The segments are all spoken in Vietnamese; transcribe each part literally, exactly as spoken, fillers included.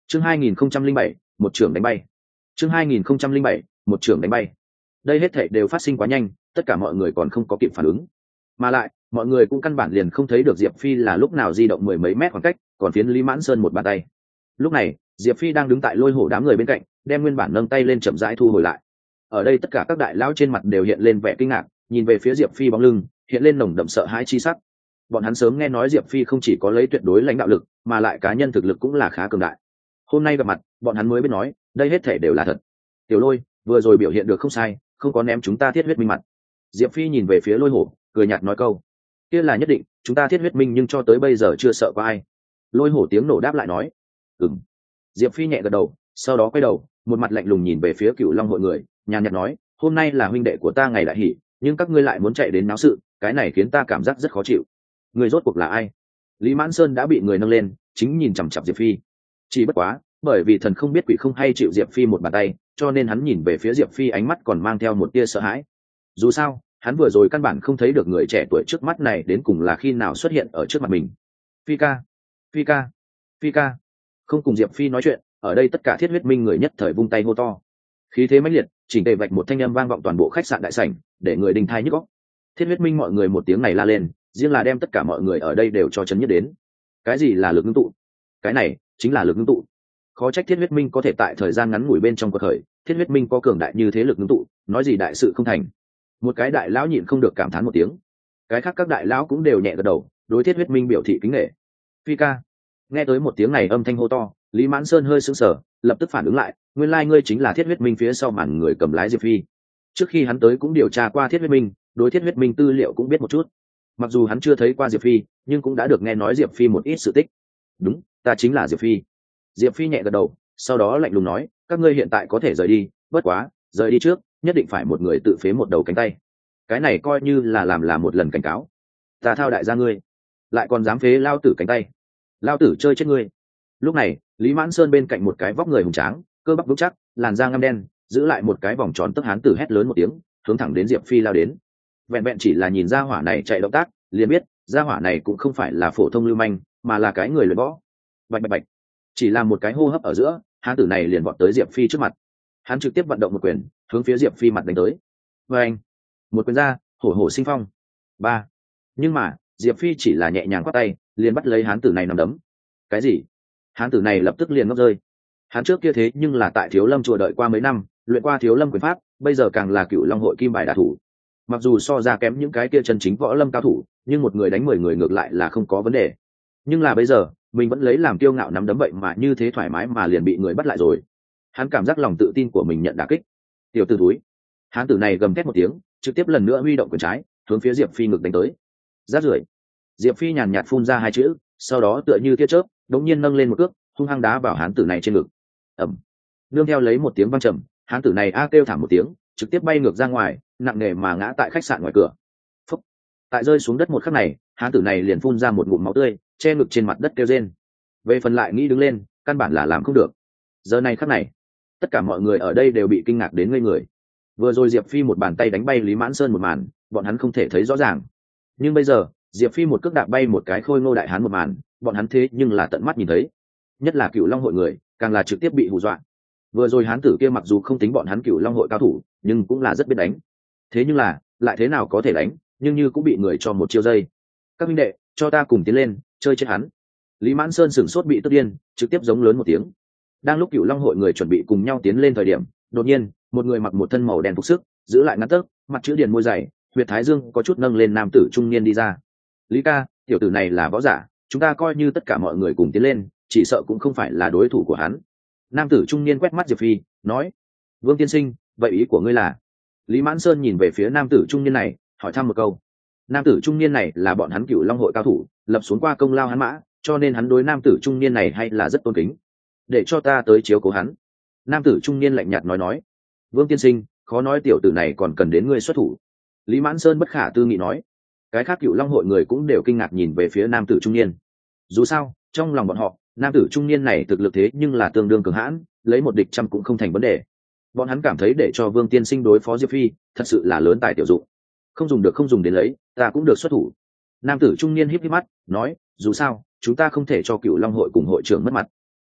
chương hai nghìn không trăm linh bảy một trưởng đánh bay chương hai nghìn không trăm linh bảy một trưởng đánh bay đây hết thảy đều phát sinh quá nhanh, tất cả mọi người còn không có kịp phản ứng, mà lại mọi người cũng căn bản liền không thấy được Diệp Phi là lúc nào di động mười mấy mét khoảng cách, còn phiến Lý Mãn Sơn một bàn tay. Lúc này Diệp Phi đang đứng tại lôi hổ đám người bên cạnh, đem nguyên bản nâng tay lên chậm rãi thu hồi lại. Ở đây tất cả các đại lão trên mặt đều hiện lên vẻ kinh ngạc, nhìn về phía Diệp Phi bóng lưng hiện lên nồng đậm sợ hãi chi sắc. Bọn hắn sớm nghe nói Diệp Phi không chỉ có lấy tuyệt đối lãnh đạo lực, mà lại cá nhân thực lực cũng là khá cường đại. Hôm nay gặp mặt, bọn hắn mới biết nói, đây hết thể đều là thật. Tiểu Lôi, vừa rồi biểu hiện được không sai, không có ném chúng ta thiết huyết minh mặt. Diệp Phi nhìn về phía Lôi Hổ, cười nhạt nói câu, kia là nhất định, chúng ta thiết huyết minh nhưng cho tới bây giờ chưa sợ có ai. Lôi Hổ tiếng nổ đáp lại nói, ừm. Diệp Phi nhẹ gật đầu, sau đó quay đầu, một mặt lạnh lùng nhìn về phía Cựu Long hội người, nhàn nhạt nói, hôm nay là huynh đệ của ta ngày đại hỷ, nhưng các ngươi lại muốn chạy đến náo sự, cái này khiến ta cảm giác rất khó chịu. Người rốt cuộc là ai? Lý Mãn Sơn đã bị người nâng lên, chính nhìn chằm chằm Diệp Phi. Chỉ bất quá, bởi vì thần không biết quỷ không hay chịu Diệp Phi một bàn tay, cho nên hắn nhìn về phía Diệp Phi ánh mắt còn mang theo một tia sợ hãi. Dù sao, hắn vừa rồi căn bản không thấy được người trẻ tuổi trước mắt này đến cùng là khi nào xuất hiện ở trước mặt mình. Phi ca, Phi ca, Phi ca. Không cùng Diệp Phi nói chuyện, ở đây tất cả thiết huyết minh người nhất thời vung tay hô to. Khí thế mãnh liệt, chỉnh tề vạch một thanh âm vang vọng toàn bộ khách sạn đại sảnh, để người đình thai nhức óc. Thiết huyết minh mọi người một tiếng này la lên, riêng là đem tất cả mọi người ở đây đều cho chấn nhất đến. Cái gì là lực ngưng tụ? Cái này chính là lực ngưng tụ. Khó trách thiết huyết minh có thể tại thời gian ngắn ngủi bên trong quật khởi, thiết huyết minh có cường đại như thế lực ngưng tụ, nói gì đại sự không thành. Một cái đại lão nhịn không được cảm thán một tiếng, cái khác các đại lão cũng đều nhẹ gật đầu, đối thiết huyết minh biểu thị kính nể. Phi ca. Nghe tới một tiếng này âm thanh hô to, Lý Mãn Sơn hơi sững sờ, lập tức phản ứng lại, nguyên lai ngươi chính là thiết huyết minh phía sau màn người cầm lái Diệp Phi. Trước khi hắn tới cũng điều tra qua thiết huyết minh, đối thiết huyết minh tư liệu cũng biết một chút. Mặc dù hắn chưa thấy qua Diệp Phi, nhưng cũng đã được nghe nói Diệp Phi một ít sự tích. Đúng, ta chính là Diệp Phi. Diệp Phi nhẹ gật đầu, sau đó lạnh lùng nói, các ngươi hiện tại có thể rời đi, bất quá rời đi trước nhất định phải một người tự phế một đầu cánh tay. Cái này coi như là làm là một lần cảnh cáo. Ta thao đại gia ngươi, lại còn dám phế lao tử cánh tay, lao tử chơi chết ngươi. Lúc này Lý Mãn Sơn bên cạnh một cái vóc người hùng tráng, cơ bắp vững chắc, làn da ngăm đen, giữ lại một cái vòng tròn tức hán tử hét lớn một tiếng, hướng thẳng đến Diệp Phi lao đến. Vẹn vẹn chỉ là nhìn ra hỏa này chạy động tác, liền biết ra hỏa này cũng không phải là phổ thông lưu manh, mà là cái người luyện võ. Bạch bạch bạch, chỉ là một cái hô hấp ở giữa, hán tử này liền vọt tới Diệp Phi trước mặt. Hắn trực tiếp vận động một quyền, hướng phía Diệp Phi mặt đánh tới. Và anh, một quyền ra, hổ hổ sinh phong. Ba. Nhưng mà Diệp Phi chỉ là nhẹ nhàng quát tay, liền bắt lấy hán tử này nằm đấm. Cái gì? Hán tử này lập tức liền ngốc rơi. Hắn trước kia thế nhưng là tại Thiếu Lâm chùa đợi qua mấy năm, luyện qua Thiếu Lâm quyền pháp, bây giờ càng là Cựu Long hội kim bài đả thủ. Mặc dù so ra kém những cái kia chân chính võ lâm cao thủ, nhưng một người đánh mười người ngược lại là không có vấn đề. Nhưng là bây giờ mình vẫn lấy làm kiêu ngạo nắm đấm vậy mà như thế thoải mái mà liền bị người bắt lại rồi. Hắn cảm giác lòng tự tin của mình nhận đả kích. Tiểu tử túi. Hán tử này gầm thét một tiếng, trực tiếp lần nữa huy động quyền trái, hướng phía Diệp Phi ngực đánh tới. Rát rưởi. Diệp Phi nhàn nhạt phun ra hai chữ, sau đó tựa như tia chớp, đống nhiên nâng lên một cước, hung hăng đá vào hán tử này trên ngực. Ầm. Nương theo lấy một tiếng vang trầm, hán tử này a kêu thảm một tiếng, trực tiếp bay ngược ra ngoài, nặng nề mà ngã tại khách sạn ngoài cửa. Phúc. Tại rơi xuống đất một khắc này, hán tử này liền phun ra một ngụm máu tươi, che ngực trên mặt đất kêu rên. Về phần lại nghĩ đứng lên, căn bản là làm không được. Giờ này khắc này, tất cả mọi người ở đây đều bị kinh ngạc đến ngây người. Vừa rồi Diệp Phi một bàn tay đánh bay Lý Mãn Sơn một màn, bọn hắn không thể thấy rõ ràng. Nhưng bây giờ, Diệp Phi một cước đạp bay một cái khôi ngô đại hán một màn, bọn hắn thế nhưng là tận mắt nhìn thấy. Nhất là Cựu Long hội người, càng là trực tiếp bị hù dọa. Vừa rồi hán tử kia mặc dù không tính bọn hắn Cựu Long hội cao thủ, nhưng cũng là rất biết đánh. Thế nhưng là, lại thế nào có thể đánh, nhưng như cũng bị người cho một chiêu dây. Các huynh đệ, cho ta cùng tiến lên, chơi chết hắn. Lý Mãn Sơn sửng sốt bị tức điên, trực tiếp giống lớn một tiếng. Đang lúc Cựu Long hội người chuẩn bị cùng nhau tiến lên thời điểm, đột nhiên, một người mặc một thân màu đen phục sức, giữ lại ngắn tấc, mặt chữ điền môi dày, huyệt thái dương có chút nâng lên nam tử trung niên đi ra. Lý ca, tiểu tử này là võ giả, chúng ta coi như tất cả mọi người cùng tiến lên, chỉ sợ cũng không phải là đối thủ của hắn. Nam tử trung niên quét mắt Diệp Phi, nói: Vương tiên sinh, vậy ý của ngươi là? Lý Mãn Sơn nhìn về phía nam tử trung niên này, hỏi thăm một câu. Nam tử trung niên này là bọn hắn Cựu Long hội cao thủ, lập xuống qua công lao hắn mã, cho nên hắn đối nam tử trung niên này hay là rất tôn kính. Để cho ta tới chiếu cố hắn. Nam tử trung niên lạnh nhạt nói nói. Vương tiên sinh, khó nói tiểu tử này còn cần đến ngươi xuất thủ. Lý Mãn Sơn bất khả tư nghị nói. Cái khác Cựu Long hội người cũng đều kinh ngạc nhìn về phía nam tử trung niên. Dù sao, trong lòng bọn họ, nam tử trung niên này thực lực thế nhưng là tương đương cường hãn, lấy một địch trăm cũng không thành vấn đề. Bọn hắn cảm thấy để cho Vương tiên sinh đối phó Diệp Phi, thật sự là lớn tài tiểu dụng. Không dùng được không dùng đến lấy, ta cũng được xuất thủ. Nam tử trung niên híp híp mắt, nói, dù sao, chúng ta không thể cho Cựu Long hội cùng hội trưởng mất mặt.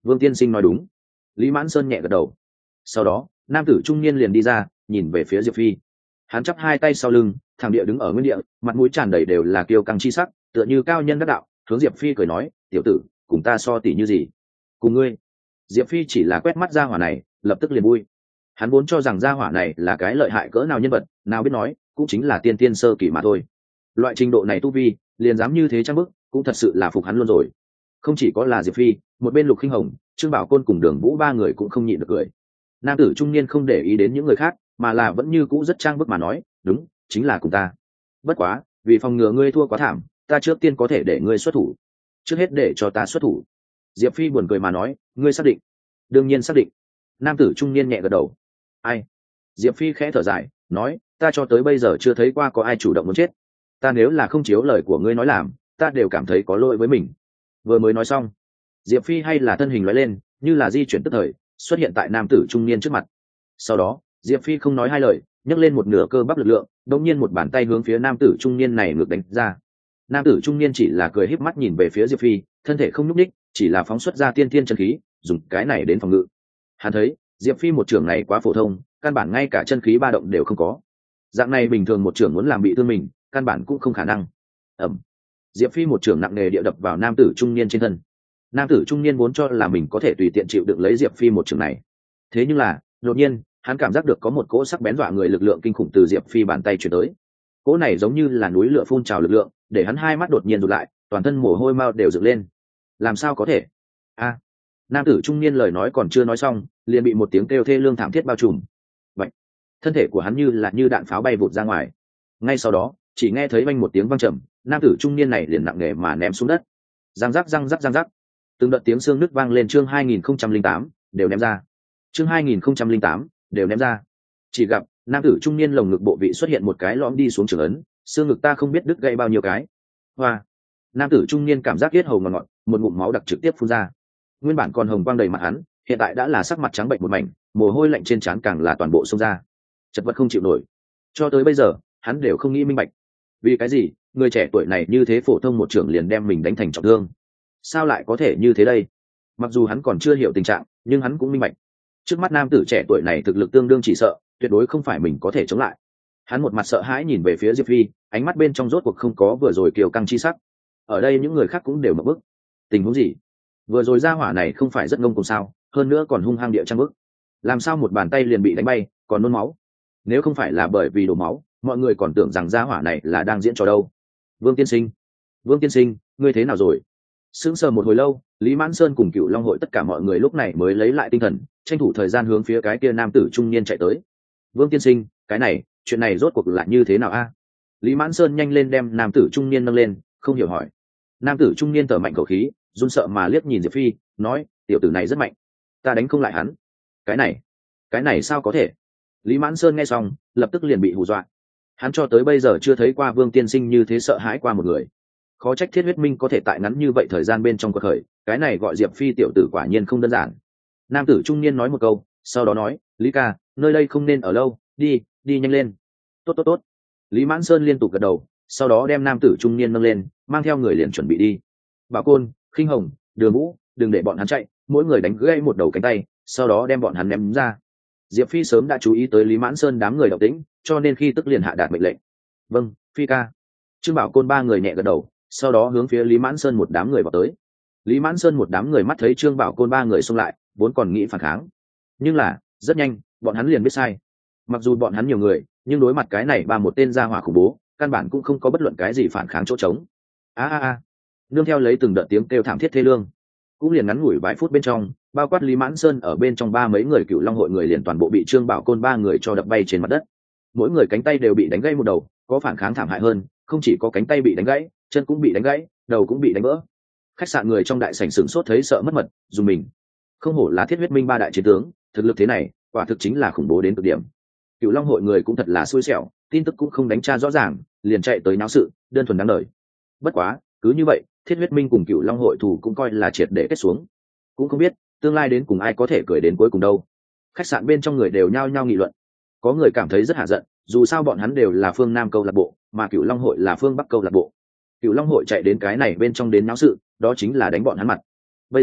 Vương tiên sinh nói đúng. Lý Mãn Sơn nhẹ gật đầu. Sau đó nam tử trung niên liền đi ra, nhìn về phía Diệp Phi. Hắn chắp hai tay sau lưng, thẳng địa đứng ở nguyên địa, mặt mũi tràn đầy đều là kiêu căng chi sắc, tựa như cao nhân đắc đạo. Hướng Diệp Phi cười nói, tiểu tử, cùng ta so tỷ như gì? Cùng ngươi. Diệp Phi chỉ là quét mắt gia hỏa này, lập tức liền vui. Hắn vốn cho rằng gia hỏa này là cái lợi hại cỡ nào nhân vật, nào biết nói cũng chính là tiên tiên sơ kỳ mà thôi. Loại trình độ này tu vi liền dám như thế trang bức, cũng thật sự là phục hắn luôn rồi. Không chỉ có là Diệp Phi, một bên Lục Khinh Hồng, Trương Bảo Côn cùng Đường Vũ ba người cũng không nhịn được cười. Nam tử trung niên không để ý đến những người khác, mà là vẫn như cũ rất trang bức mà nói, đúng, chính là cùng ta. Bất quá, vì phòng ngừa ngươi thua quá thảm, ta trước tiên có thể để ngươi xuất thủ. Trước hết để cho ta xuất thủ. Diệp Phi buồn cười mà nói, ngươi xác định? Đương nhiên xác định. Nam tử trung niên nhẹ gật đầu. Ai? Diệp Phi khẽ thở dài, nói, ta cho tới bây giờ chưa thấy qua có ai chủ động muốn chết. Ta nếu là không chiếu lời của ngươi nói làm, ta đều cảm thấy có lỗi với mình. Vừa mới nói xong, Diệp Phi hay là thân hình lóe lên, như là di chuyển tức thời, xuất hiện tại nam tử trung niên trước mặt. Sau đó, Diệp Phi không nói hai lời, nhấc lên một nửa cơ bắp lực lượng, đột nhiên một bàn tay hướng phía nam tử trung niên này ngược đánh ra. Nam tử trung niên chỉ là cười híp mắt nhìn về phía Diệp Phi, thân thể không nhúc nhích, chỉ là phóng xuất ra tiên thiên chân khí, dùng cái này đến phòng ngự. Hắn thấy, Diệp Phi một trường này quá phổ thông, căn bản ngay cả chân khí ba động đều không có. Dạng này bình thường một trường muốn làm bị thương mình, căn bản cũng không khả năng. Ầm. Diệp Phi một trường nặng nề địa đập vào nam tử trung niên trên thân. Nam tử trung niên vốn cho là mình có thể tùy tiện chịu đựng lấy Diệp Phi một trường này. Thế nhưng là, đột nhiên, hắn cảm giác được có một cỗ sắc bén dọa người lực lượng kinh khủng từ Diệp Phi bàn tay truyền tới. Cỗ này giống như là núi lửa phun trào lực lượng, để hắn hai mắt đột nhiên rụt lại, toàn thân mồ hôi mao đều dựng lên. Làm sao có thể? A! Nam tử trung niên lời nói còn chưa nói xong, liền bị một tiếng kêu thê lương thảm thiết bao trùm. Vậy, thân thể của hắn như là như đạn pháo bay vụt ra ngoài. Ngay sau đó, chỉ nghe thấy vang một tiếng vang trầm, nam tử trung niên này liền nặng nề mà ném xuống đất. Răng rắc răng rắc răng rắc. Từng đợt tiếng xương nứt vang lên. Chương hai nghìn không trăm lẻ tám đều ném ra. Chương hai nghìn không trăm lẻ tám đều ném ra. Chỉ gặp nam tử trung niên lồng ngực bộ vị xuất hiện một cái lõm đi xuống trường ấn, xương ngực ta không biết đứt gãy bao nhiêu cái. Hoa! Nam tử trung niên cảm giác yết hầu ngọt ngọt, một ngụm máu đặc trực tiếp phun ra. Nguyên bản còn hồng quang đầy mặt hắn, hiện tại đã là sắc mặt trắng bệnh một mảnh, mồ hôi lạnh trên trán càng là toàn bộ xông ra, chật vật không chịu nổi. Cho tới bây giờ, hắn đều không nghĩ minh bạch, vì cái gì người trẻ tuổi này như thế phổ thông một trưởng liền đem mình đánh thành trọng thương, sao lại có thể như thế đây? Mặc dù hắn còn chưa hiểu tình trạng, nhưng hắn cũng minh bạch, trước mắt nam tử trẻ tuổi này thực lực tương đương chỉ sợ, tuyệt đối không phải mình có thể chống lại. Hắn một mặt sợ hãi nhìn về phía Diệp Phi, ánh mắt bên trong rốt cuộc không có vừa rồi kiều căng chi sắc. Ở đây những người khác cũng đều mở bức. Tình huống gì? Vừa rồi ra hỏa này không phải rất ngông cuồng sao, hơn nữa còn hung hăng địa trang bức. Làm sao một bàn tay liền bị đánh bay, còn nôn máu? Nếu không phải là bởi vì đổ máu, mọi người còn tưởng rằng ra hỏa này là đang diễn trò đâu. Vương tiên sinh, Vương tiên sinh, ngươi thế nào rồi? Sững sờ một hồi lâu, Lý Mãn Sơn cùng Cựu Long hội tất cả mọi người lúc này mới lấy lại tinh thần, tranh thủ thời gian hướng phía cái kia nam tử trung niên chạy tới. Vương tiên sinh, cái này, chuyện này rốt cuộc là như thế nào a? Lý Mãn Sơn nhanh lên đem nam tử trung niên nâng lên, không hiểu hỏi. Nam tử trung niên thở mạnh khẩu khí, run sợ mà liếc nhìn Diệp Phi, nói, tiểu tử này rất mạnh, ta đánh không lại hắn. Cái này, cái này sao có thể? Lý Mãn Sơn nghe xong, lập tức liền bị hù dọa. Hắn cho tới bây giờ chưa thấy qua Vương tiên sinh như thế sợ hãi qua một người. Khó trách Thiết Huyết Minh có thể tại ngắn như vậy thời gian bên trong cuộc khởi, cái này gọi Diệp Phi tiểu tử quả nhiên không đơn giản. Nam tử trung niên nói một câu, sau đó nói, Lý ca, nơi đây không nên ở lâu, đi, đi nhanh lên. Tốt tốt tốt. Lý Mãn Sơn liên tục gật đầu, sau đó đem nam tử trung niên nâng lên, mang theo người liền chuẩn bị đi. Bảo Côn, Khinh Hồng, Đường Vũ, đừng để bọn hắn chạy, mỗi người đánh gãy một đầu cánh tay, sau đó đem bọn hắn ném ra. Diệp Phi sớm đã chú ý tới Lý Mãn Sơn đám người động tĩnh, cho nên khi tức liền hạ đạt mệnh lệnh. Vâng, Phi ca. Trương Bảo Côn ba người nhẹ gật đầu, sau đó hướng phía Lý Mãn Sơn một đám người vào tới. Lý Mãn Sơn một đám người mắt thấy Trương Bảo Côn ba người xông lại, vốn còn nghĩ phản kháng, nhưng là rất nhanh bọn hắn liền biết sai. Mặc dù bọn hắn nhiều người, nhưng đối mặt cái này ba một tên gia hỏa khủng bố, căn bản cũng không có bất luận cái gì phản kháng chỗ trống. A a a! Nương theo lấy từng đợt tiếng kêu thảm thiết thê lương, cũng liền ngắn ngủi vài phút bên trong, bao quát Lý Mãn Sơn ở bên trong ba mấy người Cựu Long hội người liền toàn bộ bị Trương Bảo Côn ba người cho đập bay trên mặt đất. Mỗi người cánh tay đều bị đánh gãy một đầu, có phản kháng thảm hại hơn, không chỉ có cánh tay bị đánh gãy, chân cũng bị đánh gãy, đầu cũng bị đánh vỡ. Khách sạn người trong đại sảnh sửng sốt thấy sợ mất mật, dùng mình. Không hổ là Thiết Huyết Minh ba đại chiến tướng, thực lực thế này, quả thực chính là khủng bố đến cực điểm. Cựu Long hội người cũng thật là xui xẻo, tin tức cũng không đánh tra rõ ràng, liền chạy tới náo sự, đơn thuần đáng đời. Bất quá, cứ như vậy, Thiết Huyết Minh cùng Cựu Long hội thủ cũng coi là triệt để kết xuống. Cũng không biết tương lai đến cùng ai có thể cười đến cuối cùng đâu. Khách sạn bên trong người đều nhao nhao nghị luận. Có người cảm thấy rất hạ giận, dù sao bọn hắn đều là phương Nam câu lạc bộ, mà Cựu Long hội là phương Bắc câu lạc bộ. Cựu Long hội chạy đến cái này bên trong đến náo sự, đó chính là đánh bọn hắn mặt. Bây giờ,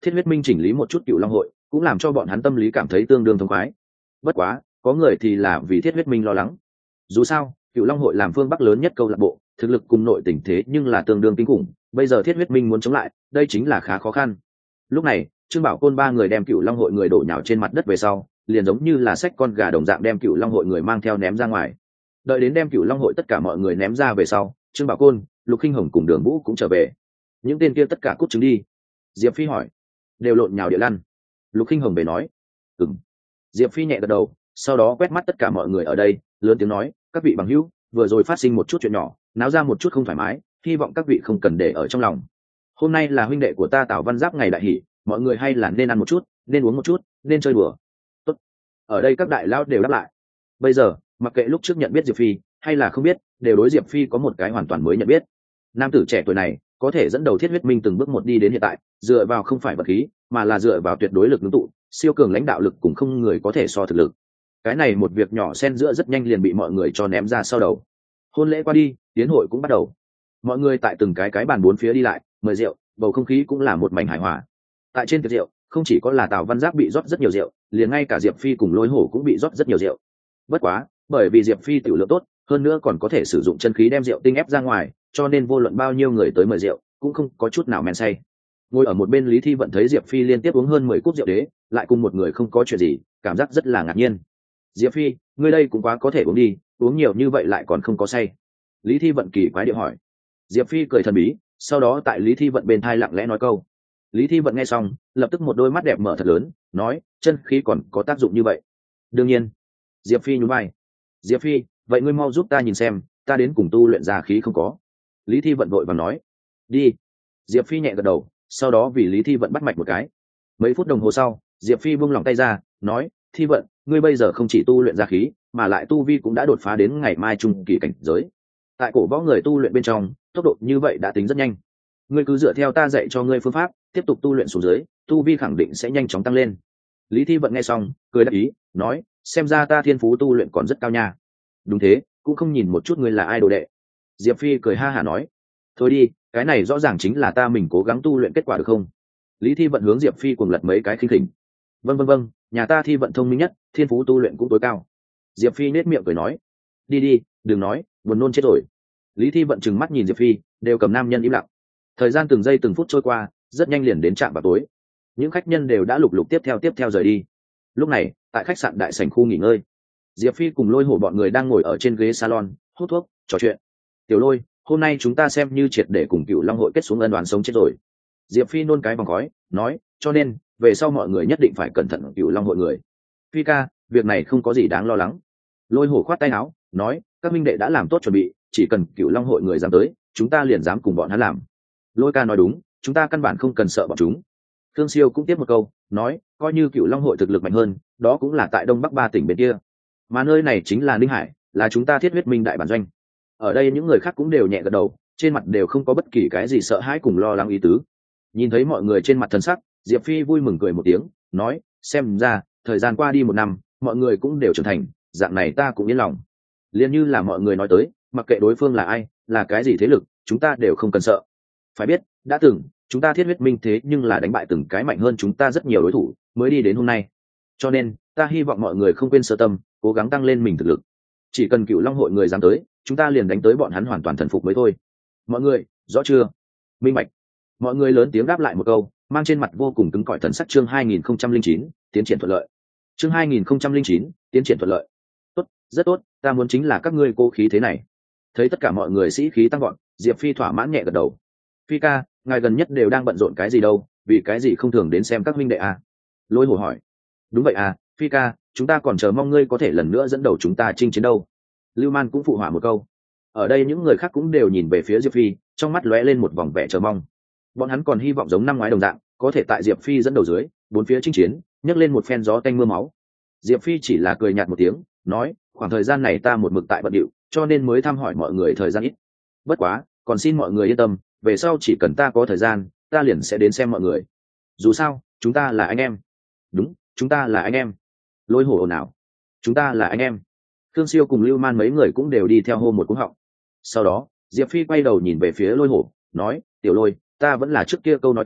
Thiết Huyết Minh chỉnh lý một chút Cựu Long hội, cũng làm cho bọn hắn tâm lý cảm thấy tương đương thông khoái. Bất quá, có người thì là vì Thiết Huyết Minh lo lắng. Dù sao, Cựu Long hội làm phương Bắc lớn nhất câu lạc bộ, thực lực cùng nội tình thế nhưng là tương đương kinh khủng, bây giờ Thiết Huyết Minh muốn chống lại, đây chính là khá khó khăn. Lúc này, Trương Bảo Côn ba người đem Cựu Long hội người đổ nhào trên mặt đất về sau, liền giống như là xách con gà đồng dạng đem Cựu Long hội người mang theo ném ra ngoài. Đợi đến đem Cựu Long hội tất cả mọi người ném ra về sau, Trương Bảo Côn, Lục Khinh Hồng cùng Đường Vũ cũng trở về. Những tên kia tất cả cút trứng đi. Diệp Phi hỏi. Đều lộn nhào địa lăn. Lục Khinh Hồng về nói. Ừm. Diệp Phi nhẹ gật đầu, sau đó quét mắt tất cả mọi người ở đây, lớn tiếng nói, các vị bằng hữu, vừa rồi phát sinh một chút chuyện nhỏ, náo ra một chút không thoải mái, hy vọng các vị không cần để ở trong lòng. Hôm nay là huynh đệ của ta Tào Văn Giáp ngày đại hỷ, mọi người hay là nên ăn một chút, nên uống một chút, nên chơi đùa. Tốt. Ở đây các đại lão đều đáp lại. Bây giờ, mặc kệ lúc trước nhận biết Diệp Phi hay là không biết, đều đối Diệp Phi có một cái hoàn toàn mới nhận biết. Nam tử trẻ tuổi này có thể dẫn đầu Thiết Huyết Minh từng bước một đi đến hiện tại, dựa vào không phải vật khí, mà là dựa vào tuyệt đối lực ngưng tụ, siêu cường lãnh đạo lực cũng không người có thể so thực lực. Cái này một việc nhỏ xen giữa rất nhanh liền bị mọi người cho ném ra sau đầu. Hôn lễ qua đi, tiến hội cũng bắt đầu. Mọi người tại từng cái cái bàn bốn phía đi lại, mời rượu, bầu không khí cũng là một mảnh hài hòa. Tại trên tiệc rượu, không chỉ có là Tào Văn Giác bị rót rất nhiều rượu, liền ngay cả Diệp Phi cùng Lôi Hổ cũng bị rót rất nhiều rượu. Bất quá, bởi vì Diệp Phi tiểu lượng tốt, hơn nữa còn có thể sử dụng chân khí đem rượu tinh ép ra ngoài, cho nên vô luận bao nhiêu người tới mời rượu, cũng không có chút nào men say. Ngồi ở một bên Lý Thi Vận thấy Diệp Phi liên tiếp uống hơn mười cúp rượu đế, lại cùng một người không có chuyện gì, cảm giác rất là ngạc nhiên. Diệp Phi, ngươi đây cũng quá có thể uống đi, uống nhiều như vậy lại còn không có say. Lý Thi Vận kỳ quái điệu hỏi. Diệp Phi cười thần bí, sau đó tại Lý Thi Vận bên thai lặng lẽ nói câu. Lý Thi Vận nghe xong, lập tức một đôi mắt đẹp mở thật lớn, nói, chân khí còn có tác dụng như vậy? Đương nhiên. Diệp Phi nhún vai. Diệp Phi, vậy ngươi mau giúp ta nhìn xem, ta đến cùng tu luyện ra khí không có. Lý Thi Vận vội vàng nói. Đi. Diệp Phi nhẹ gật đầu, sau đó vì Lý Thi Vận bắt mạch một cái. Mấy phút đồng hồ sau, Diệp Phi buông lòng tay ra, nói, Thi Vận, ngươi bây giờ không chỉ tu luyện ra khí, mà lại tu vi cũng đã đột phá đến ngày mai trung kỳ cảnh giới. Tại cổ võ người tu luyện bên trong, tốc độ như vậy đã tính rất nhanh. Ngươi cứ dựa theo ta dạy cho ngươi phương pháp, tiếp tục tu luyện xuống dưới, tu vi khẳng định sẽ nhanh chóng tăng lên. Lý Thi Vận nghe xong, cười đáp ý, nói, xem ra ta thiên phú tu luyện còn rất cao nha. Đúng thế, cũng không nhìn một chút ngươi là ai đồ đệ. Diệp Phi cười ha hả nói, thôi đi, cái này rõ ràng chính là ta mình cố gắng tu luyện kết quả được không? Lý Thi Vận hướng Diệp Phi cuồng lật mấy cái khinh khỉnh. Vâng vâng vâng, nhà ta Thi Vận thông minh nhất, thiên phú tu luyện cũng tối cao. Diệp Phi nết miệng cười nói, đi đi, đừng nói, buồn nôn chết rồi. Lý Thi Vận trừng mắt nhìn Diệp Phi, đều cầm nam nhân im lặng. Thời gian từng giây từng phút trôi qua, rất nhanh liền đến trạm vào tối. Những khách nhân đều đã lục lục tiếp theo tiếp theo rời đi. Lúc này, tại khách sạn đại sảnh khu nghỉ ngơi, Diệp Phi cùng Lôi Hổ bọn người đang ngồi ở trên ghế salon, hút thuốc, trò chuyện. Tiểu Lôi, hôm nay chúng ta xem như triệt để cùng Cựu Long hội kết xuống ân oán sống chết rồi. Diệp Phi nôn cái vòng khói, nói, cho nên về sau mọi người nhất định phải cẩn thận Cựu Long hội người. Phi ca, việc này không có gì đáng lo lắng. Lôi Hổ khoát tay áo, nói, các minh đệ đã làm tốt chuẩn bị, chỉ cần Cựu Long hội người dám tới, chúng ta liền dám cùng bọn hắn làm. Lôi ca nói đúng, chúng ta căn bản không cần sợ bọn chúng. Thương Siêu cũng tiếp một câu, nói, coi như Cựu Long hội thực lực mạnh hơn, đó cũng là tại Đông Bắc ba tỉnh bên kia, mà nơi này chính là Ninh Hải, là chúng ta Thiết Huyết Minh đại bản doanh. Ở đây những người khác cũng đều nhẹ gật đầu, trên mặt đều không có bất kỳ cái gì sợ hãi cùng lo lắng ý tứ. Nhìn thấy mọi người trên mặt thần sắc, Diệp Phi vui mừng cười một tiếng, nói, xem ra thời gian qua đi một năm, mọi người cũng đều trưởng thành, dạng này ta cũng yên lòng. Liên như là mọi người nói tới, mặc kệ đối phương là ai, là cái gì thế lực, chúng ta đều không cần sợ. Phải biết, đã từng chúng ta Thiết Huyết Minh thế nhưng là đánh bại từng cái mạnh hơn chúng ta rất nhiều đối thủ, mới đi đến hôm nay. Cho nên, ta hy vọng mọi người không quên sơ tâm, cố gắng tăng lên mình thực lực. Chỉ cần Cựu Long hội người dám tới, chúng ta liền đánh tới bọn hắn hoàn toàn thần phục mới thôi. Mọi người, rõ chưa? Minh bạch. Mọi người lớn tiếng đáp lại một câu, mang trên mặt vô cùng cứng cỏi thần sắc. Chương hai nghìn không trăm linh chín, tiến triển thuận lợi. Chương hai nghìn không trăm linh chín, tiến triển thuận lợi. Tốt, rất tốt, ta muốn chính là các ngươi cố khí thế này. Thấy tất cả mọi người sĩ khí tăng gọn, Diệp Phi thỏa mãn nhẹ gật đầu. Phi ca, ngài gần nhất đều đang bận rộn cái gì đâu, vì cái gì không thường đến xem các huynh đệ à? Lôi Hổ hỏi. Đúng vậy à, Phi ca, chúng ta còn chờ mong ngươi có thể lần nữa dẫn đầu chúng ta chinh chiến đâu. Lưu Man cũng phụ họa một câu. Ở đây những người khác cũng đều nhìn về phía Diệp Phi, trong mắt lóe lên một vòng vẻ chờ mong. Bọn hắn còn hy vọng giống năm ngoái đồng dạng, có thể tại Diệp Phi dẫn đầu dưới, bốn phía chinh chiến, nhấc lên một phen gió tanh mưa máu. Diệp Phi chỉ là cười nhạt một tiếng, nói, khoảng thời gian này ta một mực tại bận điệu, cho nên mới thăm hỏi mọi người thời gian ít. Bất quá, còn xin mọi người yên tâm, về sau chỉ cần ta có thời gian, ta liền sẽ đến xem mọi người. Dù sao, chúng ta là anh em. Đúng, chúng ta là anh em. Lôi Hổ ồn ào. Chúng ta là anh em. Thương Siêu cùng Lưu Man mấy người cũng đều đi theo hô một cú họng. Sau đó, Diệp Phi quay đầu nhìn về phía Lôi Hổ, nói, tiểu Lôi, ta vẫn là trước kia câu nói kia,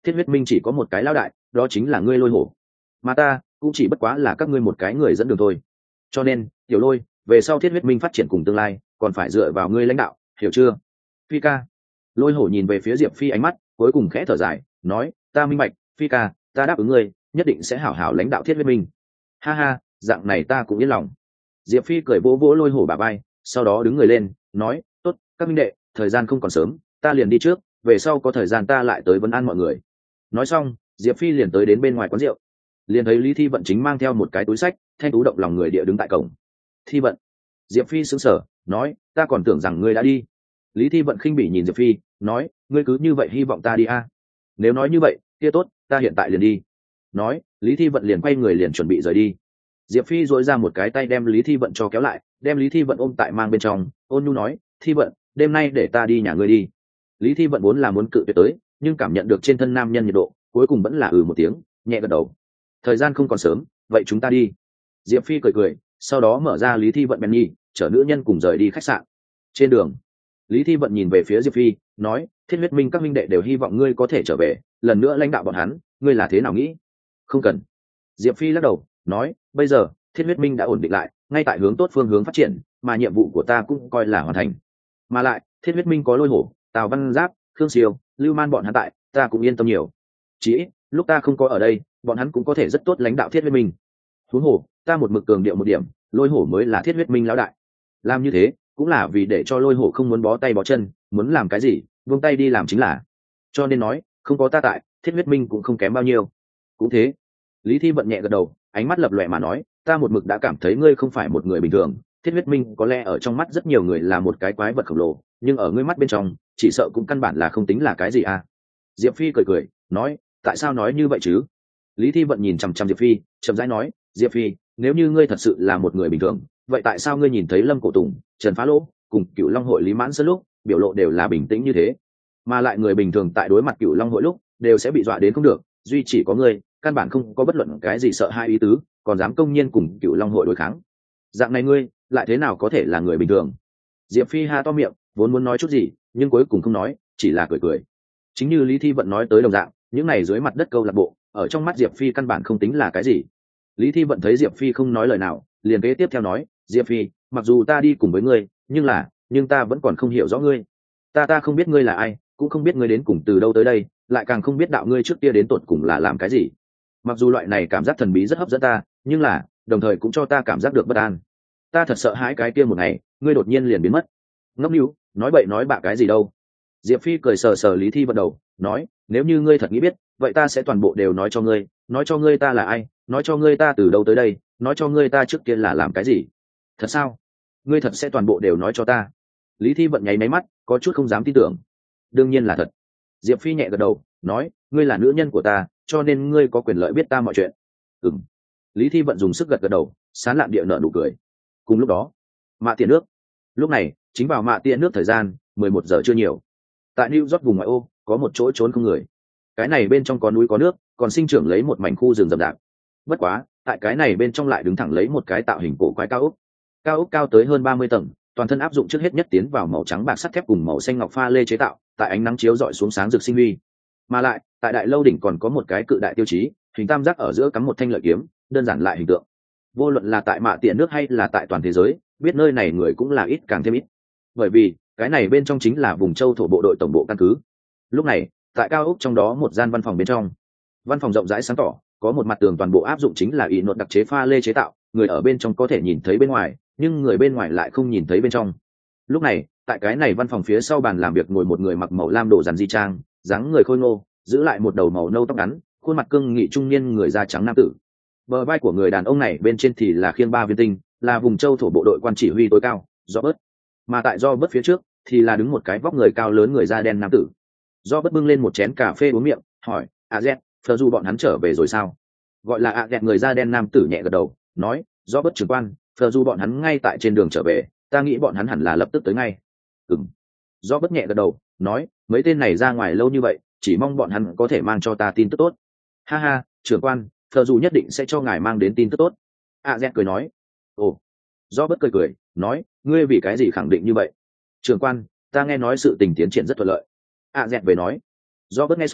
thiết huyết minh chỉ có một cái lão đại, đó chính là ngươi Lôi Hổ, mà ta cũng chỉ bất quá là các ngươi một cái người dẫn đường thôi. Cho nên tiểu Lôi, về sau thiết huyết minh phát triển cùng tương lai còn phải dựa vào ngươi lãnh đạo, hiểu chưa? Phi ca. Lôi Hổ nhìn về phía Diệp Phi, ánh mắt cuối cùng khẽ thở dài, nói, ta minh bạch, Phi ca, ta đáp ứng ngươi, nhất định sẽ hảo hảo lãnh đạo thiết huyết minh. Ha ha, dạng này ta cũng yên lòng. Diệp Phi cười vỗ vỗ Lôi Hổ bả vai, sau đó đứng người lên, nói, tốt, các minh đệ, thời gian không còn sớm, ta liền đi trước, về sau có thời gian ta lại tới vấn an mọi người. Nói xong, Diệp Phi liền tới đến bên ngoài quán rượu, liền thấy Lý Thi Vận chính mang theo một cái túi sách, thanh tú động lòng người địa đứng tại cổng. Thi Vận. Diệp Phi sững sờ, nói, ta còn tưởng rằng ngươi đã đi. Lý Thi Vận khinh bỉ nhìn Diệp Phi, nói, ngươi cứ như vậy hy vọng ta đi à? Nếu nói như vậy, kia tốt, ta hiện tại liền đi. Nói, Lý Thi Vận liền quay người liền chuẩn bị rời đi. Diệp Phi dội ra một cái tay đem Lý Thi Vận cho kéo lại, đem Lý Thi Vận ôm tại mang bên trong, ôn nhu nói, Thi Vận, đêm nay để ta đi nhà ngươi đi. Lý Thi Vận vốn là muốn cự tuyệt tới, nhưng cảm nhận được trên thân nam nhân nhiệt độ, cuối cùng vẫn là ừ một tiếng, nhẹ gật đầu. Thời gian không còn sớm, vậy chúng ta đi. Diệp Phi cười cười, sau đó mở ra Lý Thi Vận bèn nhi, chở nữ nhân cùng rời đi khách sạn. Trên đường, Lý Thi Vận nhìn về phía Diệp Phi, nói, thiết huyết minh các minh đệ đều hy vọng ngươi có thể trở về, lần nữa lãnh đạo bọn hắn, ngươi là thế nào nghĩ? Không cần. Diệp Phi lắc đầu, nói, bây giờ thiết huyết minh đã ổn định lại, ngay tại hướng tốt phương hướng phát triển, mà nhiệm vụ của ta cũng coi là hoàn thành. Mà lại thiết huyết minh có Lôi Hổ, Tào Văn Giáp, Khương Siêu, Lưu Man bọn hắn tại, ta cũng yên tâm nhiều. Chỉ ít, lúc ta không có ở đây, bọn hắn cũng có thể rất tốt lãnh đạo thiết huyết minh. Huống hồ, ta một mực cường điệu một điểm, Lôi Hổ mới là thiết huyết minh lão đại. Làm như thế cũng là vì để cho Lôi Hổ không muốn bó tay bó chân, muốn làm cái gì buông tay đi làm chính là. Cho nên nói, không có ta tại, thiết huyết minh cũng không kém bao nhiêu. Cũng thế. Lý Thi Vận nhẹ gật đầu, ánh mắt lập lòe mà nói, ta một mực đã cảm thấy ngươi không phải một người bình thường, thiết huyết minh có lẽ ở trong mắt rất nhiều người là một cái quái vật khổng lồ, nhưng ở ngươi mắt bên trong chỉ sợ cũng căn bản là không tính là cái gì à. Diệp Phi cười cười, nói, tại sao nói như vậy chứ? Lý Thi Vận nhìn chằm chằm Diệp Phi, chậm rãi nói, Diệp Phi, nếu như ngươi thật sự là một người bình thường, vậy tại sao ngươi nhìn thấy Lâm Cổ Tùng, Trần Phá Lỗ cùng Cựu Long hội Lý Mãn Sơn lúc biểu lộ đều là bình tĩnh như thế, mà lại người bình thường tại đối mặt Cựu Long hội lúc đều sẽ bị dọa đến không được, duy chỉ có ngươi căn bản không có bất luận cái gì sợ hai ý tứ, còn dám công nhiên cùng Cựu Long hội đối kháng. Dạng này ngươi lại thế nào có thể là người bình thường? Diệp Phi ha to miệng, vốn muốn nói chút gì nhưng cuối cùng không nói, chỉ là cười cười. Chính như Lý Thi Vận nói tới đồng dạng, những này dưới mặt đất câu lạc bộ ở trong mắt Diệp Phi căn bản không tính là cái gì. Lý Thi Vận thấy Diệp Phi không nói lời nào, liền kế tiếp theo nói, Diệp Phi, mặc dù ta đi cùng với ngươi, nhưng là nhưng ta vẫn còn không hiểu rõ ngươi. Ta ta không biết ngươi là ai, cũng không biết ngươi đến cùng từ đâu tới đây, lại càng không biết đạo ngươi trước kia đến tột cùng là làm cái gì. Mặc dù loại này cảm giác thần bí rất hấp dẫn ta, nhưng là đồng thời cũng cho ta cảm giác được bất an. Ta thật sợ hãi cái kia một ngày ngươi đột nhiên liền biến mất. Ngốc níu, nói bậy nói bạ cái gì đâu. Diệp Phi cười sờ sờ Lý Thi Vận đầu, nói, nếu như ngươi thật nghĩ biết, vậy ta sẽ toàn bộ đều nói cho ngươi, nói cho ngươi ta là ai, nói cho ngươi ta từ đâu tới đây, nói cho ngươi ta trước kia là làm cái gì. Thật sao? Ngươi thật sẽ toàn bộ đều nói cho ta? Lý Thi Vận nháy máy mắt, có chút không dám tin tưởng. Đương nhiên là thật. Diệp Phi nhẹ gật đầu, nói, ngươi là nữ nhân của ta, cho nên ngươi có quyền lợi biết ta mọi chuyện. Ừm. Lý Thi Vận dùng sức gật gật đầu, sán lạn địa nở nụ cười. Cùng lúc đó, Mạ Tiện nước. Lúc này chính vào Mạ Tiện nước thời gian mười một giờ chưa nhiều. Tại New York vùng ngoại ô có một chỗ trốn không người. Cái này bên trong có núi có nước, còn sinh trưởng lấy một mảnh khu rừng rậm rạp. Bất quá, tại cái này bên trong lại đứng thẳng lấy một cái tạo hình cổ quái cao ốc. Cao ốc cao tới hơn ba mươi tầng, toàn thân áp dụng trước hết nhất tiến vào màu trắng bạc sắt thép cùng màu xanh ngọc pha lê chế tạo, tại ánh nắng chiếu rọi xuống sáng rực sinh huy. Mà lại, tại đại lâu đỉnh còn có một cái cự đại tiêu chí, hình tam giác ở giữa cắm một thanh lợi kiếm, đơn giản lại hình tượng. Vô luận là tại Mạ Tiện nước hay là tại toàn thế giới, biết nơi này người cũng là ít càng thêm ít. Bởi vì, cái này bên trong chính là vùng châu thổ bộ đội tổng bộ căn cứ. Lúc này, tại cao ốc trong đó một gian văn phòng bên trong, văn phòng rộng rãi sáng tỏ, có một mặt tường toàn bộ áp dụng chính là ỷ nột đặc chế pha lê chế tạo, người ở bên trong có thể nhìn thấy bên ngoài, nhưng người bên ngoài lại không nhìn thấy bên trong. Lúc này, tại cái này văn phòng phía sau bàn làm việc ngồi một người mặc màu lam đồ dàn di trang, dáng người khôi ngô, giữ lại một đầu màu nâu tóc ngắn, khuôn mặt cương nghị trung niên người da trắng nam tử. Bờ vai của người đàn ông này bên trên thì là khiêng ba viên tinh, là vùng châu thổ bộ đội quan chỉ huy tối cao, Robert. Mà tại Robert phía trước thì là đứng một cái vóc người cao lớn người da đen nam tử. Robert bưng lên một chén cà phê uống miệng, hỏi, "A Z, Phờ Du bọn hắn trở về rồi sao?" Gọi là A Z người da đen nam tử nhẹ gật đầu, nói, "Robert trưởng quan, Phờ Du bọn hắn ngay tại trên đường trở về, ta nghĩ bọn hắn hẳn là lập tức tới ngay." Ừm. Robert nhẹ gật đầu, nói, "Mấy tên này ra ngoài lâu như vậy, chỉ mong bọn hắn có thể mang cho ta tin tức tốt." "Ha ha, trưởng quan, Phờ Du nhất định sẽ cho ngài mang đến tin tức tốt." A Z cười nói. "Ồ." Robert cười cười, nói, "Ngươi vì cái gì khẳng định như vậy?" "Trưởng quan, ta nghe nói sự tình tiến triển rất thuận lợi." A Z về nói. Robert nghe xong,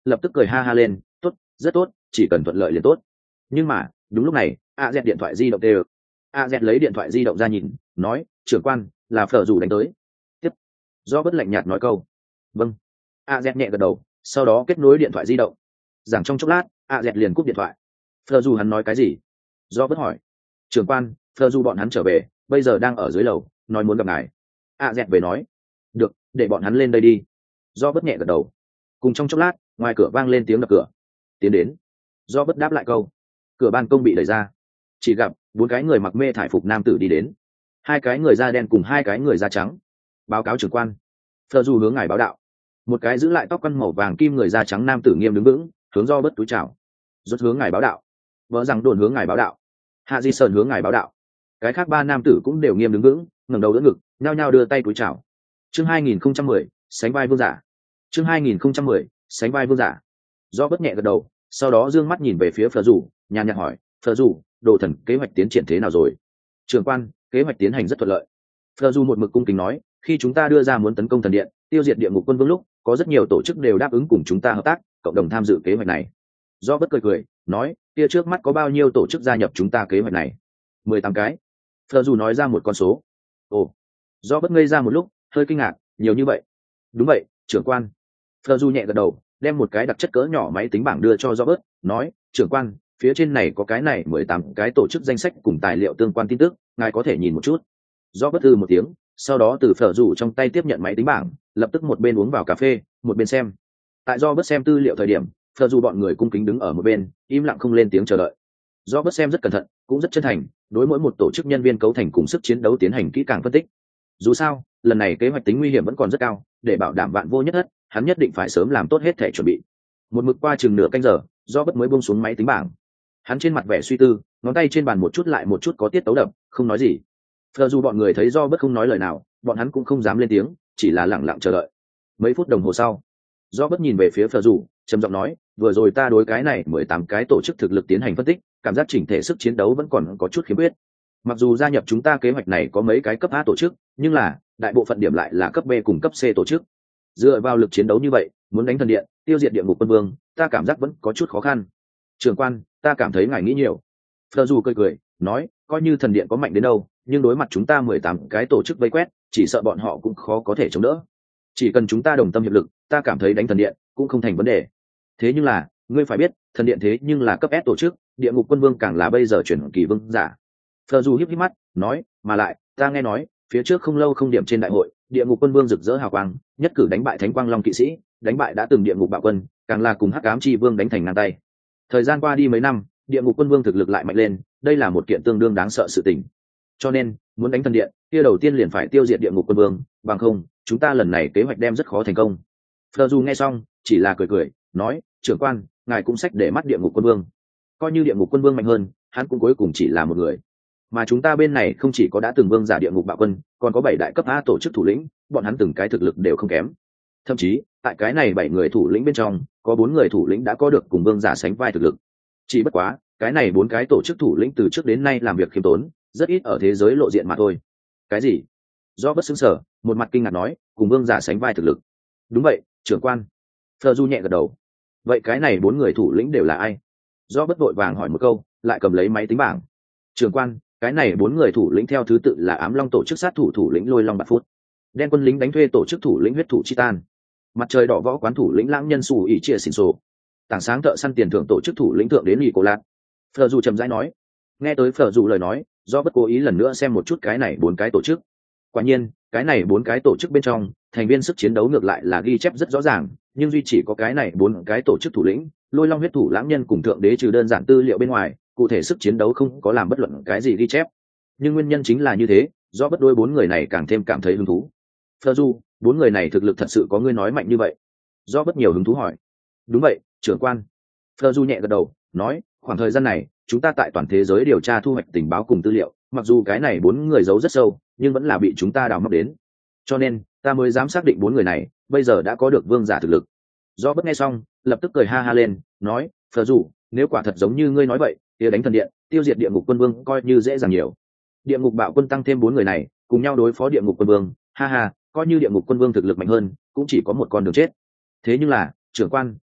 lập tức cười ha ha lên, tốt, rất tốt, chỉ cần thuận lợi liền tốt. Nhưng mà đúng lúc này a z điện thoại di động đều a z lấy điện thoại di động ra nhìn, nói trưởng quan, là phở dù đánh tới. Tiếp do bất lạnh nhạt nói câu vâng. a z nhẹ gật đầu, sau đó kết nối điện thoại di động. Giảng trong chốc lát a z liền cúp điện thoại. Phở dù hắn nói cái gì? Do bất hỏi. Trưởng quan, phở dù bọn hắn trở về, bây giờ đang ở dưới lầu, nói muốn gặp ngài. a z về nói. Được, để bọn hắn lên đây đi. Do bất nhẹ gật đầu. Cùng trong chốc lát ngoài cửa vang lên tiếng đập cửa. Tiến đến. Do bất đáp lại câu. Cửa ban công bị đẩy ra, chỉ gặp bốn cái người mặc mê thải phục nam tử đi đến, hai cái người da đen cùng hai cái người da trắng. Báo cáo trưởng quan. Phở dù hướng ngài báo đạo. Một cái giữ lại tóc quăn màu vàng kim người da trắng nam tử nghiêm đứng vững, hướng do bất túi chào. Rốt hướng ngài báo đạo. Vợ rằng đồn hướng ngài báo đạo. Hạ di sơn hướng ngài báo đạo. Cái khác ba nam tử cũng đều nghiêm đứng vững, ngẩng đầu đỡ ngực, nhao nhao đưa tay túi chào. Chương hai nghìn không trăm mười, sánh vai vương giả. Chương hai nghìn không trăm mười, sánh vai vương giả. Do bất nhẹ gật đầu, sau đó dương mắt nhìn về phía Phở dù, nhàn nhạt hỏi, Phở dù, đồ thần kế hoạch tiến triển thế nào rồi? Trưởng quan, kế hoạch tiến hành rất thuận lợi. Phở dù một mực cung kính nói, khi chúng ta đưa ra muốn tấn công thần điện, tiêu diệt địa ngục quân vương lúc, có rất nhiều tổ chức đều đáp ứng cùng chúng ta hợp tác, cộng đồng tham dự kế hoạch này. Do bất cười cười, nói, kia trước mắt có bao nhiêu tổ chức gia nhập chúng ta kế hoạch này? Mười tám cái. Phở dù nói ra một con số. Ồ. Do bất ngây ra một lúc, hơi kinh ngạc, nhiều như vậy? Đúng vậy, trưởng quan. Phở dù nhẹ gật đầu, đem một cái đặc chất cỡ nhỏ máy tính bảng đưa cho Robert, nói, trưởng quan, phía trên này có cái này mười tám cái tổ chức danh sách cùng tài liệu tương quan tin tức, ngài có thể nhìn một chút. Robert từ một tiếng, sau đó từ Phở dù trong tay tiếp nhận máy tính bảng, lập tức một bên uống vào cà phê, một bên xem. Tại Robert xem tư liệu thời điểm, Phở dù bọn người cung kính đứng ở một bên, im lặng không lên tiếng chờ đợi. Robert xem rất cẩn thận, cũng rất chân thành, đối mỗi một tổ chức nhân viên cấu thành cùng sức chiến đấu tiến hành kỹ càng phân tích. Dù sao, lần này kế hoạch tính nguy hiểm vẫn còn rất cao, để bảo đảm vạn vô nhất thất, hắn nhất định phải sớm làm tốt hết thể chuẩn bị. Một mực qua chừng nửa canh giờ, do bất mới buông xuống máy tính bảng. Hắn trên mặt vẻ suy tư, ngón tay trên bàn một chút lại một chút có tiết tấu đập, không nói gì. Phở dù bọn người thấy do bất không nói lời nào, bọn hắn cũng không dám lên tiếng, chỉ là lặng lặng chờ đợi. Mấy phút đồng hồ sau, do bất nhìn về phía Phở dù, trầm giọng nói, vừa rồi ta đối cái này mười tám cái tổ chức thực lực tiến hành phân tích, cảm giác chỉnh thể sức chiến đấu vẫn còn có chút khiếm khuyết. Mặc dù gia nhập chúng ta kế hoạch này có mấy cái cấp A tổ chức, nhưng là đại bộ phận điểm lại là cấp B cùng cấp C tổ chức. Dựa vào lực chiến đấu như vậy, muốn đánh thần điện, tiêu diệt địa ngục quân vương, ta cảm giác vẫn có chút khó khăn. Trưởng quan, ta cảm thấy ngài nghĩ nhiều. Phở dù cười cười, nói, coi như thần điện có mạnh đến đâu, nhưng đối mặt chúng ta mười tám cái tổ chức vây quét, chỉ sợ bọn họ cũng khó có thể chống đỡ. Chỉ cần chúng ta đồng tâm hiệp lực, ta cảm thấy đánh thần điện cũng không thành vấn đề. Thế nhưng là, ngươi phải biết, thần điện thế nhưng là cấp S tổ chức, địa ngục quân vương càng là bây giờ chuyển kỳ vương giả. Phở dù híp híp mắt, nói, mà lại, ta nghe nói, phía trước không lâu không điểm trên đại hội, địa ngục quân vương rực rỡ hào quang, nhất cử đánh bại thánh quang long kỵ sĩ, đánh bại đã từng địa ngục bạo quân, càng là cùng hắc ám chi vương đánh thành ngang tay. Thời gian qua đi mấy năm, địa ngục quân vương thực lực lại mạnh lên, đây là một kiện tương đương đáng sợ sự tình. Cho nên, muốn đánh thần điện, kia đầu tiên liền phải tiêu diệt địa ngục quân vương, bằng không, chúng ta lần này kế hoạch đem rất khó thành công. Phở dù nghe xong, chỉ là cười cười, nói, trưởng quan, ngài cũng sách để mắt địa ngục quân vương. Coi như địa ngục quân vương mạnh hơn, hắn cũng cuối cùng chỉ là một người. Mà chúng ta bên này không chỉ có đã từng vương giả địa ngục bạo quân, còn có bảy đại cấp A tổ chức thủ lĩnh, bọn hắn từng cái thực lực đều không kém. Thậm chí, tại cái này bảy người thủ lĩnh bên trong, có bốn người thủ lĩnh đã có được cùng vương giả sánh vai thực lực. Chỉ bất quá, cái này bốn cái tổ chức thủ lĩnh từ trước đến nay làm việc khiêm tốn, rất ít ở thế giới lộ diện mà thôi. Cái gì? Do bất xứng sở, một mặt kinh ngạc nói, cùng vương giả sánh vai thực lực. Đúng vậy, trưởng quan. Phở dù nhẹ gật đầu. Vậy cái này bốn người thủ lĩnh đều là ai? Do bất vội vàng hỏi một câu, lại cầm lấy máy tính bảng. Trưởng quan, cái này bốn người thủ lĩnh theo thứ tự là ám long tổ chức sát thủ thủ lĩnh lôi long bạt phút, đen quân lính đánh thuê tổ chức thủ lĩnh huyết thủ chitan, mặt trời đỏ võ quán thủ lĩnh lãng nhân xù ỉ chia xỉn sổ, tảng sáng thợ săn tiền thưởng tổ chức thủ lĩnh thượng đến ủy cổ lạc. Phở dù trầm rãi nói. Nghe tới Phở dù lời nói, do bất cố ý lần nữa xem một chút cái này bốn cái tổ chức. Quả nhiên, cái này bốn cái tổ chức bên trong, thành viên sức chiến đấu ngược lại là ghi chép rất rõ ràng, nhưng duy chỉ có cái này bốn cái tổ chức thủ lĩnh, lôi long huyết thủ lãng nhân cùng thượng đế trừ đơn giản tư liệu bên ngoài, cụ thể sức chiến đấu không có làm bất luận cái gì ghi chép. Nhưng nguyên nhân chính là như thế, do bất đôi bốn người này càng thêm cảm thấy hứng thú. Phở dù, bốn người này thực lực thật sự có ngươi nói mạnh như vậy? Do bất nhiều hứng thú hỏi. Đúng vậy, trưởng quan. Phở dù nhẹ gật đầu, nói, khoảng thời gian này, chúng ta tại toàn thế giới điều tra thu hoạch tình báo cùng tư liệu, mặc dù cái này bốn người giấu rất sâu, nhưng vẫn là bị chúng ta đào móc đến. Cho nên, ta mới dám xác định bốn người này bây giờ đã có được vương giả thực lực. Do bất nghe xong, lập tức cười ha ha lên, nói, Phở dù, nếu quả thật giống như ngươi nói vậy, kia đánh thần điện, tiêu diệt địa ngục quân vương coi như dễ dàng nhiều. Địa ngục bạo quân tăng thêm bốn người này, cùng nhau đối phó địa ngục quân vương, ha ha, coi như địa ngục quân vương thực lực mạnh hơn, cũng chỉ có một con đường chết. Thế nhưng là, trưởng quan,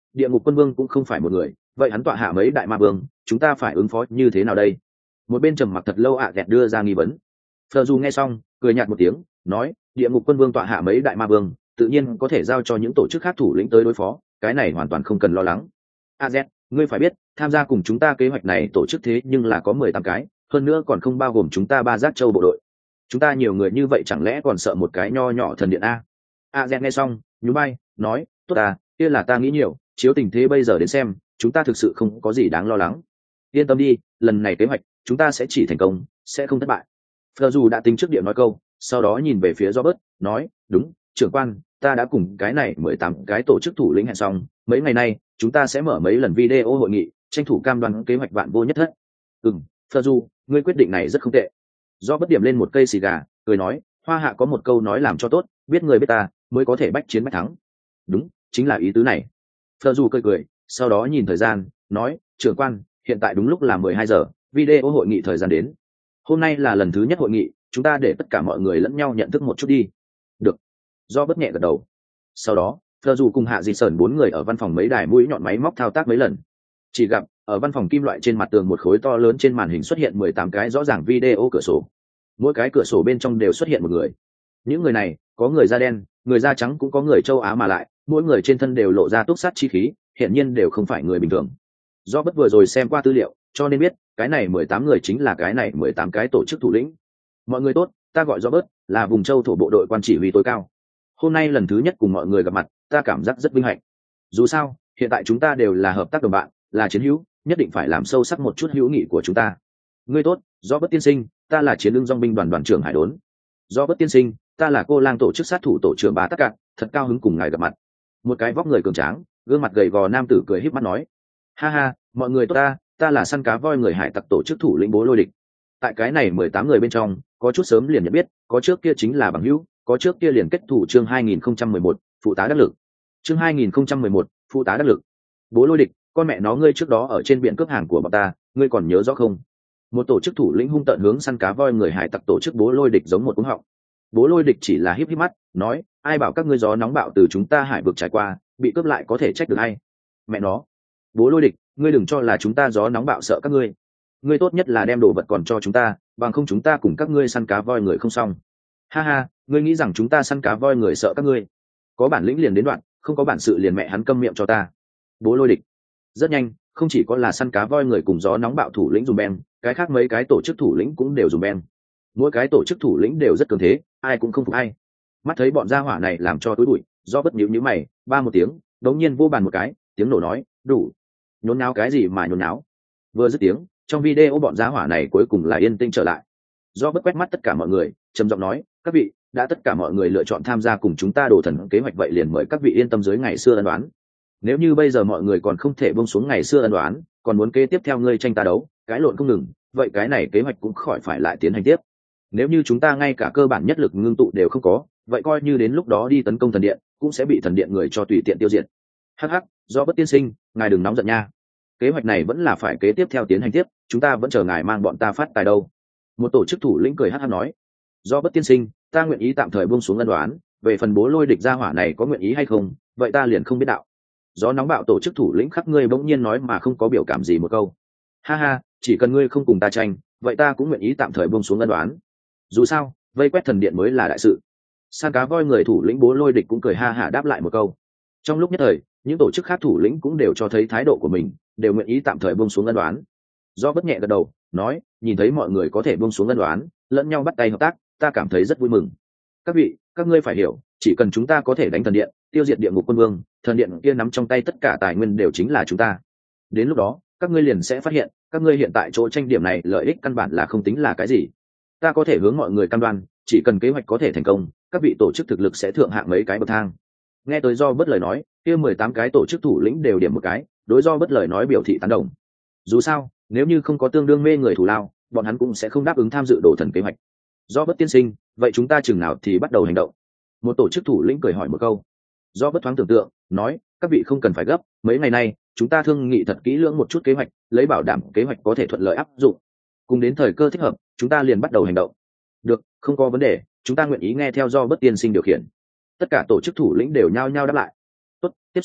địa ngục quân vương cũng không phải một người, vậy hắn tọa hạ mấy đại ma vương, chúng ta phải ứng phó như thế nào đây? Một bên trầm mặc thật lâu ạ dẹt đưa ra nghi vấn. Phờ dù nghe xong cười nhạt một tiếng, nói địa ngục quân vương tọa hạ mấy đại ma vương, tự nhiên có thể giao cho những tổ chức khác thủ lĩnh tới đối phó, cái này hoàn toàn không cần lo lắng. a dẹt, ngươi phải biết tham gia cùng chúng ta kế hoạch này tổ chức thế nhưng là có mười tám cái, hơn nữa còn không bao gồm chúng ta ba giác châu bộ đội. Chúng ta nhiều người như vậy chẳng lẽ còn sợ một cái nho nhỏ thần điện a? a dẹt nghe xong nhún vai nói, tốt à, kia là ta nghĩ nhiều, chiếu tình thế bây giờ đến xem chúng ta thực sự không có gì đáng lo lắng. Yên tâm đi, lần này kế hoạch chúng ta sẽ chỉ thành công, sẽ không thất bại. Phờ dù đã tính trước điểm nói câu, sau đó nhìn về phía Robert, nói, đúng, trưởng quan, ta đã cùng cái này mười tám cái tổ chức thủ lĩnh hẹn xong, mấy ngày nay chúng ta sẽ mở mấy lần video hội nghị, tranh thủ cam đoan kế hoạch vạn vô nhất thất. Ừm, Phờ dù, ngươi quyết định này rất không tệ. Robert điểm lên một cây xì gà, cười nói, hoa hạ có một câu nói làm cho tốt, biết người biết ta mới có thể bách chiến bách thắng. Đúng, chính là ý tứ này. Phờ dù cười cười, sau đó nhìn thời gian, nói, trưởng quan, hiện tại đúng lúc là mười hai giờ, video hội nghị thời gian đến. Hôm nay là lần thứ nhất hội nghị, chúng ta để tất cả mọi người lẫn nhau nhận thức một chút đi. Được. Do bất nhẹ gật đầu. Sau đó, Phờ dù cùng Hạ Dị Sởn bốn người ở văn phòng mấy đài mũi nhọn máy móc thao tác mấy lần. Chỉ gặp ở văn phòng kim loại trên mặt tường một khối to lớn trên màn hình xuất hiện mười tám cái rõ ràng video cửa sổ. Mỗi cái cửa sổ bên trong đều xuất hiện một người. Những người này, có người da đen, người da trắng, cũng có người châu Á, mà lại mỗi người trên thân đều lộ ra túc sát chi khí, hiện nhiên đều không phải người bình thường. Do bất vừa rồi xem qua tư liệu, cho nên biết cái này mười tám người chính là cái này mười tám cái tổ chức thủ lĩnh. Mọi người tốt, ta gọi Robert, là vùng châu thổ bộ đội quan chỉ huy tối cao. Hôm nay lần thứ nhất cùng mọi người gặp mặt, ta cảm giác rất vinh hạnh. Dù sao, hiện tại chúng ta đều là hợp tác đồng bạn, là chiến hữu, nhất định phải làm sâu sắc một chút hữu nghị của chúng ta. Ngươi tốt, Robert tiên sinh, ta là chiến lương dòng binh đoàn đoàn trưởng Hải Đốn. Robert tiên sinh, ta là cô lang tổ chức sát thủ tổ trưởng Bá Tắc Cạn, thật cao hứng cùng ngài gặp mặt. Một cái vóc người cường tráng, gương mặt gầy gò nam tử cười híp mắt nói, ha ha, mọi người tốt, ta ta là săn cá voi người hải tặc tổ chức thủ lĩnh Bố Lôi Địch. Tại cái này mười tám người bên trong, có chút sớm liền nhận biết, có trước kia chính là bằng hữu, có trước kia liền kết thủ. Chương hai nghìn không trăm mười một, phụ tá đắc lực. Chương hai nghìn không trăm mười một, phụ tá đắc lực. Bố Lôi Địch, con mẹ nó ngươi trước đó ở trên biển cướp hàng của bọn ta, ngươi còn nhớ rõ không? Một tổ chức thủ lĩnh hung tợn hướng săn cá voi người hải tặc tổ chức Bố Lôi Địch giống một cú họng. Bố Lôi Địch chỉ là híp híp mắt, nói, ai bảo các ngươi gió nóng bạo từ chúng ta hải vực trải qua, bị cướp lại có thể trách được ai? Mẹ nó, Bố Lôi Địch, ngươi đừng cho là chúng ta gió nóng bạo sợ các ngươi. Ngươi tốt nhất là đem đồ vật còn cho chúng ta, bằng không chúng ta cùng các ngươi săn cá voi người không xong. Ha ha, ngươi nghĩ rằng chúng ta săn cá voi người sợ các ngươi? Có bản lĩnh liền đến đoạn, không có bản sự liền mẹ hắn câm miệng cho ta. Bố Lôi Địch. Rất nhanh, không chỉ có là săn cá voi người cùng gió nóng bạo thủ lĩnh dùng beng, cái khác mấy cái tổ chức thủ lĩnh cũng đều dùng beng. Mỗi cái tổ chức thủ lĩnh đều rất cường thế, ai cũng không phục ai. Mắt thấy bọn gia hỏa này làm cho tối bụi, do bất nhíu nhíu mày, ba một tiếng, đống nhiên vô bàn một cái, tiếng nổ nói, đủ. Nhốn náo cái gì mà nhốn náo? Vừa dứt tiếng, trong video bọn gia hỏa này cuối cùng là yên tĩnh trở lại. Do bất quét mắt tất cả mọi người, trầm giọng nói, các vị, đã tất cả mọi người lựa chọn tham gia cùng chúng ta đồ thần kế hoạch, vậy liền mời các vị yên tâm dưới ngày xưa ân đoán. Nếu như bây giờ mọi người còn không thể buông xuống ngày xưa ân đoán, còn muốn kế tiếp theo ngươi tranh ta đấu, cái lộn không ngừng, vậy cái này kế hoạch cũng khỏi phải lại tiến hành tiếp. Nếu như chúng ta ngay cả cơ bản nhất lực ngưng tụ đều không có, vậy coi như đến lúc đó đi tấn công thần điện, cũng sẽ bị thần điện người cho tùy tiện tiêu diệt. Hắc hắc, do bất tiên sinh, ngài đừng nóng giận nha. Kế hoạch này vẫn là phải kế tiếp theo tiến hành tiếp, chúng ta vẫn chờ ngài mang bọn ta phát tài đâu. Một tổ chức thủ lĩnh cười hắc hắc nói, do bất tiên sinh, ta nguyện ý tạm thời buông xuống ân đoán, về phần Bố Lôi Địch gia hỏa này có nguyện ý hay không, vậy ta liền không biết đạo. Gió nóng bạo tổ chức thủ lĩnh khắc ngươi bỗng nhiên nói mà không có biểu cảm gì một câu. Ha ha, chỉ cần ngươi không cùng ta tranh, vậy ta cũng nguyện ý tạm thời buông xuống ân đoán. Dù sao, vây quét thần điện mới là đại sự. San cá voi người thủ lĩnh Bố Lôi Địch cũng cười ha hả đáp lại một câu. Trong lúc nhất thời, những tổ chức khác thủ lĩnh cũng đều cho thấy thái độ của mình, đều nguyện ý tạm thời buông xuống ân đoán. Do bất nhẹ gật đầu, nói, nhìn thấy mọi người có thể buông xuống ân đoán, lẫn nhau bắt tay hợp tác, ta cảm thấy rất vui mừng. Các vị, các ngươi phải hiểu, chỉ cần chúng ta có thể đánh thần điện, tiêu diệt địa ngục quân vương, thần điện kia nắm trong tay tất cả tài nguyên đều chính là chúng ta. Đến lúc đó, các ngươi liền sẽ phát hiện, các ngươi hiện tại chỗ tranh điểm này lợi ích căn bản là không tính là cái gì. Ta có thể hướng mọi người cam đoan, chỉ cần kế hoạch có thể thành công, các vị tổ chức thực lực sẽ thượng hạng mấy cái bậc thang. Nghe tới do bất lời nói, kia mười tám cái tổ chức thủ lĩnh đều điểm một cái, đối do bất lời nói biểu thị tán đồng. Dù sao, nếu như không có tương đương mê người thủ lao, bọn hắn cũng sẽ không đáp ứng tham dự đồ thần kế hoạch. Do bất tiên sinh, vậy chúng ta chừng nào thì bắt đầu hành động? Một tổ chức thủ lĩnh cười hỏi một câu. Do bất thoáng tưởng tượng, nói, các vị không cần phải gấp, mấy ngày nay chúng ta thương nghị thật kỹ lưỡng một chút kế hoạch, lấy bảo đảm kế hoạch có thể thuận lợi áp dụng. Cùng đến thời cơ thích hợp, chúng ta liền bắt đầu hành động. Được, không có vấn đề, chúng ta nguyện ý nghe theo do bất tiên sinh điều khiển. Tất cả tổ chức thủ lĩnh đều nhao nhao đáp lại. Tốt, tiếp xuống,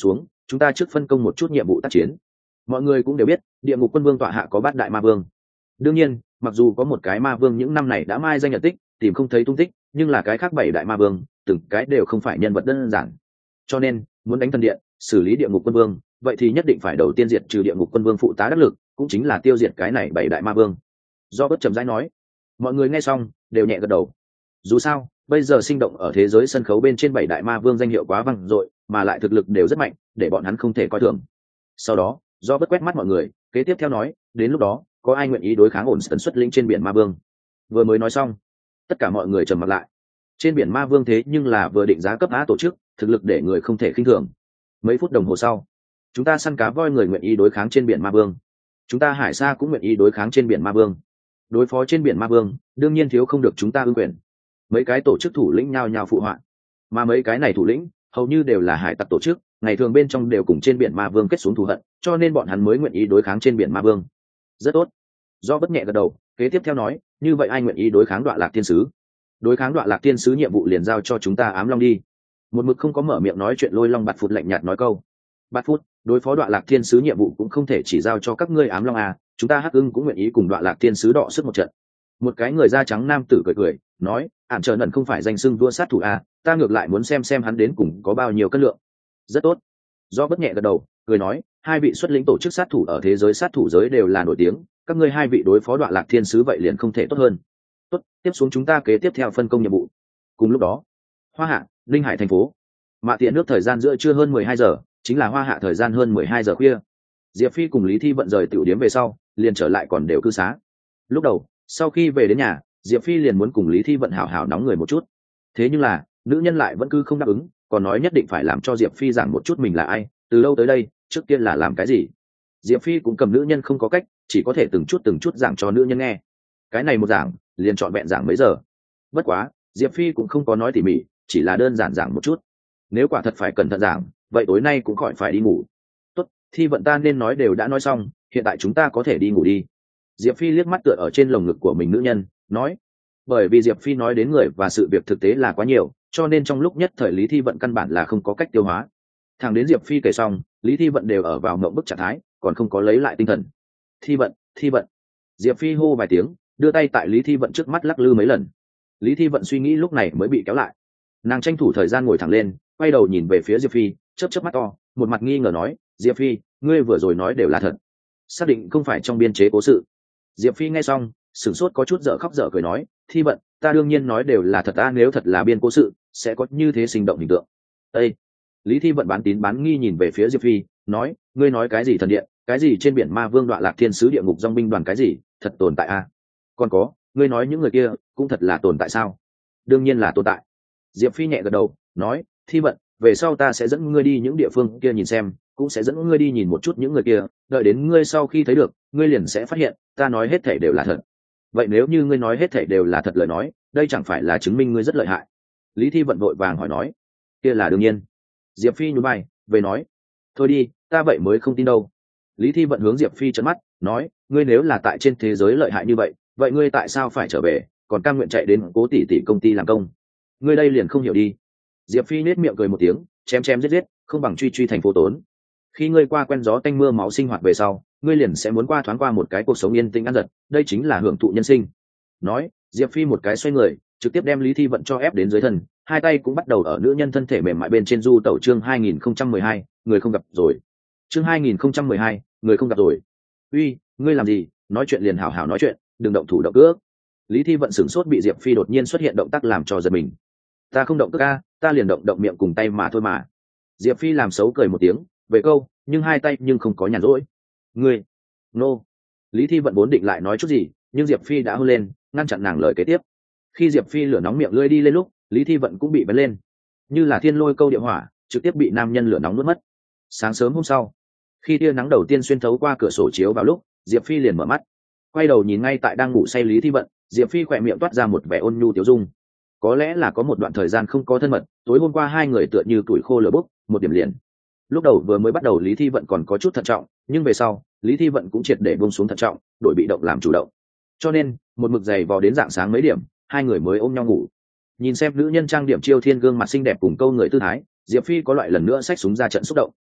chúng ta trước phân công một chút nhiệm vụ tác chiến. Mọi người cũng đều biết địa ngục quân vương tọa hạ có bát đại ma vương. Đương nhiên mặc dù có một cái ma vương những năm này đã mai danh nhận tích, tìm không thấy tung tích, nhưng là cái khác bảy đại ma vương từng cái đều không phải nhân vật đơn giản. Cho nên muốn đánh thần điện, xử lý địa ngục quân vương, vậy thì nhất định phải đầu tiên diệt trừ địa ngục quân vương phụ tá đắc lực, cũng chính là tiêu diệt cái này bảy đại ma vương. Do bất trầm rãi nói. Mọi người nghe xong đều nhẹ gật đầu. Dù sao bây giờ sinh động ở thế giới sân khấu bên trên bảy đại ma vương danh hiệu quá vang dội, mà lại thực lực đều rất mạnh, để bọn hắn không thể coi thường. Sau đó do bất quét mắt mọi người, kế tiếp theo nói, đến lúc đó có ai nguyện ý đối kháng ổn tần xuất lĩnh trên biển ma vương? Vừa mới nói xong tất cả mọi người trầm mặt lại. Trên biển ma vương thế nhưng là vừa định giá cấp á tổ chức, thực lực để người không thể khinh thường. Mấy phút đồng hồ sau, chúng ta săn cá voi người nguyện ý đối kháng trên biển ma vương, chúng ta hải sa cũng nguyện ý đối kháng trên biển ma vương. Đối phó trên biển ma vương đương nhiên thiếu không được chúng ta ưng quyền. Mấy cái tổ chức thủ lĩnh nhao nhao phụ họa, mà mấy cái này thủ lĩnh hầu như đều là hải tặc tổ chức, ngày thường bên trong đều cùng trên biển ma vương kết xuống thù hận, cho nên bọn hắn mới nguyện ý đối kháng trên biển ma vương. Rất tốt. Do bất nhẹ gật đầu, kế tiếp theo nói, như vậy ai nguyện ý đối kháng Đoạ Lạc Thiên Sứ? Đối kháng Đoạ Lạc Thiên Sứ nhiệm vụ liền giao cho chúng ta Ám Long đi. Một mực không có mở miệng nói chuyện Lôi Long Bạt Phụt lạnh nhạt nói câu. Bạt Phụt, đối phó Đoạ Lạc Thiên Sứ nhiệm vụ cũng không thể chỉ giao cho các ngươi Ám Long à, chúng ta Hắc Ưng cũng nguyện ý cùng Đoạ Lạc Thiên Sứ đọ sức một trận. Một cái người da trắng nam tử cười cười, nói, ản trở nần không phải danh xưng vua sát thủ à, ta ngược lại muốn xem xem hắn đến cùng có bao nhiêu cân lượng. Rất tốt. Do bất nhẹ gật đầu, cười nói, hai vị xuất lĩnh tổ chức sát thủ ở thế giới sát thủ giới đều là nổi tiếng, các ngươi hai vị đối phó Đoạ Lạc Thiên Sứ vậy liền không thể tốt hơn. Tốt, tiếp xuống chúng ta kế tiếp theo phân công nhiệm vụ. Cùng lúc đó, Hoa Hạ, Linh Hải thành phố. Mạ Tiện nước thời gian giữa trưa hơn mười hai giờ, chính là Hoa Hạ thời gian hơn mười hai giờ khuya. Diệp Phi cùng Lý Thi Vận rời tiểu điếm về sau, liền trở lại còn đều cư xá. Lúc đầu, sau khi về đến nhà, Diệp Phi liền muốn cùng Lý Thi Vận hảo hảo nóng người một chút. Thế nhưng là, nữ nhân lại vẫn cứ không đáp ứng, còn nói nhất định phải làm cho Diệp Phi giảng một chút mình là ai, từ lâu tới đây, trước tiên là làm cái gì. Diệp Phi cũng cầm nữ nhân không có cách, chỉ có thể từng chút từng chút giảng cho nữ nhân nghe. Cái này một giảng liền trọn vẹn giảng mấy giờ. Bất quá Diệp Phi cũng không có nói tỉ mỉ, chỉ là đơn giản giảng một chút. Nếu quả thật phải cẩn thận giảng, vậy tối nay cũng khỏi phải đi ngủ. Tốt, Thi Vận ta nên nói đều đã nói xong, hiện tại chúng ta có thể đi ngủ đi. Diệp Phi liếc mắt tựa ở trên lồng ngực của mình nữ nhân, nói. Bởi vì Diệp Phi nói đến người và sự việc thực tế là quá nhiều, cho nên trong lúc nhất thời Lý Thi Vận căn bản là không có cách tiêu hóa. Thằng đến Diệp Phi kể xong, Lý Thi Vận đều ở vào mộng bức trạng thái, còn không có lấy lại tinh thần. Thi Vận, Thi Vận. Diệp Phi hô vài tiếng, đưa tay tại Lý Thi Vận trước mắt lắc lư mấy lần. Lý Thi Vận suy nghĩ lúc này mới bị kéo lại. Nàng tranh thủ thời gian ngồi thẳng lên, quay đầu nhìn về phía Diệp Phi, chớp chớp mắt to, một mặt nghi ngờ nói, Diệp Phi, ngươi vừa rồi nói đều là thật, xác định không phải trong biên chế cố sự. Diệp Phi nghe xong sửng sốt, có chút dở khóc dở cười nói, Thi Vận, ta đương nhiên nói đều là thật, ta nếu thật là biên cố sự sẽ có như thế sinh động hình tượng. Ê! Lý Thi Vận bán tín bán nghi nhìn về phía Diệp Phi, nói, ngươi nói cái gì thần điện, cái gì trên biển ma vương Đoạ Lạc Thiên Sứ địa ngục dòng binh đoàn, cái gì thật tồn tại à? Còn có, ngươi nói những người kia cũng thật là tồn tại sao? Đương nhiên là tồn tại. Diệp Phi nhẹ gật đầu, nói, Thi Vận, về sau ta sẽ dẫn ngươi đi những địa phương kia nhìn xem, cũng sẽ dẫn ngươi đi nhìn một chút những người kia, đợi đến ngươi sau khi thấy được, ngươi liền sẽ phát hiện ta nói hết thảy đều là thật. Vậy nếu như ngươi nói hết thảy đều là thật lời nói, đây chẳng phải là chứng minh ngươi rất lợi hại? Lý Thi Vận vội vàng hỏi nói. Kia là đương nhiên. Diệp Phi nhún vai, về nói, thôi đi, ta vậy mới không tin đâu. Lý Thi Vận hướng Diệp Phi trợn mắt, nói, ngươi nếu là tại trên thế giới lợi hại như vậy, vậy ngươi tại sao phải trở về, còn cam nguyện chạy đến Cố tỷ tỷ công ty làm công? Ngươi đây liền không hiểu đi. Diệp Phi nết miệng cười một tiếng, chém chém giết giết, không bằng truy truy thành phố tốn. Khi ngươi qua quen gió tanh mưa máu sinh hoạt về sau, ngươi liền sẽ muốn qua thoáng qua một cái cuộc sống yên tĩnh ăn giật, đây chính là hưởng thụ nhân sinh. Nói, Diệp Phi một cái xoay người, trực tiếp đem Lý Thi Vận cho ép đến dưới thân, hai tay cũng bắt đầu ở nữ nhân thân thể mềm mại bên trên du tẩu. Chương hai nghìn không trăm mười hai, người không gặp rồi. Chương hai nghìn không trăm mười hai, người không gặp rồi. Uy, ngươi làm gì? Nói chuyện liền hảo hảo nói chuyện, đừng động thủ động cước. Lý Thi Vận sửng sốt, bị Diệp Phi đột nhiên xuất hiện động tác làm cho giật mình. Ta không động cước a, ta liền động động miệng cùng tay mà thôi mà. Diệp Phi làm xấu cười một tiếng, về câu, nhưng hai tay nhưng không có nhàn rỗi. Ngươi, nô. No. Lý Thi Vận vốn định lại nói chút gì, nhưng Diệp Phi đã hôn lên, ngăn chặn nàng lời kế tiếp. Khi Diệp Phi lửa nóng miệng lưỡi đi lên lúc, Lý Thi Vận cũng bị bắn lên, như là thiên lôi câu địa hỏa, trực tiếp bị nam nhân lửa nóng nuốt mất. Sáng sớm hôm sau, khi tia nắng đầu tiên xuyên thấu qua cửa sổ chiếu vào lúc, Diệp Phi liền mở mắt, quay đầu nhìn ngay tại đang ngủ say Lý Thi Vận, Diệp Phi khỏe miệng toát ra một vẻ ôn nhu tiểu dung. Có lẽ là có một đoạn thời gian không có thân mật, tối hôm qua hai người tựa như tuổi khô lửa bốc, một điểm liền. Lúc đầu vừa mới bắt đầu Lý Thi Vận còn có chút thận trọng, nhưng về sau Lý Thi Vận cũng triệt để buông xuống thận trọng, đổi bị động làm chủ động. Cho nên một mực dày vò đến rạng sáng mấy điểm, hai người mới ôm nhau ngủ. Nhìn xem nữ nhân trang điểm chiêu thiên gương mặt xinh đẹp cùng câu người tư thái, Diệp Phi có loại lần nữa xách súng ra trận xúc động.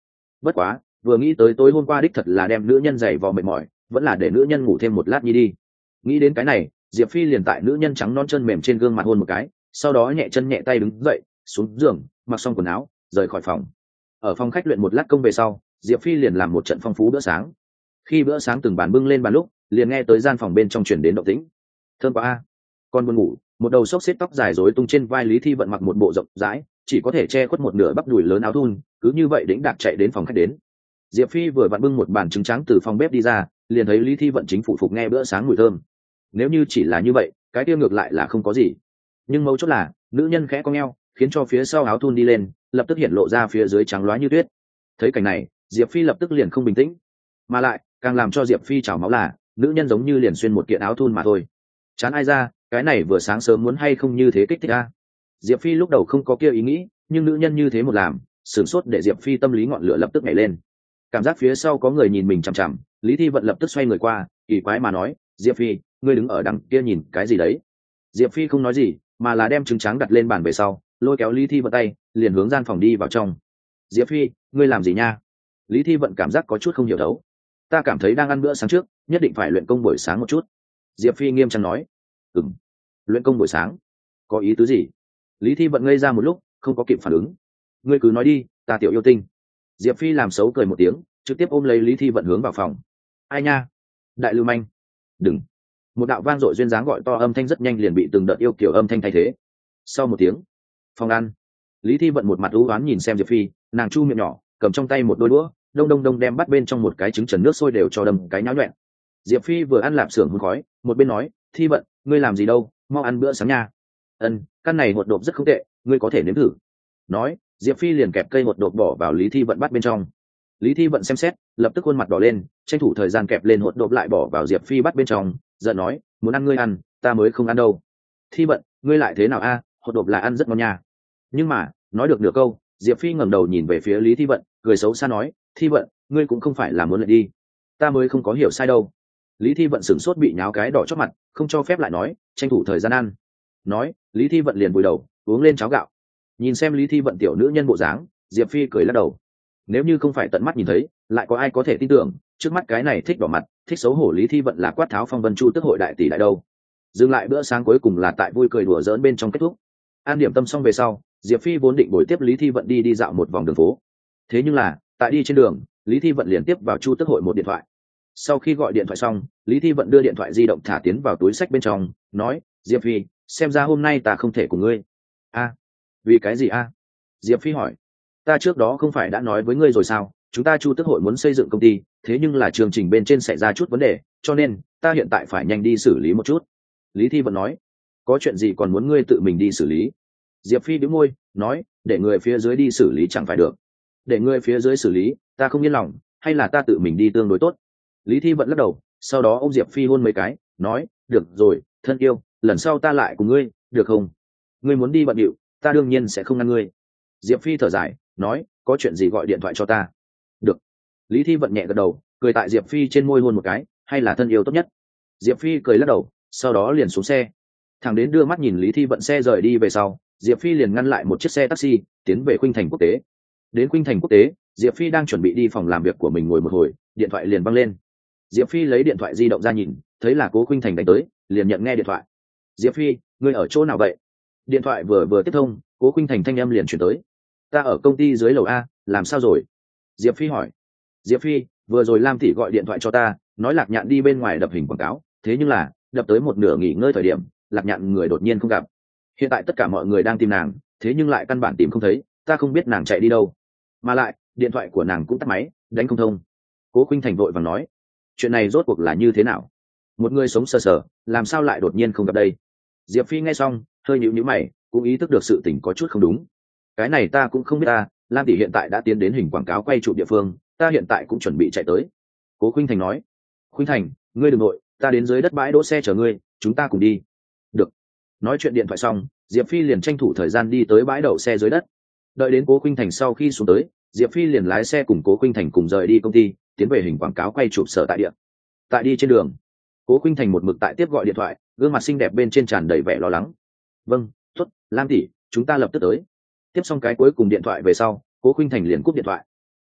bất quá vừa nghĩ tới tối hôm qua đích thật là đem nữ nhân giày vò mệt mỏi, vẫn là để nữ nhân ngủ thêm một lát nhi đi. Nghĩ đến cái này, Diệp Phi liền tại nữ nhân trắng non chân mềm trên gương mặt hôn một cái, sau đó nhẹ chân nhẹ tay đứng dậy xuống giường, mặc xong quần áo rời khỏi phòng. Ở phòng khách luyện một lát công về sau, Diệp Phi liền làm một trận phong phú bữa sáng. Khi bữa sáng từng bàn bưng lên bàn lúc, liền nghe tới gian phòng bên trong chuyển đến động tĩnh. Thơm quá a. Con buồn ngủ, một đầu xốc xếp tóc dài rối tung trên vai Lý Thi Vận mặc một bộ rộng rãi, chỉ có thể che khuất một nửa bắp đùi lớn áo thun, cứ như vậy đĩnh đạc chạy đến phòng khách đến. Diệp Phi vừa vặn bưng một bàn trứng trắng từ phòng bếp đi ra, liền thấy Lý Thi Vận chính phụ phục nghe bữa sáng mùi thơm. Nếu như chỉ là như vậy, cái kia ngược lại là không có gì. Nhưng mấu chốt là, nữ nhân khẽ cong eo, khiến cho phía sau áo thun đi lên, lập tức hiện lộ ra phía dưới trắng loá như tuyết. Thấy cảnh này, Diệp Phi lập tức liền không bình tĩnh, mà lại càng làm cho Diệp Phi trào máu là, nữ nhân giống như liền xuyên một kiện áo thun mà thôi. Chán ai ra, cái này vừa sáng sớm muốn hay không như thế kích thích a. Diệp Phi lúc đầu không có kia ý nghĩ, nhưng nữ nhân như thế một làm, sửng sốt để Diệp Phi tâm lý ngọn lửa lập tức nhảy lên. Cảm giác phía sau có người nhìn mình chằm chằm, Lý Thi Vận lập tức xoay người qua, kỳ quái mà nói, Diệp Phi, ngươi đứng ở đằng kia nhìn cái gì đấy? Diệp Phi không nói gì, mà là đem trứng trắng đặt lên bàn về sau, lôi kéo Lý Thi Vận tay, liền hướng gian phòng đi vào trong. Diệp Phi, ngươi làm gì nha? Lý Thi Vận cảm giác có chút không hiểu thấu. Ta cảm thấy đang ăn bữa sáng trước, nhất định phải luyện công buổi sáng một chút. Diệp Phi nghiêm trang nói. Ừm, luyện công buổi sáng, có ý tứ gì? Lý Thi Vận ngây ra một lúc, không có kịp phản ứng. Ngươi cứ nói đi, ta tiểu yêu tinh. Diệp Phi làm xấu cười một tiếng, trực tiếp ôm lấy Lý Thi Vận hướng vào phòng. Ai nha? Đại lưu manh. Đừng. Một đạo vang dội duyên dáng gọi to âm thanh rất nhanh liền bị từng đợt yêu kiểu âm thanh thay thế. Sau một tiếng, phòng ăn. Lý Thi Vận một mặt u oán nhìn xem Diệp Phi, nàng chu miệng nhỏ, cầm trong tay một đôi đũa, đông đông đông đem bắt bên trong một cái trứng trần nước sôi đều cho đầm cái nháo nhuyễn. Diệp Phi vừa ăn lạp xưởng hun khói, một bên nói, Thi Vận, ngươi làm gì đâu, mau ăn bữa sáng nha. Ân, căn này hột độp rất không tệ, ngươi có thể nếm thử. Nói, Diệp Phi liền kẹp cây hột độp bỏ vào Lý Thi Vận bắt bên trong. Lý Thi Vận xem xét, lập tức khuôn mặt đỏ lên, tranh thủ thời gian kẹp lên hột độp lại bỏ vào Diệp Phi bắt bên trong, giận nói, muốn ăn ngươi ăn, ta mới không ăn đâu. Thi Vận, ngươi lại thế nào a? Hột độp là ăn rất ngon nha. Nhưng mà, nói được nửa câu, Diệp Phi ngẩng đầu nhìn về phía Lý Thi Vận, cười xấu xa nói, Thi Vận, ngươi cũng không phải là muốn lại đi, ta mới không có hiểu sai đâu. Lý Thi Vận sửng sốt bị nháo cái đỏ chót mặt, không cho phép lại nói, tranh thủ thời gian ăn. Nói, Lý Thi Vận liền vùi đầu uống lên cháo gạo. Nhìn xem Lý Thi Vận tiểu nữ nhân bộ dáng, Diệp Phi cười lắc đầu. Nếu như không phải tận mắt nhìn thấy, lại có ai có thể tin tưởng, trước mắt cái này thích đỏ mặt, thích xấu hổ Lý Thi Vận là quát tháo phong vân chu tức hội đại tỷ đại đâu. Dừng lại bữa sáng cuối cùng là tại vui cười đùa giỡn bên trong kết thúc. An điểm tâm xong về sau, Diệp Phi vốn định bồi tiếp Lý Thi Vận đi đi dạo một vòng đường phố. Thế nhưng là, tại đi trên đường, Lý Thi Vận liền tiếp vào chu tức hội một điện thoại. Sau khi gọi điện thoại xong, Lý Thi Vận đưa điện thoại di động thả tiến vào túi xách bên trong, nói, Diệp Phi, xem ra hôm nay ta không thể cùng ngươi. A, vì cái gì a? Diệp Phi hỏi. Ta trước đó không phải đã nói với ngươi rồi sao, chúng ta chu tức hội muốn xây dựng công ty, thế nhưng là chương trình bên trên xảy ra chút vấn đề, cho nên ta hiện tại phải nhanh đi xử lý một chút. Lý Thi Vận nói. Có chuyện gì còn muốn ngươi tự mình đi xử lý? Diệp Phi bĩu môi, nói, để người phía dưới đi xử lý chẳng phải được. Để người phía dưới xử lý, ta không yên lòng, hay là ta tự mình đi tương đối tốt. Lý Thi Vận lắc đầu, sau đó ôm Diệp Phi hôn mấy cái, nói, được rồi, thân yêu, lần sau ta lại cùng ngươi, được không? Ngươi muốn đi bận điệu, ta đương nhiên sẽ không ngăn ngươi. Diệp Phi thở dài, nói, có chuyện gì gọi điện thoại cho ta. Được. Lý Thi Vận nhẹ gật đầu, cười tại Diệp Phi trên môi hôn một cái, hay là thân yêu tốt nhất. Diệp Phi cười lắc đầu, sau đó liền xuống xe. Thằng đến đưa mắt nhìn Lý Thi Vận xe rời đi về sau, Diệp Phi liền ngăn lại một chiếc xe taxi, tiến về Khuynh Thành Quốc tế. Đến Khuynh Thành Quốc tế, Diệp Phi đang chuẩn bị đi phòng làm việc của mình ngồi một hồi, điện thoại liền văng lên. Diệp Phi lấy điện thoại di động ra nhìn, thấy là Cố Khuynh Thành đánh tới, liền nhận nghe điện thoại. Diệp Phi, ngươi ở chỗ nào vậy? Điện thoại vừa vừa tiếp thông, Cố Khuynh Thành thanh âm liền chuyển tới. Ta ở công ty dưới lầu A, làm sao rồi? Diệp Phi hỏi. Diệp Phi, vừa rồi Lam tỷ gọi điện thoại cho ta, nói Lạc Nhạn đi bên ngoài đập hình quảng cáo, thế nhưng là đập tới một nửa nghỉ ngơi thời điểm, Lạc Nhạn người đột nhiên không gặp. Hiện tại tất cả mọi người đang tìm nàng, thế nhưng lại căn bản tìm không thấy, ta không biết nàng chạy đi đâu. Mà lại, điện thoại của nàng cũng tắt máy, đánh không thông. Cố Khuynh Thành vội vàng nói, chuyện này rốt cuộc là như thế nào? Một người sống sờ sờ, làm sao lại đột nhiên không gặp đây? Diệp Phi nghe xong, hơi nhíu nhíu mày, cũng ý thức được sự tình có chút không đúng. Cái này ta cũng không biết ta, Lam tỷ hiện tại đã tiến đến hình quảng cáo quay trụ địa phương, ta hiện tại cũng chuẩn bị chạy tới. Cố Khuynh Thành nói. Khuynh Thành, ngươi đừng nội, ta đến dưới đất bãi đỗ xe chờ ngươi, chúng ta cùng đi. Được. Nói chuyện điện thoại xong, Diệp Phi liền tranh thủ thời gian đi tới bãi đậu xe dưới đất. Đợi đến Cố Khuynh Thành sau khi xuống tới, Diệp Phi liền lái xe cùng Cố Khuynh Thành cùng rời đi công ty, tiến về hình quảng cáo quay chụp sở tại địa. Tại đi trên đường, Cố Khuynh Thành một mực tại tiếp gọi điện thoại, gương mặt xinh đẹp bên trên tràn đầy vẻ lo lắng. Vâng, tốt, Lam tỷ, chúng ta lập tức tới. Tiếp xong cái cuối cùng điện thoại về sau, Cố Khuynh Thành liền cúp điện thoại.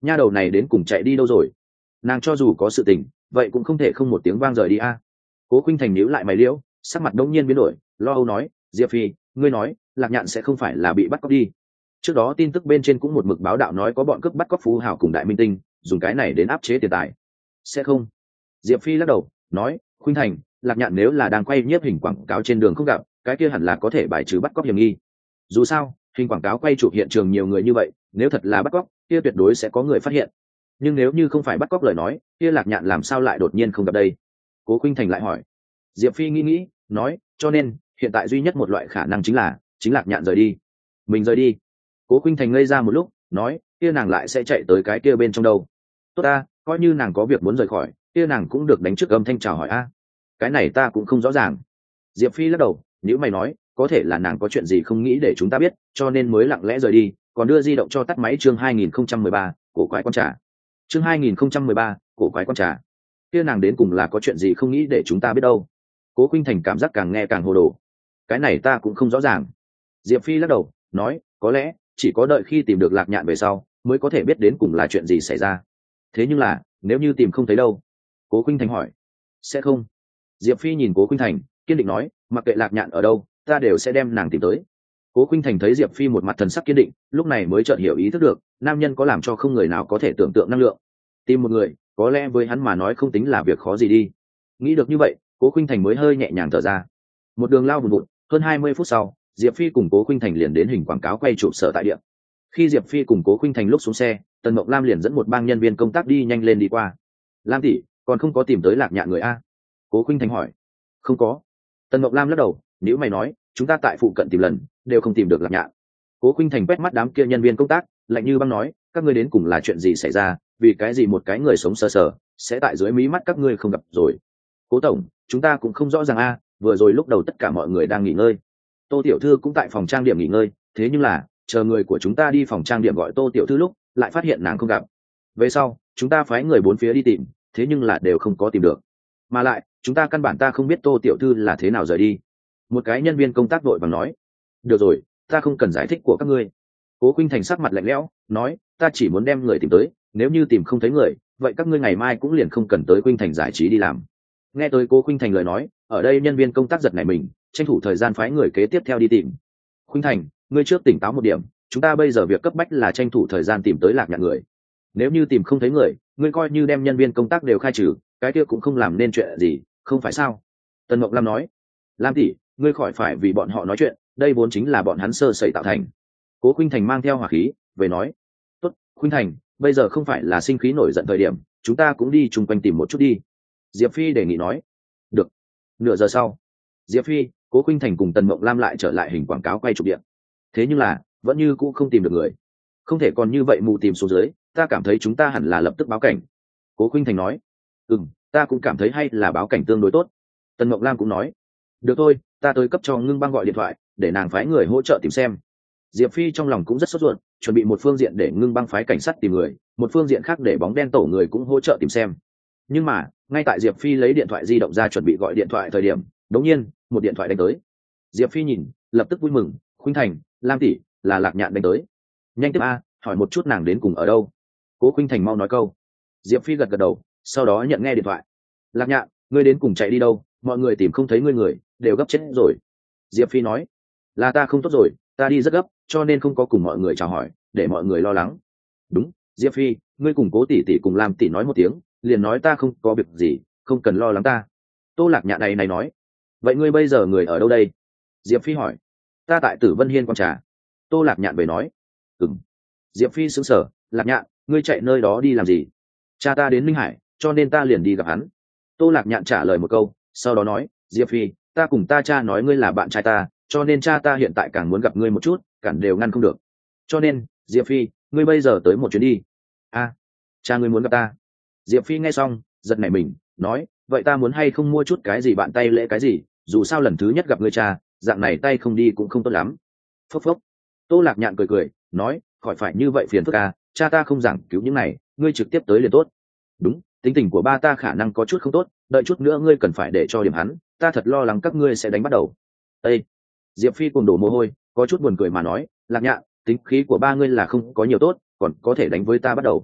nha đầu này đến cùng chạy đi đâu rồi? Nàng cho dù có sự tình vậy cũng không thể không một tiếng vang rời đi a. Cố Khuynh Thành nhíu lại mày liễu, sắc mặt đống nhiên biến đổi, lo âu nói, Diệp Phi, ngươi nói Lạc Nhạn sẽ không phải là bị bắt cóc đi? Trước đó tin tức bên trên cũng một mực báo đạo nói có bọn cướp bắt cóc phú hào cùng đại minh tinh, dùng cái này đến áp chế tiền tài. Sẽ không. Diệp Phi lắc đầu nói, Khuynh Thành, Lạc Nhạn nếu là đang quay nhiếp hình quảng cáo trên đường không gặp, cái kia hẳn là có thể bài trừ bắt cóc hiểm nghi. Dù sao hình quảng cáo quay chụp hiện trường nhiều người như vậy, nếu thật là bắt cóc kia tuyệt đối sẽ có người phát hiện. Nhưng nếu như không phải bắt cóc lời nói, kia Lạc Nhạn làm sao lại đột nhiên không gặp đây? Cố Khuynh Thành lại hỏi. Diệp Phi nghĩ nghĩ nói, cho nên hiện tại duy nhất một loại khả năng chính là chính Lạc Nhạn rời đi. Mình rời đi? Cố Khuynh Thành ngây ra một lúc nói, kia nàng lại sẽ chạy tới cái kia bên trong đâu? Tốt ta, coi như nàng có việc muốn rời khỏi, kia nàng cũng được đánh trước âm thanh chào hỏi a. Cái này ta cũng không rõ ràng. Diệp Phi lắc đầu, nếu mày nói, có thể là nàng có chuyện gì không nghĩ để chúng ta biết, cho nên mới lặng lẽ rời đi, còn đưa di động cho tắt máy. Chương hai nghìn không trăm mười ba, cổ quái con trà. Chương hai nghìn không trăm mười ba, cổ quái con trà. Kia nàng đến cùng là có chuyện gì không nghĩ để chúng ta biết đâu? Cố Khuynh Thành cảm giác càng nghe càng hồ đồ. Cái này ta cũng không rõ ràng. Diệp Phi lắc đầu nói, có lẽ chỉ có đợi khi tìm được Lạc Nhạn về sau mới có thể biết đến cùng là chuyện gì xảy ra. Thế nhưng là nếu như tìm không thấy đâu? Cố Khuynh Thành hỏi. Sẽ không. Diệp Phi nhìn Cố Khuynh Thành kiên định nói, mặc kệ Lạc Nhạn ở đâu ta đều sẽ đem nàng tìm tới. Cố Khuynh Thành thấy Diệp Phi một mặt thần sắc kiên định, lúc này mới chợt hiểu ý thức được nam nhân có làm cho không người nào có thể tưởng tượng năng lượng. Tìm một người có lẽ với hắn mà nói không tính là việc khó gì đi. Nghĩ được như vậy, Cố Khuynh Thành mới hơi nhẹ nhàng thở ra. Một đường lao vùn vụt, hơn hai mươi phút sau Diệp Phi cùng Cố Khuynh Thành liền đến hình quảng cáo quay chụp sở tại địa. Khi Diệp Phi cùng Cố Khuynh Thành lúc xuống xe, Tần Mộng Lam liền dẫn một bang nhân viên công tác đi nhanh lên đi qua. Lam tỷ, còn không có tìm tới Lạc Nhạn người a? Cố Khuynh Thành hỏi. Không có. Tần Mộng Lam lắc đầu, nếu mày nói, chúng ta tại phụ cận tìm lần đều không tìm được Lạc Nhạn. Cố Khuynh Thành quét mắt đám kia nhân viên công tác, lạnh như băng nói, các ngươi đến cùng là chuyện gì xảy ra, vì cái gì một cái người sống sờ sờ sẽ tại dưới mí mắt các ngươi không gặp rồi? Cố tổng, chúng ta cũng không rõ ràng a, vừa rồi lúc đầu tất cả mọi người đang nghỉ ngơi, Tô tiểu thư cũng tại phòng trang điểm nghỉ ngơi, thế nhưng là chờ người của chúng ta đi phòng trang điểm gọi Tô tiểu thư lúc lại phát hiện nàng không gặp. Về sau chúng ta phái người bốn phía đi tìm, thế nhưng là đều không có tìm được, mà lại chúng ta căn bản ta không biết Tô tiểu thư là thế nào rời đi. Một cái nhân viên công tác vội vàng nói. Được rồi, ta không cần giải thích của các ngươi. Cố Khuynh Thành sắc mặt lạnh lẽo nói, ta chỉ muốn đem người tìm tới, nếu như tìm không thấy người vậy các ngươi ngày mai cũng liền không cần tới Khuynh Thành giải trí đi làm. Nghe tới Cố Khuynh Thành lời nói, ở đây nhân viên công tác giật nảy mình, tranh thủ thời gian phái người kế tiếp theo đi tìm. Khuynh Thành, ngươi trước tỉnh táo một điểm, chúng ta bây giờ việc cấp bách là tranh thủ thời gian tìm tới Lạc Nhạn người. Nếu như tìm không thấy người, ngươi coi như đem nhân viên công tác đều khai trừ, cái kia cũng không làm nên chuyện gì, không phải sao? Tần Mộng Lam nói. Lam tỷ, ngươi khỏi phải vì bọn họ nói chuyện, đây vốn chính là bọn hắn sơ sẩy tạo thành. Cố Khuynh Thành mang theo hỏa khí về nói. Tốt, Khuynh Thành, bây giờ không phải là sinh khí nổi giận thời điểm, chúng ta cũng đi chung quanh tìm một chút đi. Diệp Phi đề nghị nói. Được. Nửa giờ sau, Diệp Phi, Cố Khuynh Thành cùng Tần Mộng Lam lại trở lại hình quảng cáo quay chụp điện. Thế nhưng là vẫn như cũ không tìm được người. Không thể còn như vậy mù tìm xuống dưới, ta cảm thấy chúng ta hẳn là lập tức báo cảnh. Cố Khuynh Thành nói. Ừm, ta cũng cảm thấy hay là báo cảnh tương đối tốt. Tần Mộng Lam cũng nói. Được thôi, ta tới cấp cho Ngưng Băng gọi điện thoại để nàng phái người hỗ trợ tìm xem. Diệp Phi trong lòng cũng rất sốt ruột, chuẩn bị một phương diện để Ngưng Băng phái cảnh sát tìm người, một phương diện khác để bóng đen tổ người cũng hỗ trợ tìm xem. Nhưng mà ngay tại Diệp Phi lấy điện thoại di động ra chuẩn bị gọi điện thoại thời điểm, đột nhiên một điện thoại đánh tới. Diệp Phi nhìn, lập tức vui mừng, Khuynh Thành, Lam tỷ, là Lạc Nhạn đánh tới. Nhanh tiếp a, hỏi một chút nàng đến cùng ở đâu. Cố Khuynh Thành mau nói câu. Diệp Phi gật gật đầu, sau đó nhận nghe điện thoại. Lạc Nhạn, ngươi đến cùng chạy đi đâu, mọi người tìm không thấy ngươi người đều gấp chết rồi. Diệp Phi nói. Là ta không tốt rồi, ta đi rất gấp cho nên không có cùng mọi người chào hỏi, để mọi người lo lắng. Đúng, Diệp Phi, ngươi cùng Cố tỷ tỷ cùng Lam tỷ nói một tiếng, liền nói ta không có việc gì, không cần lo lắng ta. Tô Lạc Nhạn này này nói. Vậy ngươi bây giờ người ở đâu đây? Diệp Phi hỏi. Ta tại Tử Vân Hiên quán trà. Tô Lạc Nhạn về nói. Ừm. Diệp Phi sững sờ, Lạc Nhạn, ngươi chạy nơi đó đi làm gì? Cha ta đến Minh Hải, cho nên ta liền đi gặp hắn. Tô Lạc Nhạn trả lời một câu, sau đó nói, Diệp Phi, ta cùng ta cha nói ngươi là bạn trai ta, cho nên cha ta hiện tại càng muốn gặp ngươi một chút, cản đều ngăn không được. Cho nên, Diệp Phi, ngươi bây giờ tới một chuyến đi. A, à, cha ngươi muốn gặp ta. Diệp Phi nghe xong, giật nảy mình, nói, vậy ta muốn hay không mua chút cái gì bạn tay lễ cái gì, dù sao lần thứ nhất gặp ngươi cha, dạng này tay không đi cũng không tốt lắm. Phốc phốc. Tô Lạc Nhạn cười cười, nói, khỏi phải như vậy phiền phức à, cha ta không giảng cứu những này, ngươi trực tiếp tới liền tốt. Đúng, tính tình của ba ta khả năng có chút không tốt, đợi chút nữa ngươi cần phải để cho điểm hắn, ta thật lo lắng các ngươi sẽ đánh bắt đầu. Ê! Diệp Phi cùng đổ mồ hôi, có chút buồn cười mà nói, Lạc Nhạn, tính khí của ba ngươi là không có nhiều tốt, còn có thể đánh với ta bắt đầu.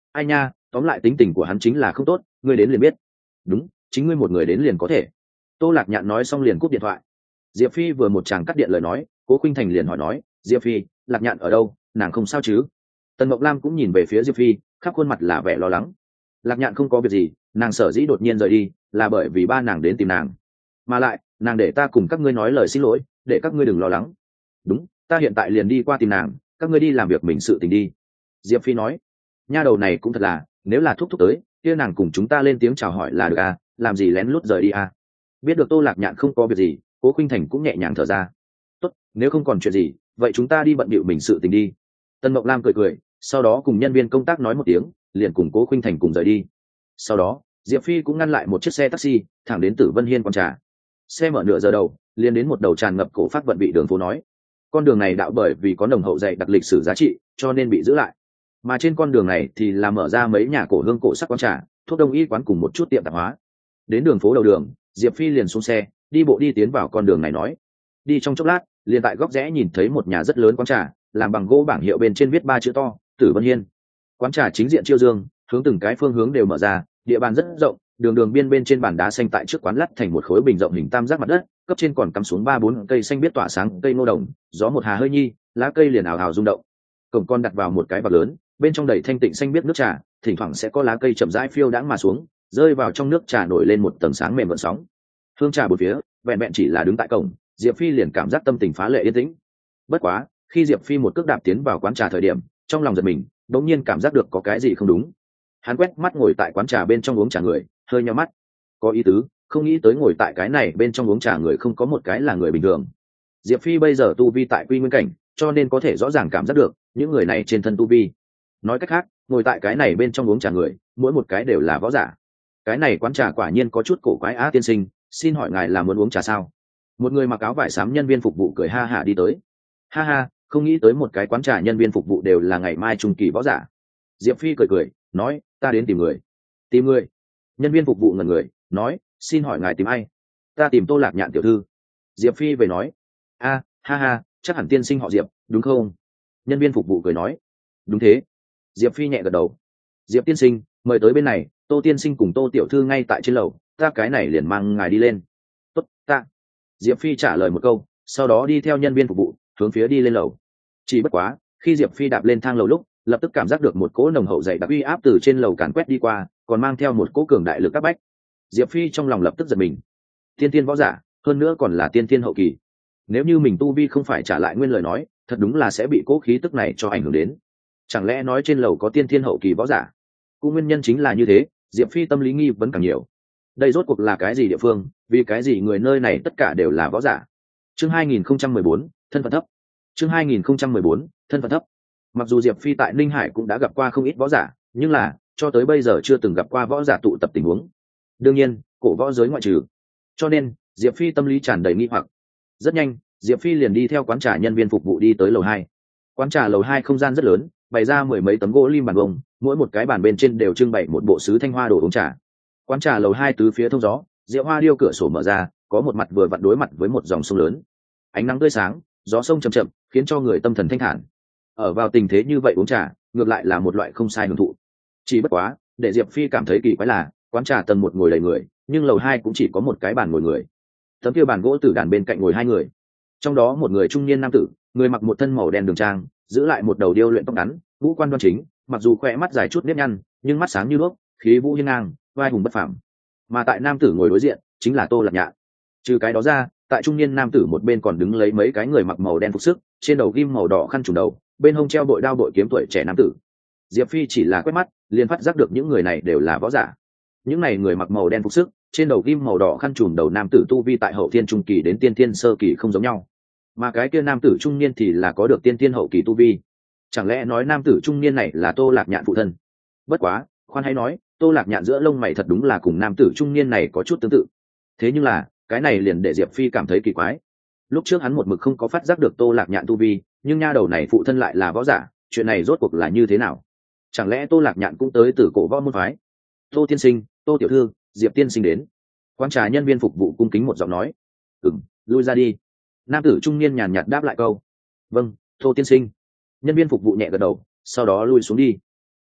ai nha, tóm lại tính tình của hắn chính là không tốt, ngươi đến liền biết. Đúng, chính ngươi một người đến liền có thể. Tô Lạc Nhạn nói xong liền cúp điện thoại. Diệp Phi vừa một tràng cắt điện lời nói, Cố Khuynh Thành liền hỏi nói, Diệp Phi, Lạc Nhạn ở đâu, nàng không sao chứ? Tần Mộng Lam cũng nhìn về phía Diệp Phi, khắp khuôn mặt là vẻ lo lắng. Lạc Nhạn không có việc gì, nàng sở dĩ đột nhiên rời đi là bởi vì ba nàng đến tìm nàng, mà lại nàng để ta cùng các ngươi nói lời xin lỗi, để các ngươi đừng lo lắng. Đúng, ta hiện tại liền đi qua tìm nàng, các ngươi đi làm việc mình sự tình đi. Diệp Phi nói, nha đầu này cũng thật là, nếu là thúc thúc tới kia nàng cùng chúng ta lên tiếng chào hỏi là được à, làm gì lén lút rời đi à. Biết được Tô Lạc Nhạn không có việc gì, Cố Khuynh Thành cũng nhẹ nhàng thở ra. Tốt, nếu không còn chuyện gì vậy chúng ta đi bận bịu mình sự tình đi. Tân Mộng Lam cười cười, sau đó cùng nhân viên công tác nói một tiếng, liền cùng Cố Khuynh Thành cùng rời đi. Sau đó Diệp Phi cũng ngăn lại một chiếc xe taxi thẳng đến Tử Vân Hiên quán trà. Xe mở nửa giờ đầu liền đến một đầu tràn ngập cổ phát vận vị đường phố nói, con đường này đạo bởi vì có nồng hậu dày đặc lịch sử giá trị cho nên bị giữ lại, mà trên con đường này thì là mở ra mấy nhà cổ hương cổ sắc quán trà, thuốc đông y quán cùng một chút tiệm tạp hóa. Đến đường phố đầu đường, Diệp Phi liền xuống xe đi bộ đi tiến vào con đường này nói. Đi trong chốc lát liền tại góc rẽ nhìn thấy một nhà rất lớn quán trà, làm bằng gỗ, bảng hiệu bên trên viết ba chữ to, Tử Vân Hiên. Quán trà chính diện chiêu dương, hướng từng cái phương hướng đều mở ra, địa bàn rất rộng, đường đường biên bên trên bàn đá xanh tại trước quán lắt thành một khối bình rộng hình tam giác mặt đất, cấp trên còn cắm xuống ba bốn cây xanh biết tỏa sáng cây ngô đồng, gió một hà hơi nhi, lá cây liền ảo ảo rung động. Cổng con đặt vào một cái bạc lớn, bên trong đầy thanh tịnh xanh biết nước trà, thỉnh thoảng sẽ có lá cây chậm rãi phiêu đãng mà xuống, rơi vào trong nước trà nổi lên một tầng sáng mềm gợn sóng. Hương trà bốn phía, vẹn vẹn chỉ là đứng tại cổng, Diệp Phi liền cảm giác tâm tình phá lệ yên tĩnh. Bất quá, khi Diệp Phi một cước đạp tiến vào quán trà thời điểm, trong lòng giật mình, đột nhiên cảm giác được có cái gì không đúng. Hắn quét mắt ngồi tại quán trà bên trong uống trà người, hơi nhíu mắt. Có ý tứ, không nghĩ tới ngồi tại cái này bên trong uống trà người không có một cái là người bình thường. Diệp Phi bây giờ tu vi tại quy nguyên cảnh, cho nên có thể rõ ràng cảm giác được những người này trên thân tu vi. Nói cách khác, ngồi tại cái này bên trong uống trà người, mỗi một cái đều là võ giả. Cái này quán trà quả nhiên có chút cổ quái á. Tiên sinh, xin hỏi ngài là muốn uống trà sao? Một người mặc áo vải xám nhân viên phục vụ cười ha hả đi tới. Ha ha, không nghĩ tới một cái quán trà nhân viên phục vụ đều là ngày mai trung kỳ võ giả. Diệp Phi cười cười nói, ta đến tìm người. Tìm người? Nhân viên phục vụ ngẩn người nói, xin hỏi ngài tìm ai? Ta tìm Tô Lạc Nhạn tiểu thư. Diệp Phi về nói, a ha ha, chắc hẳn tiên sinh họ Diệp đúng không? Nhân viên phục vụ cười nói, đúng thế. Diệp Phi nhẹ gật đầu. Diệp tiên sinh, mời tới bên này, Tô tiên sinh cùng Tô tiểu thư ngay tại trên lầu, ta cái này liền mang ngài đi lên. Tốt, ta. Diệp Phi trả lời một câu, sau đó đi theo nhân viên phục vụ hướng phía đi lên lầu. Chỉ bất quá, khi Diệp Phi đạp lên thang lầu lúc, lập tức cảm giác được một cỗ nồng hậu dày đặc uy áp từ trên lầu càn quét đi qua, còn mang theo một cỗ cường đại lực áp bách. Diệp Phi trong lòng lập tức giật mình. Tiên tiên võ giả, hơn nữa còn là tiên tiên hậu kỳ. Nếu như mình tu vi không phải trả lại nguyên lời nói, thật đúng là sẽ bị cỗ khí tức này cho ảnh hưởng đến. Chẳng lẽ nói trên lầu có tiên tiên hậu kỳ võ giả? Cũng nguyên nhân chính là như thế, Diệp Phi tâm lý nghi vấn càng nhiều. Đây rốt cuộc là cái gì địa phương, vì cái gì người nơi này tất cả đều là võ giả? Chương hai nghìn không trăm mười bốn, thân phận thấp. Chương hai nghìn không trăm mười bốn, thân phận thấp. Mặc dù Diệp Phi tại Ninh Hải cũng đã gặp qua không ít võ giả, nhưng là cho tới bây giờ chưa từng gặp qua võ giả tụ tập tình huống. Đương nhiên, cổ võ giới ngoại trừ. Cho nên, Diệp Phi tâm lý tràn đầy nghi hoặc. Rất nhanh, Diệp Phi liền đi theo quán trà nhân viên phục vụ đi tới lầu hai. Quán trà lầu hai không gian rất lớn, bày ra mười mấy tấm gỗ lim bàn bông, mỗi một cái bàn bên trên đều trưng bày một bộ sứ thanh hoa đồ uống trà. Quán trà lầu hai tứ phía thông gió, rượu hoa điêu cửa sổ mở ra, có một mặt vừa vặn đối mặt với một dòng sông lớn. Ánh nắng tươi sáng, gió sông chậm chậm, khiến cho người tâm thần thanh thản. Ở vào tình thế như vậy uống trà, ngược lại là một loại không sai hưởng thụ. Chỉ bất quá, để Diệp Phi cảm thấy kỳ quái là, quán trà tầng một ngồi đầy người, nhưng lầu hai cũng chỉ có một cái bàn ngồi người. Tấm kia bàn gỗ tử đàn bên cạnh ngồi hai người. Trong đó một người trung niên nam tử, người mặc một thân màu đen đường trang, giữ lại một đầu điêu luyện tóc ngắn, ngũ quan đoan chính, mặc dù khỏe mắt dài chút nếp nhăn, nhưng mắt sáng như đuốc, khí vũ hiên ngang, vai hùng bất phàm. Mà tại nam tử ngồi đối diện, chính là Tô Lạc Nhạn. Trừ cái đó ra, tại trung niên nam tử một bên còn đứng lấy mấy cái người mặc màu đen phục sức, trên đầu ghim màu đỏ khăn trùm đầu, bên hông treo bội đao bội kiếm tuổi trẻ nam tử. Diệp Phi chỉ là quét mắt, liền phát giác được những người này đều là võ giả. Những này người mặc màu đen phục sức, trên đầu ghim màu đỏ khăn trùm đầu nam tử tu vi tại hậu thiên trung kỳ đến tiên thiên sơ kỳ không giống nhau, mà cái kia nam tử trung niên thì là có được tiên thiên hậu kỳ tu vi. Chẳng lẽ nói nam tử trung niên này là Tô Lạc Nhạn phụ thân? Bất quá, khoan hãy nói, Tô Lạc Nhạn giữa lông mày thật đúng là cùng nam tử trung niên này có chút tương tự. Thế nhưng là, cái này liền để Diệp Phi cảm thấy kỳ quái. Lúc trước hắn một mực không có phát giác được Tô Lạc Nhạn tu vi, nhưng nha đầu này phụ thân lại là võ giả, chuyện này rốt cuộc là như thế nào? Chẳng lẽ Tô Lạc Nhạn cũng tới từ cổ võ môn phái? Tô tiên sinh, Tô tiểu thư, Diệp tiên sinh đến. Quán trà nhân viên phục vụ cung kính một giọng nói. Ừm, lui ra đi. Nam tử trung niên nhàn nhạt đáp lại câu. Vâng, Tô tiên sinh. Nhân viên phục vụ nhẹ gật đầu, sau đó lui xuống đi.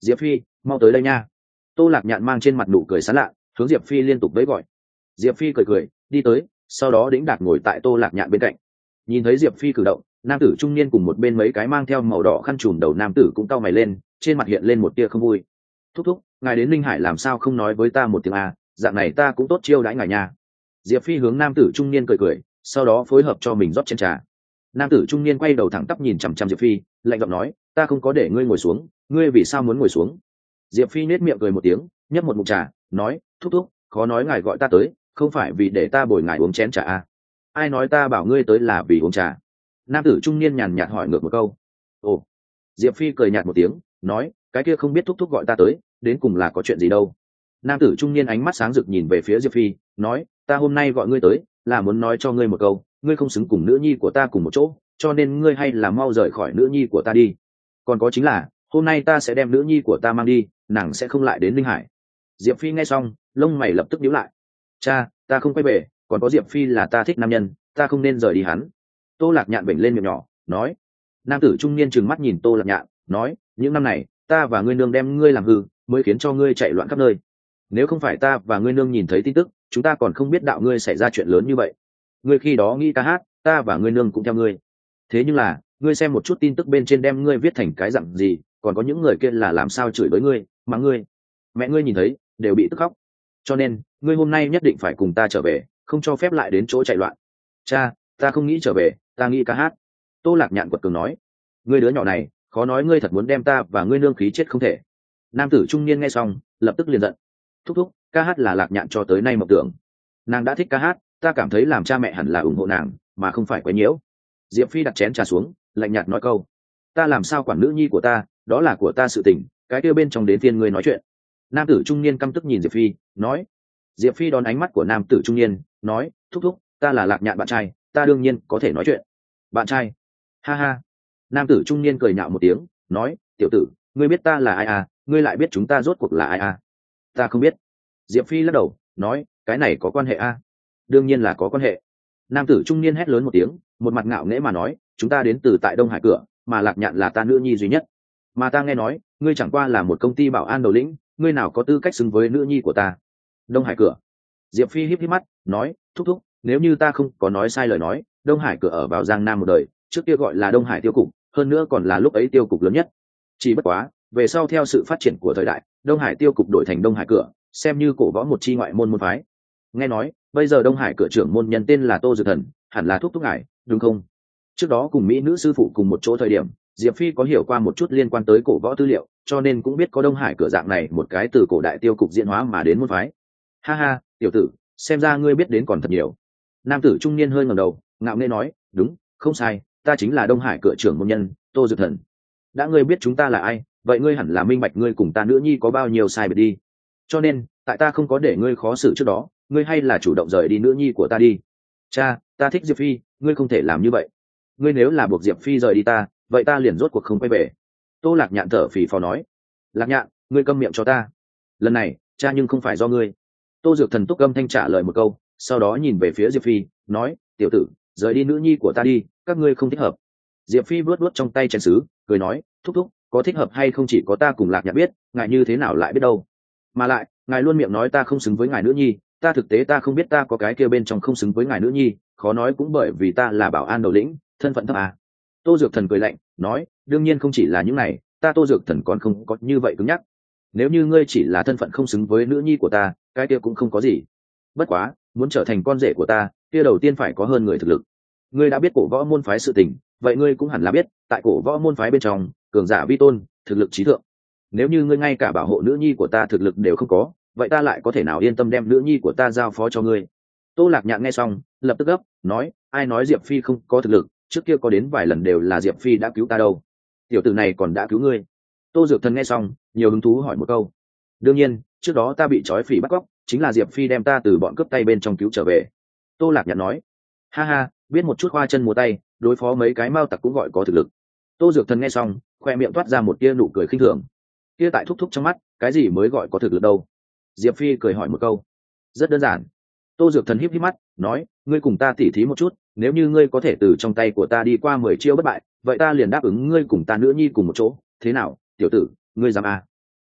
Diệp Phi, mau tới đây nha. Tô Lạc Nhạn mang trên mặt nụ cười sán lạ, hướng Diệp Phi liên tục vẫy gọi. Diệp Phi cười cười đi tới, sau đó đĩnh đạc ngồi tại Tô Lạc Nhạn bên cạnh. Nhìn thấy Diệp Phi cử động, nam tử trung niên cùng một bên mấy cái mang theo màu đỏ khăn trùm đầu nam tử cũng cau mày lên, trên mặt hiện lên một tia không vui. Thúc thúc, ngài đến Linh Hải làm sao không nói với ta một tiếng a, dạng này ta cũng tốt chiêu đãi ngài nha. Diệp Phi hướng nam tử trung niên cười cười, sau đó phối hợp cho mình rót chén trà. Nam tử trung niên quay đầu thẳng tắp nhìn chằm chằm Diệp Phi, lạnh giọng nói, ta không có để ngươi ngồi xuống, ngươi vì sao muốn ngồi xuống? Diệp Phi nết miệng cười một tiếng, nhấp một ngụm trà, nói, thúc thúc, khó nói ngài gọi ta tới, không phải vì để ta bồi ngài uống chén trà à? Ai nói ta bảo ngươi tới là vì uống trà? Nam tử trung niên nhàn nhạt hỏi ngược một câu. Ồ. Diệp Phi cười nhạt một tiếng, nói, cái kia không biết thúc thúc gọi ta tới, đến cùng là có chuyện gì đâu? Nam tử trung niên ánh mắt sáng rực nhìn về phía Diệp Phi, nói, ta hôm nay gọi ngươi tới, là muốn nói cho ngươi một câu, ngươi không xứng cùng nữ nhi của ta cùng một chỗ, cho nên ngươi hay là mau rời khỏi nữ nhi của ta đi. Còn có chính là, hôm nay ta sẽ đem nữ nhi của ta mang đi, nàng sẽ không lại đến Linh Hải. Diệp Phi nghe xong, lông mày lập tức nhíu lại. Cha, ta không quay về, còn có Diệp Phi là ta thích nam nhân, ta không nên rời đi hắn. Tô Lạc Nhạn bệnh lên miệng nhỏ, nói. Nam tử trung niên trừng mắt nhìn Tô Lạc Nhạn, nói, những năm này, ta và ngươi nương đem ngươi làm hư, mới khiến cho ngươi chạy loạn khắp nơi. Nếu không phải ta và ngươi nương nhìn thấy tin tức, chúng ta còn không biết đạo ngươi xảy ra chuyện lớn như vậy. Ngươi khi đó nghĩ ca hát, ta và ngươi nương cũng theo ngươi. Thế nhưng là, ngươi xem một chút tin tức bên trên đem ngươi viết thành cái dặn gì, còn có những người kia là làm sao chửi với ngươi, mắng ngươi. Mẹ ngươi nhìn thấy, đều bị tức khóc. Cho nên, ngươi hôm nay nhất định phải cùng ta trở về, không cho phép lại đến chỗ chạy loạn. Cha, ta không nghĩ trở về, ta nghĩ ca hát. Tô Lạc Nhạn quật cường nói. Ngươi đứa nhỏ này, khó nói ngươi thật muốn đem ta và ngươi nương khí chết không thể. Nam tử trung niên nghe xong, lập tức liền giận. Thúc thúc, ca hát là Lạc Nhạn cho tới nay mộng tưởng. Nàng đã thích ca hát, ta cảm thấy làm cha mẹ hẳn là ủng hộ nàng, mà không phải quấy nhiễu. Diệp Phi đặt chén trà xuống, lạnh nhạt nói câu, ta làm sao quản nữ nhi của ta, đó là của ta sự tình, cái kia bên trong đến phiên ngươi nói chuyện. Nam tử trung niên căm tức nhìn Diệp Phi, nói. Diệp Phi đón ánh mắt của nam tử trung niên, nói, thúc thúc, ta là Lạc Nhạn bạn trai, ta đương nhiên có thể nói chuyện. Bạn trai? Ha ha. Nam tử trung niên cười nhạo một tiếng, nói, tiểu tử, ngươi biết ta là ai à, ngươi lại biết chúng ta rốt cuộc là ai à? Ta không biết. Diệp Phi lắc đầu, nói, cái này có quan hệ à? Đương nhiên là có quan hệ. Nam tử trung niên hét lớn một tiếng, một mặt ngạo nghễ mà nói, chúng ta đến từ tại Đông Hải cửa, mà Lạc Nhạn là ta nữ nhi duy nhất. Mà ta nghe nói, ngươi chẳng qua là một công ty bảo an đầu lĩnh, ngươi nào có tư cách xứng với nữ nhi của ta? Đông Hải cửa. Diệp Phi híp híp mắt, nói, thúc thúc, nếu như ta không có nói sai lời nói, Đông Hải cửa ở vào Giang Nam một đời, trước kia gọi là Đông Hải tiêu cục, hơn nữa còn là lúc ấy tiêu cục lớn nhất. Chỉ bất quá, về sau theo sự phát triển của thời đại, Đông Hải tiêu cục đổi thành Đông Hải cửa, xem như cổ võ một chi ngoại môn môn phái. Nghe nói, bây giờ Đông Hải cửa trưởng môn nhân tên là Tô Dược Thần, hẳn là thúc thúc ngài, đúng không? Trước đó cùng mỹ nữ sư phụ cùng một chỗ thời điểm, Diệp Phi có hiểu qua một chút liên quan tới cổ võ tư liệu, cho nên cũng biết có Đông Hải cửa dạng này một cái từ cổ đại tiêu cục diễn hóa mà đến môn phái. Ha ha, tiểu tử, xem ra ngươi biết đến còn thật nhiều. Nam tử trung niên hơi ngẩng đầu, ngạo nghễ nói, đúng, không sai, ta chính là Đông Hải cửa trưởng môn nhân, Tô Dược Thần. Đã ngươi biết chúng ta là ai, vậy ngươi hẳn là minh bạch ngươi cùng ta nữ nhi có bao nhiêu sai biệt đi. Cho nên, tại ta không có để ngươi khó xử trước đó, ngươi hay là chủ động rời đi nữ nhi của ta đi. Cha, ta thích Diệp Phi, ngươi không thể làm như vậy. Ngươi nếu là buộc Diệp Phi rời đi ta, vậy ta liền rốt cuộc không quay về. Tô Lạc Nhạn thở phì phò nói. Lạc Nhạn, ngươi câm miệng cho ta. Lần này, cha nhưng không phải do ngươi. Tô Dược Thần túc âm thanh trả lời một câu, sau đó nhìn về phía Diệp Phi, nói, tiểu tử, rời đi nữ nhi của ta đi, các ngươi không thích hợp. Diệp Phi vuốt vuốt trong tay chén sứ, cười nói, thúc thúc, có thích hợp hay không chỉ có ta cùng Lạc Nhạn biết, ngài như thế nào lại biết đâu. Mà lại, ngài luôn miệng nói ta không xứng với ngài nữ nhi, ta thực tế ta không biết ta có cái kia bên trong không xứng với ngài nữ nhi, khó nói cũng bởi vì ta là bảo an đầu lĩnh, thân phận thấp à. Tô Dược Thần cười lạnh, nói, đương nhiên không chỉ là những này, ta Tô Dược Thần còn không có như vậy cứng nhắc. Nếu như ngươi chỉ là thân phận không xứng với nữ nhi của ta, cái kia cũng không có gì. Bất quá, muốn trở thành con rể của ta, kia đầu tiên phải có hơn người thực lực. Ngươi đã biết cổ võ môn phái sự tình, vậy ngươi cũng hẳn là biết, tại cổ võ môn phái bên trong, cường giả vi tôn, thực lực trí thượng. Nếu như ngươi ngay cả bảo hộ nữ nhi của ta thực lực đều không có, vậy ta lại có thể nào yên tâm đem nữ nhi của ta giao phó cho ngươi? Tô Lạc Nhạn nghe xong, lập tức gấp, nói, ai nói Diệp Phi không có thực lực, trước kia có đến vài lần đều là Diệp Phi đã cứu ta đâu. Tiểu tử này còn đã cứu ngươi. Tô Dược Thần nghe xong, nhiều hứng thú hỏi một câu. Đương nhiên, trước đó ta bị trói phỉ bắt cóc, chính là Diệp Phi đem ta từ bọn cướp tay bên trong cứu trở về. Tô Lạc Nhạn nói. Ha ha, biết một chút khoa chân múa tay, đối phó mấy cái mao tặc cũng gọi có thực lực. Tô Dược Thần nghe xong, khoe miệng toát ra một tia nụ cười khinh thường. Kia tại thúc thúc trong mắt, cái gì mới gọi có thực lực đâu? Diệp Phi cười hỏi một câu. Rất đơn giản. Tô Dược Thần híp híp mắt, nói, ngươi cùng ta tỉ thí một chút, nếu như ngươi có thể từ trong tay của ta đi qua mười chiêu bất bại, vậy ta liền đáp ứng ngươi cùng ta nữ nhi cùng một chỗ, thế nào, tiểu tử, ngươi dám à?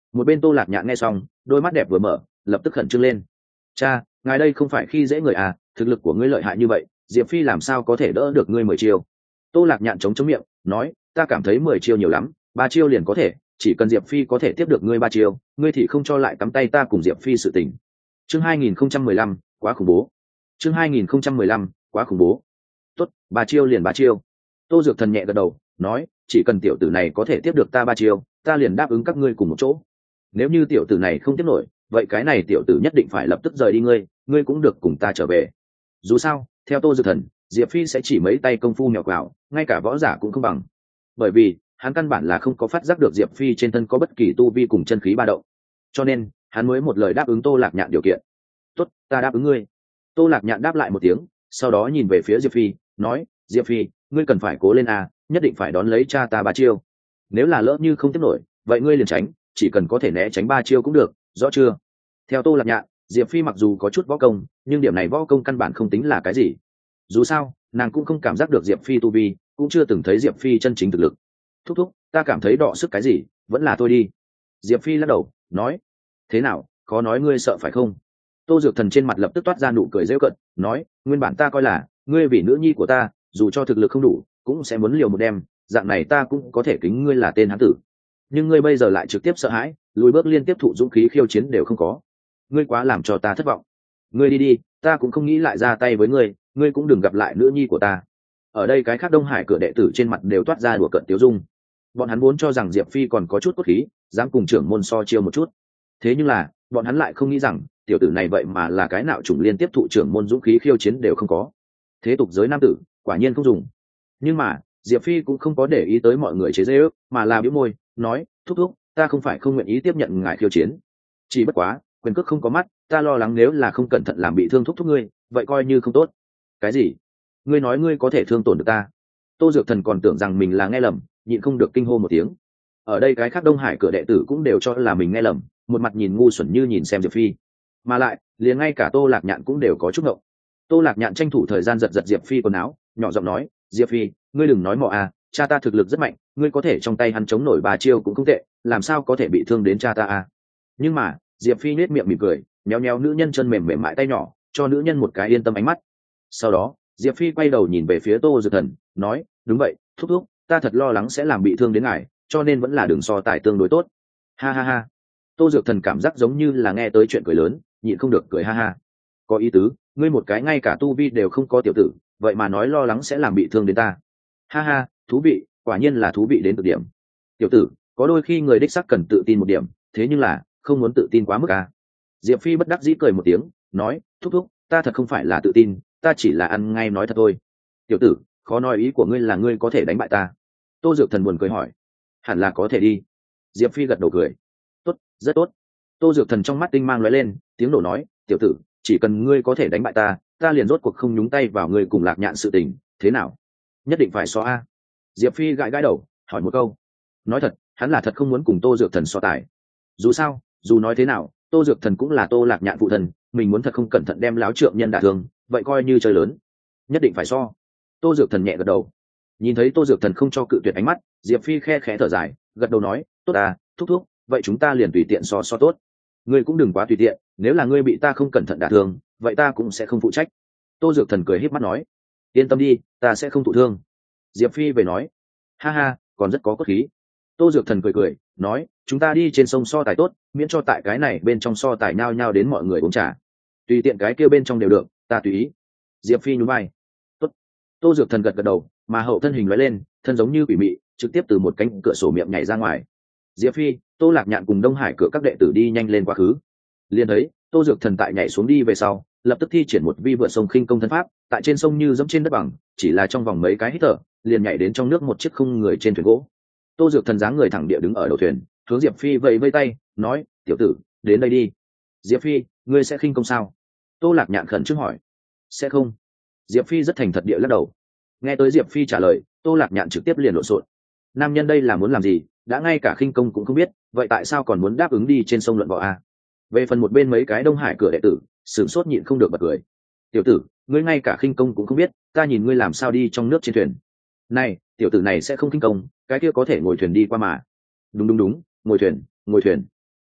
Một bên Tô Lạc Nhạn nghe xong, đôi mắt đẹp vừa mở, lập tức khẩn trương lên. Cha, ngài đây không phải khi dễ người à, thực lực của ngươi lợi hại như vậy, Diệp Phi làm sao có thể đỡ được ngươi mười chiêu? Tô Lạc Nhạn chống chống miệng nói, ta cảm thấy mười chiêu nhiều lắm, ba chiêu liền có thể, chỉ cần Diệp Phi có thể tiếp được ngươi ba chiêu, ngươi thì không cho lại cắm tay ta cùng Diệp Phi sự tình. Chương hai nghìn không trăm mười lăm, quá khủng bố. Chương hai nghìn không trăm mười lăm, quá khủng bố. Tốt, ba chiêu liền ba chiêu. Tô Dược Thần nhẹ gật đầu, nói, chỉ cần tiểu tử này có thể tiếp được ta ba chiêu, ta liền đáp ứng các ngươi cùng một chỗ. Nếu như tiểu tử này không tiếp nổi, vậy cái này tiểu tử nhất định phải lập tức rời đi ngươi, ngươi cũng được cùng ta trở về. Dù sao, theo Tô Dược Thần, Diệp Phi sẽ chỉ mấy tay công phu mèo quào, ngay cả võ giả cũng không bằng. Bởi vì, hắn căn bản là không có phát giác được Diệp Phi trên thân có bất kỳ tu vi cùng chân khí ba động. Cho nên, hắn mới một lời đáp ứng Tô Lạc Nhạn điều kiện. "Tốt, ta đáp ứng ngươi." Tô Lạc Nhạn đáp lại một tiếng, sau đó nhìn về phía Diệp Phi, nói, "Diệp Phi, ngươi cần phải cố lên a, nhất định phải đón lấy cha ta ba chiêu. Nếu là lỡ như không tiếp nổi, vậy ngươi liền tránh, chỉ cần có thể né tránh ba chiêu cũng được, rõ chưa?" Theo Tô Lạc Nhạn, Diệp Phi mặc dù có chút võ công, nhưng điểm này võ công căn bản không tính là cái gì. Dù sao, nàng cũng không cảm giác được Diệp Phi tu vi, cũng chưa từng thấy Diệp Phi chân chính thực lực. "Thúc thúc, ta cảm thấy đọ sức cái gì, vẫn là thôi đi." Diệp Phi lắc đầu, nói, "Thế nào, khó nói ngươi sợ phải không?" Tô Dược Thần trên mặt lập tức toát ra nụ cười giễu cợt, nói, "Nguyên bản ta coi là ngươi vì nữ nhi của ta, dù cho thực lực không đủ, cũng sẽ muốn liều một đêm, dạng này ta cũng có thể kính ngươi là tên hán tử. Nhưng ngươi bây giờ lại trực tiếp sợ hãi, lùi bước liên tiếp thụ dũng khí khiêu chiến đều không có. Ngươi quá làm cho ta thất vọng. Ngươi đi đi, ta cũng không nghĩ lại ra tay với ngươi, ngươi cũng đừng gặp lại nữ nhi của ta." Ở đây cái khác Đông Hải cửa đệ tử trên mặt đều toát ra đùa cợt tiếu dung. Bọn hắn vốn cho rằng Diệp Phi còn có chút cốt khí, dám cùng trưởng môn so chiêu một chút. Thế nhưng là, bọn hắn lại không nghĩ rằng, tiểu tử này vậy mà là cái nạo chủng liên tiếp thụ trưởng môn dũng khí khiêu chiến đều không có. Thế tục giới nam tử, quả nhiên không dùng. Nhưng mà, Diệp Phi cũng không có để ý tới mọi người chế giễu, mà là bĩu môi, nói, "Thúc thúc, ta không phải không nguyện ý tiếp nhận ngài khiêu chiến. Chỉ bất quá, quyền cước không có mắt, ta lo lắng nếu là không cẩn thận làm bị thương thúc thúc ngươi, vậy coi như không tốt." "Cái gì? Ngươi nói ngươi có thể thương tổn được ta?" Tô Dược Thần còn tưởng rằng mình là nghe lầm, nhịn không được kinh hô một tiếng. Ở đây cái khác Đông Hải cửa đệ tử cũng đều cho là mình nghe lầm, một mặt nhìn ngu xuẩn như nhìn xem Diệp Phi. Mà lại, liền ngay cả Tô Lạc Nhạn cũng đều có chút ngộng. Tô Lạc Nhạn tranh thủ thời gian giật giật Diệp Phi quần áo, nhỏ giọng nói, "Diệp Phi, ngươi đừng nói mọ à, cha ta thực lực rất mạnh, ngươi có thể trong tay hắn chống nổi ba chiêu cũng không tệ, làm sao có thể bị thương đến cha ta à?" Nhưng mà, Diệp Phi nết miệng mỉm cười, méo méo nữ nhân chân mềm mềm mại tay nhỏ, cho nữ nhân một cái yên tâm ánh mắt. Sau đó, Diệp Phi quay đầu nhìn về phía Tô Dược Thần, nói, "Đúng vậy, thúc thúc, ta thật lo lắng sẽ làm bị thương đến ngài, cho nên vẫn là đường so tài tương đối tốt." Ha ha ha. Tô Dược Thần cảm giác giống như là nghe tới chuyện cười lớn, nhịn không được cười ha ha. "Có ý tứ, ngươi một cái ngay cả tu vi đều không có tiểu tử, vậy mà nói lo lắng sẽ làm bị thương đến ta. Ha ha, thú vị, quả nhiên là thú vị đến cực điểm. Tiểu tử, có đôi khi người đích xác cần tự tin một điểm, thế nhưng là không muốn tự tin quá mức à." Diệp Phi bất đắc dĩ cười một tiếng, nói, "Thúc thúc, ta thật không phải là tự tin, ta chỉ là ăn ngay nói thật thôi." "Tiểu tử, khó nói ý của ngươi là ngươi có thể đánh bại ta?" Tô Dược Thần buồn cười hỏi. "Hẳn là có thể đi." Diệp Phi gật đầu cười. "Tốt, rất tốt." Tô Dược Thần trong mắt tinh mang lóe lên, tiếng nổ nói, "Tiểu tử, chỉ cần ngươi có thể đánh bại ta, ta liền rốt cuộc không nhúng tay vào ngươi cùng Lạc Nhạn sự tình, thế nào? Nhất định phải so a?" Diệp Phi gãi gãi đầu, hỏi một câu. Nói thật, hắn là thật không muốn cùng Tô Dược Thần so tài. Dù sao, dù nói thế nào, Tô Dược Thần cũng là Tô Lạc Nhạn phụ thần, mình muốn thật không cẩn thận đem láo trượng nhân đả thương, vậy coi như chơi lớn. Nhất định phải so. Tô Dược Thần nhẹ gật đầu. Nhìn thấy Tô Dược Thần không cho cự tuyệt ánh mắt, Diệp Phi khe khẽ thở dài, gật đầu nói, "Tốt à, thúc thúc, vậy chúng ta liền tùy tiện so so tốt. Ngươi cũng đừng quá tùy tiện, nếu là ngươi bị ta không cẩn thận đả thương, vậy ta cũng sẽ không phụ trách." Tô Dược Thần cười híp mắt nói, "Yên tâm đi, ta sẽ không thụ thương." Diệp Phi về nói, "Ha ha, còn rất có cốt khí." Tô Dược Thần cười cười, nói, "Chúng ta đi trên sông so tài tốt, miễn cho tại cái này bên trong so tài nhao nhao đến mọi người uống trà. Tùy tiện cái kia bên trong đều được, ta tùy ý." Diệp Phi nhún vai. "Tốt." Tô Dược Thần gật gật đầu, mà hậu thân hình lóe lên, thân giống như quỷ mị, trực tiếp từ một cánh cửa sổ miệng nhảy ra ngoài. Diệp Phi, Tô Lạc Nhạn cùng Đông Hải cửa các đệ tử đi nhanh lên quá khứ. Liền thấy, Tô Dược Thần tại nhảy xuống đi về sau, lập tức thi triển một vi vượt sông khinh công thân pháp, tại trên sông như dẫm trên đất bằng, chỉ là trong vòng mấy cái hít thở, liền nhảy đến trong nước một chiếc không người trên thuyền gỗ. Tô Dược Thần dáng người thẳng địa đứng ở đầu thuyền, hướng Diệp Phi vẫy vẫy tay, nói, "Tiểu tử, đến đây đi." "Diệp Phi, ngươi sẽ khinh công sao?" Tô Lạc Nhạn khẩn trương hỏi. "Sẽ không." Diệp Phi rất thành thật địa lắc đầu. Nghe tới Diệp Phi trả lời, Tô Lạc Nhạn trực tiếp liền lộn xộn. Nam nhân đây là muốn làm gì, đã ngay cả khinh công cũng không biết, vậy tại sao còn muốn đáp ứng đi trên sông luận võ a? Về phần một bên mấy cái Đông Hải cửa đệ tử, sửng sốt nhịn không được bật cười. "Tiểu tử, ngươi ngay cả khinh công cũng không biết, ta nhìn ngươi làm sao đi trong nước trên thuyền." "Này, tiểu tử này sẽ không khinh công, cái kia có thể ngồi thuyền đi qua mà." "Đúng đúng đúng, ngồi thuyền, ngồi thuyền."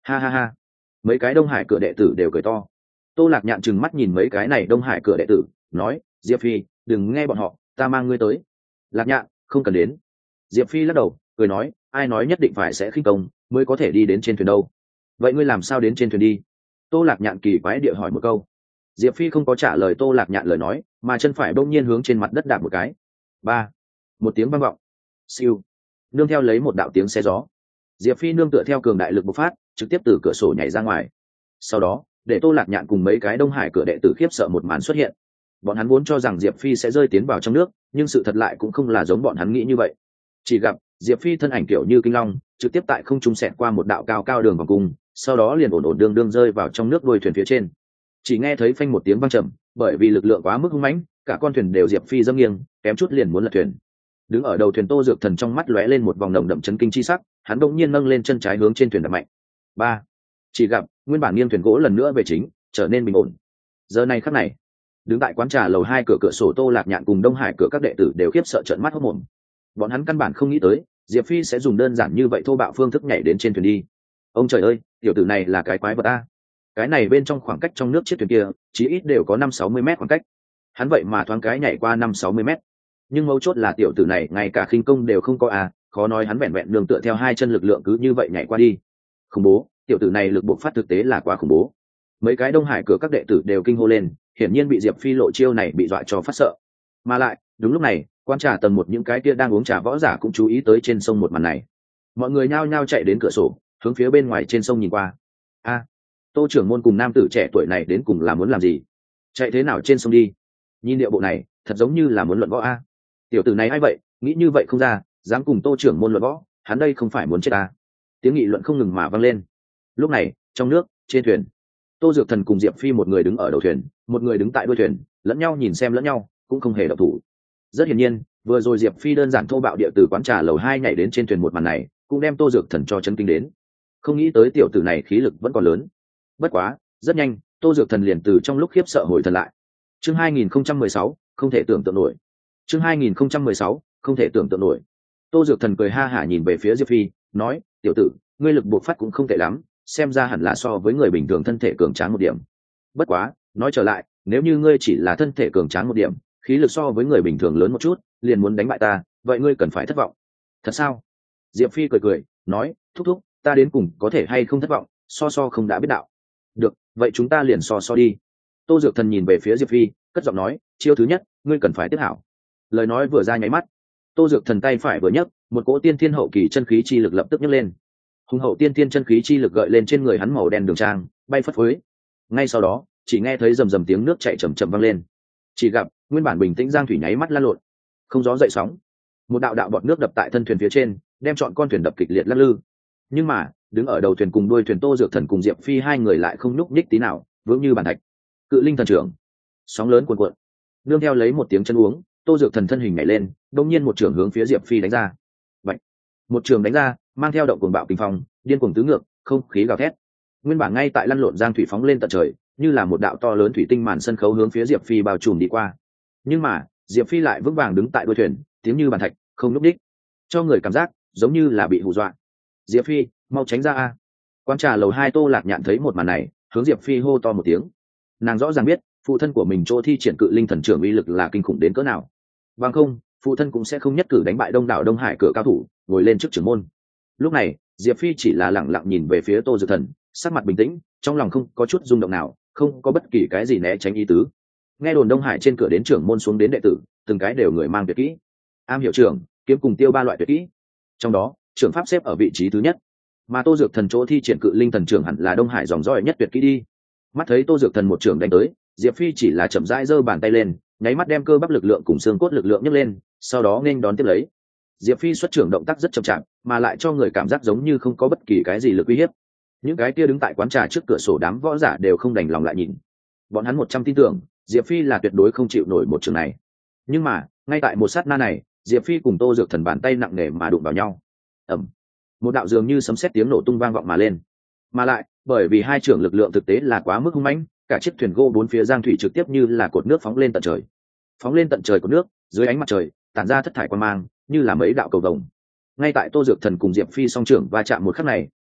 Ha ha ha, mấy cái đông hải cửa đệ tử đều cười to. Tô Lạc Nhạn trừng mắt nhìn mấy cái này đông hải cửa đệ tử, nói, Diệp Phi, đừng nghe bọn họ, ta mang ngươi tới. Lạc Nhạn, không cần đến. Diệp Phi lắc đầu, cười nói, ai nói nhất định phải sẽ khinh công mới có thể đi đến trên thuyền đâu. Vậy ngươi làm sao đến trên thuyền đi? Tô Lạc Nhạn kỳ quái địa hỏi một câu. Diệp Phi không có trả lời Tô Lạc Nhạn lời nói, mà chân phải bỗng nhiên hướng trên mặt đất đạp một cái. Ba, một tiếng vang vọng. Siêu, nương theo lấy một đạo tiếng xe gió. Diệp Phi nương tựa theo cường đại lực bộc phát, trực tiếp từ cửa sổ nhảy ra ngoài. Sau đó, để Tô Lạc Nhạn cùng mấy cái đông hải cửa đệ tử khiếp sợ một màn xuất hiện. Bọn hắn vốn cho rằng Diệp Phi sẽ rơi tiến vào trong nước, nhưng sự thật lại cũng không là giống bọn hắn nghĩ như vậy. Chỉ gặp Diệp Phi thân ảnh kiểu như kinh long, trực tiếp tại không trung xẹt qua một đạo cao cao đường vòng cung, sau đó liền ổn ổn đương đương rơi vào trong nước đuôi thuyền phía trên. Chỉ nghe thấy phanh một tiếng vang trầm, bởi vì lực lượng quá mức hung mãnh, cả con thuyền đều Diệp Phi dâm nghiêng, kém chút liền muốn lật thuyền. Đứng ở đầu thuyền Tô Dược Thần trong mắt lóe lên một vòng nồng đậm chấn kinh chi sắc, hắn bỗng nhiên nâng lên chân trái hướng trên thuyền đập mạnh. Ba, chỉ gặp nguyên bản nghiêng thuyền gỗ lần nữa về chính, trở nên bình ổn. Giờ này khắc này, đứng tại quán trà lầu hai cửa cửa sổ Tô Lạc Nhạn cùng Đông Hải cửa các đệ tử đều khiếp sợ trợn mắt hốt mồm. Bọn hắn căn bản không nghĩ tới Diệp Phi sẽ dùng đơn giản như vậy thô bạo phương thức nhảy đến trên thuyền đi. Ông trời ơi, tiểu tử này là cái quái vật a! Cái này bên trong khoảng cách trong nước chiếc thuyền kia chí ít đều có năm sáu mươi mét khoảng cách, hắn vậy mà thoáng cái nhảy qua năm sáu mươi mét. Nhưng mấu chốt là tiểu tử này ngay cả khinh công đều không có à, khó nói hắn vẹn vẹn đường tựa theo hai chân lực lượng cứ như vậy nhảy qua đi. Khủng bố, tiểu tử này lực bộc phát thực tế là quá khủng bố. Mấy cái đông hải cửa các đệ tử đều kinh hô lên, hiển nhiên bị Diệp Phi lộ chiêu này bị dọa cho phát sợ. Mà lại đúng lúc này, quan trà tầng một những cái kia đang uống trà võ giả cũng chú ý tới trên sông một màn này. Mọi người nhao nhao chạy đến cửa sổ, hướng phía bên ngoài trên sông nhìn qua. A, Tô trưởng môn cùng nam tử trẻ tuổi này đến cùng là muốn làm gì? Chạy thế nào trên sông đi? Nhìn điệu bộ này, thật giống như là muốn luận võ a. Tiểu tử này ai vậy, nghĩ như vậy không ra, dám cùng Tô trưởng môn luận võ, hắn đây không phải muốn chết ta. Tiếng nghị luận không ngừng mà vang lên. Lúc này, trong nước, trên thuyền, Tô Dược Thần cùng Diệp Phi một người đứng ở đầu thuyền, một người đứng tại đuôi thuyền, lẫn nhau nhìn xem lẫn nhau, cũng không hề động thủ. Rất hiển nhiên, vừa rồi Diệp Phi đơn giản thô bạo địa từ quán trà lầu hai nhảy đến trên thuyền một màn này, cũng đem Tô Dược Thần cho chấn kinh đến. Không nghĩ tới tiểu tử này khí lực vẫn còn lớn. Bất quá, rất nhanh, Tô Dược Thần liền từ trong lúc khiếp sợ hồi thần lại. Chương hai nghìn không trăm mười sáu, không thể tưởng tượng nổi. Chương hai nghìn không trăm mười sáu, không thể tưởng tượng nổi. Tô Dược Thần cười ha hả nhìn về phía Diệp Phi, nói: "Tiểu tử, ngươi lực bộc phát cũng không tệ lắm, xem ra hẳn là so với người bình thường thân thể cường tráng một điểm. Bất quá, nói trở lại, nếu như ngươi chỉ là thân thể cường tráng một điểm, khí lực so với người bình thường lớn một chút, liền muốn đánh bại ta, vậy ngươi cần phải thất vọng." "Thật sao?" Diệp Phi cười cười, nói: "Thúc thúc, ta đến cùng có thể hay không thất vọng, so so không đã biết đạo." "Được, vậy chúng ta liền so so đi." Tô Dược Thần nhìn về phía Diệp Phi, cất giọng nói: "Chiêu thứ nhất, ngươi cần phải tiếp hảo." Lời nói vừa ra nháy mắt, Tô Dược Thần tay phải vừa nhấc, một cỗ tiên thiên hậu kỳ chân khí chi lực lập tức nhấc lên. Hùng hậu tiên thiên chân khí chi lực gợi lên trên người hắn màu đen đường trang, bay phất phới. Ngay sau đó, chỉ nghe thấy rầm rầm tiếng nước chảy chậm chậm vang lên. Chỉ gặp nguyên bản bình tĩnh giang thủy nháy mắt lan lộn, không gió dậy sóng. Một đạo đạo bọt nước đập tại thân thuyền phía trên, đem trọn con thuyền đập kịch liệt lắc lư. Nhưng mà, đứng ở đầu thuyền cùng đuôi thuyền Tô Dược Thần cùng Diệp Phi hai người lại không nhúc nhích tí nào, vững như bàn thạch. Cự linh thần trưởng, sóng lớn cuồn cuộn. Nương theo lấy một tiếng chân uống, Tô Dược Thần thân hình nhảy lên, đột nhiên một trường hướng phía Diệp Phi đánh ra. Bạch! Một trường đánh ra, mang theo động cuồng bạo kinh phong, điên cuồng tứ ngược, không khí gào thét. Nguyên bản ngay tại lăn lộn giang thủy phóng lên tận trời, như là một đạo to lớn thủy tinh màn sân khấu hướng phía Diệp Phi bao trùm đi qua. Nhưng mà, Diệp Phi lại vững vàng đứng tại đuôi thuyền, tiếng như bàn thạch, không lúc đích, cho người cảm giác giống như là bị hù dọa. "Diệp Phi, mau tránh ra a!" Quán trà lầu hai Tô Lạc Nhạn thấy một màn này, hướng Diệp Phi hô to một tiếng. Nàng rõ ràng biết, phụ thân của mình chỗ thi triển cự linh thần trưởng uy lực là kinh khủng đến cỡ nào. Bằng không, phụ thân cũng sẽ không nhất cử đánh bại đông đảo Đông Hải cửa cao thủ, ngồi lên trước trưởng môn. Lúc này, Diệp Phi chỉ là lẳng lặng nhìn về phía Tô Dược Thần, sắc mặt bình tĩnh, trong lòng không có chút rung động nào, không có bất kỳ cái gì né tránh ý tứ. Nghe đồn Đông Hải trên cửa đến trưởng môn xuống đến đệ tử, từng cái đều người mang tuyệt kỹ. Am hiệu trưởng, kiếm cùng tiêu ba loại tuyệt kỹ. Trong đó, trưởng pháp xếp ở vị trí thứ nhất. Mà Tô Dược Thần chỗ thi triển cự linh thần trưởng hẳn là Đông Hải dòng dõi nhất tuyệt kỹ đi. Mắt thấy Tô Dược Thần một trưởng đánh tới, Diệp Phi chỉ là chậm rãi giơ bàn tay lên, nháy mắt đem cơ bắp lực lượng cùng xương cốt lực lượng nhấc lên, sau đó nên đón tiếp lấy. Diệp Phi xuất trưởng động tác rất chậm chạp, mà lại cho người cảm giác giống như không có bất kỳ cái gì lực uy hiếp. Những cái kia đứng tại quán trà trước cửa sổ đám võ giả đều không đành lòng lại nhìn. Bọn hắn một trăm tin tưởng, Diệp Phi là tuyệt đối không chịu nổi một trường này. Nhưng mà, ngay tại một sát na này, Diệp Phi cùng Tô Dược Thần bàn tay nặng nề mà đụng vào nhau. Ầm. Một đạo dường như sấm sét tiếng nổ tung vang vọng mà lên. Mà lại, bởi vì hai trưởng lực lượng thực tế là quá mức hung mãnh, cả chiếc thuyền gỗ bốn phía giang thủy trực tiếp như là cột nước phóng lên tận trời. Phóng lên tận trời cột nước, dưới ánh mặt trời, tản ra thất thải quang mang, như là mấy đạo cầu vồng. Ngay tại Tô Dược Thần cùng Diệp Phi song trưởng va chạm một khắc này,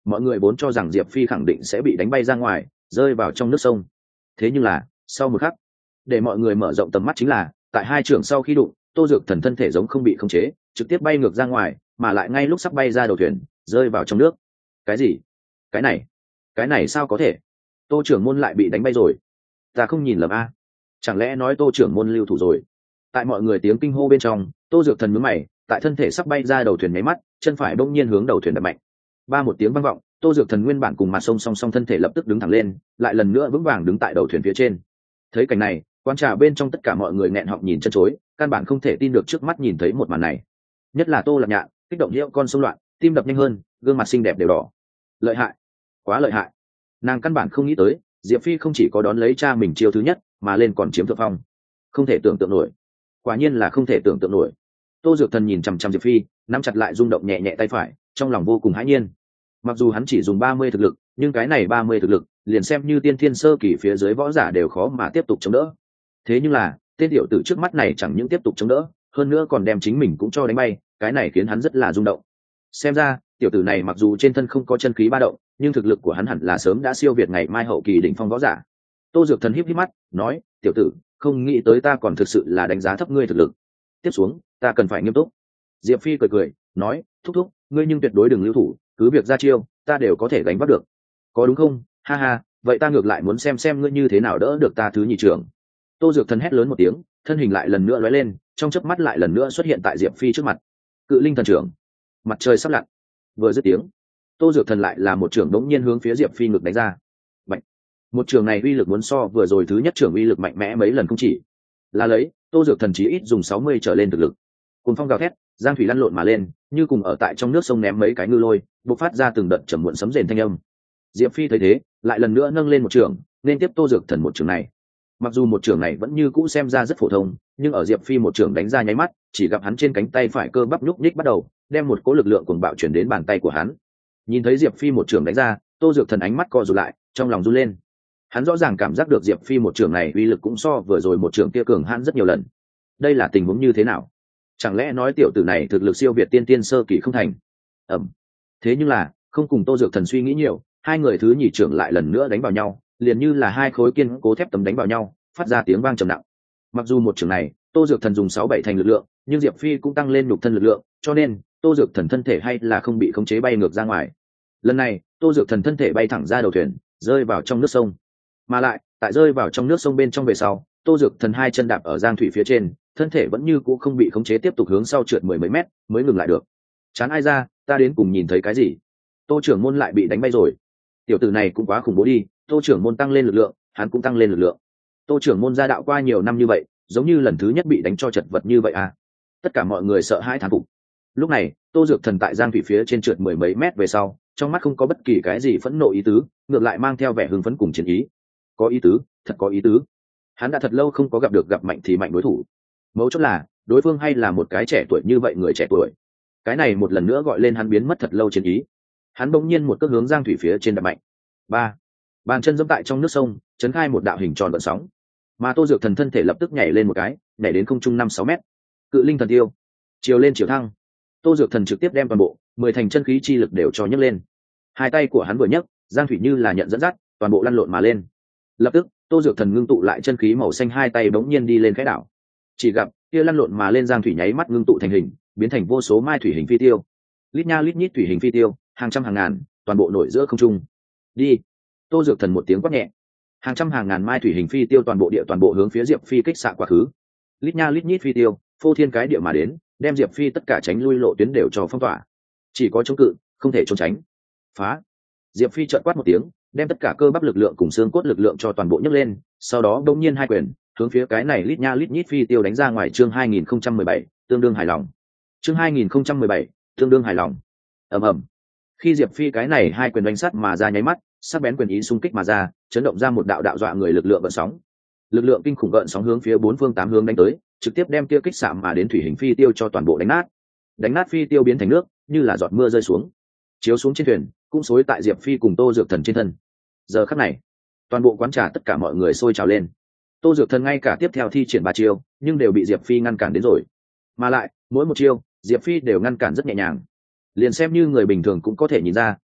mọi người vốn cho rằng diệp phi khẳng định sẽ bị đánh bay ra ngoài rơi vào trong nước sông. Thế nhưng là sau một khắc, để mọi người mở rộng tầm mắt chính là tại hai trưởng sau khi đụng, Tô Dược Thần thân thể giống không bị khống chế, trực tiếp bay ngược ra ngoài, mà lại ngay lúc sắp bay ra đầu thuyền rơi vào trong nước. Cái gì? Cái này cái này sao có thể? Tô trưởng môn lại bị đánh bay rồi. Ta không nhìn lầm a, chẳng lẽ nói Tô trưởng môn lưu thủ rồi? Tại mọi người tiếng kinh hô bên trong, Tô Dược Thần nhướng mày, tại thân thể sắp bay ra đầu thuyền nháy mắt, chân phải bỗng nhiên hướng đầu thuyền đập mạnh. Ba một tiếng vang vọng, Tô Dược Thần nguyên bản cùng mặt sông song song thân thể lập tức đứng thẳng lên, lại lần nữa vững vàng đứng tại đầu thuyền phía trên. Thấy cảnh này, quán trà bên trong tất cả mọi người nghẹn họng nhìn chân chối, căn bản không thể tin được trước mắt nhìn thấy một màn này. Nhất là Tô Lạc Nhạn, kích động hiệu con sông loạn, tim đập nhanh hơn, gương mặt xinh đẹp đều đỏ. Lợi hại, quá lợi hại. Nàng căn bản không nghĩ tới, Diệp Phi không chỉ có đón lấy cha mình chiêu thứ nhất, mà lên còn chiếm thượng phong. Không thể tưởng tượng nổi, quả nhiên là không thể tưởng tượng nổi. Tô Dược Thần nhìn chằm chằm Diệp Phi, nắm chặt lại rung động nhẹ nhẹ tay phải, trong lòng vô cùng hãi nhiên. Mặc dù hắn chỉ dùng ba mươi thực lực, nhưng cái này ba mươi thực lực, liền xem như tiên thiên sơ kỳ phía dưới võ giả đều khó mà tiếp tục chống đỡ. Thế nhưng là, tên tiểu tử trước mắt này chẳng những tiếp tục chống đỡ, hơn nữa còn đem chính mình cũng cho đánh bay, cái này khiến hắn rất là rung động. Xem ra, tiểu tử này mặc dù trên thân không có chân khí ba động, nhưng thực lực của hắn hẳn là sớm đã siêu việt ngày mai hậu kỳ đỉnh phong võ giả. Tô Dược Thần híp híp mắt, nói: "Tiểu tử, không nghĩ tới ta còn thực sự là đánh giá thấp ngươi thực lực. Tiếp xuống, ta cần phải nghiêm túc." Diệp Phi cười cười, nói: "Thúc thúc, ngươi nhưng tuyệt đối đừng lưu thủ, cứ việc ra chiêu, ta đều có thể gánh vác được. Có đúng không? Ha ha, vậy ta ngược lại muốn xem xem ngươi như thế nào đỡ được ta thứ nhị trưởng." Tô Dược Thần hét lớn một tiếng, thân hình lại lần nữa lóe lên, trong chớp mắt lại lần nữa xuất hiện tại Diệp Phi trước mặt. Cự linh thần trưởng. Mặt trời sắp lặn. Vừa dứt tiếng, Tô Dược Thần lại là một trưởng đống nhiên hướng phía Diệp Phi ngực đánh ra. Mạnh. Một trường này uy lực muốn so vừa rồi thứ nhất trưởng uy lực mạnh mẽ mấy lần không chỉ. Là lấy, Tô Dược Thần chí ít dùng sáu mươi trở lên thực lực. Cùng phong gào thét, giang thủy lăn lộn mà lên, như cùng ở tại trong nước sông ném mấy cái ngư lôi, bộc phát ra từng đợt trầm muộn sấm rền thanh âm. Diệp Phi thấy thế, lại lần nữa nâng lên một trường, nên tiếp Tô Dược Thần một trường này. Mặc dù một trường này vẫn như cũ xem ra rất phổ thông, nhưng ở Diệp Phi một trường đánh ra nháy mắt, chỉ gặp hắn trên cánh tay phải cơ bắp nhúc nhích bắt đầu, đem một cỗ lực lượng cuồng bạo chuyển đến bàn tay của hắn. Nhìn thấy Diệp Phi một trường đánh ra, Tô Dược Thần ánh mắt co rụt lại, trong lòng run lên. Hắn rõ ràng cảm giác được Diệp Phi một trường này uy lực cũng so vừa rồi một trường kia cường hãn rất nhiều lần. Đây là tình huống như thế nào? Chẳng lẽ nói tiểu tử này thực lực siêu việt tiên tiên sơ kỳ không thành? Ẩm. Thế nhưng là, không cùng Tô Dược Thần suy nghĩ nhiều, hai người thứ nhì trưởng lại lần nữa đánh vào nhau, liền như là hai khối kiên cố thép tấm đánh vào nhau, phát ra tiếng vang trầm nặng. Mặc dù một trường này, Tô Dược Thần dùng sáu bảy thành lực lượng, nhưng Diệp Phi cũng tăng lên nhục thân lực lượng, cho nên Tô Dược Thần thân thể hay là không bị khống chế bay ngược ra ngoài. Lần này, Tô Dược Thần thân thể bay thẳng ra đầu thuyền, rơi vào trong nước sông. Mà lại, tại rơi vào trong nước sông bên trong về sau, Tô Dược Thần hai chân đạp ở giang thủy phía trên, thân thể vẫn như cũ không bị khống chế tiếp tục hướng sau trượt mười mấy mét, mới ngừng lại được. Chán ai ra, ta đến cùng nhìn thấy cái gì? Tô trưởng môn lại bị đánh bay rồi. Tiểu tử này cũng quá khủng bố đi, Tô trưởng môn tăng lên lực lượng, hắn cũng tăng lên lực lượng. Tô trưởng môn gia đạo qua nhiều năm như vậy, giống như lần thứ nhất bị đánh cho chật vật như vậy à? Tất cả mọi người sợ hãi thán phục. Lúc này, Tô Dược Thần tại giang thủy phía trên trượt mười mấy mét về sau, trong mắt không có bất kỳ cái gì phẫn nộ ý tứ, ngược lại mang theo vẻ hưng phấn cùng chiến ý. Có ý tứ, thật có ý tứ. Hắn đã thật lâu không có gặp được gặp mạnh thì mạnh đối thủ. Mấu chốt là, đối phương hay là một cái trẻ tuổi như vậy người trẻ tuổi. Cái này một lần nữa gọi lên hắn biến mất thật lâu chiến ý. Hắn bỗng nhiên một cước hướng giang thủy phía trên đập mạnh. Ba, bàn chân giẫm tại trong nước sông, chấn khai một đạo hình tròn gợn sóng. Mà Tô Dược Thần thân thể lập tức nhảy lên một cái, nhảy đến không trung năm sáu mét. Cự linh thần tiêu, chiều lên chiều thăng. Tô Dược Thần trực tiếp đem toàn bộ mười thành chân khí chi lực đều cho nhấc lên. Hai tay của hắn vừa nhấc, giang thủy như là nhận dẫn dắt, toàn bộ lăn lộn mà lên. Lập tức, Tô Dược Thần ngưng tụ lại chân khí màu xanh, hai tay bỗng nhiên đi lên khẽ đảo. Chỉ gặp kia lăn lộn mà lên giang thủy nháy mắt ngưng tụ thành hình, biến thành vô số mai thủy hình phi tiêu. Lít nha lít nhít thủy hình phi tiêu, hàng trăm hàng ngàn, toàn bộ nổi giữa không trung. Đi. Tô Dược Thần một tiếng quát nhẹ. Hàng trăm hàng ngàn mai thủy hình phi tiêu toàn bộ địa toàn bộ hướng phía Diệp Phi kích xạ quá khứ. Lít nha lít nhít phi tiêu, phô thiên cái địa mà đến, đem Diệp Phi tất cả tránh lui lộ tuyến đều cho phong tỏa. Chỉ có chống cự, không thể trốn tránh. Phá. Diệp Phi chợt quát một tiếng, đem tất cả cơ bắp lực lượng cùng xương cốt lực lượng cho toàn bộ nhấc lên, sau đó đột nhiên hai quyền hướng phía cái này lít nha lít nhít phi tiêu đánh ra ngoài. Chương hai nghìn không trăm mười bảy, tương đương hài lòng. Chương hai nghìn không trăm mười bảy, tương đương hài lòng. Ầm ầm. Khi Diệp Phi cái này hai quyền đánh sát mà ra nháy mắt, sắc bén quyền ý xung kích mà ra, chấn động ra một đạo đạo dọa người lực lượng gợn sóng. Lực lượng kinh khủng gợn sóng hướng phía bốn phương tám hướng đánh tới, trực tiếp đem kia kích xạ mà đến thủy hình phi tiêu cho toàn bộ đánh nát. Đánh nát phi tiêu biến thành nước, như là giọt mưa rơi xuống, chiếu xuống trên thuyền, cũng xối tại Diệp Phi cùng Tô Dược Thần trên thân. Giờ khắc này, toàn bộ quán trà tất cả mọi người sôi trào lên. Tô Dược Thần ngay cả tiếp theo thi triển ba chiêu, nhưng đều bị Diệp Phi ngăn cản đến rồi. Mà lại, mỗi một chiêu, Diệp Phi đều ngăn cản rất nhẹ nhàng. Liền xem như người bình thường cũng có thể nhìn ra,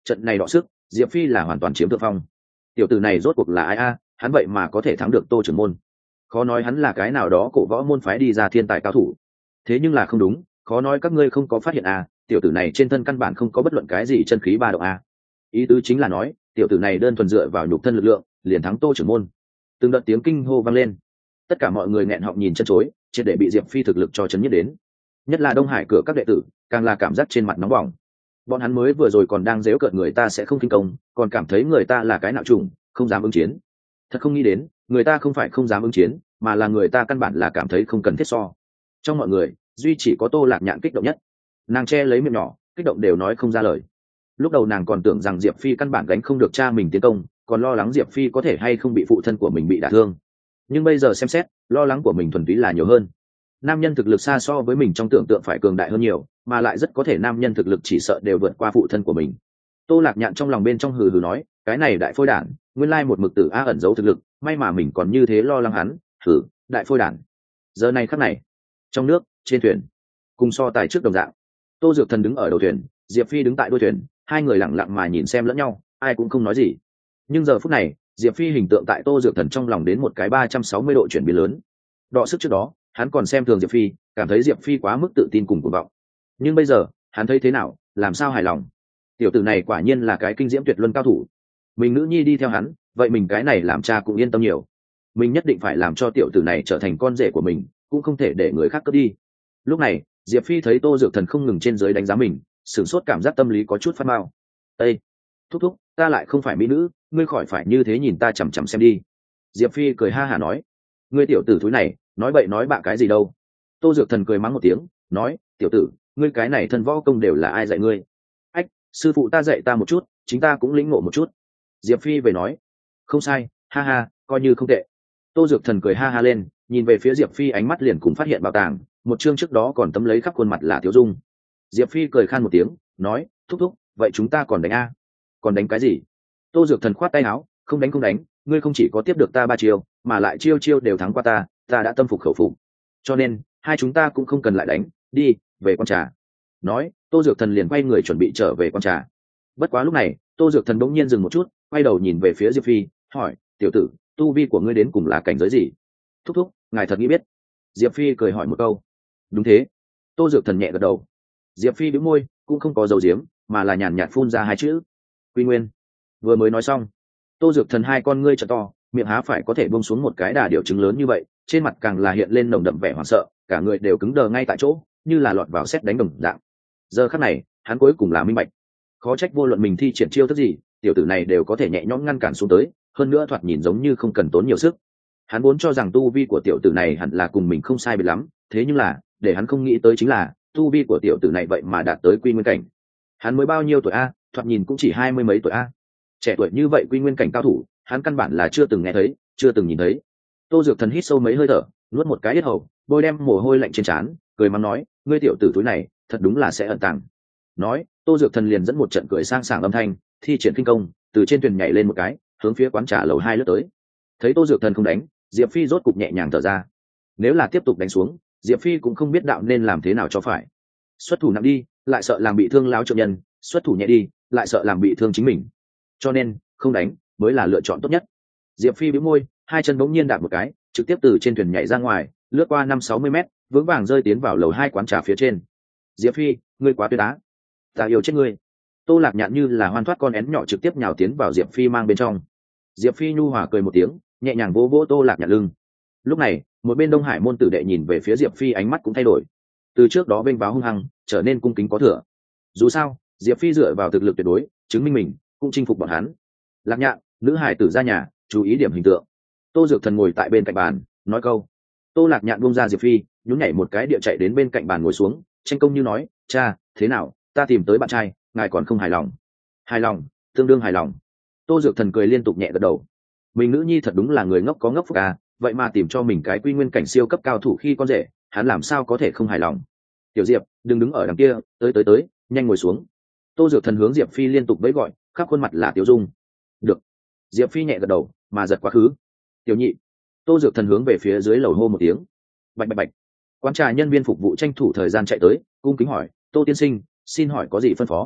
trận này đọ sức diệp phi là hoàn toàn chiếm thượng phong. Tiểu tử này rốt cuộc là ai a? Hắn vậy mà có thể thắng được Tô trưởng môn. Khó nói hắn là cái nào đó cổ võ môn phái đi ra thiên tài cao thủ. Thế nhưng là không đúng, khó nói các ngươi không có phát hiện a, tiểu tử này trên thân căn bản không có bất luận cái gì chân khí ba động a. Ý tứ chính là nói tiểu tử này đơn thuần dựa vào nhục thân lực lượng liền thắng Tô trưởng môn. Từng đợt tiếng kinh hô vang lên, tất cả mọi người nghẹn họng nhìn chân chối, triệt để bị diệp phi thực lực cho chấn nhất đến. Nhất là đông hải cửa các đệ tử càng là cảm giác trên mặt nóng bỏng. Bọn hắn mới vừa rồi còn đang giễu cợt người ta sẽ không kinh công, còn cảm thấy người ta là cái nạo trùng không dám ứng chiến. Thật không nghĩ đến người ta không phải không dám ứng chiến, mà là người ta căn bản là cảm thấy không cần thiết so. Trong mọi người duy chỉ có Tô Lạc Nhạn kích động nhất, nàng che lấy miệng nhỏ kích động đều nói không ra lời. Lúc đầu nàng còn tưởng rằng diệp phi căn bản gánh không được cha mình tiến công, còn lo lắng diệp phi có thể hay không bị phụ thân của mình bị đả thương, nhưng bây giờ xem xét lo lắng của mình thuần túy là nhiều hơn. Nam nhân thực lực xa so với mình trong tưởng tượng phải cường đại hơn nhiều, mà lại rất có thể nam nhân thực lực chỉ sợ đều vượt qua phụ thân của mình. Tô Lạc Nhạn trong lòng bên trong hừ hừ nói, cái này đại phôi đản, nguyên lai một mực tử a ẩn giấu thực lực, may mà mình còn như thế lo lắng hắn. Hừ, đại phôi đản. Giờ này khắc này, trong nước, trên thuyền, cùng so tài trước đồng dạng, Tô Dược Thần đứng ở đầu thuyền, Diệp Phi đứng tại đuôi thuyền, hai người lặng lặng mà nhìn xem lẫn nhau, ai cũng không nói gì. Nhưng giờ phút này, Diệp Phi hình tượng tại Tô Dược Thần trong lòng đến một cái ba trăm sáu mươi độ chuyển biến lớn. Đọ sức trước đó, hắn còn xem thường Diệp Phi, cảm thấy Diệp Phi quá mức tự tin cùng cuồng vọng. Nhưng bây giờ, hắn thấy thế nào, làm sao hài lòng. Tiểu tử này quả nhiên là cái kinh diễm tuyệt luân cao thủ. Mình nữ nhi đi theo hắn, vậy mình cái này làm cha cũng yên tâm nhiều. Mình nhất định phải làm cho tiểu tử này trở thành con rể của mình, cũng không thể để người khác cướp đi. Lúc này, Diệp Phi thấy Tô Dược Thần không ngừng trên dưới đánh giá mình, sửng sốt cảm giác tâm lý có chút phát mao. Ê, thúc thúc, ta lại không phải mỹ nữ, ngươi khỏi phải như thế nhìn ta chằm chằm xem đi. Diệp Phi cười ha hả nói, ngươi tiểu tử thúi này, nói bậy nói bạ cái gì đâu. Tô Dược Thần cười mắng một tiếng, nói, tiểu tử, ngươi cái này thân võ công đều là ai dạy ngươi? Ách, sư phụ ta dạy ta một chút, chính ta cũng lĩnh ngộ một chút. Diệp Phi về nói, không sai, ha ha, coi như không tệ. Tô Dược Thần cười ha ha lên, nhìn về phía Diệp Phi ánh mắt liền cùng phát hiện bảo tàng, một chương trước đó còn tấm lấy khắp khuôn mặt là Tiếu Dung. Diệp Phi cười khan một tiếng, nói, thúc thúc, vậy chúng ta còn đánh a? Còn đánh cái gì? Tô Dược Thần khoát tay áo, không đánh không đánh, ngươi không chỉ có tiếp được ta ba chiêu, mà lại chiêu chiêu đều thắng qua ta, ta đã tâm phục khẩu phục. Cho nên, hai chúng ta cũng không cần lại đánh, đi, về quán trà. Nói, Tô Dược Thần liền quay người chuẩn bị trở về quán trà. Bất quá lúc này, Tô Dược Thần bỗng nhiên dừng một chút, quay đầu nhìn về phía Diệp Phi, hỏi, tiểu tử, tu vi của ngươi đến cùng là cảnh giới gì? Thúc thúc, ngài thật nghĩ biết. Diệp Phi cười hỏi một câu. Đúng thế. Tô Dược Thần nhẹ gật đầu. Diệp Phi bĩu môi, cũng không có dầu diếm, mà là nhàn nhạt phun ra hai chữ, Quy Nguyên. Vừa mới nói xong, Tô Dược Thần hai con ngươi trợ to, miệng há phải có thể buông xuống một cái đà điểu trứng lớn như vậy, trên mặt càng là hiện lên nồng đậm vẻ hoảng sợ, cả người đều cứng đờ ngay tại chỗ, như là lọt vào sét đánh đồng dạng. Giờ khắc này, hắn cuối cùng là minh bạch, khó trách vô luận mình thi triển chiêu thức gì, tiểu tử này đều có thể nhẹ nhõm ngăn cản xuống tới, hơn nữa thoạt nhìn giống như không cần tốn nhiều sức. Hắn vốn cho rằng tu vi của tiểu tử này hẳn là cùng mình không sai biệt lắm, thế nhưng là, để hắn không nghĩ tới chính là, tu vi của tiểu tử này vậy mà đạt tới quy nguyên cảnh. Hắn mới bao nhiêu tuổi a, thoạt nhìn cũng chỉ hai mươi mấy tuổi a. Trẻ tuổi như vậy quy nguyên cảnh cao thủ, hắn căn bản là chưa từng nghe thấy, chưa từng nhìn thấy. Tô Dược Thần hít sâu mấy hơi thở, nuốt một cái yết hầu, bôi đem mồ hôi lạnh trên trán, cười mắng nói, ngươi tiểu tử túi này, thật đúng là sẽ ẩn tàng. Nói, Tô Dược Thần liền dẫn một trận cười sang sảng âm thanh, thi triển kinh công, từ trên thuyền nhảy lên một cái, hướng phía quán trà lầu hai lướt tới. Thấy Tô Dược Thần không đánh, Diệp Phi rốt cục nhẹ nhàng thở ra. Nếu là tiếp tục đánh xuống, Diệp Phi cũng không biết đạo nên làm thế nào cho phải. Xuất thủ nặng đi, lại sợ làm bị thương lão trượng nhân, xuất thủ nhẹ đi, lại sợ làm bị thương chính mình. Cho nên, không đánh mới là lựa chọn tốt nhất. Diệp Phi bĩu môi, hai chân bỗng nhiên đạp một cái, trực tiếp từ trên thuyền nhảy ra ngoài, lướt qua năm sáu mươi mét, vững vàng rơi tiến vào lầu hai quán trà phía trên. Diệp Phi, ngươi quá tuyệt á, ta yêu chết ngươi. Tô Lạc Nhạn như là hoan thoát con én nhỏ trực tiếp nhào tiến vào Diệp Phi mang bên trong. Diệp Phi nhu hòa cười một tiếng, nhẹ nhàng vỗ vỗ Tô Lạc Nhạn lưng. Lúc này, một bên Đông Hải môn tử đệ nhìn về phía Diệp Phi ánh mắt cũng thay đổi, từ trước đó vênh váo hung hăng trở nên cung kính có thừa. Dù sao, Diệp Phi dựa vào thực lực tuyệt đối, chứng minh mình cũng chinh phục bọn hắn. Lạc Nhạn, nữ hải tử ra nhà, chú ý điểm hình tượng. Tô Dược Thần ngồi tại bên cạnh bàn, nói câu. Tô Lạc Nhạn buông ra Diệp Phi, nhún nhảy một cái địa chạy đến bên cạnh bàn ngồi xuống, tranh công như nói, cha, thế nào, ta tìm tới bạn trai, ngài còn không hài lòng? Hài lòng, tương đương hài lòng. Tô Dược Thần cười liên tục nhẹ gật đầu. Mình nữ nhi thật đúng là người ngốc có ngốc phúc à, vậy mà tìm cho mình cái quy nguyên cảnh siêu cấp cao thủ khi con rể, hắn làm sao có thể không hài lòng? Tiểu Diệp, đừng đứng ở đằng kia, tới tới tới, nhanh ngồi xuống. Tô Dược Thần hướng Diệp Phi liên tục vẫy gọi, khắp khuôn mặt là Tiểu Dung. Được. Diệp Phi nhẹ gật đầu, mà giật quá khứ. Tiểu Nhị. Tô Dược Thần hướng về phía dưới lầu hô một tiếng. Bạch bạch bạch. Quán trà nhân viên phục vụ tranh thủ thời gian chạy tới, cung kính hỏi, Tô tiên sinh, xin hỏi có gì phân phó?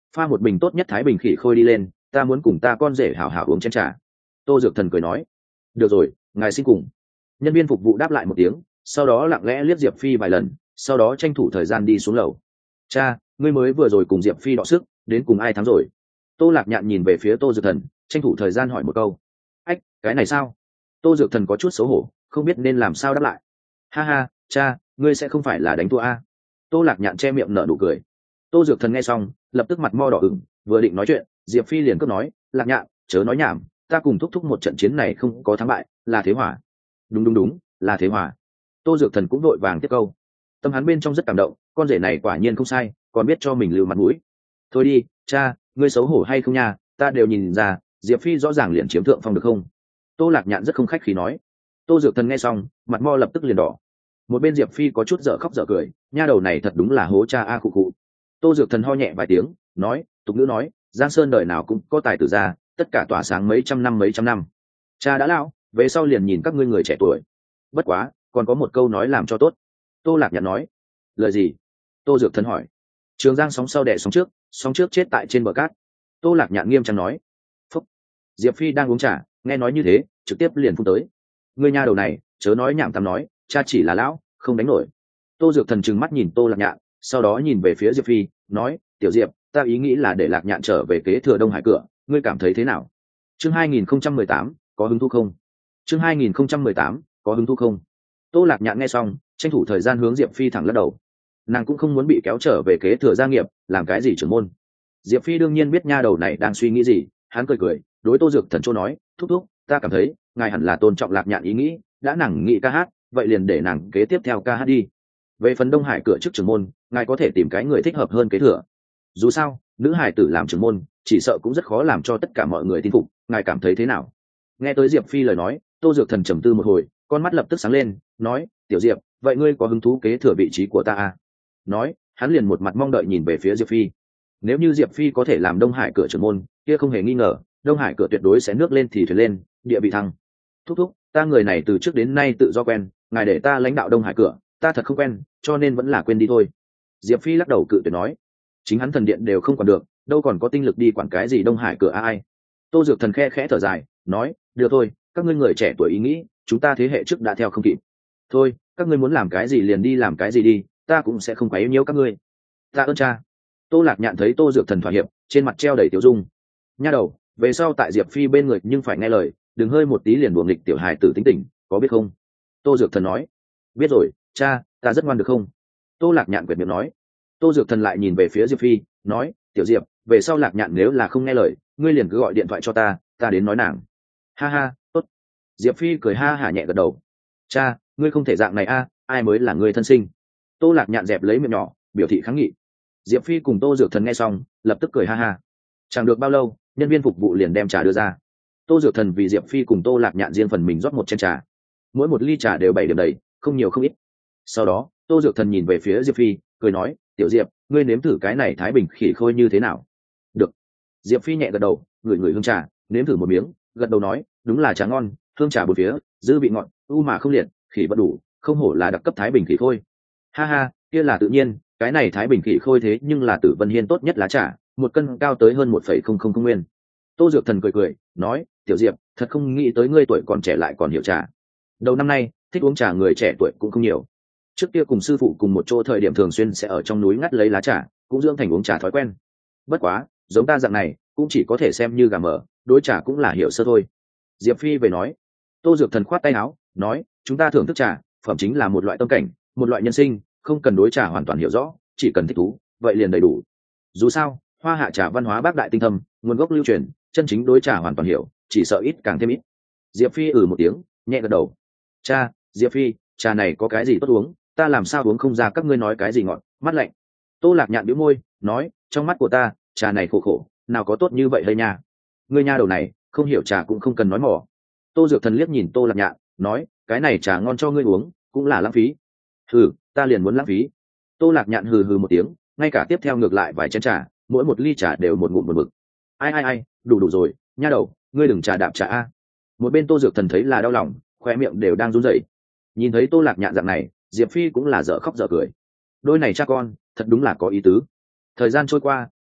pha một bình tốt nhất thái bình khỉ khôi đi lên, ta muốn cùng ta con rể hảo hảo uống chén trà. Tô Dược Thần cười nói. Được rồi, ngài xin cùng. Nhân viên phục vụ đáp lại một tiếng, sau đó lặng lẽ liếc Diệp Phi vài lần, sau đó tranh thủ thời gian đi xuống lầu. Cha, ngươi mới vừa rồi cùng Diệp Phi đọ sức, đến cùng ai thắng rồi? Tô Lạc Nhạn nhìn về phía Tô Dược Thần, tranh thủ thời gian hỏi một câu. Ách, cái này sao? Tô Dược Thần có chút xấu hổ, không biết nên làm sao đáp lại. Ha ha, cha, ngươi sẽ không phải là đánh thua a? Tô Lạc Nhạn che miệng nở nụ cười. Tô Dược Thần nghe xong, lập tức mặt mo đỏ ửng, vừa định nói chuyện, Diệp Phi liền cướp nói, Lạc Nhạn, chớ nói nhảm, ta cùng thúc thúc một trận chiến này không có thắng bại, là thế hòa. Đúng đúng đúng, là thế hòa. Tô Dược Thần cũng vội vàng tiếp câu. Tâm hắn bên trong rất cảm động, con rể này quả nhiên không sai, còn biết cho mình lưu mặt mũi. Thôi đi, cha, ngươi xấu hổ hay không nha, ta đều nhìn ra, Diệp Phi rõ ràng liền chiếm thượng phong được không? Tô Lạc Nhạn rất không khách khí nói. Tô Dược Thần nghe xong, mặt mo lập tức liền đỏ. Một bên Diệp Phi có chút dở khóc dở cười, nha đầu này thật đúng là hố cha a khụ khụ. Tô Dược Thần ho nhẹ vài tiếng, nói, tục ngữ nói, Giang Sơn đời nào cũng có tài tử ra, tất cả tỏa sáng mấy trăm năm mấy trăm năm. Cha đã lão, về sau liền nhìn các ngươi người trẻ tuổi. Bất quá, còn có một câu nói làm cho tốt. Tô Lạc Nhạn nói. Lời gì? Tô Dược Thần hỏi. Trường Giang sóng sau đẻ sóng trước, sóng trước chết tại trên bờ cát. Tô Lạc Nhạn nghiêm trang nói. Phúc. Diệp Phi đang uống trà, nghe nói như thế, trực tiếp liền phun tới. Ngươi nha đầu này, chớ nói nhảm tắm nói, cha chỉ là lão, không đánh nổi. Tô Dược Thần trừng mắt nhìn Tô Lạc Nhạn, sau đó nhìn về phía Diệp Phi, nói, Tiểu Diệp, ta ý nghĩ là để Lạc Nhạn trở về kế thừa Đông Hải cửa, ngươi cảm thấy thế nào? Chương hai nghìn không trăm mười tám, có hứng thú không? Chương hai nghìn không trăm mười tám, có hứng thú không? Tô Lạc Nhạn nghe xong, tranh thủ thời gian hướng Diệp Phi thẳng lắc đầu. Nàng cũng không muốn bị kéo trở về kế thừa gia nghiệp, làm cái gì trưởng môn. Diệp Phi đương nhiên biết nha đầu này đang suy nghĩ gì, hắn cười cười, đối Tô Dược Thần chỗ nói, thúc thúc, ta cảm thấy, ngài hẳn là tôn trọng Lạc Nhạn ý nghĩ, đã nàng nghĩ ca hát, vậy liền để nàng kế tiếp theo ca hát đi. Về phần Đông Hải cửa trước trưởng môn, ngài có thể tìm cái người thích hợp hơn kế thừa. Dù sao, nữ hải tử làm trưởng môn, chỉ sợ cũng rất khó làm cho tất cả mọi người tin phục, ngài cảm thấy thế nào? Nghe tới Diệp Phi lời nói, Tô Dược Thần trầm tư một hồi, con mắt lập tức sáng lên, nói, Tiểu Diệp, vậy ngươi có hứng thú kế thừa vị trí của ta à? Nói, hắn liền một mặt mong đợi nhìn về phía Diệp Phi. Nếu như Diệp Phi có thể làm Đông Hải cửa trưởng môn, kia không hề nghi ngờ, Đông Hải cửa tuyệt đối sẽ nước lên thì thuyền lên, địa vị thăng. Thúc thúc, ta người này từ trước đến nay tự do quen, ngài để ta lãnh đạo Đông Hải cửa, ta thật không quen, cho nên vẫn là quên đi thôi. Diệp Phi lắc đầu cự tuyệt nói, chính hắn thần điện đều không còn được, đâu còn có tinh lực đi quản cái gì Đông Hải cửa ai. Tô Dược Thần khe khẽ thở dài, nói, được thôi, các ngươi người trẻ tuổi ý nghĩ, chúng ta thế hệ trước đã theo không kịp. Thôi, các ngươi muốn làm cái gì liền đi làm cái gì đi, ta cũng sẽ không quấy nhiễu các ngươi. Ta ơn cha. Tô Lạc Nhạn thấy Tô Dược Thần thỏa hiệp, trên mặt treo đầy tiểu dung. Nha đầu, về sau tại Diệp Phi bên người nhưng phải nghe lời, đừng hơi một tí liền buồng nghịch tiểu hài tử tính tình, có biết không? Tô Dược Thần nói. Biết rồi, cha, ta rất ngoan được không? Tô Lạc Nhạn quyệt miệng nói. Tô Dược Thần lại nhìn về phía Diệp Phi, nói, Tiểu Diệp, về sau Lạc Nhạn nếu là không nghe lời, ngươi liền cứ gọi điện thoại cho ta, ta đến nói nàng. Ha ha, tốt. Diệp Phi cười ha hả nhẹ gật đầu. Cha, ngươi không thể dạng này a, ai mới là ngươi thân sinh? Tô Lạc Nhạn dẹp lấy miệng nhỏ, biểu thị kháng nghị. Diệp Phi cùng Tô Dược Thần nghe xong, lập tức cười ha ha. Chẳng được bao lâu, nhân viên phục vụ liền đem trà đưa ra. Tô Dược Thần vì Diệp Phi cùng Tô Lạc Nhạn riêng phần mình rót một chén trà. Mỗi một ly trà đều bảy điểm đầy, không nhiều không ít. Sau đó, Tô Dược Thần nhìn về phía Diệp Phi, cười nói, Tiểu Diệp, ngươi nếm thử cái này thái bình khỉ khôi như thế nào? Được. Diệp Phi nhẹ gật đầu, ngửi ngửi hương trà, nếm thử một miếng, gật đầu nói, đúng là trà ngon, hương trà bốn phía, dư vị ngọt, u mà không liệt, khỉ vẫn đủ, không hổ là đặc cấp thái bình khỉ khôi. Ha ha, kia là tự nhiên, cái này thái bình khỉ khôi thế nhưng là Tử Vân Hiên tốt nhất lá trà, một cân cao tới hơn một phẩy không không không nguyên. Tô Dược Thần cười cười, nói, Tiểu Diệp, thật không nghĩ tới ngươi tuổi còn trẻ lại còn hiểu trà. Đầu năm nay, thích uống trà người trẻ tuổi cũng không nhiều. Trước kia cùng sư phụ cùng một chỗ thời điểm thường xuyên sẽ ở trong núi ngắt lấy lá trà, cũng dưỡng thành uống trà thói quen. Bất quá, giống ta dạng này, cũng chỉ có thể xem như gà mở, đối trà cũng là hiểu sơ thôi. Diệp Phi về nói. Tô Dược Thần khoát tay áo, nói, chúng ta thưởng thức trà, phẩm chính là một loại tâm cảnh, một loại nhân sinh, không cần đối trà hoàn toàn hiểu rõ, chỉ cần thích thú, vậy liền đầy đủ. Dù sao, Hoa Hạ trà văn hóa bác đại tinh thâm, nguồn gốc lưu truyền, chân chính đối trà hoàn toàn hiểu, chỉ sợ ít càng thêm ít. Diệp Phi ừ một tiếng, nhẹ gật đầu. Cha, Diệp Phi, trà này có cái gì tốt uống, ta làm sao uống không ra các ngươi nói cái gì ngọt, mắt lạnh. Tô Lạc Nhạn bĩu môi, nói, trong mắt của ta, trà này khổ khổ, nào có tốt như vậy hay nha. Ngươi nha đầu này, không hiểu trà cũng không cần nói mỏ. Tô Dược Thần liếc nhìn Tô Lạc Nhạn, nói, cái này trà ngon cho ngươi uống, cũng là lãng phí. Hừ, ta liền muốn lãng phí. Tô Lạc Nhạn hừ hừ một tiếng, ngay cả tiếp theo ngược lại vài chén trà, mỗi một ly trà đều một ngụm một mực. Ai ai ai, đủ đủ rồi, nha đầu, ngươi đừng trà đạp trà a. Một bên Tô Dược Thần thấy là đau lòng, khoe miệng đều đang run rẩy. Nhìn thấy Tô Lạc Nhạn dạng này, Diệp Phi cũng là dở khóc dở cười. Đôi này cha con, thật đúng là có ý tứ. Thời gian trôi qua,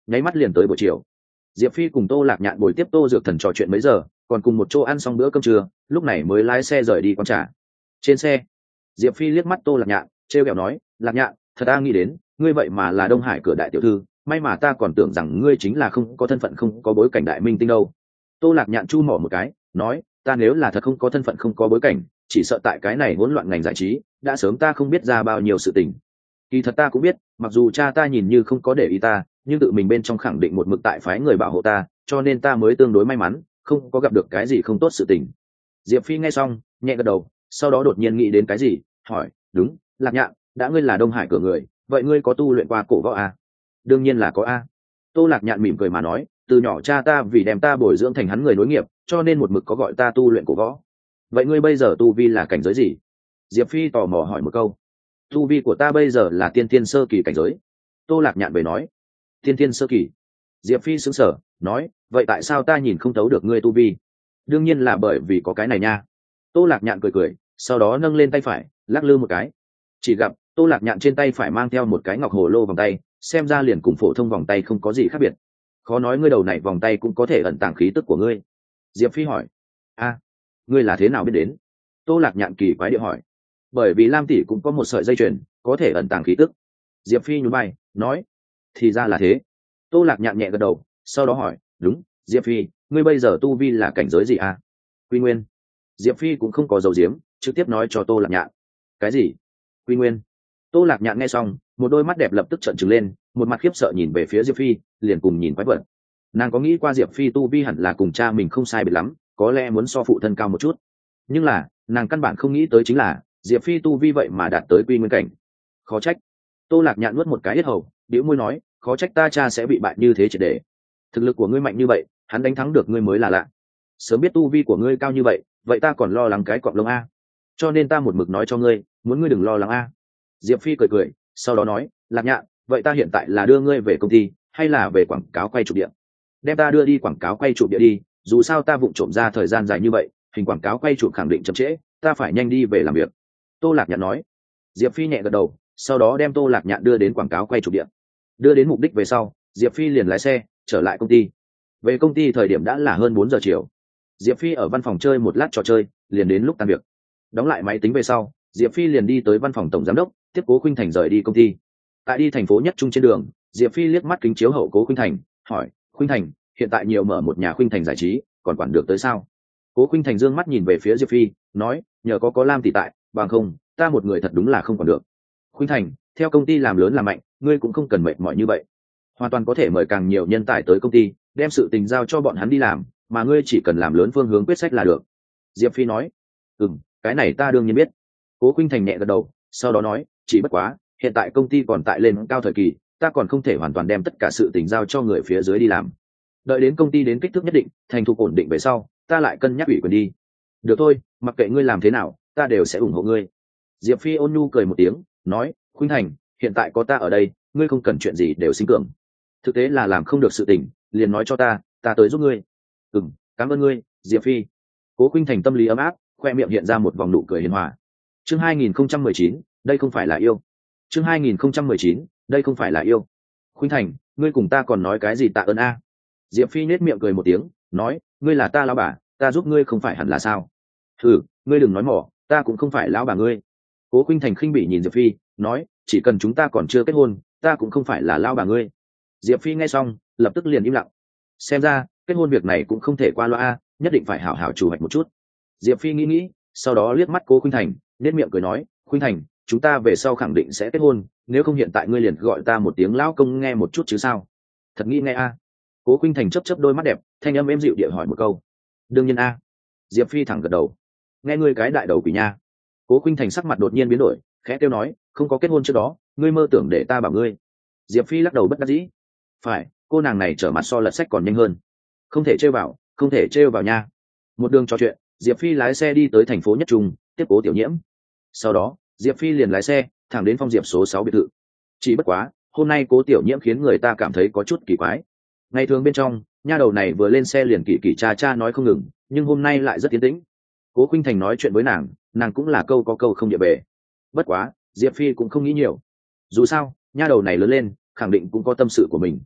nháy mắt liền tới buổi chiều. Diệp Phi cùng Tô Lạc Nhạn buổi tiếp Tô Dược Thần trò chuyện mấy giờ, còn cùng một chỗ ăn xong bữa cơm trưa, lúc này mới lái xe rời đi quán trà. Trên xe, Diệp Phi liếc mắt Tô Lạc Nhạn, trêu ghẹo nói, Lạc Nhạn, thật ta nghĩ đến, ngươi vậy mà là Đông Hải cửa đại tiểu thư, may mà ta còn tưởng rằng ngươi chính là không có thân phận không có bối cảnh đại minh tinh đâu. Tô Lạc Nhạn chu mỏ một cái, nói, ta nếu là thật không có thân phận không có bối cảnh, chỉ sợ tại cái này hỗn loạn ngành giải trí, đã sớm ta không biết ra bao nhiêu sự tình. Kỳ thật ta cũng biết, mặc dù cha ta nhìn như không có để ý ta, nhưng tự mình bên trong khẳng định một mực tại phái người bảo hộ ta, cho nên ta mới tương đối may mắn, không có gặp được cái gì không tốt sự tình. Diệp Phi nghe xong, nhẹ gật đầu, sau đó đột nhiên nghĩ đến cái gì, hỏi, đúng, Lạc Nhạn, đã ngươi là Đông Hải cửa người, vậy ngươi có tu luyện qua cổ võ à? Đương nhiên là có a. Tô Lạc Nhạn mỉm cười mà nói, từ nhỏ cha ta vì đem ta bồi dưỡng thành hắn người nối nghiệp, cho nên một mực có gọi ta tu luyện cổ võ. Vậy ngươi bây giờ tu vi là cảnh giới gì? Diệp Phi tò mò hỏi một câu. Tu vi của ta bây giờ là tiên tiên sơ kỳ cảnh giới. Tô Lạc Nhạn về nói, tiên tiên sơ kỳ. Diệp Phi sững sờ, nói, vậy tại sao ta nhìn không thấu được ngươi tu vi? Đương nhiên là bởi vì có cái này nha. Tô Lạc Nhạn cười cười, sau đó nâng lên tay phải, lắc lư một cái. Chỉ gặp Tô Lạc Nhạn trên tay phải mang theo một cái ngọc hồ lô vòng tay, xem ra liền cùng phổ thông vòng tay không có gì khác biệt. Khó nói ngươi đầu này vòng tay cũng có thể ẩn tàng khí tức của ngươi. Diệp Phi hỏi, a, ngươi là thế nào biết đến? Tô Lạc Nhạn kỳ quái địa hỏi, bởi vì Lam tỷ cũng có một sợi dây chuyền có thể ẩn tàng khí tức. Diệp Phi nhún vai, nói, thì ra là thế. Tô Lạc Nhạn nhẹ gật đầu, sau đó hỏi, đúng, Diệp Phi, ngươi bây giờ tu vi là cảnh giới gì à? Quy Nguyên. Diệp Phi cũng không có dầu diếm, trực tiếp nói cho Tô Lạc Nhạn. Cái gì? Quy Nguyên. Tô Lạc Nhạn nghe xong, một đôi mắt đẹp lập tức trợn trừng lên, một mặt khiếp sợ nhìn về phía Diệp Phi, liền cùng nhìn quái vật. Nàng có nghĩ qua Diệp Phi tu vi hẳn là cùng cha mình không sai biệt lắm, có lẽ muốn so phụ thân cao một chút. Nhưng là, nàng căn bản không nghĩ tới chính là, Diệp Phi tu vi vậy mà đạt tới Quy Nguyên cảnh. Khó trách. Tô Lạc Nhạn nuốt một cái yết hầu, bĩu môi nói, khó trách ta cha sẽ bị bại như thế triệt để. Thực lực của ngươi mạnh như vậy, hắn đánh thắng được ngươi mới là lạ. Sớm biết tu vi của ngươi cao như vậy, vậy ta còn lo lắng cái cọp lông a. Cho nên ta một mực nói cho ngươi, muốn ngươi đừng lo lắng a. Diệp Phi cười cười, sau đó nói, Lạc Nhạn, vậy ta hiện tại là đưa ngươi về công ty, hay là về quảng cáo quay chụp điện? Đem ta đưa đi quảng cáo quay chụp địa đi, dù sao ta vụng trộm ra thời gian dài như vậy, hình quảng cáo quay chụp khẳng định chậm trễ, ta phải nhanh đi về làm việc. Tô Lạc Nhạn nói. Diệp Phi nhẹ gật đầu, sau đó đem Tô Lạc Nhạn đưa đến quảng cáo quay chụp điện. Đưa đến mục đích về sau, Diệp Phi liền lái xe trở lại công ty. Về công ty thời điểm đã là hơn bốn giờ chiều. Diệp Phi ở văn phòng chơi một lát trò chơi, liền đến lúc tan việc. Đóng lại máy tính về sau, Diệp Phi liền đi tới văn phòng tổng giám đốc, tiếp Cố Khuynh Thành rời đi công ty. Tại đi thành phố Nhất Trung trên đường, Diệp Phi liếc mắt kính chiếu hậu Cố Khuynh Thành, hỏi, Khuynh Thành, hiện tại nhiều mở một nhà Khuynh Thành giải trí, còn quản được tới sao? Cố Khuynh Thành dương mắt nhìn về phía Diệp Phi, nói, nhờ có có Lam tỷ tại, bằng không, ta một người thật đúng là không còn được. Khuynh Thành, theo công ty làm lớn làm mạnh, ngươi cũng không cần mệt mỏi như vậy. Hoàn toàn có thể mời càng nhiều nhân tài tới công ty, đem sự tình giao cho bọn hắn đi làm, mà ngươi chỉ cần làm lớn phương hướng quyết sách là được. Diệp Phi nói, ừm, cái này ta đương nhiên biết. Cố Khuynh Thành nhẹ gật đầu, sau đó nói, chỉ bất quá, hiện tại công ty còn tại lên cao thời kỳ, ta còn không thể hoàn toàn đem tất cả sự tình giao cho người phía dưới đi làm. Đợi đến công ty đến kích thước nhất định, thành thục ổn định về sau, ta lại cân nhắc ủy quyền đi. Được thôi, mặc kệ ngươi làm thế nào, ta đều sẽ ủng hộ ngươi. Diệp Phi ôn nhu cười một tiếng, nói, Khuynh Thành, hiện tại có ta ở đây, ngươi không cần chuyện gì đều sinh cường. Thực tế là làm không được sự tình, liền nói cho ta, ta tới giúp ngươi. Ừm, cảm ơn ngươi, Diệp Phi. Cố Khuynh Thành tâm lý ấm áp, khoe miệng hiện ra một vòng nụ cười hiền hòa. Chương hai nghìn không trăm mười chín, đây không phải là yêu. Chương hai nghìn không trăm mười chín, đây không phải là yêu. Khuynh Thành, ngươi cùng ta còn nói cái gì tạ ơn a? Diệp Phi nhếch miệng cười một tiếng, nói, ngươi là ta lão bà, ta giúp ngươi không phải hẳn là sao? Ừ, ngươi đừng nói mỏ, ta cũng không phải lão bà ngươi. Cố Khuynh Thành khinh bỉ nhìn Diệp Phi, nói, chỉ cần chúng ta còn chưa kết hôn, ta cũng không phải là lão bà ngươi. Diệp Phi nghe xong, lập tức liền im lặng. Xem ra, kết hôn việc này cũng không thể qua loa a, nhất định phải hảo hảo chủ hoạch một chút. Diệp Phi nghĩ nghĩ, sau đó liếc mắt Cố Khuynh Thành, nhếch miệng cười nói, Khuynh Thành, chúng ta về sau khẳng định sẽ kết hôn, nếu không hiện tại ngươi liền gọi ta một tiếng lão công nghe một chút chứ sao? Thật nghĩ nghe a. Cố Khuynh Thành chớp chớp đôi mắt đẹp, thanh âm êm dịu địa hỏi một câu. Đương nhiên a. Diệp Phi thẳng gật đầu. Nghe ngươi cái đại đầu quỷ nha. Cố Khuynh Thành sắc mặt đột nhiên biến đổi, khẽ kêu nói, không có kết hôn trước đó, ngươi mơ tưởng để ta bảo ngươi. Diệp Phi lắc đầu bất đắc dĩ. Phải, cô nàng này trở mặt so lật sách còn nhanh hơn. Không thể trêu vào, không thể trêu vào nha. Một đường trò chuyện, Diệp Phi lái xe đi tới thành phố Nhất Trung, tiếp Cố Tiểu Nhiễm. Sau đó, Diệp Phi liền lái xe thẳng đến Phong Diệp số sáu biệt thự. Chỉ bất quá, hôm nay Cố Tiểu Nhiễm khiến người ta cảm thấy có chút kỳ quái. Ngày thường bên trong, nha đầu này vừa lên xe liền kỳ kỳ cha cha nói không ngừng, nhưng hôm nay lại rất tiến tĩnh. Cố Khuynh Thành nói chuyện với nàng, nàng cũng là câu có câu không địa bể. Bất quá, Diệp Phi cũng không nghĩ nhiều. Dù sao, nha đầu này lớn lên, khẳng định cũng có tâm sự của mình.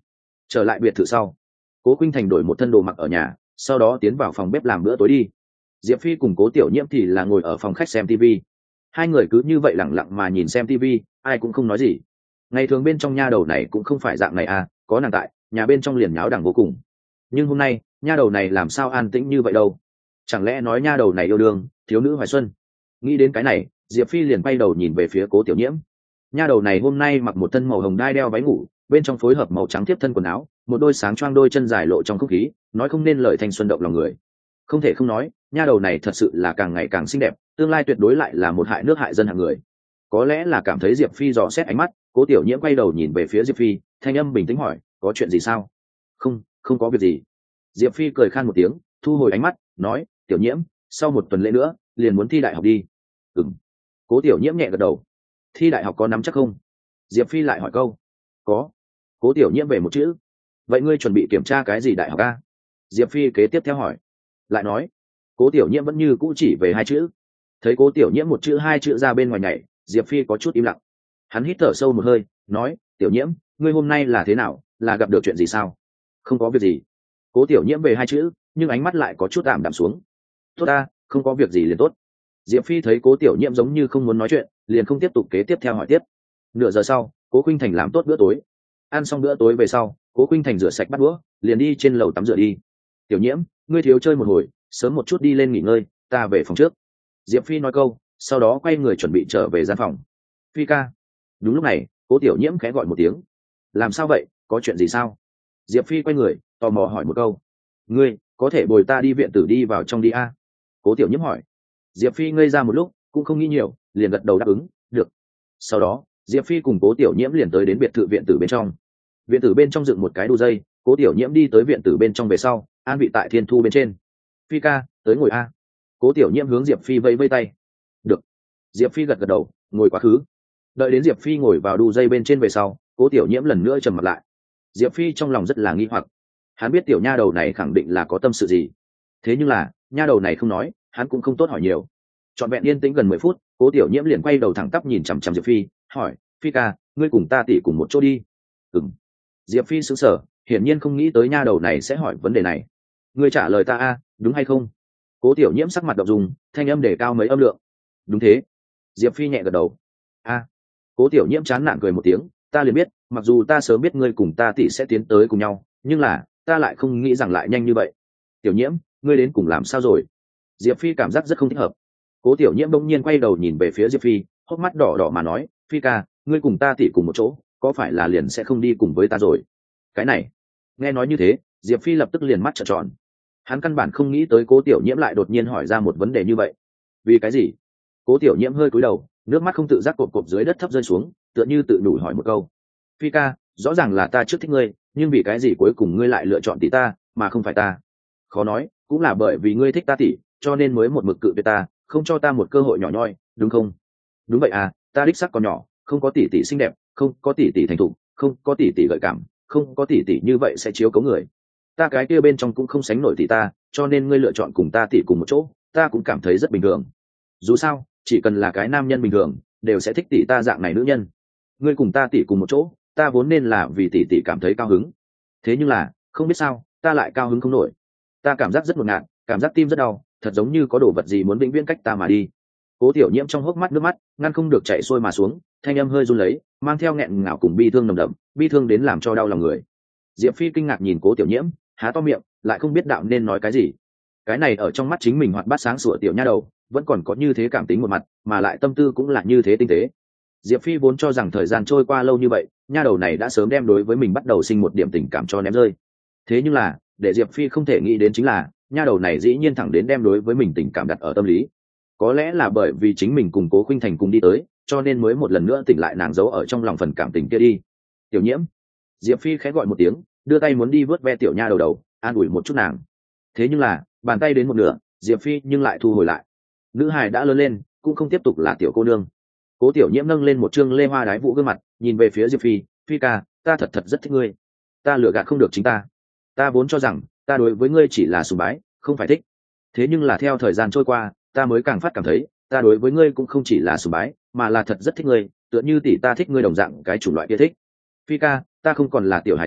Trở lại biệt thự sau, Cố Khuynh Thành đổi một thân đồ mặc ở nhà, sau đó tiến vào phòng bếp làm bữa tối đi. Diệp Phi cùng Cố Tiểu Nhiễm thì là ngồi ở phòng khách xem tivi. Hai người cứ như vậy lặng lặng mà nhìn xem tivi, ai cũng không nói gì. Ngày thường bên trong nha đầu này cũng không phải dạng này à, có nàng tại, nhà bên trong liền nháo đằng vô cùng. Nhưng hôm nay, nha đầu này làm sao an tĩnh như vậy đâu? Chẳng lẽ nói nha đầu này yêu đương, thiếu nữ hoài xuân? Nghĩ đến cái này, Diệp Phi liền quay đầu nhìn về phía Cố Tiểu Nhiễm. Nha đầu này hôm nay mặc một thân màu hồng đai đeo váy ngủ, bên trong phối hợp màu trắng tiếp thân quần áo, một đôi sáng choang đôi chân dài lộ trong không khí, nói không nên lời thanh xuân động lòng người. Không thể không nói, nha đầu này thật sự là càng ngày càng xinh đẹp, tương lai tuyệt đối lại là một hại nước hại dân hạng người. Có lẽ là cảm thấy Diệp Phi dò xét ánh mắt, Cố Tiểu Nhiễm quay đầu nhìn về phía Diệp Phi, thanh âm bình tĩnh hỏi, có chuyện gì sao? Không, không có việc gì. Diệp Phi cười khan một tiếng, thu hồi ánh mắt, nói, Tiểu Nhiễm, sau một tuần lễ nữa, liền muốn thi đại học đi. Ừm. Cố Tiểu Nhiễm nhẹ gật đầu. Thi đại học có nắm chắc không? Diệp Phi lại hỏi câu. Có. Cố Tiểu Nhiễm về một chữ. Vậy ngươi chuẩn bị kiểm tra cái gì đại học a? Diệp Phi kế tiếp theo hỏi. Lại nói. Cố Tiểu Nhiễm vẫn như cũ chỉ về hai chữ. Thấy Cố Tiểu Nhiễm một chữ hai chữ ra bên ngoài nhảy, Diệp Phi có chút im lặng. Hắn hít thở sâu một hơi, nói, Tiểu Nhiễm, ngươi hôm nay là thế nào, là gặp được chuyện gì sao? Không có việc gì. Cố Tiểu Nhiễm về hai chữ, nhưng ánh mắt lại có chút tạm đạm xuống. Tốt ta, không có việc gì liền tốt. Diệp Phi thấy Cố Tiểu Nhiễm giống như không muốn nói chuyện, liền không tiếp tục kế tiếp theo hỏi tiếp. Nửa giờ sau, Cố Khuynh Thành làm tốt bữa tối. Ăn xong bữa tối về sau, Cố Khuynh Thành rửa sạch bát đũa, liền đi trên lầu tắm rửa đi. Tiểu Nhiễm, ngươi thiếu chơi một hồi, sớm một chút đi lên nghỉ ngơi, ta về phòng trước. Diệp Phi nói câu, sau đó quay người chuẩn bị trở về gian phòng. Phi ca. Đúng lúc này, Cố Tiểu Nhiễm khẽ gọi một tiếng. Làm sao vậy, có chuyện gì sao? Diệp Phi quay người, tò mò hỏi một câu. Ngươi có thể bồi ta đi viện tử đi vào trong đi a? Cố Tiểu Nhiễm hỏi. Diệp Phi ngây ra một lúc, cũng không nghĩ nhiều, liền gật đầu đáp ứng, được. Sau đó, Diệp Phi cùng Cố Tiểu Nhiễm liền tới đến biệt thự viện tử bên trong. Viện tử bên trong dựng một cái đu dây, Cố Tiểu Nhiễm đi tới viện tử bên trong về sau, an vị tại thiên thu bên trên. Phi ca, tới ngồi a. Cố Tiểu Nhiễm hướng Diệp Phi vẫy vẫy tay. Được. Diệp Phi gật gật đầu, ngồi quá khứ. Đợi đến Diệp Phi ngồi vào đu dây bên trên về sau, Cố Tiểu Nhiễm lần nữa trầm mặt lại. Diệp Phi trong lòng rất là nghi hoặc. Hắn biết tiểu nha đầu này khẳng định là có tâm sự gì. Thế nhưng là, nha đầu này không nói, hắn cũng không tốt hỏi nhiều. Trọn vẹn yên tĩnh gần mười phút, Cố Tiểu Nhiễm liền quay đầu thẳng tắp nhìn chằm chằm Diệp Phi, hỏi, Phi ca, ngươi cùng ta tỉ cùng một chỗ đi. Ừm. Diệp Phi sững sờ, hiển nhiên không nghĩ tới nha đầu này sẽ hỏi vấn đề này. Ngươi trả lời ta a, đúng hay không? Cố Tiểu Nhiễm sắc mặt đỏ dùng, thanh âm để cao mấy âm lượng. Đúng thế. Diệp Phi nhẹ gật đầu. A. Cố Tiểu Nhiễm chán nản cười một tiếng, ta liền biết, mặc dù ta sớm biết ngươi cùng ta tỉ sẽ tiến tới cùng nhau, nhưng là, ta lại không nghĩ rằng lại nhanh như vậy. Tiểu Nhiễm, ngươi đến cùng làm sao rồi? Diệp Phi cảm giác rất không thích hợp. Cố Tiểu Nhiễm bỗng nhiên quay đầu nhìn về phía Diệp Phi, hốc mắt đỏ đỏ mà nói, Phi ca, ngươi cùng ta tỉ cùng một chỗ, có phải là liền sẽ không đi cùng với ta rồi? Cái này, nghe nói như thế, Diệp Phi lập tức liền mắt trợn tròn. Hắn căn bản không nghĩ tới Cố Tiểu Nhiễm lại đột nhiên hỏi ra một vấn đề như vậy. Vì cái gì? Cố Tiểu Nhiễm hơi cúi đầu, nước mắt không tự giác cộp cộp dưới đất thấp rơi xuống, tựa như tự đủ hỏi một câu. Phi ca, rõ ràng là ta trước thích ngươi, nhưng vì cái gì cuối cùng ngươi lại lựa chọn tỷ ta, mà không phải ta? Khó nói, cũng là bởi vì ngươi thích ta tỷ, cho nên mới một mực cự tuyệt ta, không cho ta một cơ hội nhỏ nhoi, đúng không? Đúng vậy à, ta đích xác còn nhỏ, không có tỷ tỷ xinh đẹp, không có tỷ tỷ thành thục, không có tỷ tỷ gợi cảm, không có tỷ tỷ như vậy sẽ chiếu cố người. Ta cái kia bên trong cũng không sánh nổi tỷ ta, cho nên ngươi lựa chọn cùng ta tỷ cùng một chỗ, ta cũng cảm thấy rất bình thường. Dù sao, chỉ cần là cái nam nhân bình thường, đều sẽ thích tỷ ta dạng này nữ nhân. Ngươi cùng ta tỷ cùng một chỗ, ta vốn nên là vì tỷ tỷ cảm thấy cao hứng. Thế nhưng là, không biết sao, ta lại cao hứng không nổi. Ta cảm giác rất ngột ngạt, cảm giác tim rất đau, thật giống như có đồ vật gì muốn vĩnh viễn cách ta mà đi. Cố Tiểu Nhiễm trong hốc mắt nước mắt ngăn không được chảy xuôi mà xuống, thanh âm hơi run lấy, mang theo nghẹn ngào cùng bi thương nồng đậm, bi thương đến làm cho đau lòng người. Diệp Phi kinh ngạc nhìn Cố Tiểu Nhiễm, há to miệng, lại không biết đạo nên nói cái gì. Cái này ở trong mắt chính mình hoạt bát sáng sủa tiểu nha đầu, vẫn còn có như thế cảm tính một mặt, mà lại tâm tư cũng là như thế tinh tế. Diệp Phi vốn cho rằng thời gian trôi qua lâu như vậy, nha đầu này đã sớm đem đối với mình bắt đầu sinh một điểm tình cảm cho ném rơi. Thế nhưng là, để Diệp Phi không thể nghĩ đến chính là, nha đầu này dĩ nhiên thẳng đến đem đối với mình tình cảm đặt ở tâm lý. Có lẽ là bởi vì chính mình cùng Cố Khuynh Thành cùng đi tới, cho nên mới một lần nữa tỉnh lại nàng giấu ở trong lòng phần cảm tình kia đi. Tiểu Nhiễm. Diệp Phi khẽ gọi một tiếng, đưa tay muốn đi vớt ve tiểu nha đầu đầu, an ủi một chút nàng. Thế nhưng là, bàn tay đến một nửa, Diệp Phi nhưng lại thu hồi lại. Nữ hài đã lớn lên, cũng không tiếp tục là tiểu cô nương. Cố Tiểu Nhiễm nâng lên một trương lê hoa đái vũ gương mặt, nhìn về phía Diệp Phi, Phi ca, ta thật thật rất thích ngươi. Ta lừa gạt không được chính ta. Ta vốn cho rằng, ta đối với ngươi chỉ là sùng bái, không phải thích. Thế nhưng là theo thời gian trôi qua, ta mới càng phát cảm thấy, ta đối với ngươi cũng không chỉ là sùng bái, mà là thật rất thích ngươi, tựa như tỷ ta thích ngươi đồng dạng cái chủng loại kia thích. Phi ca, ta không còn là tiểu hải tử,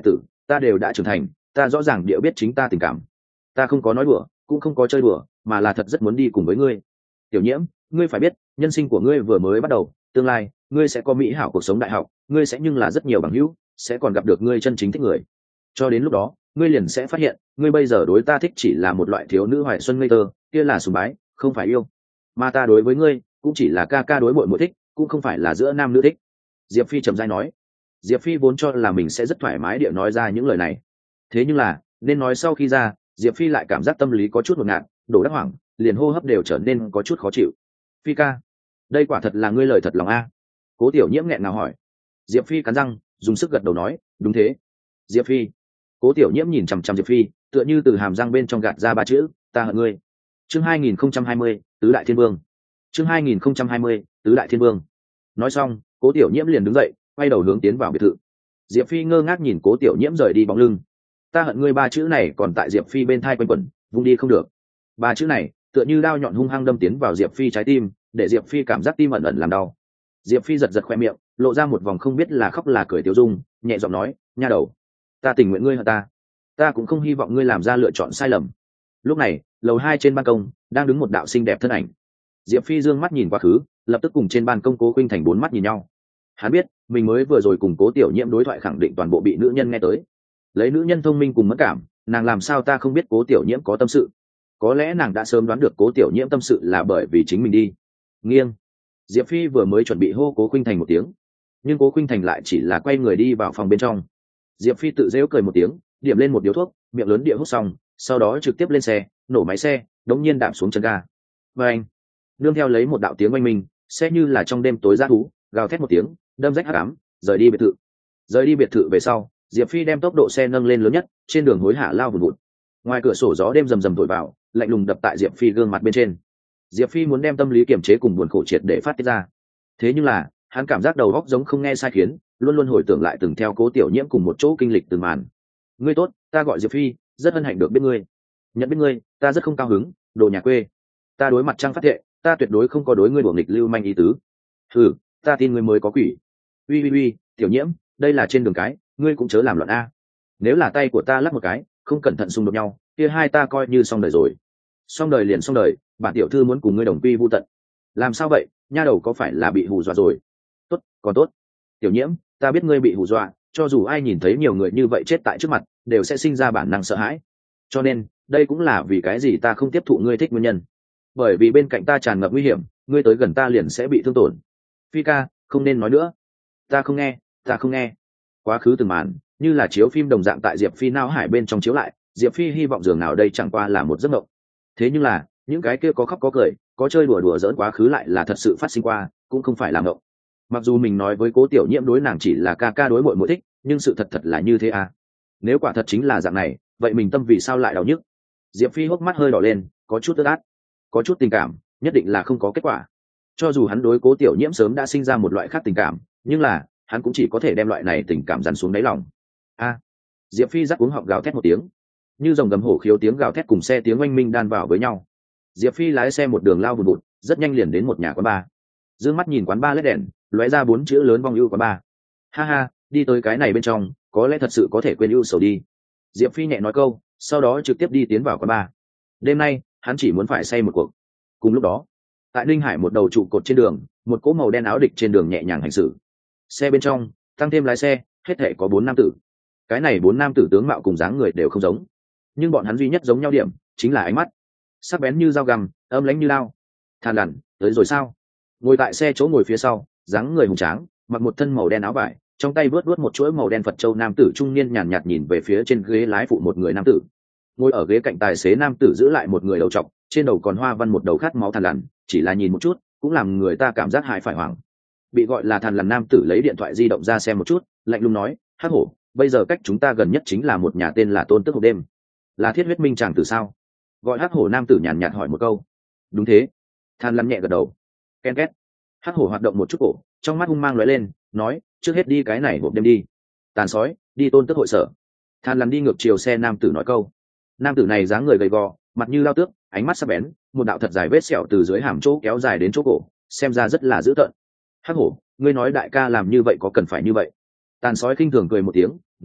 ta đều đã trưởng thành, ta rõ ràng địa biết chính ta tình cảm. Ta không có nói đùa, cũng không có chơi đùa, mà là thật rất muốn đi cùng với ngươi. Tiểu Nhiễm, ngươi phải biết, nhân sinh của ngươi vừa mới bắt đầu, tương lai ngươi sẽ có mỹ hảo cuộc sống đại học, ngươi sẽ nhưng là rất nhiều bằng hữu, sẽ còn gặp được ngươi chân chính thích người. Cho đến lúc đó, ngươi liền sẽ phát hiện, ngươi bây giờ đối ta thích chỉ là một loại thiếu nữ hoài xuân ngây thơ, kia là sùng bái, không phải yêu. Mà ta đối với ngươi, cũng chỉ là ca ca đối muội muội thích, cũng không phải là giữa nam nữ thích. Diệp Phi trầm rãi nói. Diệp Phi vốn cho là mình sẽ rất thoải mái địa nói ra những lời này, thế nhưng là nên nói sau khi ra, Diệp Phi lại cảm giác tâm lý có chút ngột ngạt, đổ đắc hoảng, liền hô hấp đều trở nên có chút khó chịu. Phi ca, đây quả thật là ngươi lời thật lòng a? Cố Tiểu Nhiễm nghẹn ngào hỏi. Diệp Phi cắn răng, dùng sức gật đầu nói, đúng thế. Diệp Phi. Cố Tiểu Nhiễm nhìn chằm chằm Diệp Phi, tựa như từ hàm răng bên trong gạt ra ba chữ, ta hận ngươi. Chương hai nghìn không trăm hai mươi, tứ đại thiên vương. Chương hai nghìn không trăm hai mươi, tứ đại thiên vương. Nói xong, Cố Tiểu Nhiễm liền đứng dậy, quay đầu hướng tiến vào biệt thự. Diệp Phi ngơ ngác nhìn Cố Tiểu Nhiễm rời đi bóng lưng. Ta hận ngươi ba chữ này còn tại Diệp Phi bên thai quanh quẩn, vung đi không được. Ba chữ này tựa như đao nhọn hung hăng đâm tiến vào Diệp Phi trái tim, để Diệp Phi cảm giác tim ẩn ẩn làm đau. Diệp Phi giật giật khoe miệng, lộ ra một vòng không biết là khóc là cười tiêu dung, nhẹ giọng nói, nha đầu, ta tình nguyện ngươi hận ta, ta cũng không hy vọng ngươi làm ra lựa chọn sai lầm. Lúc này, lầu hai trên ban công đang đứng một đạo xinh đẹp thân ảnh. Diệp Phi dương mắt nhìn quá khứ, lập tức cùng trên ban công Cố Khuynh Thành bốn mắt nhìn nhau. Hắn biết mình mới vừa rồi cùng Cố Tiểu Nhiễm đối thoại khẳng định toàn bộ bị nữ nhân nghe tới. Lấy nữ nhân thông minh cùng mẫn cảm, nàng làm sao ta không biết Cố Tiểu Nhiễm có tâm sự. Có lẽ nàng đã sớm đoán được Cố Tiểu Nhiễm tâm sự là bởi vì chính mình đi nghiêng. Diệp Phi vừa mới chuẩn bị hô Cố Khuynh Thành một tiếng, nhưng Cố Khuynh Thành lại chỉ là quay người đi vào phòng bên trong. Diệp Phi tự dễu cười một tiếng, điểm lên một điếu thuốc, miệng lớn địa hút xong, sau đó trực tiếp lên xe, nổ máy xe, đống nhiên đạp xuống chân ga. Và anh, nương theo lấy một đạo tiếng oanh minh, xe như là trong đêm tối dã thú, gào thét một tiếng, đâm rách hắc ám, rời đi biệt thự. Rời đi biệt thự về sau, Diệp Phi đem tốc độ xe nâng lên lớn nhất, trên đường hối hả lao vùn vụt. Ngoài cửa sổ gió đêm rầm rầm thổi vào, lạnh lùng đập tại Diệp Phi gương mặt bên trên. Diệp Phi muốn đem tâm lý kiềm chế cùng buồn khổ triệt để phát tiết ra. Thế nhưng là, hắn cảm giác đầu óc giống không nghe sai khiến, luôn luôn hồi tưởng lại từng theo Cố Tiểu Nhiễm cùng một chỗ kinh lịch từng màn. Ngươi tốt, ta gọi Diệp Phi, rất hân hạnh được biết ngươi. Nhận biết ngươi, ta rất không cao hứng, đồ nhà quê. Ta đối mặt trăng phát thệ, ta tuyệt đối không có đối ngươi đuổi nghịch lưu manh ý tứ. Hừ, ta tin ngươi mới có quỷ. Uy uy uy, Tiểu Nhiễm, đây là trên đường cái, ngươi cũng chớ làm loạn a. Nếu là tay của ta lắc một cái, không cẩn thận xung đột nhau, kia hai ta coi như xong đời rồi. Xong đời liền xong đời, bản tiểu thư muốn cùng ngươi đồng quy vu tận. Làm sao vậy, nha đầu có phải là bị hù dọa rồi? Tốt, còn tốt. Tiểu Nhiễm, ta biết ngươi bị hù dọa, cho dù ai nhìn thấy nhiều người như vậy chết tại trước mặt, đều sẽ sinh ra bản năng sợ hãi. Cho nên, đây cũng là vì cái gì ta không tiếp thụ ngươi thích nguyên nhân. Bởi vì bên cạnh ta tràn ngập nguy hiểm, ngươi tới gần ta liền sẽ bị thương tổn. Phi ca, không nên nói nữa. Ta không nghe, ta không nghe. Quá khứ từng màn, như là chiếu phim đồng dạng tại Diệp Phi não hải bên trong chiếu lại, Diệp Phi hy vọng dường nào đây chẳng qua là một giấc mộng. Thế nhưng là, những cái kia có khóc có cười, có chơi đùa đùa giỡn quá khứ lại là thật sự phát sinh qua, cũng không phải là mộng. Mặc dù mình nói với Cố Tiểu Nhiễm đối nàng chỉ là ca ca đối muội muội thích, nhưng sự thật thật là như thế à? Nếu quả thật chính là dạng này, vậy mình tâm vì sao lại đau nhức? Diệp Phi hốc mắt hơi đỏ lên, có chút tức át, có chút tình cảm, nhất định là không có kết quả. Cho dù hắn đối Cố Tiểu Nhiễm sớm đã sinh ra một loại khác tình cảm, nhưng là hắn cũng chỉ có thể đem loại này tình cảm dằn xuống đáy lòng. A! Diệp Phi rắc cuống họng gào thét một tiếng, như dòng gầm hổ khiếu tiếng gào thét cùng xe tiếng oanh minh đan vào với nhau. Diệp Phi lái xe một đường lao vùn vụt, rất nhanh liền đến một nhà quán bar. Dương mắt nhìn quán bar led đèn, lóe ra bốn chữ lớn vong ưu quán bar. Ha ha, đi tới cái này bên trong, có lẽ thật sự có thể quên ưu sầu đi. Diệp Phi nhẹ nói câu, sau đó trực tiếp đi tiến vào quán bar. Đêm nay, hắn chỉ muốn phải say một cuộc. Cùng lúc đó, tại Ninh Hải một đầu trụ cột trên đường, một cỗ màu đen áo địch trên đường nhẹ nhàng hành xử. Xe bên trong, tăng thêm lái xe, hết thể có bốn nam tử. Cái này bốn nam tử tướng mạo cùng dáng người đều không giống, nhưng bọn hắn duy nhất giống nhau điểm chính là ánh mắt sắc bén như dao găm, âm lãnh như lao. Than đằn, tới rồi sao? Ngồi tại xe chỗ ngồi phía sau, dáng người hùng tráng, mặc một thân màu đen áo vải, trong tay vớt vớt một chuỗi màu đen Phật châu nam tử trung niên nhàn nhạt, nhạt nhìn về phía trên ghế lái phụ một người nam tử. Ngồi ở ghế cạnh tài xế nam tử giữ lại một người đầu trọc, trên đầu còn hoa văn một đầu khát máu. Than lằn, chỉ là nhìn một chút cũng làm người ta cảm giác hại phải hoảng. Bị gọi là Than lằn nam tử lấy điện thoại di động ra xem một chút, lạnh lùng nói, hắc hổ, bây giờ cách chúng ta gần nhất chính là một nhà tên là Tôn Tức Hộp Đêm. Là Thiết Huyết Minh chàng tử sao? Gọi hắc hổ nam tử nhàn nhạt hỏi một câu. Đúng thế. Than lằn nhẹ gật đầu. Ken két. Hắc hổ hoạt động một chút cổ, trong mắt hung mang lóe lên, nói, trước hết đi cái này hộp đêm đi. Tàn sói, đi Tôn Tức hội sở. Than lằn đi ngược chiều xe nam tử nói câu. Nam tử này dáng người gầy gò, mặt như lao tước, ánh mắt sắc bén, một đạo thật dài vết sẹo từ dưới hàm chỗ kéo dài đến chỗ cổ, xem ra rất là dữ tợn. Hắc hổ, ngươi nói đại ca làm như vậy có cần phải như vậy? Tàn sói khinh thường cười một tiếng, nói,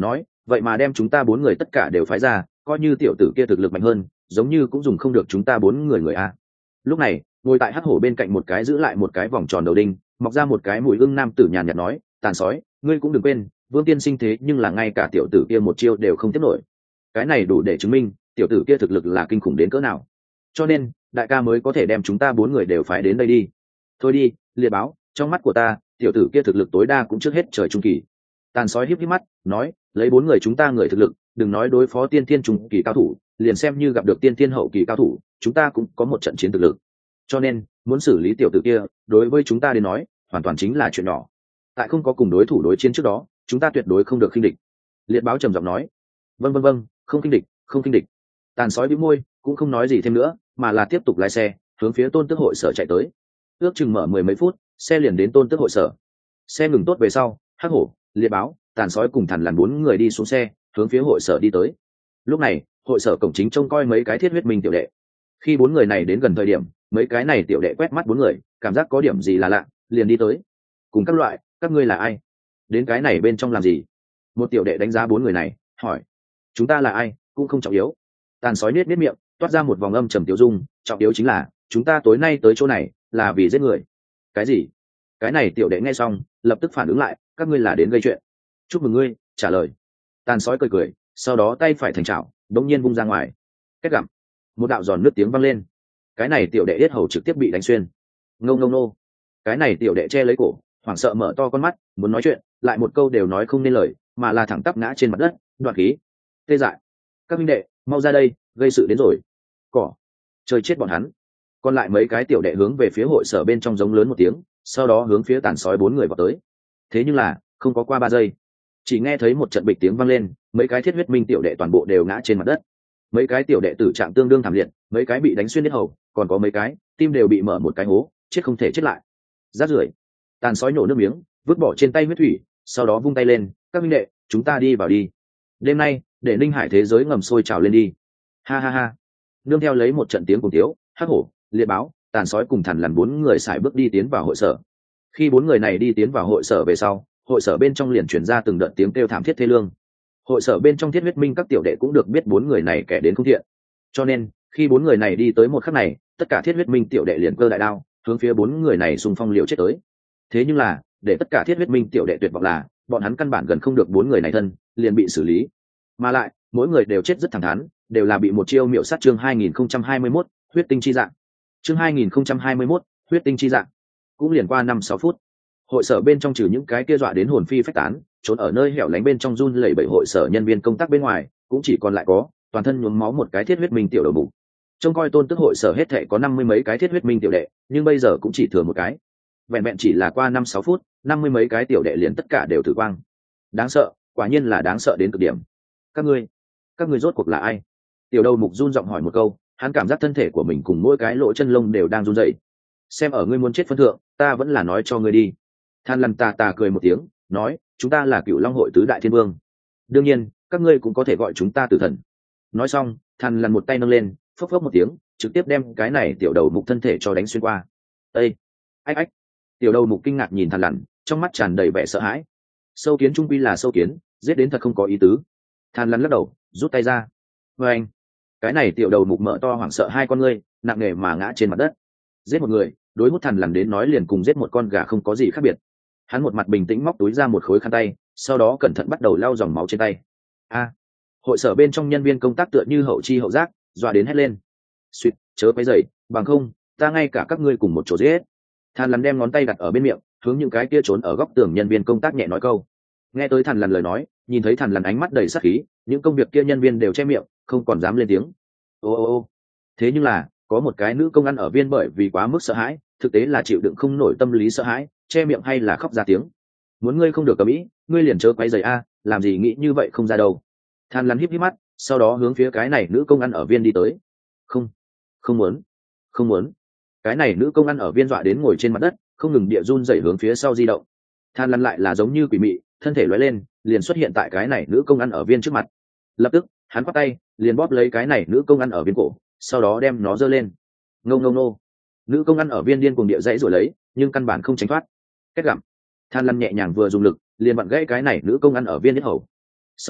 vậy mà đem chúng ta bốn người tất cả đều phái ra, coi như tiểu tử kia thực lực mạnh hơn, giống như cũng dùng không được chúng ta bốn người người a. Lúc này, ngồi tại hắc hổ bên cạnh một cái giữ lại một cái vòng tròn đầu đinh, mọc ra một cái mũi ưng nam tử nhàn nhạt nói, Tàn sói, ngươi cũng đừng quên, Vương tiên sinh thế nhưng là ngay cả tiểu tử kia một chiêu đều không tiếp nổi. Cái này đủ để chứng minh tiểu tử kia thực lực là kinh khủng đến cỡ nào. Cho nên đại ca mới có thể đem chúng ta bốn người đều phái đến đây đi. Thôi đi, liệt báo, trong mắt của ta tiểu tử kia thực lực tối đa cũng trước hết trời trung kỳ. Tàn sói híp híp mắt nói, lấy bốn người chúng ta người thực lực, đừng nói đối phó tiên thiên trung kỳ cao thủ, liền xem như gặp được tiên thiên hậu kỳ cao thủ, chúng ta cũng có một trận chiến thực lực. Cho nên muốn xử lý tiểu tử kia, đối với chúng ta đến nói hoàn toàn chính là chuyện nhỏ. Tại không có cùng đối thủ đối chiến trước đó, chúng ta tuyệt đối không được khinh địch. Liệt báo trầm giọng nói, vâng vâng vâng, không khinh địch, không khinh địch. Tàn sói bĩu môi, cũng không nói gì thêm nữa, mà là tiếp tục lái xe hướng phía tôn tước hội sở chạy tới. Ước chừng mở mười mấy phút, xe liền đến tôn tước hội sở. Xe ngừng tốt về sau, hắc hổ, liệt báo, tàn sói cùng thằn lằn bốn người đi xuống xe hướng phía hội sở đi tới. Lúc này hội sở cổng chính trông coi mấy cái thiết huyết minh tiểu đệ. Khi bốn người này đến gần thời điểm, mấy cái này tiểu đệ quét mắt bốn người, cảm giác có điểm gì là lạ, liền đi tới. Cùng các loại, các ngươi là ai? Đến cái này bên trong làm gì? Một tiểu đệ đánh giá bốn người này, hỏi. Chúng ta là ai cũng không trọng yếu. Tàn sói nết nết miệng, toát ra một vòng âm trầm tiêu dung, trọng yếu chính là chúng ta tối nay tới chỗ này là vì giết người. Cái gì? Cái này tiểu đệ nghe xong lập tức phản ứng lại, các ngươi là đến gây chuyện. Chúc mừng ngươi, trả lời. Tàn sói cười cười, sau đó tay phải thành chảo, đống nhiên vung ra ngoài. Kết gặm, một đạo giòn nước tiếng vang lên. Cái này tiểu đệ yết hầu trực tiếp bị đánh xuyên. Ngông ngông nô. Cái này tiểu đệ che lấy cổ, hoảng sợ mở to con mắt, muốn nói chuyện, lại một câu đều nói không nên lời, mà là thẳng tắp ngã trên mặt đất, đoạn khí. Tê dại. Các huynh đệ, mau ra đây, gây sự đến rồi. Cỏ, chơi chết bọn hắn. Còn lại mấy cái tiểu đệ hướng về phía hội sở bên trong giống lớn một tiếng, sau đó hướng phía tàn sói bốn người vào tới. Thế nhưng là không có qua ba giây, chỉ nghe thấy một trận bịch tiếng vang lên, mấy cái thiết huyết minh tiểu đệ toàn bộ đều ngã trên mặt đất. Mấy cái tiểu đệ tử trạng tương đương thảm liệt, mấy cái bị đánh xuyên hết hầu, còn có mấy cái tim đều bị mở một cái hố, chết không thể chết lại. Rát rưởi. Tàn sói nổ nước miếng, vứt bỏ trên tay huyết thủy, sau đó vung tay lên, các minh đệ, chúng ta đi vào đi. Đêm nay để linh hải thế giới ngầm sôi trào lên đi. Ha ha ha. Nương theo lấy một trận tiếng cùng tiếu, hắc hổ, liệt báo, tàn sói cùng thằn lằn bốn người sải bước đi tiến vào hội sở. Khi bốn người này đi tiến vào hội sở về sau, hội sở bên trong liền truyền ra từng đợt tiếng kêu thảm thiết thê lương. Hội sở bên trong thiết huyết minh các tiểu đệ cũng được biết bốn người này kẻ đến không thiện, cho nên khi bốn người này đi tới một khắc này, tất cả thiết huyết minh tiểu đệ liền cơ đại đao hướng phía bốn người này xung phong liều chết tới. Thế nhưng là để tất cả thiết huyết minh tiểu đệ tuyệt vọng là bọn hắn căn bản gần không được bốn người này thân, liền bị xử lý, mà lại mỗi người đều chết rất thẳng thắn, đều là bị một chiêu miệu sát. Chương hai nghìn không trăm hai mươi mốt, huyết tinh chi dạng. Chương hai nghìn không trăm hai mươi mốt, huyết tinh chi dạng. Cũng liền qua năm sáu phút, hội sở bên trong trừ những cái kia dọa đến hồn phi phách tán, trốn ở nơi hẻo lánh bên trong run lẩy bẩy hội sở nhân viên công tác bên ngoài, cũng chỉ còn lại có toàn thân nhuốm máu một cái thiết huyết minh tiểu đầu mục. Trông coi tôn tức hội sở hết thệ có năm mươi mấy cái thiết huyết minh tiểu đệ, nhưng bây giờ cũng chỉ thừa một cái. Vẹn vẹn chỉ là qua năm sáu phút, năm mươi mấy cái tiểu đệ liền tất cả đều tử quang. Đáng sợ, quả nhiên là đáng sợ đến cực điểm. Các ngươi, các ngươi rốt cuộc là ai? Tiểu đầu mục run giọng hỏi một câu, hắn cảm giác thân thể của mình cùng mỗi cái lỗ chân lông đều đang run rẩy. Xem ở ngươi muốn chết phân thượng, ta vẫn là nói cho ngươi đi. Than Lằn tà tà cười một tiếng, nói, chúng ta là Cựu Long hội tứ đại thiên vương, đương nhiên các ngươi cũng có thể gọi chúng ta tử thần. Nói xong, Than Lằn một tay nâng lên, phốc phốc một tiếng, trực tiếp đem cái này tiểu đầu mục thân thể cho đánh xuyên qua. Ê, ách ách. Tiểu đầu mục kinh ngạc nhìn Than Lằn, trong mắt tràn đầy vẻ sợ hãi. Sâu kiến trung quy là sâu kiến, giết đến thật không có ý tứ. Than Lằn lắc đầu, rút tay ra. Với anh, cái này tiểu đầu mục mở to hoảng sợ hai con ngươi, nặng nề mà ngã trên mặt đất. Giết một người, đối hút Than Lằn đến nói liền cùng giết một con gà không có gì khác biệt. Hắn một mặt bình tĩnh móc túi ra một khối khăn tay, sau đó cẩn thận bắt đầu lau dòng máu trên tay. A, hội sở bên trong nhân viên công tác tựa như hậu chi hậu giác, dọa đến hét lên. Suýt, chớ quấy rầy, bằng không ta ngay cả các ngươi cùng một chỗ giết. Than Lằn đem ngón tay đặt ở bên miệng, hướng những cái kia trốn ở góc tường nhân viên công tác nhẹ nói câu. Nghe tới Than Lằn lời nói, nhìn thấy Than Lằn ánh mắt đầy sát khí, những công việc kia nhân viên đều che miệng, không còn dám lên tiếng. Ô ô ô. Thế nhưng là có một cái nữ công ăn ở viên bởi vì quá mức sợ hãi, thực tế là chịu đựng không nổi tâm lý sợ hãi, che miệng hay là khóc ra tiếng. Muốn ngươi không được cầm ý, ngươi liền chớ quấy rầy a, làm gì nghĩ như vậy không ra đâu. Than Lằn híp híp mắt, sau đó hướng phía cái này nữ công ăn ở viên đi tới. Không, không muốn, không muốn. Cái này nữ công ăn ở viên dọa đến ngồi trên mặt đất, không ngừng địa run rẩy hướng phía sau di động. Than Lằn lại là giống như quỷ mị, thân thể lóe lên, liền xuất hiện tại cái này nữ công ăn ở viên trước mặt. Lập tức, hắn quát tay, liền bóp lấy cái này nữ công ăn ở viên cổ, sau đó đem nó giơ lên. Ngông ngông nô. Nữ công ăn ở viên điên cuồng địa dãy rồi lấy, nhưng căn bản không tránh thoát. Kết gặm. Than Lằn nhẹ nhàng vừa dùng lực, liền vặn gãy cái này nữ công ăn ở viên yết hầu. Sau đó,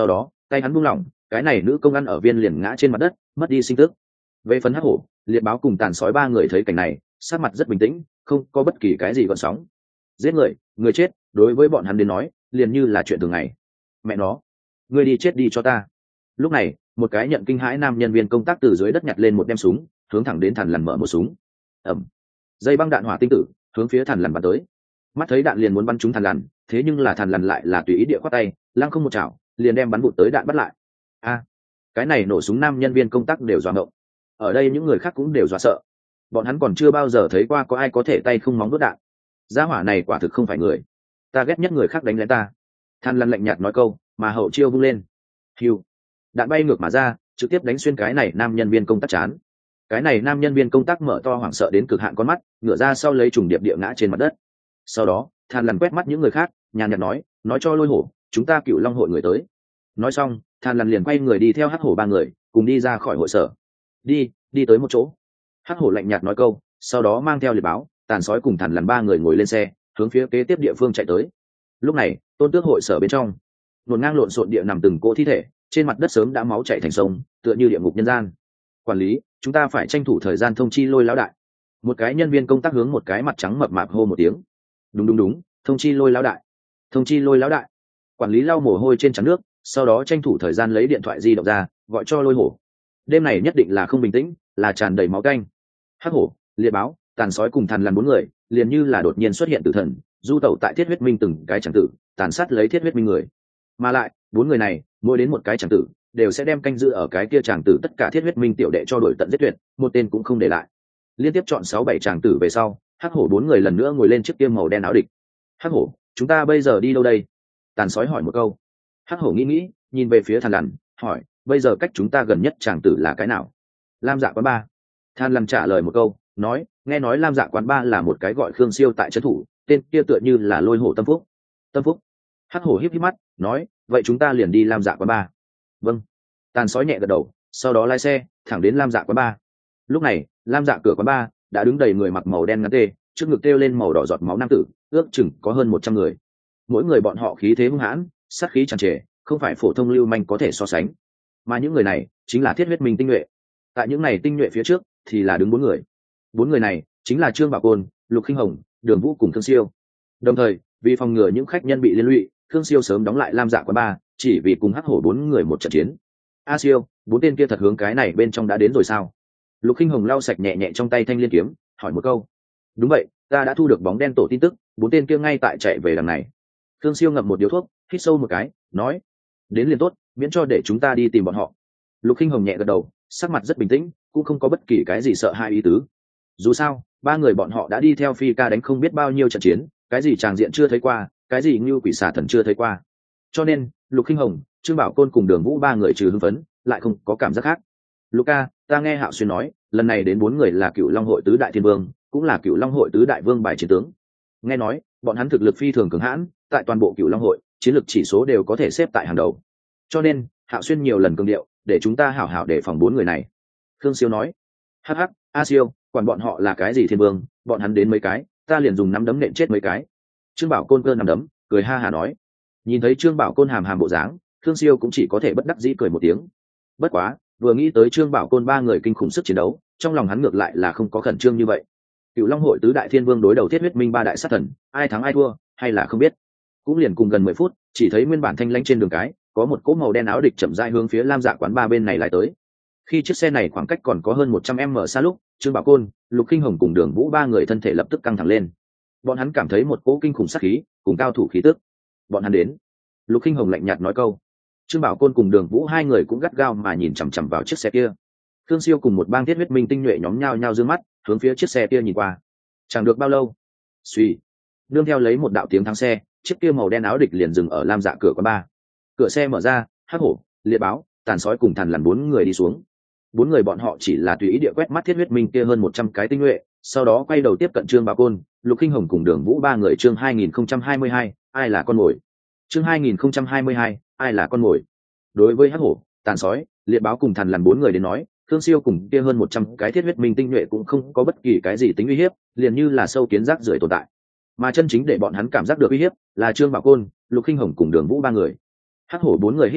tay hắn buông lỏng, cái này nữ công ăn ở viên liền ngã trên mặt đất, mất đi sinh tức. Về phần hắc hổ, liệt báo cùng tàn sói ba người thấy cảnh này, sắc mặt rất bình tĩnh, không có bất kỳ cái gì gợn sóng. Giết người, người chết, đối với bọn hắn đến nói, liền như là chuyện thường ngày. Mẹ nó, ngươi đi chết đi cho ta. Lúc này, một cái nhận kinh hãi nam nhân viên công tác từ dưới đất nhặt lên một đem súng, hướng thẳng đến Thằn Lằn mở một súng. Ầm. Dây băng đạn hỏa tinh tử, hướng phía Thằn Lằn bắn tới. Mắt thấy đạn liền muốn bắn trúng Thằn Lằn, thế nhưng là Thằn Lằn lại là tùy ý địa khoát tay, lăng không một chảo, liền đem bắn vụt tới đạn bắt lại. A, cái này nổ súng nam nhân viên công tác đều dọa ngộng. Ở đây những người khác cũng đều dọa sợ. Bọn hắn còn chưa bao giờ thấy qua có ai có thể tay không móng đốt đạn. Gia hỏa này quả thực không phải người. Ta ghét nhất người khác đánh lén ta. Thằn Lằn lạnh nhạt nói câu, mà hậu chiêu vung lên. Hiu. Đạn bay ngược mà ra, trực tiếp đánh xuyên cái này nam nhân viên công tác chán. Cái này nam nhân viên công tác mở to hoảng sợ đến cực hạn con mắt, ngửa ra sau lấy trùng điệp địa ngã trên mặt đất. Sau đó, Thằn Lằn quét mắt những người khác, nhàn nhạt nói, nói cho Lôi Hổ, chúng ta Cựu Long hội người tới. Nói xong, Thằn Lằn liền quay người đi theo Hắc Hổ ba người, cùng đi ra khỏi hội sở. Đi, đi tới một chỗ. Hắc Hổ lạnh nhạt nói câu, sau đó mang theo liệt báo, tàn sói cùng Thằn Lằn ba người ngồi lên xe, hướng phía kế tiếp địa phương chạy tới. Lúc này, Tôn Tước hội sở bên trong, luồn ngang lộn xộn địa nằm từng cỗ thi thể, trên mặt đất sớm đã máu chảy thành sông, tựa như địa ngục nhân gian. Quản lý, chúng ta phải tranh thủ thời gian thông chi Lôi lão đại. Một cái nhân viên công tác hướng một cái mặt trắng mập mạp hô một tiếng. Đúng đúng đúng, thông chi Lôi lão đại. Thông chi Lôi lão đại. Quản lý lau mồ hôi trên trán nước, sau đó tranh thủ thời gian lấy điện thoại di động ra, gọi cho Lôi Hổ. Đêm này nhất định là không bình tĩnh, là tràn đầy máu canh. Hắc Hổ, liệt báo, tàn sói cùng Thằn Lằn bốn người, liền như là đột nhiên xuất hiện tử thần, du tẩu tại Thiết Huyết Minh từng cái chẳng tử, tàn sát lấy Thiết Huyết Minh người. Mà lại, bốn người này, mỗi đến một cái chẳng tử, đều sẽ đem canh giữ ở cái kia chàng tử tất cả Thiết Huyết Minh tiểu đệ cho đổi tận giết tuyệt, một tên cũng không để lại. Liên tiếp chọn sáu bảy chàng tử về sau, Hắc Hổ bốn người lần nữa ngồi lên chiếc kia màu đen áo địch. Hắc Hổ, chúng ta bây giờ đi đâu đây? Tàn sói hỏi một câu. Hắc Hổ nghĩ nghĩ, nhìn về phía Thằn Lằn, hỏi, bây giờ cách chúng ta gần nhất chàng tử là cái nào? Lam Dạ quán ba. Thằn Lằn trả lời một câu, nói, nghe nói Lam Dạ quán ba là một cái gọi Khương Siêu tại trấn thủ, tên kia tựa như là Lôi Hổ Tâm Phúc. Tâm Phúc. Hắc Hổ híp híp mắt, nói, vậy chúng ta liền đi Lam Dạ quán ba. Vâng. Tàn sói nhẹ gật đầu, sau đó lái xe thẳng đến Lam Dạ quán ba. Lúc này, Lam Dạ cửa quán ba đã đứng đầy người mặc màu đen ngắn tê, trước ngực treo lên màu đỏ giọt máu nam tử, ước chừng có hơn một trăm người. Mỗi người bọn họ khí thế hung hãn, sát khí tràn trề, không phải phổ thông lưu manh có thể so sánh. Mà những người này chính là Thiết Huyết Minh tinh nhuệ. Tại những này tinh nhuệ phía trước thì là đứng bốn người. Bốn người này chính là Trương Bảo Côn, Lục Khinh Hồng, Đường Vũ cùng Khương Siêu. Đồng thời, vì phòng ngừa những khách nhân bị liên lụy, Khương Siêu sớm đóng lại Lam Dạ quán ba, chỉ vì cùng Hắc Hổ bốn người một trận chiến. A Siêu, bốn tên kia thật hướng cái này bên trong đã đến rồi sao? Lục Khinh Hồng lau sạch nhẹ nhẹ trong tay thanh liên kiếm, hỏi một câu. Đúng vậy, ta đã thu được bóng đen tổ tin tức, bốn tên kia ngay tại chạy về đằng này. Khương Siêu ngậm một điếu thuốc, hít sâu một cái, nói, đến liền tốt, miễn cho để chúng ta đi tìm bọn họ. Lục Khinh Hồng nhẹ gật đầu, sắc mặt rất bình tĩnh, cũng không có bất kỳ cái gì sợ hãi ý tứ. Dù sao, ba người bọn họ đã đi theo Phi Ca đánh không biết bao nhiêu trận chiến, cái gì tràng diện chưa thấy qua, cái gì như quỷ xà thần chưa thấy qua. Cho nên, Lục Khinh Hồng, Trương Bảo Côn cùng Đường Vũ ba người trừ hưng phấn, lại không có cảm giác khác. Luca, ta nghe Hạo Xuyên nói, lần này đến bốn người là Cựu Long hội tứ đại thiên vương, cũng là Cựu Long hội tứ đại vương bài chiến tướng. Nghe nói, bọn hắn thực lực phi thường cường hãn, tại toàn bộ Cựu Long hội, chiến lược chỉ số đều có thể xếp tại hàng đầu. Cho nên, Hạo Xuyên nhiều lần cường điệu, để chúng ta hảo hảo để phòng bốn người này. Khương Siêu nói, hắc hắc, A Siêu, quản bọn họ là cái gì thiên vương, bọn hắn đến mấy cái, ta liền dùng nắm đấm nện chết mấy cái. Trương Bảo Côn cơ nắm đấm, cười ha hà nói. Nhìn thấy Trương Bảo Côn hàm hàm bộ dáng, Khương Siêu cũng chỉ có thể bất đắc dĩ cười một tiếng. Bất quá, vừa nghĩ tới Trương Bảo Côn ba người kinh khủng sức chiến đấu, trong lòng hắn ngược lại là không có khẩn trương như vậy. Cựu Long hội tứ đại thiên vương đối đầu Thiết Huyết Minh ba đại sát thần, ai thắng ai thua, hay là không biết. Cũng liền cùng gần mười phút, chỉ thấy nguyên bản thanh lãnh trên đường cái, có một cỗ màu đen áo địch chậm rãi hướng phía Lam Dạ quán ba bên này lại tới. Khi chiếc xe này khoảng cách còn có hơn một trăm mét xa lúc, Trương Bảo Côn, Lục Khinh Hồng cùng Đường Vũ ba người thân thể lập tức căng thẳng lên. Bọn hắn cảm thấy một cỗ kinh khủng sát khí, cùng cao thủ khí tức. Bọn hắn đến. Lục Khinh Hồng lạnh nhạt nói câu. Trương Bảo Côn cùng Đường Vũ hai người cũng gắt gao mà nhìn chằm chằm vào chiếc xe kia. Khương Siêu cùng một bang Thiết Huyết Minh tinh nhuệ nhóm nhau nhau dương mắt, hướng phía chiếc xe kia nhìn qua. Chẳng được bao lâu, suy, nương theo lấy một đạo tiếng thắng xe, chiếc kia màu đen áo địch liền dừng ở Lam Dạ cửa quán ba. Cửa xe mở ra, Hắc Hổ, Liệt Báo, Tàn Sói cùng Thằn Lằn bốn người đi xuống. Bốn người bọn họ chỉ là tùy ý địa quét mắt Thiết Huyết Minh kia hơn một trăm cái tinh nhuệ, sau đó quay đầu tiếp cận Trương Bảo Côn, Lục Khinh Hồng cùng Đường Vũ ba người. Chương hai nghìn không trăm hai mươi hai, ai là con mồi? Chương hai nghìn không trăm hai mươi hai, ai là con mồi? Đối với Hắc Hổ, Tàn Sói, Liệt Báo cùng Thằn Lằn bốn người đến nói, Khương Siêu cùng kia hơn một trăm cái Thiết Huyết Minh tinh nhuệ cũng không có bất kỳ cái gì tính uy hiếp, liền như là sâu kiến rác rưởi tồn tại. Mà chân chính để bọn hắn cảm giác được uy hiếp là Trương Bảo Côn, Lục Khinh Hồng cùng Đường Vũ ba người. Hắc Hổ bốn người híp híp mắt,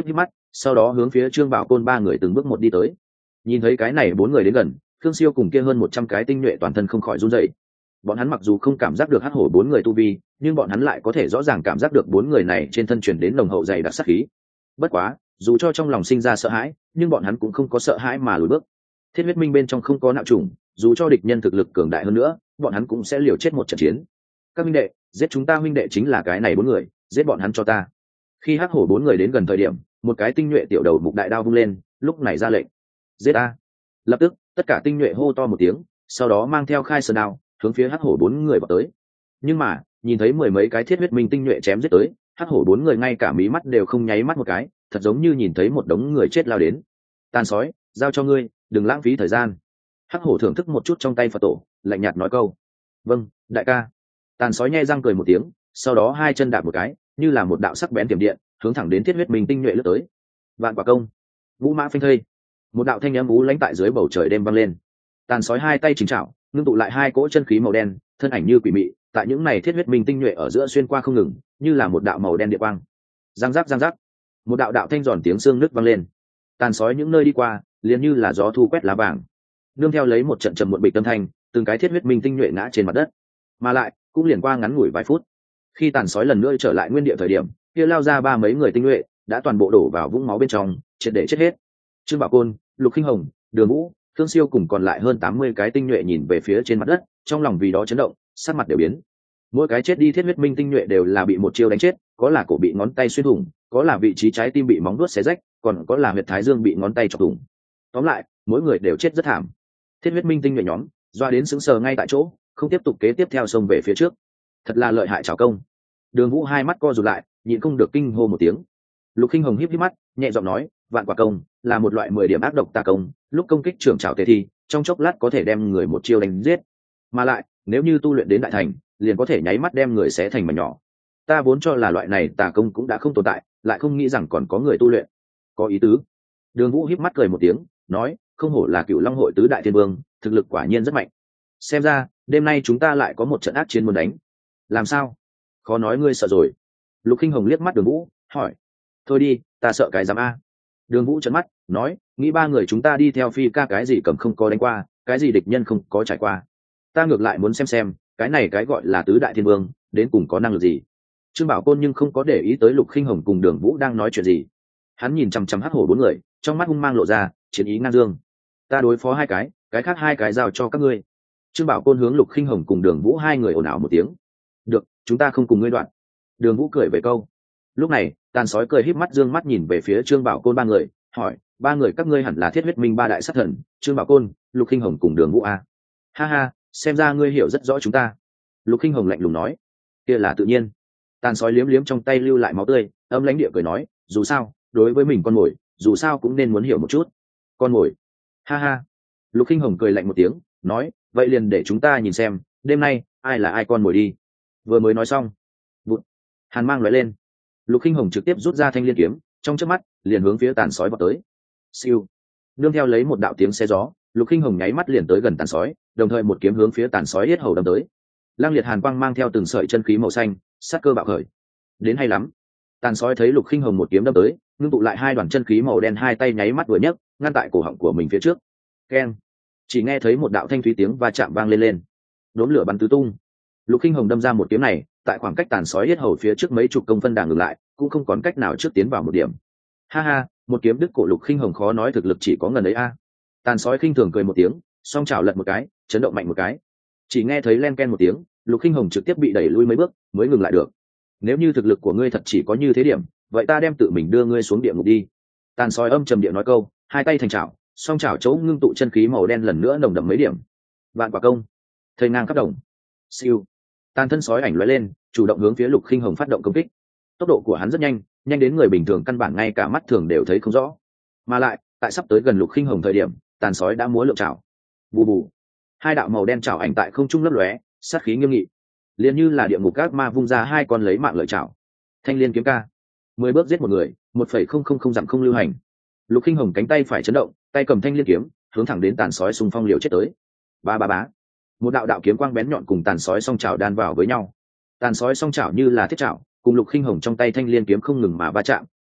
sau đó hướng phía Trương Bảo Côn ba người từng bước một đi tới. Nhìn thấy cái này bốn người đến gần, Khương Siêu cùng kia hơn một trăm cái tinh nhuệ toàn thân không khỏi run rẩy. Bọn hắn mặc dù không cảm giác được hắc hổ bốn người tu vi, nhưng bọn hắn lại có thể rõ ràng cảm giác được bốn người này trên thân truyền đến nồng hậu dày đặc sát khí. Bất quá, dù cho trong lòng sinh ra sợ hãi, nhưng bọn hắn cũng không có sợ hãi mà lùi bước. Thiết huyết minh bên trong không có nạo trùng, dù cho địch nhân thực lực cường đại hơn nữa, bọn hắn cũng sẽ liều chết một trận chiến. Các huynh đệ, giết chúng ta huynh đệ chính là cái này bốn người, giết bọn hắn cho ta. Khi hắc hổ bốn người đến gần thời điểm, một cái tinh nhuệ tiểu đầu mục đại đao vung lên, lúc này ra lệnh: giết a! Lập tức, tất cả tinh nhuệ hô to một tiếng, sau đó mang theo khai sơn đao, hướng phía hắc hổ bốn người vào tới. Nhưng mà, nhìn thấy mười mấy cái thiết huyết minh tinh nhuệ chém giết tới, hắc hổ bốn người ngay cả mí mắt đều không nháy mắt một cái, thật giống như nhìn thấy một đống người chết lao đến. Tàn sói, giao cho ngươi, đừng lãng phí thời gian. Hắc hổ thưởng thức một chút trong tay Phật tổ, lạnh nhạt nói câu: vâng, đại ca. Tàn sói nhe răng cười một tiếng, sau đó hai chân đạp một cái, như là một đạo sắc bén tiềm điện, hướng thẳng đến thiết huyết minh tinh nhuệ lướt tới. Vạn quả công, vũ mã phanh thây. Một đạo thanh âm ú lãnh tại dưới bầu trời đêm vang lên. Tàn sói hai tay chính chảo, ngưng tụ lại hai cỗ chân khí màu đen, thân ảnh như quỷ mị, tại những này thiết huyết minh tinh nhuệ ở giữa xuyên qua không ngừng, như là một đạo màu đen địa quang. Giang giác giang giác, một đạo đạo thanh giòn tiếng xương nứt vang lên. Tàn sói những nơi đi qua, liền như là gió thu quét lá vàng. Nương theo lấy một trận trầm muộn bịch tâm thanh, từng cái thiết huyết minh tinh nhuệ ngã trên mặt đất. Mà lại, cũng liền qua ngắn ngủi vài phút. Khi tàn sói lần nữa trở lại nguyên địa thời điểm, kia lao ra ba mấy người tinh nhuệ, đã toàn bộ đổ vào vũng máu bên trong, triệt để chết hết. Trương Bảo Côn, Lục Khinh Hồng, Đường Vũ, Thương Siêu cùng còn lại hơn tám mươi cái tinh nhuệ nhìn về phía trên mặt đất, trong lòng vì đó chấn động, sắc mặt đều biến. Mỗi cái chết đi thiết huyết minh tinh nhuệ đều là bị một chiêu đánh chết, có là cổ bị ngón tay xuyên thủng, có là vị trí trái tim bị móng vuốt xé rách, còn có là huyệt thái dương bị ngón tay chọc thủng. Tóm lại, mỗi người đều chết rất thảm. Thiết huyết minh tinh nhuệ nhóm, doa đến sững sờ ngay tại chỗ, không tiếp tục kế tiếp theo sông về phía trước. Thật là lợi hại trảo công. Đường Vũ hai mắt co rụt lại, nhịn không được kinh hô một tiếng. Lục Khinh Hồng híp híp mắt, nhẹ giọng nói: vạn quả công là một loại mười điểm ác độc tà công, lúc công kích trưởng trảo tề thi, trong chốc lát có thể đem người một chiêu đánh giết. Mà lại, nếu như tu luyện đến đại thành, liền có thể nháy mắt đem người xé thành mảnh nhỏ. Ta vốn cho là loại này tà công cũng đã không tồn tại, lại không nghĩ rằng còn có người tu luyện. Có ý tứ. Đường Vũ híp mắt cười một tiếng, nói: không hổ là Cửu Long hội tứ đại thiên vương, thực lực quả nhiên rất mạnh. Xem ra, đêm nay chúng ta lại có một trận ác chiến muốn đánh. Làm sao? Khó nói ngươi sợ rồi. Lục Khinh Hồng liếc mắt Đường Vũ, hỏi: thôi đi, ta sợ cái giám a. Đường Vũ trợn mắt, nói: nghĩ ba người chúng ta đi theo Phi ca cái gì cầm không có đánh qua, cái gì địch nhân không có trải qua. Ta ngược lại muốn xem xem, cái này cái gọi là tứ đại thiên vương, đến cùng có năng lực gì. Trương Bảo Côn nhưng không có để ý tới Lục Khinh Hồng cùng Đường Vũ đang nói chuyện gì. Hắn nhìn chằm chằm hắc hổ bốn người, trong mắt hung mang lộ ra, chiến ý ngang dương. Ta đối phó hai cái, cái khác hai cái giao cho các ngươi. Trương Bảo Côn hướng Lục Khinh Hồng cùng Đường Vũ hai người ồn ào một tiếng. Được, chúng ta không cùng ngươi đoạn. Đường Vũ cười về câu. Lúc này, Tàn sói cười híp mắt dương mắt nhìn về phía Trương Bảo Côn ba người, hỏi: ba người các ngươi hẳn là thiết huyết minh ba đại sát thần, Trương Bảo Côn, Lục Khinh Hồng cùng Đường Vũ a? Ha ha, xem ra ngươi hiểu rất rõ chúng ta. Lục Khinh Hồng lạnh lùng nói. Kia là tự nhiên. Tàn sói liếm liếm trong tay lưu lại máu tươi, âm lãnh địa cười nói: dù sao, đối với mình con mồi, dù sao cũng nên muốn hiểu một chút. Con mồi? Ha ha. Lục Khinh Hồng cười lạnh một tiếng, nói: vậy liền để chúng ta nhìn xem, đêm nay ai là ai con mồi đi. Vừa mới nói xong, vụt, hàn mang lóe lên. Lục Khinh Hồng trực tiếp rút ra thanh liên kiếm, trong chớp mắt liền hướng phía tàn sói vọt tới. Siêu, nương theo lấy một đạo tiếng xe gió, Lục Khinh Hồng nháy mắt liền tới gần tàn sói, đồng thời một kiếm hướng phía tàn sói yết hầu đâm tới. Lang liệt hàn quang mang theo từng sợi chân khí màu xanh, sát cơ bạo khởi. Đến hay lắm. Tàn sói thấy Lục Khinh Hồng một kiếm đâm tới, ngưng tụ lại hai đoàn chân khí màu đen, hai tay nháy mắt vừa nhấc, ngăn tại cổ họng của mình phía trước. Keng. Chỉ nghe thấy một đạo thanh thúy tiếng va chạm vang lên lên. Đốm lửa bắn tứ tung. Lục Khinh Hồng đâm ra một kiếm này, tại khoảng cách tàn sói yết hầu phía trước mấy chục công phân đàng ngừng lại, cũng không còn cách nào trước tiến vào một điểm. Ha ha, một kiếm đứt cổ Lục Khinh Hồng khó nói thực lực chỉ có ngần ấy a. Tàn sói khinh thường cười một tiếng, song chảo lật một cái, chấn động mạnh một cái. Chỉ nghe thấy len ken một tiếng, Lục Khinh Hồng trực tiếp bị đẩy lui mấy bước, mới ngừng lại được. Nếu như thực lực của ngươi thật chỉ có như thế điểm, vậy ta đem tự mình đưa ngươi xuống địa ngục đi. Tàn sói âm trầm địa nói câu, hai tay thành chảo, song chảo chấu ngưng tụ chân khí màu đen lần nữa nồng đậm mấy điểm. Vạn quả công, thời ngang khắp đồng. Siêu. Tàn thân sói ảnh lóe lên, chủ động hướng phía Lục Khinh Hồng phát động công kích. Tốc độ của hắn rất nhanh, nhanh đến người bình thường căn bản ngay cả mắt thường đều thấy không rõ. Mà lại, tại sắp tới gần Lục Khinh Hồng thời điểm, tàn sói đã múa lượng chảo. Bù bù. Hai đạo màu đen chảo ảnh tại không trung lấp lóe, sát khí nghiêm nghị. Liền như là địa ngục các ma vung ra hai con lấy mạng lợi chảo. Thanh liên kiếm ca. Mười bước giết một người, một phẩy không không không dặm không lưu hành. Lục Khinh Hồng cánh tay phải chấn động, tay cầm thanh liên kiếm, hướng thẳng đến tàn sói xung phong liều chết tới. Ba ba bá. Một đạo đạo kiếm quang bén nhọn cùng tàn sói song chảo đan vào với nhau. Tàn sói song chảo như là thiết chảo, cùng Lục Khinh Hồng trong tay thanh liên kiếm không ngừng mà va chạm,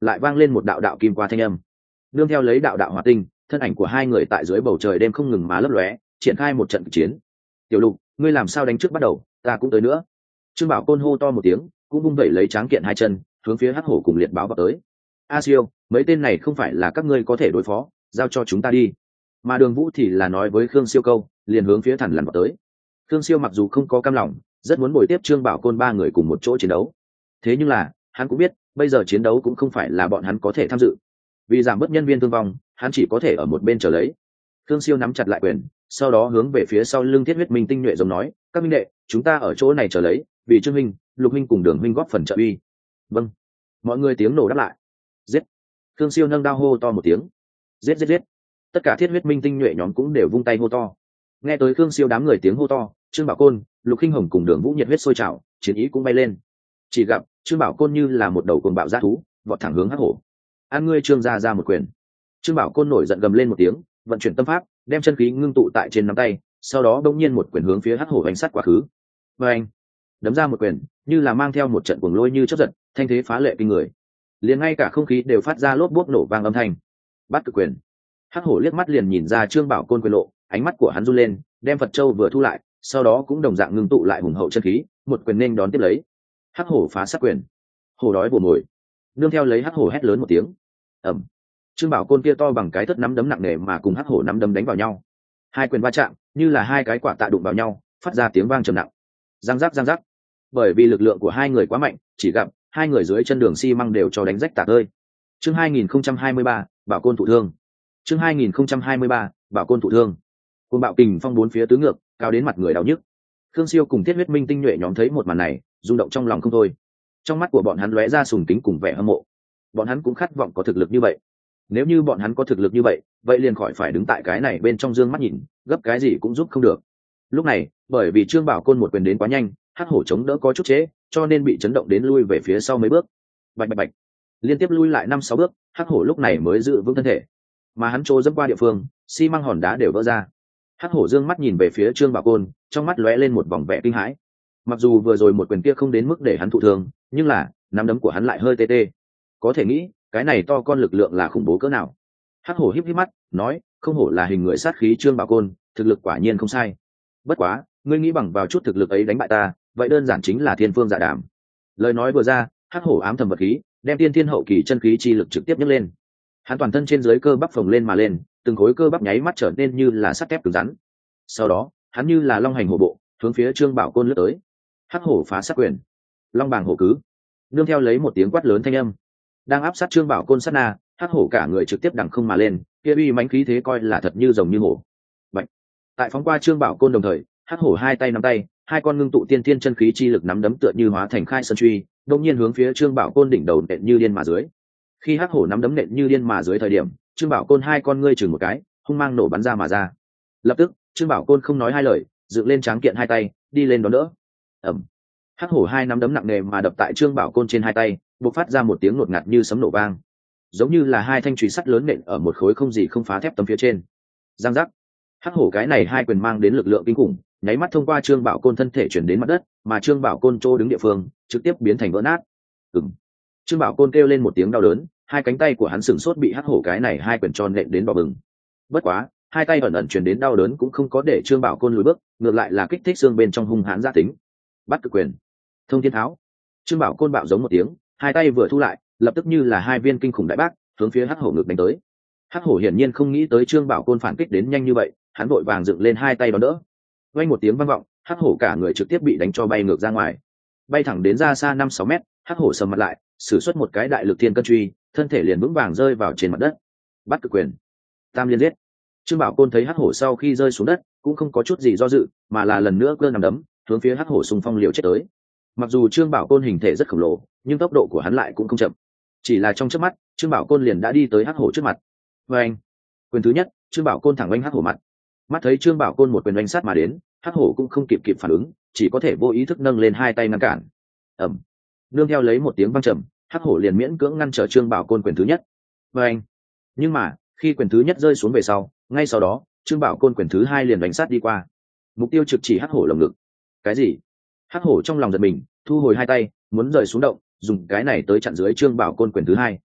lại vang lên một đạo đạo kim qua thanh âm, nương theo lấy đạo đạo hỏa tinh, thân ảnh của hai người tại dưới bầu trời đêm không ngừng má lấp lóe, triển khai một trận chiến. Tiểu Lục, ngươi làm sao đánh trước bắt đầu, ta cũng tới nữa. Trương Bảo Côn hô to một tiếng, cũng vung vẩy lấy tráng kiện hai chân, hướng phía Hắc Hổ cùng Liệt Báo vào tới. A Siêu, mấy tên này không phải là các ngươi có thể đối phó, giao cho chúng ta đi. Mà Đường Vũ thì là nói với Khương Siêu câu, liền hướng phía Thằn Lằn vào tới. Khương Siêu mặc dù không có cam lòng, rất muốn bồi tiếp Trương Bảo Côn ba người cùng một chỗ chiến đấu. Thế nhưng là, hắn cũng biết, bây giờ chiến đấu cũng không phải là bọn hắn có thể tham dự. Vì giảm bớt nhân viên thương vong, hắn chỉ có thể ở một bên chờ lấy. Khương Siêu nắm chặt lại quyền, sau đó hướng về phía sau lưng Thiết Huyết Minh tinh nhuệ giống nói, các minh đệ, chúng ta ở chỗ này chờ lấy, vì Trương Minh, Lục Minh cùng Đường Minh góp phần trợ uy. Vâng. Mọi người tiếng nổ đáp lại. Giết. Khương Siêu nâng đao hô to một tiếng. Giết giết giết. Tất cả Thiết Huyết Minh tinh nhuệ nhóm cũng đều vung tay hô to. Nghe tới Khương Siêu đám người tiếng hô to, Trương Bảo Côn, Lục Hinh Hồng cùng Đường Vũ nhiệt huyết sôi trào, chiến ý cũng bay lên. Chỉ gặp Trương Bảo Côn như là một đầu cuồng bạo dã thú, vọt thẳng hướng Hắc Hổ. An ngươi Trương gia ra một quyền. Trương Bảo Côn nổi giận gầm lên một tiếng, vận chuyển tâm pháp, đem chân khí ngưng tụ tại trên nắm tay, sau đó đột nhiên một quyền hướng phía Hắc Hổ đánh sát quá khứ. Và anh đấm ra một quyền, như là mang theo một trận cuồng lôi như chớp giật, thanh thế phá lệ kinh người. Liền ngay cả không khí đều phát ra lốp bốp nổ vang âm thanh. Bắt cực quyền. Hắc Hổ liếc mắt liền nhìn ra Trương Bảo Côn quyền lộ, ánh mắt của hắn run lên, đem Phật Châu vừa thu lại, sau đó cũng đồng dạng ngưng tụ lại hùng hậu chân khí, một quyền nên đón tiếp lấy. Hắc Hổ phá sát quyền. Hổ đói bổ mồi. Nương theo lấy Hắc Hổ hét lớn một tiếng. Ầm. Trương Bảo Côn kia to bằng cái thất nắm đấm nặng nề mà cùng Hắc Hổ nắm đấm đánh vào nhau. Hai quyền va chạm, như là hai cái quả tạ đụng vào nhau, phát ra tiếng vang trầm nặng. Răng rắc răng rắc. Bởi vì lực lượng của hai người quá mạnh, chỉ gặp hai người dưới chân đường xi măng đều cho đánh rách tạc ơi. Chương hai nghìn không trăm hai mươi ba, Bảo Côn thụ thương. Chương hai nghìn không trăm hai mươi ba, Bảo Côn thụ thương. Côn bạo kình phong bốn phía tứ ngược, cao đến mặt người đau nhức. Khương Siêu cùng Thiết Huyết Minh tinh nhuệ nhóm thấy một màn này, rung động trong lòng không thôi. Trong mắt của bọn hắn lóe ra sùng kính cùng vẻ hâm mộ. Bọn hắn cũng khát vọng có thực lực như vậy. Nếu như bọn hắn có thực lực như vậy, vậy liền khỏi phải đứng tại cái này bên trong dương mắt nhìn, gấp cái gì cũng giúp không được. Lúc này, bởi vì Trương Bảo Côn một quyền đến quá nhanh, Hắc Hổ chống đỡ có chút chế, cho nên bị chấn động đến lui về phía sau mấy bước. Bạch bạch bạch, liên tiếp lui lại năm sáu bước, Hắc Hổ lúc này mới giữ vững thân thể. Mà hắn trô dẫm qua địa phương, xi măng hòn đá đều vỡ ra. Hắc Hổ dương mắt nhìn về phía Trương Bảo Côn, trong mắt lóe lên một vòng vẻ kinh hãi. Mặc dù vừa rồi một quyền kia không đến mức để hắn thụ thương, nhưng là nắm đấm của hắn lại hơi tê tê. Có thể nghĩ, cái này to con lực lượng là khủng bố cỡ nào. Hắc Hổ híp híp mắt, nói, không hổ là hình người sát khí Trương Bảo Côn, thực lực quả nhiên không sai. Bất quá, ngươi nghĩ bằng vào chút thực lực ấy đánh bại ta, vậy đơn giản chính là thiên phương dạ đàm. Lời nói vừa ra, Hắc Hổ ám thầm vật khí, đem tiên thiên hậu kỳ chân khí chi lực trực tiếp nhấc lên. Hắn toàn thân trên dưới cơ bắp phồng lên mà lên, từng khối cơ bắp nháy mắt trở nên như là sắt thép cứng rắn. Sau đó, hắn như là long hành hổ bộ, hướng phía Trương Bảo Côn lướt tới. Hắc Hổ phá sát quyền, long bàng hổ cứ. Nương theo lấy một tiếng quát lớn thanh âm, đang áp sát Trương Bảo Côn sát na, Hắc Hổ cả người trực tiếp đằng không mà lên, kia uy mãnh khí thế coi là thật như rồng như hổ. Bạch. Tại phóng qua Trương Bảo Côn đồng thời, Hắc Hổ hai tay nắm tay, hai con ngưng tụ tiên thiên chân khí chi lực nắm đấm tựa như hóa thành khai sơn truy, đột nhiên hướng phía Trương Bảo Côn đỉnh đầu nện như điên mà dưới. Khi Hắc Hổ nắm đấm nện như điên mà dưới thời điểm, Trương Bảo Côn hai con ngươi chừng một cái, hung mang nổ bắn ra mà ra. Lập tức, Trương Bảo Côn không nói hai lời, dựng lên tráng kiện hai tay, đi lên đón đỡ. Ầm. Hắc Hổ hai nắm đấm nặng nề mà đập tại Trương Bảo Côn trên hai tay, bộc phát ra một tiếng ngột ngạt như sấm nổ vang, giống như là hai thanh chùy sắt lớn nện ở một khối không gì không phá thép tấm phía trên. Giang giác. Hắc Hổ cái này hai quyền mang đến lực lượng kinh khủng, nháy mắt thông qua Trương Bảo Côn thân thể chuyển đến mặt đất, mà Trương Bảo Côn chỗ đứng địa phương trực tiếp biến thành vỡ nát. Ừm. Trương Bảo Côn kêu lên một tiếng đau đớn, hai cánh tay của hắn sừng sốt bị Hắc Hổ cái này hai quyền tròn nện đến đỏ bừng. Bất quá, hai tay ẩn ẩn truyền đến đau đớn cũng không có để Trương Bảo Côn lùi bước, ngược lại là kích thích xương bên trong hung hãn gia tính. Bắt cực quyền, thông thiên tháo. Trương Bảo Côn bạo giống một tiếng, hai tay vừa thu lại, lập tức như là hai viên kinh khủng đại bác, hướng phía Hắc Hổ ngực đánh tới. Hắc Hổ hiển nhiên không nghĩ tới Trương Bảo Côn phản kích đến nhanh như vậy, hắn vội vàng dựng lên hai tay đón đỡ. Vang một tiếng vang vọng, Hắc Hổ cả người trực tiếp bị đánh cho bay ngược ra ngoài, bay thẳng đến ra xa năm sáu mét. Hắc Hổ sầm mặt lại, sử xuất một cái đại lực thiên cân truy, thân thể liền vững vàng rơi vào trên mặt đất. Bắt cực quyền, tam liên giết. Trương Bảo Côn thấy Hắc Hổ sau khi rơi xuống đất, cũng không có chút gì do dự, mà là lần nữa cơ nằm đấm, hướng phía Hắc Hổ xung phong liều chết tới. Mặc dù Trương Bảo Côn hình thể rất khổng lồ, nhưng tốc độ của hắn lại cũng không chậm. Chỉ là trong chớp mắt, Trương Bảo Côn liền đã đi tới Hắc Hổ trước mặt. Và anh, quyền thứ nhất, Trương Bảo Côn thẳng oanh Hắc Hổ mặt. Mắt thấy Trương Bảo Côn một quyền oanh sát mà đến, Hắc Hổ cũng không kịp kịp phản ứng, chỉ có thể vô ý thức nâng lên hai tay ngăn cản. Ầm. Nương theo lấy một tiếng vang trầm, Hắc Hổ liền miễn cưỡng ngăn trở Trương Bảo Côn quyền thứ nhất. Và anh. Nhưng mà, khi quyền thứ nhất rơi xuống về sau, ngay sau đó, Trương Bảo Côn quyền thứ hai liền đánh sát đi qua. Mục tiêu trực chỉ Hắc Hổ lồng ngực. Cái gì? Hắc Hổ trong lòng giật mình, thu hồi hai tay, muốn rời xuống động, dùng cái này tới chặn dưới Trương Bảo Côn quyền thứ hai.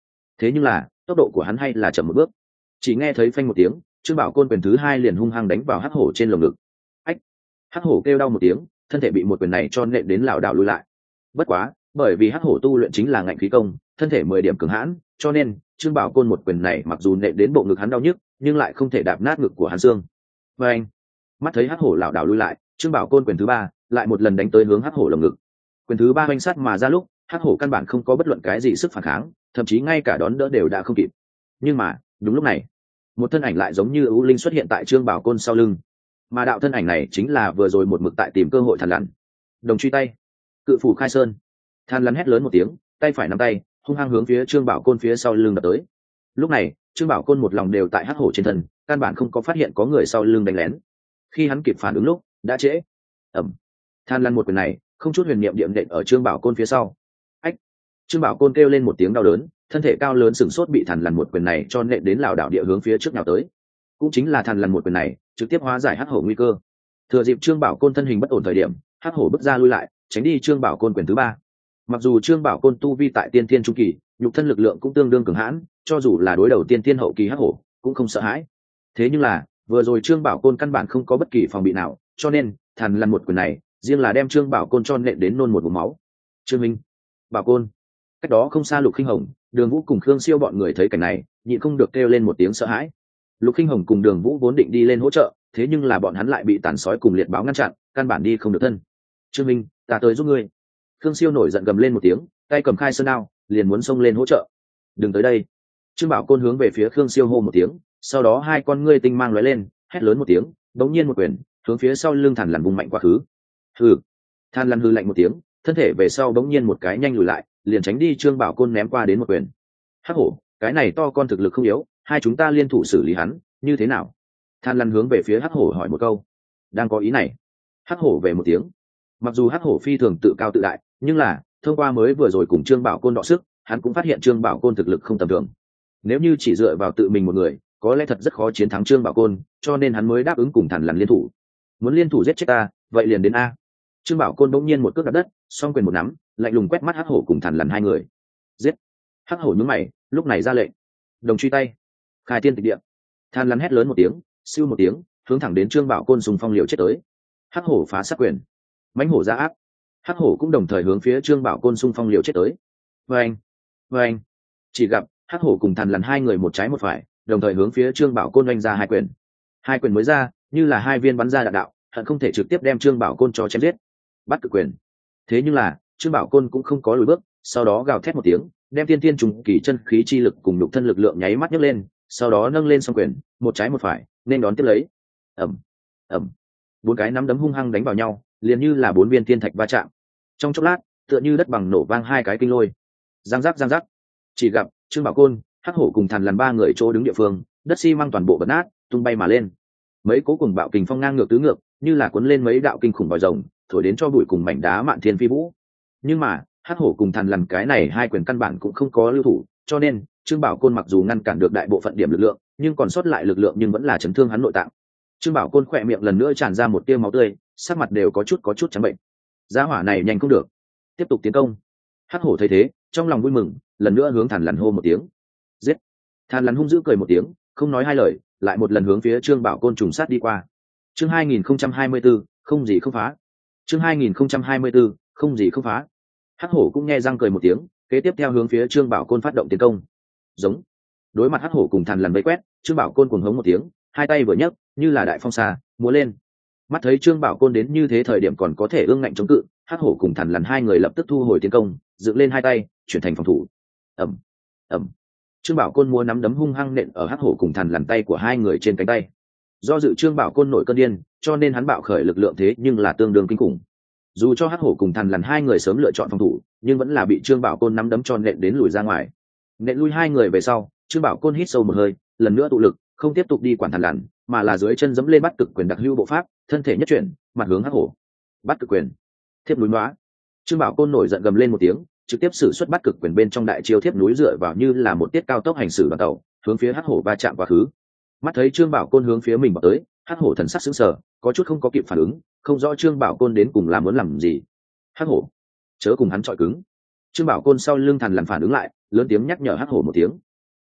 thế nhưng là tốc độ của hắn hay là chậm một bước. Chỉ nghe thấy phanh một tiếng, Trương Bảo Côn quyền thứ hai liền hung hăng đánh vào hắc hổ trên lồng ngực. Ách! Hắc hổ kêu đau một tiếng, thân thể bị một quyền này cho nện đến lảo đảo lùi lại. Bất quá, bởi vì hắc hổ tu luyện chính là ngạnh khí công, thân thể mười điểm cường hãn, cho nên Trương Bảo Côn một quyền này mặc dù nện đến bộ ngực hắn đau nhức, nhưng lại không thể đạp nát ngực của hắn xương. Và anh, mắt thấy hắc hổ lảo đảo lùi lại, Trương Bảo Côn quyền thứ ba lại một lần đánh tới hướng hắc hổ lồng ngực. Quyền thứ ba oanh sát mà ra lúc, hắc hổ căn bản không có bất luận cái gì sức phản kháng, thậm chí ngay cả đón đỡ đều đã không kịp. Nhưng mà đúng lúc này, một thân ảnh lại giống như ưu linh xuất hiện tại Trương Bảo Côn sau lưng, mà đạo thân ảnh này chính là vừa rồi một mực tại tìm cơ hội Thằn Lằn. Đồng truy tay, cự phủ khai sơn. Thằn Lằn hét lớn một tiếng, tay phải nắm tay hung hăng hướng phía Trương Bảo Côn phía sau lưng đập tới. Lúc này Trương Bảo Côn một lòng đều tại hắc hổ trên thân, căn bản không có phát hiện có người sau lưng đánh lén. Khi hắn kịp phản ứng lúc đã trễ. Ẩm. Thằn Lằn một quyền này không chút huyền niệm điểm đệm ở Trương Bảo Côn phía sau. Ách! Trương Bảo Côn kêu lên một tiếng đau đớn, thân thể cao lớn sừng sốt bị Thằn Lằn một quyền này cho nện đến lảo đảo địa hướng phía trước nhào tới. Cũng chính là Thằn Lằn một quyền này trực tiếp hóa giải hắc hổ nguy cơ. Thừa dịp Trương Bảo Côn thân hình bất ổn thời điểm, hắc hổ bước ra lui lại, tránh đi Trương Bảo Côn quyền thứ ba. Mặc dù Trương Bảo Côn tu vi tại tiên thiên trung kỳ, nhục thân lực lượng cũng tương đương cường hãn, cho dù là đối đầu tiên thiên hậu kỳ hắc hổ cũng không sợ hãi. Thế nhưng là vừa rồi Trương Bảo Côn căn bản không có bất kỳ phòng bị nào, cho nên Thằn Lằn một quyền này riêng là đem Trương Bảo Côn cho nện đến nôn một vùng máu. Trương Minh, Bảo Côn. Cách đó không xa Lục Khinh Hồng, Đường Vũ cùng Khương Siêu bọn người thấy cảnh này nhịn không được kêu lên một tiếng sợ hãi. Lục Khinh Hồng cùng Đường Vũ vốn định đi lên hỗ trợ, thế nhưng là bọn hắn lại bị tàn sói cùng liệt báo ngăn chặn, căn bản đi không được thân. Trương Minh, ta tới giúp ngươi. Khương Siêu nổi giận gầm lên một tiếng, tay cầm khai sơn đao liền muốn xông lên hỗ trợ. Đừng tới đây. Trương Bảo Côn hướng về phía Khương Siêu hô một tiếng, sau đó hai con ngươi tinh mang lóe lên, hét lớn một tiếng, đống nhiên một quyền hướng phía sau lưng Thằn Lằn vùng mạnh quá khứ. Hừ. Thằn Lằn hừ lạnh một tiếng, thân thể về sau đống nhiên một cái nhanh lùi lại, liền tránh đi Trương Bảo Côn ném qua đến một quyền. Hắc hổ, cái này to con thực lực không yếu, hai chúng ta liên thủ xử lý hắn, như thế nào? Thằn Lằn hướng về phía hắc hổ hỏi một câu. Đang có ý này. Hắc hổ về một tiếng. Mặc dù hắc hổ phi thường tự cao tự đại, nhưng là thông qua mới vừa rồi cùng Trương Bảo Côn đọ sức, hắn cũng phát hiện Trương Bảo Côn thực lực không tầm thường. Nếu như chỉ dựa vào tự mình một người, có lẽ thật rất khó chiến thắng Trương Bảo Côn, cho nên hắn mới đáp ứng cùng Thằn Lằn liên thủ. Muốn liên thủ giết chết ta, vậy liền đến a. Trương Bảo Côn bỗng nhiên một cước đạp đất, song quyền một nắm, lạnh lùng quét mắt hắc hổ cùng Thằn Lằn hai người. Giết! Hắc hổ nhướng mày, lúc này ra lệnh. Đồng truy tay, khai thiên tịch địa. Thằn Lằn hét lớn một tiếng, siêu một tiếng, hướng thẳng đến Trương Bảo Côn dùng phong liều chết tới. Hắc hổ phá sát quyền, mãnh hổ ra áp. Hắc hổ cũng đồng thời hướng phía Trương Bảo Côn xung phong liều chết tới. Vâng, vâng. Chỉ gặp hắc hổ cùng Thằn Lằn hai người một trái một phải, đồng thời hướng phía Trương Bảo Côn oanh ra hai quyền. Hai quyền mới ra, như là hai viên bắn ra đạn đạo, hận không thể trực tiếp đem Trương Bảo Côn cho chém giết. Bắt cực quyền. Thế nhưng là Trương Bảo Côn cũng không có lùi bước, sau đó gào thét một tiếng, đem tiên tiên trùng kỳ chân khí chi lực cùng nhục thân lực lượng nháy mắt nhấc lên, sau đó nâng lên song quyền, một trái một phải, nên đón tiếp lấy. Ầm, ầm. Bốn cái nắm đấm hung hăng đánh vào nhau, liền như là bốn viên tiên thạch va chạm. Trong chốc lát, tựa như đất bằng nổ vang hai cái kinh lôi. Giang giác giang giác. Chỉ gặp Trương Bảo Côn, hắc hổ cùng Thằn Lằn ba người chỗ đứng địa phương, đất xi măng toàn bộ bật nát, tung bay mà lên. Mấy cố cùng bạo kình phong ngang ngược tứ ngược, như là cuốn lên mấy đạo kinh khủng vòi rồng, thổi đến cho bụi cùng mảnh đá mạn thiên phi vũ. Nhưng mà hắc hổ cùng Thằn Lằn cái này hai quyền căn bản cũng không có lưu thủ, cho nên Trương Bảo Côn mặc dù ngăn cản được đại bộ phận điểm lực lượng, nhưng còn sót lại lực lượng nhưng vẫn là chấn thương hắn nội tạng. Trương Bảo Côn khỏe miệng lần nữa tràn ra một tia máu tươi, sắc mặt đều có chút có chút trắng bệnh. Giá hỏa này nhanh không được, tiếp tục tiến công. Hắc hổ thấy thế, trong lòng vui mừng, lần nữa hướng Thằn Lằn hô một tiếng. Giết! Thằn Lằn hung dữ cười một tiếng, không nói hai lời, lại một lần hướng phía Trương Bảo Côn trùng sát đi qua. Chương hai nghìn không trăm hai mươi tư, không gì không phá. Chương hai nghìn không trăm hai mươi tư, không gì không phá. Hắc hổ cũng nghe răng cười một tiếng, kế tiếp theo hướng phía Trương Bảo Côn phát động tiến công. Giống. Đối mặt hắc hổ cùng Thằn Lằn vây quét, Trương Bảo Côn cuồng hống một tiếng, hai tay vừa nhấc, như là đại phong xa, múa lên. Mắt thấy Trương Bảo Côn đến như thế thời điểm còn có thể ương ngạnh chống cự, hắc hổ cùng Thằn Lằn hai người lập tức thu hồi tiến công, dựng lên hai tay, chuyển thành phòng thủ. Ầm, ầm. Trương Bảo Côn múa nắm đấm hung hăng nện ở hắc hổ cùng Thằn Lằn tay của hai người trên cánh tay. Do dự Trương Bảo Côn nổi cơn điên, cho nên hắn bạo khởi lực lượng thế nhưng là tương đương kinh khủng. Dù cho hắc hổ cùng Thằn Lằn hai người sớm lựa chọn phòng thủ, nhưng vẫn là bị Trương Bảo Côn nắm đấm cho nện đến lùi ra ngoài. Nện lui hai người về sau, Trương Bảo Côn hít sâu một hơi, lần nữa tụ lực, không tiếp tục đi quản Thằn Lằn, mà là dưới chân giẫm lên bắt cực quyền đặc hữu bộ pháp, thân thể nhất chuyển, mặt hướng hắc hổ. Bắt cực quyền, thiếp núi nóa. Trương Bảo Côn nổi giận gầm lên một tiếng, trực tiếp sử xuất bắt cực quyền bên trong đại chiêu thiếp núi dựa vào như là một tiết cao tốc hành xử đoàn tàu, hướng phía hắc hổ va chạm quá khứ. Mắt thấy Trương Bảo Côn hướng phía mình vào tới, hắc hổ thần sắc sững sờ, có chút không có kịp phản ứng, không rõ Trương Bảo Côn đến cùng là muốn làm gì. Hắc hổ, chớ cùng hắn chọi cứng. Trương Bảo Côn sau lưng Thằn Lằn phản ứng lại, lớn tiếng nhắc nhở hắc hổ một tiếng,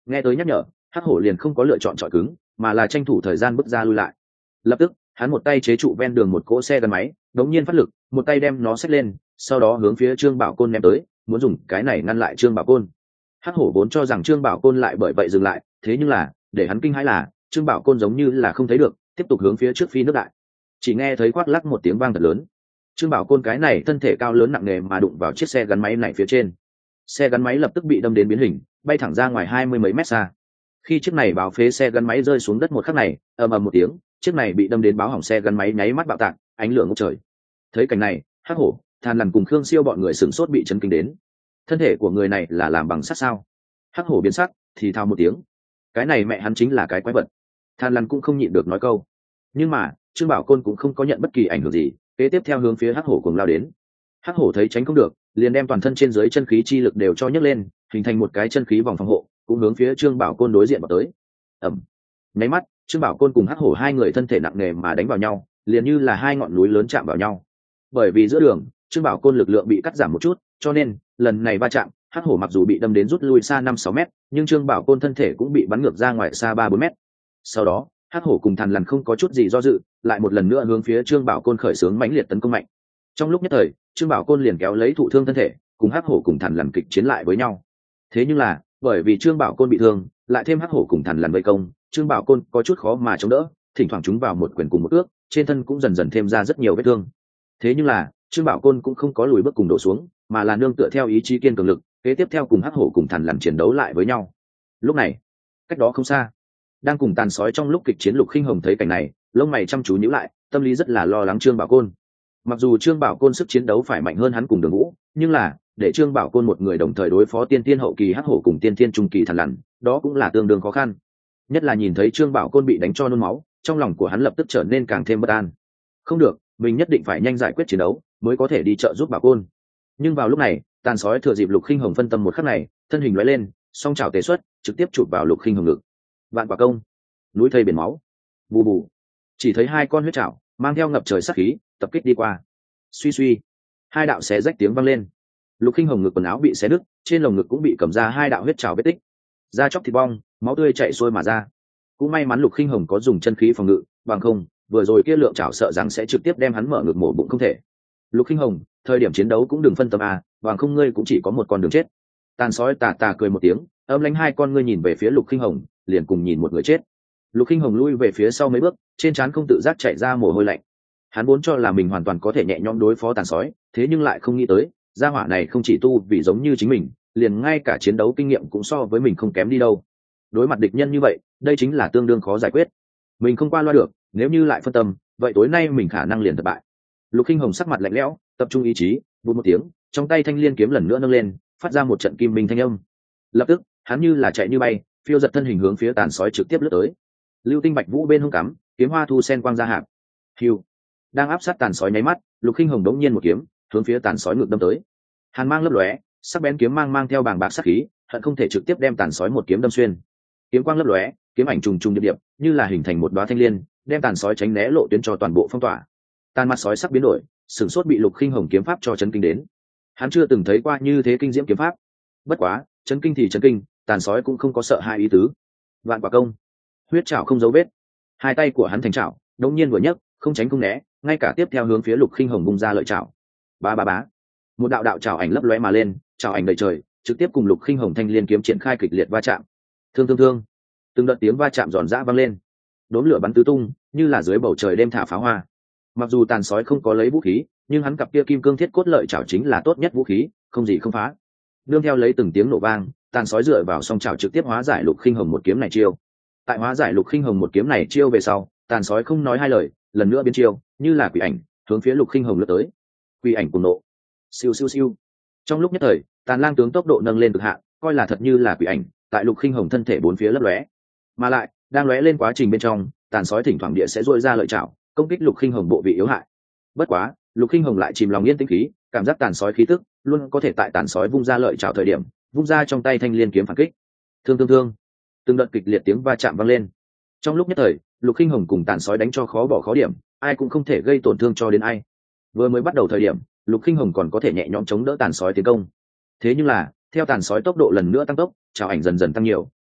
Nghe tới nhắc nhở, hắc hổ liền không có lựa chọn chọi cứng, mà là tranh thủ thời gian bước ra lui lại. Lập tức hắn một tay chế trụ ven đường một cỗ xe gắn máy, đống nhiên phát lực, một tay đem nó xách lên, sau đó hướng phía Trương Bảo Côn ném tới, muốn dùng cái này ngăn lại Trương Bảo Côn. Hắc hổ vốn cho rằng Trương Bảo Côn lại bởi vậy dừng lại, thế nhưng là để hắn kinh hãi là Trương Bảo Côn giống như là không thấy được, tiếp tục hướng phía trước phi nước đại. Chỉ nghe thấy quát lắc một tiếng vang thật lớn. Trương Bảo Côn cái này thân thể cao lớn nặng nề mà đụng vào chiếc xe gắn máy này phía trên. Xe gắn máy lập tức bị đâm đến biến hình, bay thẳng ra ngoài hai mươi mấy mét xa. Khi chiếc này báo phế xe gắn máy rơi xuống đất một khắc này, ầm ầm một tiếng, chiếc này bị đâm đến báo hỏng xe gắn máy nháy mắt bạo tạc, ánh lửa ngút trời. Thấy cảnh này, Hắc hổ, Than Lằn cùng Khương Siêu bọn người sửng sốt bị chấn kinh đến. Thân thể của người này là làm bằng sắt sao? Hắc hổ biến sắc, thì thào một tiếng. Cái này mẹ hắn chính là cái quái vật. Than Lằn cũng không nhịn được nói câu. Nhưng mà Trương Bảo Côn cũng không có nhận bất kỳ ảnh hưởng gì, kế tiếp theo hướng phía Hắc hổ cùng lao đến. Hắc hổ thấy tránh không được, liền đem toàn thân trên dưới chân khí chi lực đều cho nhấc lên, hình thành một cái chân khí vòng phòng hộ, cũng hướng phía Trương Bảo Côn đối diện vào tới. Ầm. Nháy mắt, Trương Bảo Côn cùng Hắc hổ hai người thân thể nặng nề mà đánh vào nhau, liền như là hai ngọn núi lớn chạm vào nhau. Bởi vì giữa đường, Trương Bảo Côn lực lượng bị cắt giảm một chút, cho nên lần này va chạm, Hắc hổ mặc dù bị đâm đến rút lui xa năm sáu mét, nhưng Trương Bảo Côn thân thể cũng bị bắn ngược ra ngoài xa ba bốn mét. Sau đó, Hắc hổ cùng Than Lằn không có chút gì do dự, lại một lần nữa hướng phía Trương Bảo Côn khởi xướng mãnh liệt tấn công mạnh. Trong lúc nhất thời, Trương Bảo Côn liền kéo lấy thụ thương thân thể, cùng Hắc hổ cùng Than Lằn kịch chiến lại với nhau. Thế nhưng là, bởi vì Trương Bảo Côn bị thương, lại thêm Hắc hổ cùng Than Lằn vây công, Trương Bảo Côn có chút khó mà chống đỡ, thỉnh thoảng chúng vào một quyền cùng một ước, trên thân cũng dần dần thêm ra rất nhiều vết thương. Thế nhưng là, Trương Bảo Côn cũng không có lùi bước cùng đổ xuống, mà là nương tựa theo ý chí kiên cường lực, kế tiếp theo cùng Hắc hổ cùng Than Lằn chiến đấu lại với nhau. Lúc này, cách đó không xa, đang cùng tàn sói trong lúc kịch chiến Lục Khinh Hồng thấy cảnh này, lông mày chăm chú nhíu lại, tâm lý rất là lo lắng Trương Bảo Côn. Mặc dù Trương Bảo Côn sức chiến đấu phải mạnh hơn hắn cùng Đường Vũ, nhưng là để Trương Bảo Côn một người đồng thời đối phó tiên tiên hậu kỳ Hắc hổ cùng tiên tiên trung kỳ Than Lằn, đó cũng là tương đương khó khăn. Nhất là nhìn thấy Trương Bảo Côn bị đánh cho nôn máu, trong lòng của hắn lập tức trở nên càng thêm bất an. Không được, mình nhất định phải nhanh giải quyết chiến đấu, mới có thể đi trợ giúp Bảo Côn. Nhưng vào lúc này, tàn sói thừa dịp Lục Khinh Hồng phân tâm một khắc này, thân hình lóe lên, song chảo tề xuất, trực tiếp chụp vào Lục Khinh Hồng ngực. Vạn quả công, núi thây biển máu. Bù bù. Chỉ thấy hai con huyết chảo mang theo ngập trời sát khí, tập kích đi qua. Suy suy, hai đạo xé rách tiếng vang lên. Lục Khinh Hồng ngực quần áo bị xé nứt, trên lồng ngực cũng bị cầm ra hai đạo huyết chảo vết tích. Da chóc thịt bong, máu tươi chảy xuôi mà ra. Cũng may mắn Lục Khinh Hồng có dùng chân khí phòng ngự, bằng không, vừa rồi kia lượng chảo sợ rằng sẽ trực tiếp đem hắn mở ngực mổ bụng không thể. Lục Khinh Hồng, thời điểm chiến đấu cũng đừng phân tâm à, bằng không ngươi cũng chỉ có một con đường chết. Tàn sói tà tà cười một tiếng, ấm lánh hai con ngươi nhìn về phía Lục Khinh Hồng, liền cùng nhìn một người chết. Lục Khinh Hồng lui về phía sau mấy bước, trên trán không tự giác chảy ra mồ hôi lạnh. Hắn vốn cho là mình hoàn toàn có thể nhẹ nhõm đối phó tàn sói, thế nhưng lại không nghĩ tới, gia hỏa này không chỉ tu vì giống như chính mình, liền ngay cả chiến đấu kinh nghiệm cũng so với mình không kém đi đâu. Đối mặt địch nhân như vậy, đây chính là tương đương khó giải quyết. Mình không qua loa được, nếu như lại phân tâm, vậy tối nay mình khả năng liền thất bại. Lục Khinh Hồng sắc mặt lạnh lẽo, tập trung ý chí, vụt một tiếng, trong tay thanh liên kiếm lần nữa nâng lên, phát ra một trận kim minh thanh âm. Lập tức, hắn như là chạy như bay, phiêu giật thân hình hướng phía tàn sói trực tiếp lướt tới. Lưu tinh bạch vũ bên hông cắm, kiếm hoa thu sen quang ra hạp. Hiu. Đang áp sát tàn sói nháy mắt, Lục Khinh Hồng đống nhiên một kiếm, hướng phía tàn sói ngược đâm tới. Hàn mang lấp lóe, sắc bén kiếm mang mang theo bàng bạc sát khí, hận không thể trực tiếp đem tàn sói một kiếm đâm xuyên. Kiếm quang lấp lóe, kiếm ảnh trùng trùng điệp điệp, như là hình thành một đóa thanh liên, đem tàn sói tránh né lộ tuyến cho toàn bộ phong tỏa. Tàn mặt sói sắc biến đổi, sửng sốt bị Lục Khinh Hồng kiếm pháp cho chấn kinh đến. Hắn chưa từng thấy qua như thế kinh diễm kiếm pháp. Bất quá, chấn kinh thì chấn kinh, tàn sói cũng không có sợ hai ý tứ. Vạn quả công, huyết trảo không dấu vết. Hai tay của hắn thành trảo, đống nhiên vừa nhấc, không tránh không né, ngay cả tiếp theo hướng phía Lục Khinh Hồng bung ra lợi trảo. Ba ba bá. Một đạo đạo trảo ảnh lấp lóe mà lên, trảo ảnh đầy trời, trực tiếp cùng Lục Khinh Hồng thanh liên kiếm triển khai kịch liệt va chạm. Thương thương thương. Từng đợt tiếng va chạm giòn giã vang lên. Đốm lửa bắn tứ tung, như là dưới bầu trời đêm thả pháo hoa. Mặc dù tàn sói không có lấy vũ khí, nhưng hắn cặp kia kim cương thiết cốt lợi chảo chính là tốt nhất vũ khí, không gì không phá. Nương theo lấy từng tiếng nổ vang, tàn sói dựa vào song chảo trực tiếp hóa giải Lục Khinh Hồng một kiếm này chiêu. Tại hóa giải Lục Khinh Hồng một kiếm này chiêu về sau, tàn sói không nói hai lời, lần nữa biến chiêu, như là quỷ ảnh, hướng phía Lục Khinh Hồng lướt tới. Quỷ ảnh cùng nộ. Siêu siêu siêu. Trong lúc nhất thời, Tàn Lang tướng tốc độ nâng lên cực hạn, coi là thật như là quỷ ảnh, tại Lục Khinh Hồng thân thể bốn phía lấp lóe. Mà lại, đang lóe lên quá trình bên trong, tàn sói thỉnh thoảng địa sẽ rũa ra lợi chảo, công kích Lục Khinh Hồng bộ vị yếu hại. Bất quá, Lục Khinh Hồng lại chìm lòng yên tĩnh khí, cảm giác tàn sói khí tức, luôn có thể tại tàn sói vung ra lợi chảo thời điểm, vung ra trong tay thanh liên kiếm phản kích. Thương thương thương. Từng đợt kịch liệt tiếng va chạm vang lên. Trong lúc nhất thời, Lục Khinh Hồng cùng tàn sói đánh cho khó bỏ khó điểm, ai cũng không thể gây tổn thương cho đến ai. Vừa mới bắt đầu thời điểm, Lục Khinh Hồng còn có thể nhẹ nhõm chống đỡ tàn sói tiến công. Thế nhưng là, theo tàn sói tốc độ lần nữa tăng tốc, trảo ảnh dần dần tăng nhiều,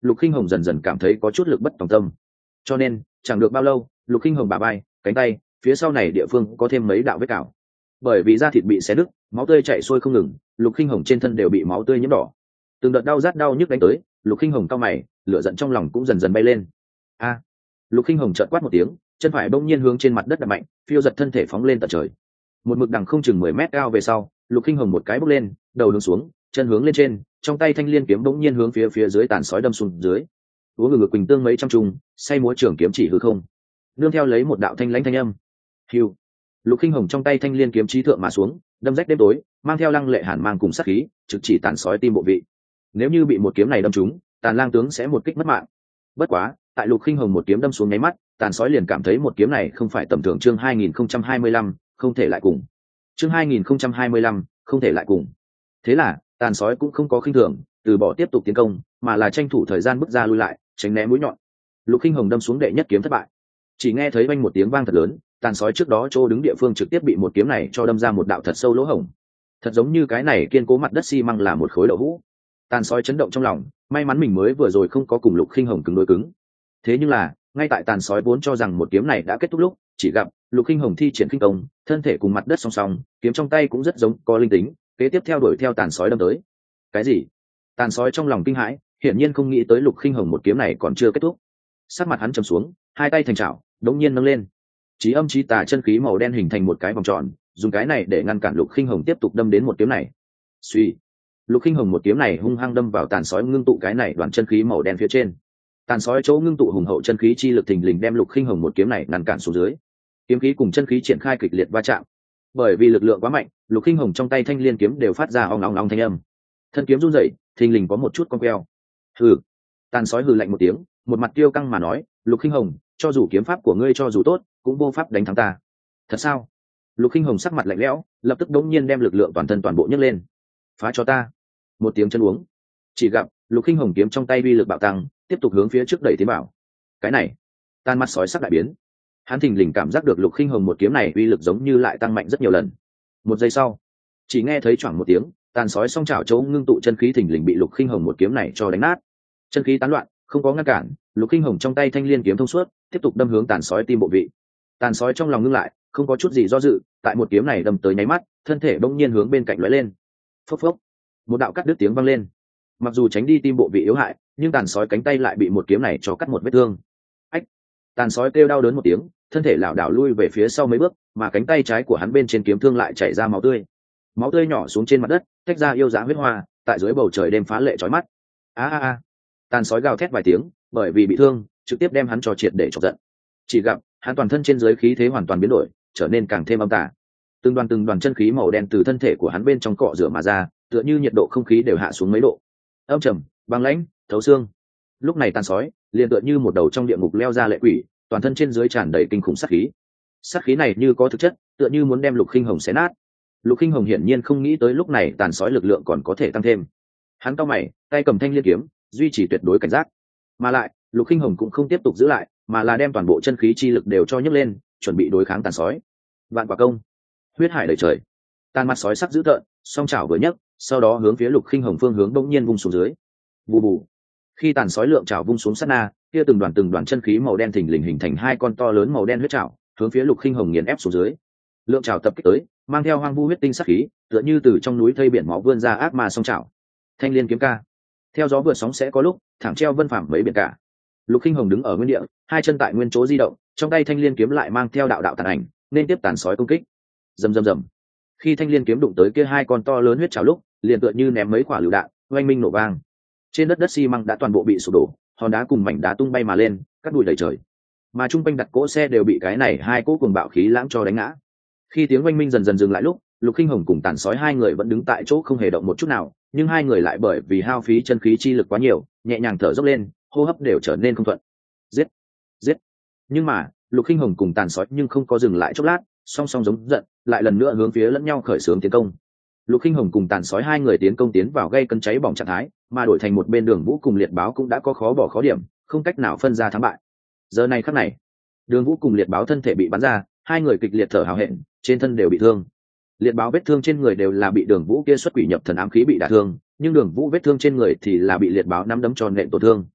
Lục Khinh Hồng dần dần cảm thấy có chút lực bất tòng tâm, cho nên chẳng được bao lâu, Lục Khinh Hồng bả vai, cánh tay phía sau này địa phương có thêm mấy đạo vết cào, bởi vì da thịt bị xé nứt, máu tươi chảy xuôi không ngừng, Lục Khinh Hồng trên thân đều bị máu tươi nhiễm đỏ. Từng đợt đau rát đau nhức đánh tới, Lục Khinh Hồng cau mày, lửa giận trong lòng cũng dần dần bay lên. A! Lục Khinh Hồng chợt quát một tiếng, chân phải bỗng nhiên hướng trên mặt đất đập mạnh, phiêu giật thân thể phóng lên tận trời. Một mực đằng không chừng mười mét cao về sau, Lục Khinh Hồng một cái bốc lên, đầu hướng xuống, chân hướng lên trên, trong tay thanh liên kiếm bỗng nhiên hướng phía phía dưới tàn sói đâm xuống dưới. Uống ngực ngực quỳnh tương mấy trăm trùng, say múa trường kiếm chỉ hư không. Nương theo lấy một đạo thanh lãnh thanh âm. Hưu. Lục Khinh Hồng trong tay thanh liên kiếm chí thượng mà xuống, đâm rách đêm tối, mang theo lăng lệ hàn mang cùng sát khí, trực chỉ tàn sói tim bộ vị. Nếu như bị một kiếm này đâm trúng, Tàn Lang tướng sẽ một kích mất mạng. Bất quá, tại Lục Khinh Hồng một kiếm đâm xuống nháy mắt, tàn sói liền cảm thấy một kiếm này không phải tầm thường. Chương hai nghìn không trăm hai mươi lăm, không thể lại cùng. Chương hai nghìn không trăm hai mươi lăm, không thể lại cùng. Thế là, tàn sói cũng không có khinh thường, từ bỏ tiếp tục tiến công, mà là tranh thủ thời gian bước ra lui lại, tránh né mũi nhọn. Lục Khinh Hồng đâm xuống đệ nhất kiếm thất bại. Chỉ nghe thấy vang một tiếng vang thật lớn, tàn sói trước đó chỗ đứng địa phương trực tiếp bị một kiếm này cho đâm ra một đạo thật sâu lỗ hổng. Thật giống như cái này kiên cố mặt đất xi măng là một khối đậu hũ. Tàn sói chấn động trong lòng, may mắn mình mới vừa rồi không có cùng Lục Khinh Hồng cứng đối cứng. Thế nhưng là, ngay tại tàn sói vốn cho rằng một kiếm này đã kết thúc lúc, chỉ gặp Lục Khinh Hồng thi triển khinh công, thân thể cùng mặt đất song song, kiếm trong tay cũng rất giống có linh tính, kế tiếp theo đuổi theo tàn sói đâm tới. Cái gì? Tàn sói trong lòng kinh hãi, hiển nhiên không nghĩ tới Lục Khinh Hồng một kiếm này còn chưa kết thúc. Sắc mặt hắn trầm xuống, hai tay thành chảo, đống nhiên nâng lên. Chí âm chí tà chân khí màu đen hình thành một cái vòng tròn, dùng cái này để ngăn cản Lục Khinh Hồng tiếp tục đâm đến một kiếm này. Suy, Lục Khinh Hồng một kiếm này hung hăng đâm vào tàn sói ngưng tụ cái này đoàn chân khí màu đen phía trên. Tàn sói chỗ ngưng tụ hùng hậu chân khí chi lực thình lình đem Lục Khinh Hồng một kiếm này ngăn cản xuống dưới. Kiếm khí cùng chân khí triển khai kịch liệt va chạm. Bởi vì lực lượng quá mạnh, Lục Khinh Hồng trong tay thanh liên kiếm đều phát ra ong ong ong thanh âm. Thân kiếm run rẩy, thình lình có một chút cong queo. Hừ. Tàn sói hừ lạnh một tiếng, một mặt kiêu căng mà nói, Lục Khinh Hồng, cho dù kiếm pháp của ngươi cho dù tốt, cũng vô pháp đánh thắng ta. Thật sao? Lục Khinh Hồng sắc mặt lạnh lẽo, lập tức đống nhiên đem lực lượng toàn thân toàn bộ nhấc lên. Phá cho ta. Một tiếng chân uống. Chỉ gặp Lục Khinh Hồng kiếm trong tay uy lực bạo tăng, tiếp tục hướng phía trước đẩy tiến bảo. Cái này, Tàn mắt sói sắc đại biến. Hắn thình lình cảm giác được Lục Khinh Hồng một kiếm này uy lực giống như lại tăng mạnh rất nhiều lần. Một giây sau, chỉ nghe thấy choảng một tiếng, tàn sói song chảo chỗ ngưng tụ chân khí thình lình bị Lục Khinh Hồng một kiếm này cho đánh nát. Chân khí tán loạn, không có ngăn cản, Lục Khinh Hồng trong tay thanh liên kiếm thông suốt, tiếp tục đâm hướng tàn sói tim bộ vị. Tàn sói trong lòng ngưng lại, không có chút gì do dự, tại một kiếm này đâm tới nháy mắt, thân thể bỗng nhiên hướng bên cạnh lóe lên. Phốc phốc, một đạo cắt đứt tiếng vang lên. Mặc dù tránh đi tim bộ vị yếu hại, nhưng tàn sói cánh tay lại bị một kiếm này cho cắt một vết thương. Ách! Tàn sói kêu đau đớn một tiếng, thân thể lảo đảo lui về phía sau mấy bước, mà cánh tay trái của hắn bên trên kiếm thương lại chảy ra máu tươi. Máu tươi nhỏ xuống trên mặt đất, tách ra yêu dã huyết hoa, tại dưới bầu trời đêm phá lệ chói mắt. A a a! Tàn sói gào thét vài tiếng, bởi vì bị thương, trực tiếp đem hắn cho triệt để chọc giận. Chỉ gặp hắn toàn thân trên dưới khí thế hoàn toàn biến đổi, trở nên càng thêm âm tà. Từng đoàn từng đoàn chân khí màu đen từ thân thể của hắn bên trong cọ rửa mà ra, tựa như nhiệt độ không khí đều hạ xuống mấy độ. Âm trầm, băng lãnh, thấu xương. Lúc này tàn sói liền tựa như một đầu trong địa ngục leo ra lệ quỷ, toàn thân trên dưới tràn đầy kinh khủng sát khí. Sát khí này như có thực chất, tựa như muốn đem Lục Khinh Hồng xé nát. Lục Khinh Hồng hiển nhiên không nghĩ tới lúc này tàn sói lực lượng còn có thể tăng thêm. Hắn cau mày, tay cầm thanh liên kiếm, duy trì tuyệt đối cảnh giác. Mà lại, Lục Khinh Hồng cũng không tiếp tục giữ lại, mà là đem toàn bộ chân khí chi lực đều cho nhấc lên, chuẩn bị đối kháng tàn sói. Vạn quả công, huyết hải đầy trời. Tàn mắt sói sắc dữ tợn, song chảo vừa nhấc, sau đó hướng phía Lục Khinh Hồng phương hướng bỗng nhiên vung xuống dưới. Bù bù. Khi tàn sói lượng chảo vung xuống sát na, kia từng đoàn từng đoàn chân khí màu đen thình lình hình thành hai con to lớn màu đen huyết chảo, hướng phía Lục Khinh Hồng nghiền ép xuống dưới. Lượng chảo tập kích tới, mang theo hoang vu huyết tinh sát khí, tựa như từ trong núi thây biển máu vươn ra ác ma song chảo. Thanh liên kiếm ca. Theo gió vượt sóng sẽ có lúc, thẳng treo vân phẳng mấy biển cả. Lục Khinh Hồng đứng ở nguyên địa, hai chân tại nguyên chỗ di động, trong tay thanh liên kiếm lại mang theo đạo đạo tàn ảnh, nên tiếp tàn sói công kích. Rầm rầm rầm. Khi thanh liên kiếm đụng tới kia hai con to lớn huyết chảo lúc, liền tựa như ném mấy quả lựu đạn, oanh minh nổ vang. Trên đất đất xi măng đã toàn bộ bị sụp đổ, hòn đá cùng mảnh đá tung bay mà lên, cắt bụi đầy trời. Mà trung quanh đặt cỗ xe đều bị cái này hai cỗ cuồng bạo khí lãng cho đánh ngã. Khi tiếng oanh minh dần dần dừng lại lúc, Lục Khinh Hồng cùng tàn sói hai người vẫn đứng tại chỗ không hề động một chút nào, nhưng hai người lại bởi vì hao phí chân khí chi lực quá nhiều, nhẹ nhàng thở dốc lên, hô hấp đều trở nên không thuận. Giết, giết. Nhưng mà, Lục Khinh Hồng cùng tàn sói nhưng không có dừng lại chốc lát, song song giống giận, lại lần nữa hướng phía lẫn nhau khởi xướng tiến công. Lục Khinh Hồng cùng tàn sói hai người tiến công tiến vào gây cân cháy bỏng trạng thái, mà đổi thành một bên Đường Vũ cùng Liệt Báo cũng đã có khó bỏ khó điểm, không cách nào phân ra thắng bại. Giờ này khắc này, Đường Vũ cùng Liệt Báo thân thể bị bắn ra, hai người kịch liệt thở hào hẹn, trên thân đều bị thương. Liệt Báo vết thương trên người đều là bị Đường Vũ kia xuất quỷ nhập thần ám khí bị đả thương, nhưng Đường Vũ vết thương trên người thì là bị Liệt Báo nắm đấm tròn nện tổn thương.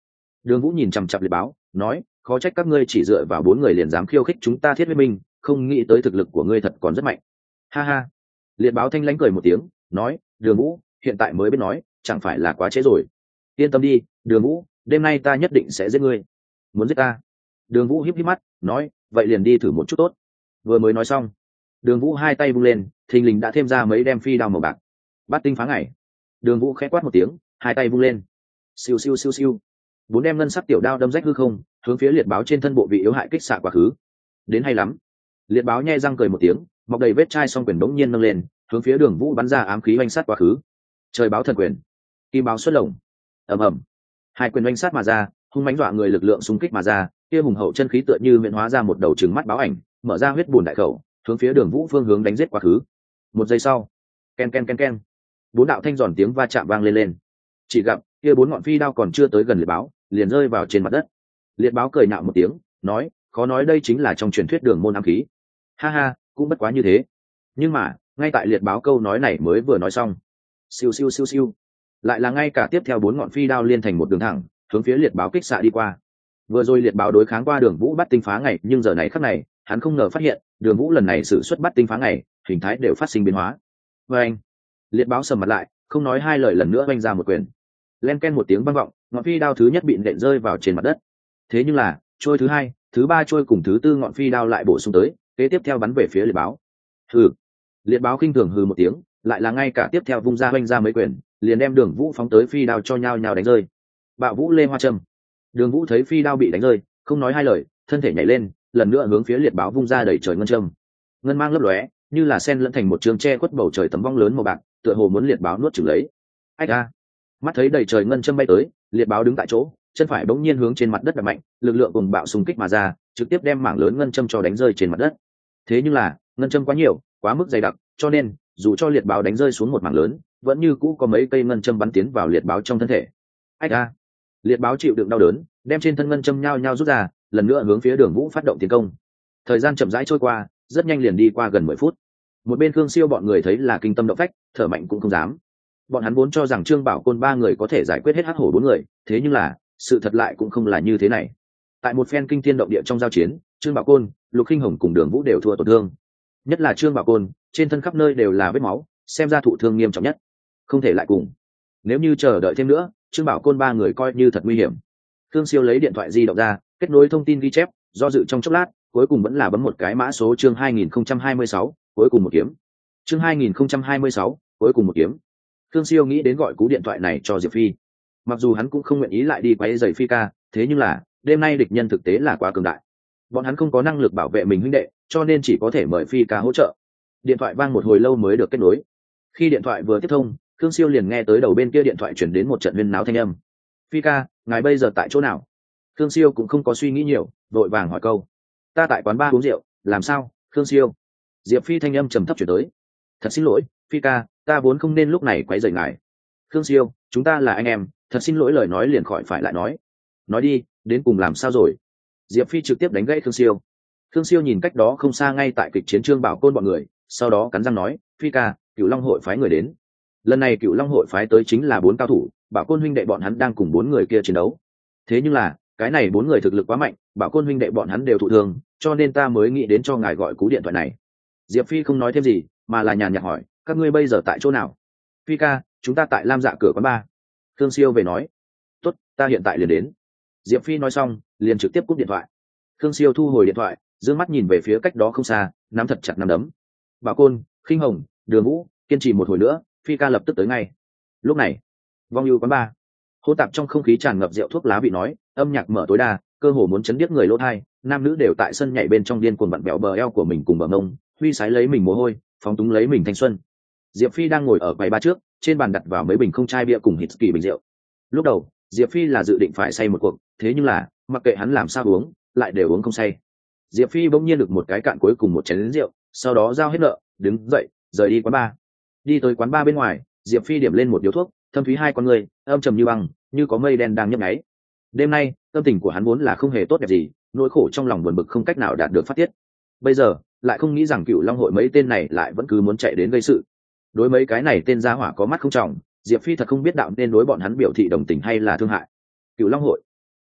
Đường Vũ nhìn chằm chằm liệt báo, nói, khó trách các ngươi chỉ dựa vào bốn người liền dám khiêu khích chúng ta Thiết Huyết Minh, không nghĩ tới thực lực của ngươi thật còn rất mạnh. Ha ha. Liệt báo thanh lãnh cười một tiếng, nói, Đường Vũ, hiện tại mới biết nói, chẳng phải là quá trễ rồi. Yên tâm đi, Đường Vũ, đêm nay ta nhất định sẽ giết ngươi. Muốn giết ta? Đường Vũ híp híp mắt, nói, vậy liền đi thử một chút tốt. Vừa mới nói xong, Đường Vũ hai tay vung lên, thình lình đã thêm ra mấy đem phi đao màu bạc. Bát tinh phá ngày. Đường Vũ khẽ quát một tiếng, hai tay vung lên. Siêu siêu siêu siêu. Bốn đem ngân sắc tiểu đao đâm rách hư không, hướng phía liệt báo trên thân bộ vị yếu hại kích xạ quá khứ. Đến hay lắm. Liệt báo nhe răng cười một tiếng, mọc đầy vết chai song quyền bỗng nhiên nâng lên, hướng phía Đường Vũ bắn ra ám khí oanh sát quá khứ. Trời báo thần quyền, kim báo xuất lồng. Ầm ầm. Hai quyền oanh sát mà ra, hung mãnh dọa người lực lượng xung kích mà ra, kia hùng hậu chân khí tựa như miễn hóa ra một đầu trừng mắt báo ảnh, mở ra huyết bùn đại khẩu, hướng phía Đường Vũ phương hướng đánh giết quá khứ. Một giây sau, ken ken ken ken, bốn đạo thanh giòn tiếng va chạm vang lên lên. Chỉ gặp kia bốn ngọn phi đao còn chưa tới gần liệt báo, liền rơi vào trên mặt đất. Liệt báo cười nhạo một tiếng, nói, khó nói đây chính là trong truyền thuyết đường môn ám khí. Ha ha, cũng bất quá như thế. Nhưng mà ngay tại liệt báo câu nói này mới vừa nói xong, siêu siêu siêu siêu, lại là ngay cả tiếp theo bốn ngọn phi đao liên thành một đường thẳng, hướng phía liệt báo kích xạ đi qua. Vừa rồi liệt báo đối kháng qua Đường Vũ bắt tinh phá ngày, nhưng giờ này khắc này hắn không ngờ phát hiện Đường Vũ lần này sử xuất bắt tinh phá ngày, hình thái đều phát sinh biến hóa. Và anh, liệt báo sầm mặt lại, không nói hai lời lần nữa oanh ra một quyền. Len ken một tiếng vang vọng, ngọn phi đao thứ nhất bị nện rơi vào trên mặt đất. Thế nhưng là trôi thứ hai, thứ ba trôi cùng thứ tư ngọn phi đao lại bổ sung tới, kế tiếp theo bắn về phía liệt báo. Hừ. Liệt báo khinh thường hừ một tiếng, lại là ngay cả tiếp theo vung ra oanh ra mấy quyền, liền đem Đường Vũ phóng tới phi đao cho nhau nhau đánh rơi. Bạo Vũ Lê Hoa Trâm. Đường Vũ thấy phi đao bị đánh rơi, không nói hai lời, thân thể nhảy lên, lần nữa hướng phía liệt báo vung ra đẩy trời ngân châm. Ngân mang lấp lóe, như là sen lẫn thành một trường tre khuất bầu trời tấm vong lớn màu bạc, tựa hồ muốn liệt báo nuốt chửng lấy. Ách a! Mắt thấy đẩy trời ngân châm bay tới, liệt báo đứng tại chỗ, chân phải bỗng nhiên hướng trên mặt đất đập mạnh, lực lượng cùng bạo xung kích mà ra, trực tiếp đem mảng lớn ngân châm cho đánh rơi trên mặt đất. Thế nhưng là ngân châm quá nhiều, quá mức dày đặc, cho nên dù cho liệt báo đánh rơi xuống một mảng lớn, vẫn như cũ có mấy cây ngân châm bắn tiến vào liệt báo trong thân thể. Ách a! Liệt báo chịu đựng đau đớn, đem trên thân ngân châm nhao nhao rút ra, lần nữa hướng phía Đường Vũ phát động tiến công. Thời gian chậm rãi trôi qua, rất nhanh liền đi qua gần mười phút. Một bên Khương Siêu bọn người thấy là kinh tâm động phách, thở mạnh cũng không dám. Bọn hắn vốn cho rằng Trương Bảo Côn ba người có thể giải quyết hết hắc hổ bốn người, thế nhưng là sự thật lại cũng không là như thế này. Tại một phen kinh thiên động địa trong giao chiến, Trương Bảo Côn, Lục Khinh Hồng cùng Đường Vũ đều thua tổn thương. Nhất là Trương Bảo Côn, trên thân khắp nơi đều là vết máu, xem ra thụ thương nghiêm trọng nhất, không thể lại cùng. Nếu như chờ đợi thêm nữa, Trương Bảo Côn ba người coi như thật nguy hiểm. Khương Siêu lấy điện thoại di động ra, kết nối thông tin ghi chép, do dự trong chốc lát, cuối cùng vẫn là bấm một cái mã số chương hai nghìn không trăm hai mươi sáu, cuối cùng một kiếm. Chương hai nghìn không trăm hai mươi sáu, cuối cùng một kiếm. Khương Siêu nghĩ đến gọi cú điện thoại này cho Diệp Phi. Mặc dù hắn cũng không nguyện ý lại đi quấy rầy Phi ca, thế nhưng là đêm nay địch nhân thực tế là quá cường đại. Bọn hắn không có năng lực bảo vệ mình huynh đệ, cho nên chỉ có thể mời Phi ca hỗ trợ. Điện thoại vang một hồi lâu mới được kết nối. Khi điện thoại vừa tiếp thông, Khương Siêu liền nghe tới đầu bên kia điện thoại chuyển đến một trận huyên náo thanh âm. Phi ca, ngài bây giờ tại chỗ nào? Khương Siêu cũng không có suy nghĩ nhiều, vội vàng hỏi câu. Ta tại quán bar uống rượu, làm sao? Khương Siêu. Diệp Phi thanh âm trầm thấp chuyển tới. Thật xin lỗi, Phi ca, ta vốn không nên lúc này quấy rầy ngài. Khương Siêu, chúng ta là anh em, thật xin lỗi lời nói liền khỏi phải lại nói. Nói đi, đến cùng làm sao rồi? Diệp Phi trực tiếp đánh gãy Khương Siêu. Khương Siêu nhìn cách đó không xa ngay tại kịch chiến Trương Bảo Côn bọn người, sau đó cắn răng nói, Phi ca, Cửu Long hội phái người đến. Lần này Cửu Long hội phái tới chính là bốn cao thủ, Bảo Côn huynh đệ bọn hắn đang cùng bốn người kia chiến đấu. Thế nhưng là, cái này bốn người thực lực quá mạnh, Bảo Côn huynh đệ bọn hắn đều thụ thương, cho nên ta mới nghĩ đến cho ngài gọi cú điện thoại này. Diệp Phi không nói thêm gì, mà là nhàn nhạt hỏi, các ngươi bây giờ tại chỗ nào? Phi ca, chúng ta tại Lam Dạ cửa quán bar. Khương Siêu về nói, tốt, ta hiện tại liền đến. Diệp Phi nói xong, liền trực tiếp cúp điện thoại. Khương Siêu thu hồi điện thoại, dương mắt nhìn về phía cách đó không xa, nắm thật chặt nắm đấm. Bảo Côn, Khinh Hồng, Đường Vũ, kiên trì một hồi nữa, Phi ca lập tức tới ngay. Lúc này, vong ưu quán bar, hỗn tạp trong không khí tràn ngập rượu thuốc lá vị nói, âm nhạc mở tối đa, cơ hồ muốn chấn điếc người lỗ tai, nam nữ đều tại sân nhảy bên trong điên cuồng vặn bẹo bờ eo của mình cùng bờ mông, huy sái lấy mình mồ hôi, phóng túng lấy mình thanh xuân. Diệp Phi đang ngồi ở quầy ba trước, trên bàn đặt vào mấy bình không chai bia cùng hít kỳ bình rượu. Lúc đầu, Diệp Phi là dự định phải say một cuộc, thế nhưng là, mặc kệ hắn làm sao uống, lại đều uống không say. Diệp Phi bỗng nhiên được một cái cạn cuối cùng một chén rượu, sau đó giao hết nợ, đứng dậy, rời đi quán bar. Đi tới quán bar bên ngoài, Diệp Phi điểm lên một điếu thuốc, thâm thúy hai con người, âm trầm như băng, như có mây đen đang nhấp nháy. Đêm nay, tâm tình của hắn vốn là không hề tốt đẹp gì, nỗi khổ trong lòng buồn bực không cách nào đạt được phát tiết. Bây giờ, lại không nghĩ rằng Cựu Long hội mấy tên này lại vẫn cứ muốn chạy đến gây sự. Đối mấy cái này tên gia hỏa có mắt không trọng, Diệp Phi thật không biết đạo nên đối bọn hắn biểu thị đồng tình hay là thương hại. Cựu Long hội,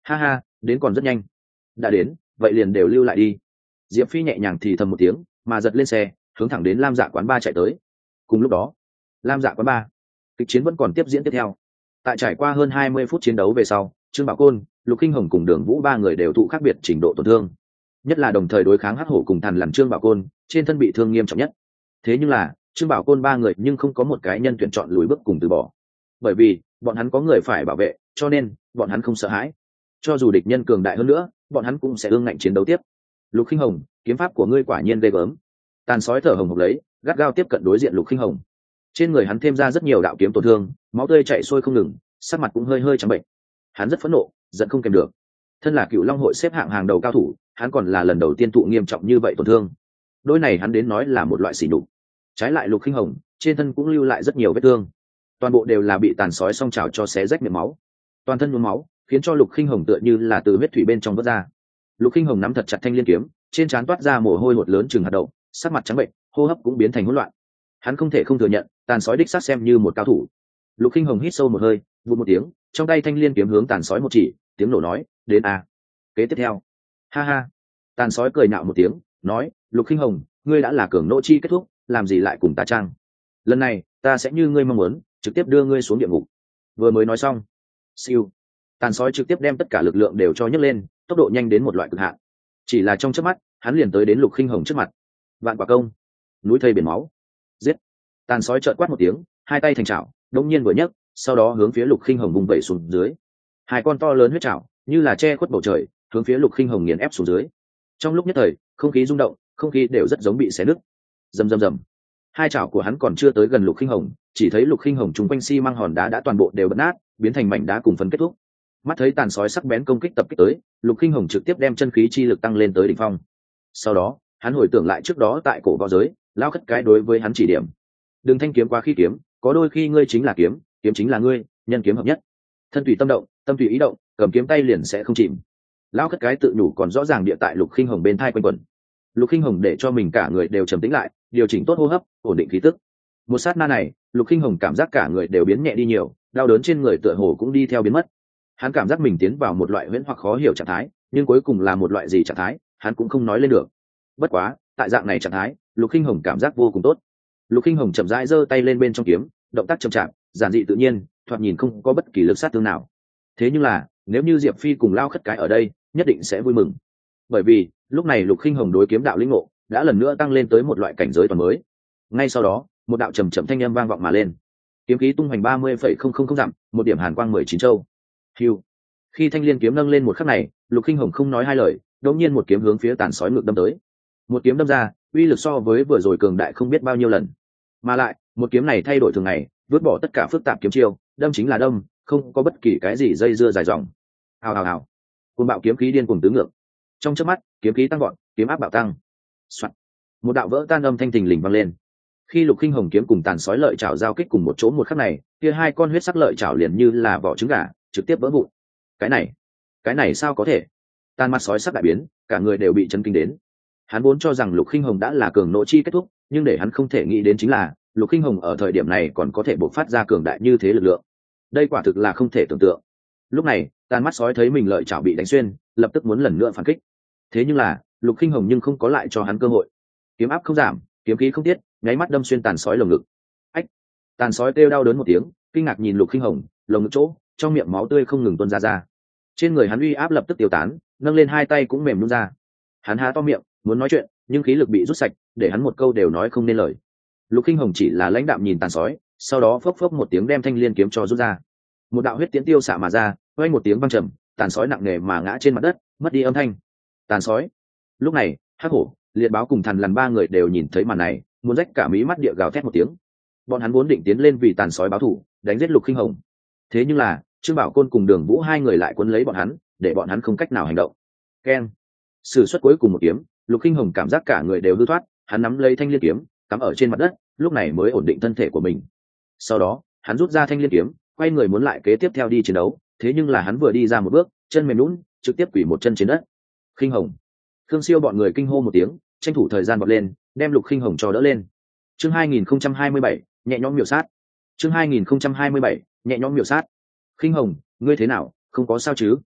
Ha ha, đến còn rất nhanh. Đã đến, vậy liền đều lưu lại đi. Diệp Phi nhẹ nhàng thì thầm một tiếng, mà giật lên xe, hướng thẳng đến Lam Dạ quán ba chạy tới. Cùng lúc đó, Lam Dạ quán ba, kịch chiến vẫn còn tiếp diễn tiếp theo. Tại trải qua hơn hai mươi phút chiến đấu về sau, Trương Bảo Côn, Lục Kinh Hồng cùng Đường Vũ ba người đều thụ khác biệt trình độ tổn thương. Nhất là đồng thời đối kháng Hắc Hổ cùng Thần Lằn Trương Bảo Côn, trên thân bị thương nghiêm trọng nhất. Thế nhưng là, Trương Bảo Côn ba người nhưng không có một cái nhân tuyển chọn lùi bước cùng từ bỏ. Bởi vì, bọn hắn có người phải bảo vệ, cho nên bọn hắn không sợ hãi. Cho dù địch nhân cường đại hơn nữa, bọn hắn cũng sẽ ương ngạnh chiến đấu tiếp. Lục Kinh Hồng, kiếm pháp của ngươi quả nhiên ghê gớm. Tàn sói thở hồng hộc lấy, gắt gao tiếp cận đối diện Lục Kinh Hồng. Trên người hắn thêm ra rất nhiều đạo kiếm tổn thương, máu tươi chảy xuôi không ngừng, sắc mặt cũng hơi hơi trắng bệnh. Hắn rất phẫn nộ, giận không kèm được. Thân là Cựu Long hội xếp hạng hàng đầu cao thủ, hắn còn là lần đầu tiên thụ nghiêm trọng như vậy tổn thương. Đôi này hắn đến nói là một loại sỉ nhục. Trái lại Lục Kinh Hồng, trên thân cũng lưu lại rất nhiều vết thương, toàn bộ đều là bị tàn sói song trào cho xé rách miệng máu, toàn thân nhuốm máu, khiến cho Lục Kinh Hồng tựa như là từ huyết thủy bên trong vớt ra. Lục Kinh Hồng nắm thật chặt thanh liên kiếm, trên trán toát ra mồ hôi hột lớn chừng hạt đậu, sắc mặt trắng bệnh, hô hấp cũng biến thành hỗn loạn. Hắn không thể không thừa nhận, tàn sói đích xác xem như một cao thủ. Lục Kinh Hồng hít sâu một hơi, vụt một tiếng, trong tay thanh liên kiếm hướng tàn sói một chỉ, tiếng nổ nói, đến a. Kế tiếp theo, ha ha. Tàn sói cười nhạo một tiếng, nói, Lục Kinh Hồng, ngươi đã là cường nỗ chi kết thúc, làm gì lại cùng ta trang? Lần này, ta sẽ như ngươi mong muốn, trực tiếp đưa ngươi xuống địa ngục. Vừa mới nói xong, siêu, tàn sói trực tiếp đem tất cả lực lượng đều cho nhấc lên, tốc độ nhanh đến một loại cực hạn. Chỉ là trong chớp mắt, hắn liền tới đến Lục Kinh Hồng trước mặt. Vạn quả công, núi thây biển máu, giết. Tàn sói trợn quát một tiếng, hai tay thành chảo, đống nhiên vừa nhấc, sau đó hướng phía Lục Kinh Hồng vùng vẩy xuống dưới. Hai con to lớn huyết chảo, như là che khuất bầu trời, hướng phía Lục Kinh Hồng nghiền ép xuống dưới. Trong lúc nhất thời, không khí rung động, không khí đều rất giống bị xé nứt. Rầm rầm rầm. Hai chảo của hắn còn chưa tới gần Lục Kinh Hồng, chỉ thấy Lục Kinh Hồng trùng quanh xi măng hòn đá đã toàn bộ đều bật nát, biến thành mảnh đá cùng phấn kết thúc. Mắt thấy tàn sói sắc bén công kích tập kích tới, Lục Kinh Hồng trực tiếp đem chân khí chi lực tăng lên tới đỉnh phong. Sau đó, hắn hồi tưởng lại trước đó tại cổ võ giới, lao khất cái đối với hắn chỉ điểm: đừng thanh kiếm quá khi kiếm, có đôi khi ngươi chính là kiếm, kiếm chính là ngươi, nhân kiếm hợp nhất. Thân tùy tâm động, tâm tùy ý động, cầm kiếm tay liền sẽ không chìm. Lao khất cái tự nhủ còn rõ ràng địa tại Lục Kinh Hồng bên thai quanh quẩn. Lục Kinh Hồng để cho mình cả người đều trầm tĩnh lại, điều chỉnh tốt hô hấp, ổn định khí tức. Một sát na này, Lục Kinh Hồng cảm giác cả người đều biến nhẹ đi nhiều, đau đớn trên người tựa hồ cũng đi theo biến mất. Hắn cảm giác mình tiến vào một loại huyễn hoặc khó hiểu trạng thái, nhưng cuối cùng là một loại gì trạng thái, hắn cũng không nói lên được. Bất quá, tại dạng này trạng thái, Lục Kinh Hồng cảm giác vô cùng tốt. Lục Kinh Hồng chậm rãi giơ tay lên bên trong kiếm, động tác chậm chạp, giản dị tự nhiên, thoạt nhìn không có bất kỳ lực sát thương nào. Thế nhưng là, nếu như Diệp Phi cùng Lao khất cái ở đây, nhất định sẽ vui mừng. Bởi vì, lúc này Lục Kinh Hồng đối kiếm đạo lĩnh ngộ đã lần nữa tăng lên tới một loại cảnh giới toàn mới. Ngay sau đó, một đạo trầm trầm thanh âm vang vọng mà lên. Kiếm khí tung hoành ba mươi phẩy không không không dặm, một điểm hàn quang mười chín châu. Hưu. Khi thanh liên kiếm nâng lên một khắc này, Lục Kinh Hồng không nói hai lời, đột nhiên một kiếm hướng phía tàn sói ngực đâm tới. Một kiếm đâm ra, uy lực so với vừa rồi cường đại không biết bao nhiêu lần. Mà lại, một kiếm này thay đổi thường ngày, vứt bỏ tất cả phức tạp kiếm chiêu, đâm chính là đâm, không có bất kỳ cái gì dây dưa dài dòng. Hào hào hào. Cuồng bạo kiếm khí điên cuồng tứ ngược. Trong chớp mắt, kiếm khí tăng vọt, kiếm áp bạo tăng. Soạt. Một đạo vỡ tan âm thanh thình lình vang lên. Khi Lục Kinh Hồng kiếm cùng tàn sói lợi chảo giao kích cùng một chỗ một khắc này, kia hai con huyết sắc lợi chảo liền như là vỏ trứng gà, trực tiếp vỡ vụn. Cái này, cái này sao có thể? Tàn mắt sói sắc đại biến, cả người đều bị chấn kinh đến. Hắn vốn cho rằng Lục Kinh Hồng đã là cường nộ chi kết thúc, nhưng để hắn không thể nghĩ đến chính là, Lục Kinh Hồng ở thời điểm này còn có thể bộc phát ra cường đại như thế lực lượng. Đây quả thực là không thể tưởng tượng. Lúc này, tàn mắt sói thấy mình lợi chảo bị đánh xuyên, lập tức muốn lần nữa phản kích. Thế nhưng là, Lục Kinh Hồng nhưng không có lại cho hắn cơ hội. Kiếm áp không giảm, kiếm khí không tiết, nháy mắt đâm xuyên tàn sói lồng ngực. Ách! Tàn sói kêu đau đớn một tiếng, kinh ngạc nhìn Lục Kinh Hồng, lồng ngực chỗ, trong miệng máu tươi không ngừng tuôn ra ra. Trên người hắn uy áp lập tức tiêu tán, nâng lên hai tay cũng mềm nhũn ra. Hắn há to miệng, muốn nói chuyện, nhưng khí lực bị rút sạch, để hắn một câu đều nói không nên lời. Lục Kinh Hồng chỉ là lãnh đạm nhìn tàn sói, sau đó phốc phốc một tiếng đem thanh liên kiếm cho rút ra. Một đạo huyết tiễn tiêu xạ mà ra, vang một tiếng vang trầm, tàn sói nặng nề mà ngã trên mặt đất, mất đi âm thanh. Tàn sói. Lúc này, Hắc Hổ, Liệt Báo cùng Thần Lằn ba người đều nhìn thấy màn này, muốn rách cả mí mắt địa gào thét một tiếng. Bọn hắn vốn định tiến lên vì tàn sói báo thù, đánh giết Lục Kinh Hồng. Thế nhưng là, Trương Bảo Côn cùng Đường Vũ hai người lại quấn lấy bọn hắn, để bọn hắn không cách nào hành động. Keng. Sử xuất cuối cùng một kiếm, Lục Kinh Hồng cảm giác cả người đều hư thoát, hắn nắm lấy thanh liên kiếm, cắm ở trên mặt đất, lúc này mới ổn định thân thể của mình. Sau đó, hắn rút ra thanh liên kiếm, quay người muốn lại kế tiếp theo đi chiến đấu, thế nhưng là hắn vừa đi ra một bước, chân mềm nhũn, trực tiếp quỳ một chân trên đất. Kinh Hồng. Khương Siêu bọn người kinh hô một tiếng, tranh thủ thời gian vọt lên, đem Lục Kinh Hồng cho đỡ lên. Chương hai nghìn không trăm hai mươi bảy, nhẹ nhõm miểu sát. Chương hai nghìn không trăm hai mươi bảy, nhẹ nhõm miểu sát. Kinh Hồng, ngươi thế nào, không có sao chứ?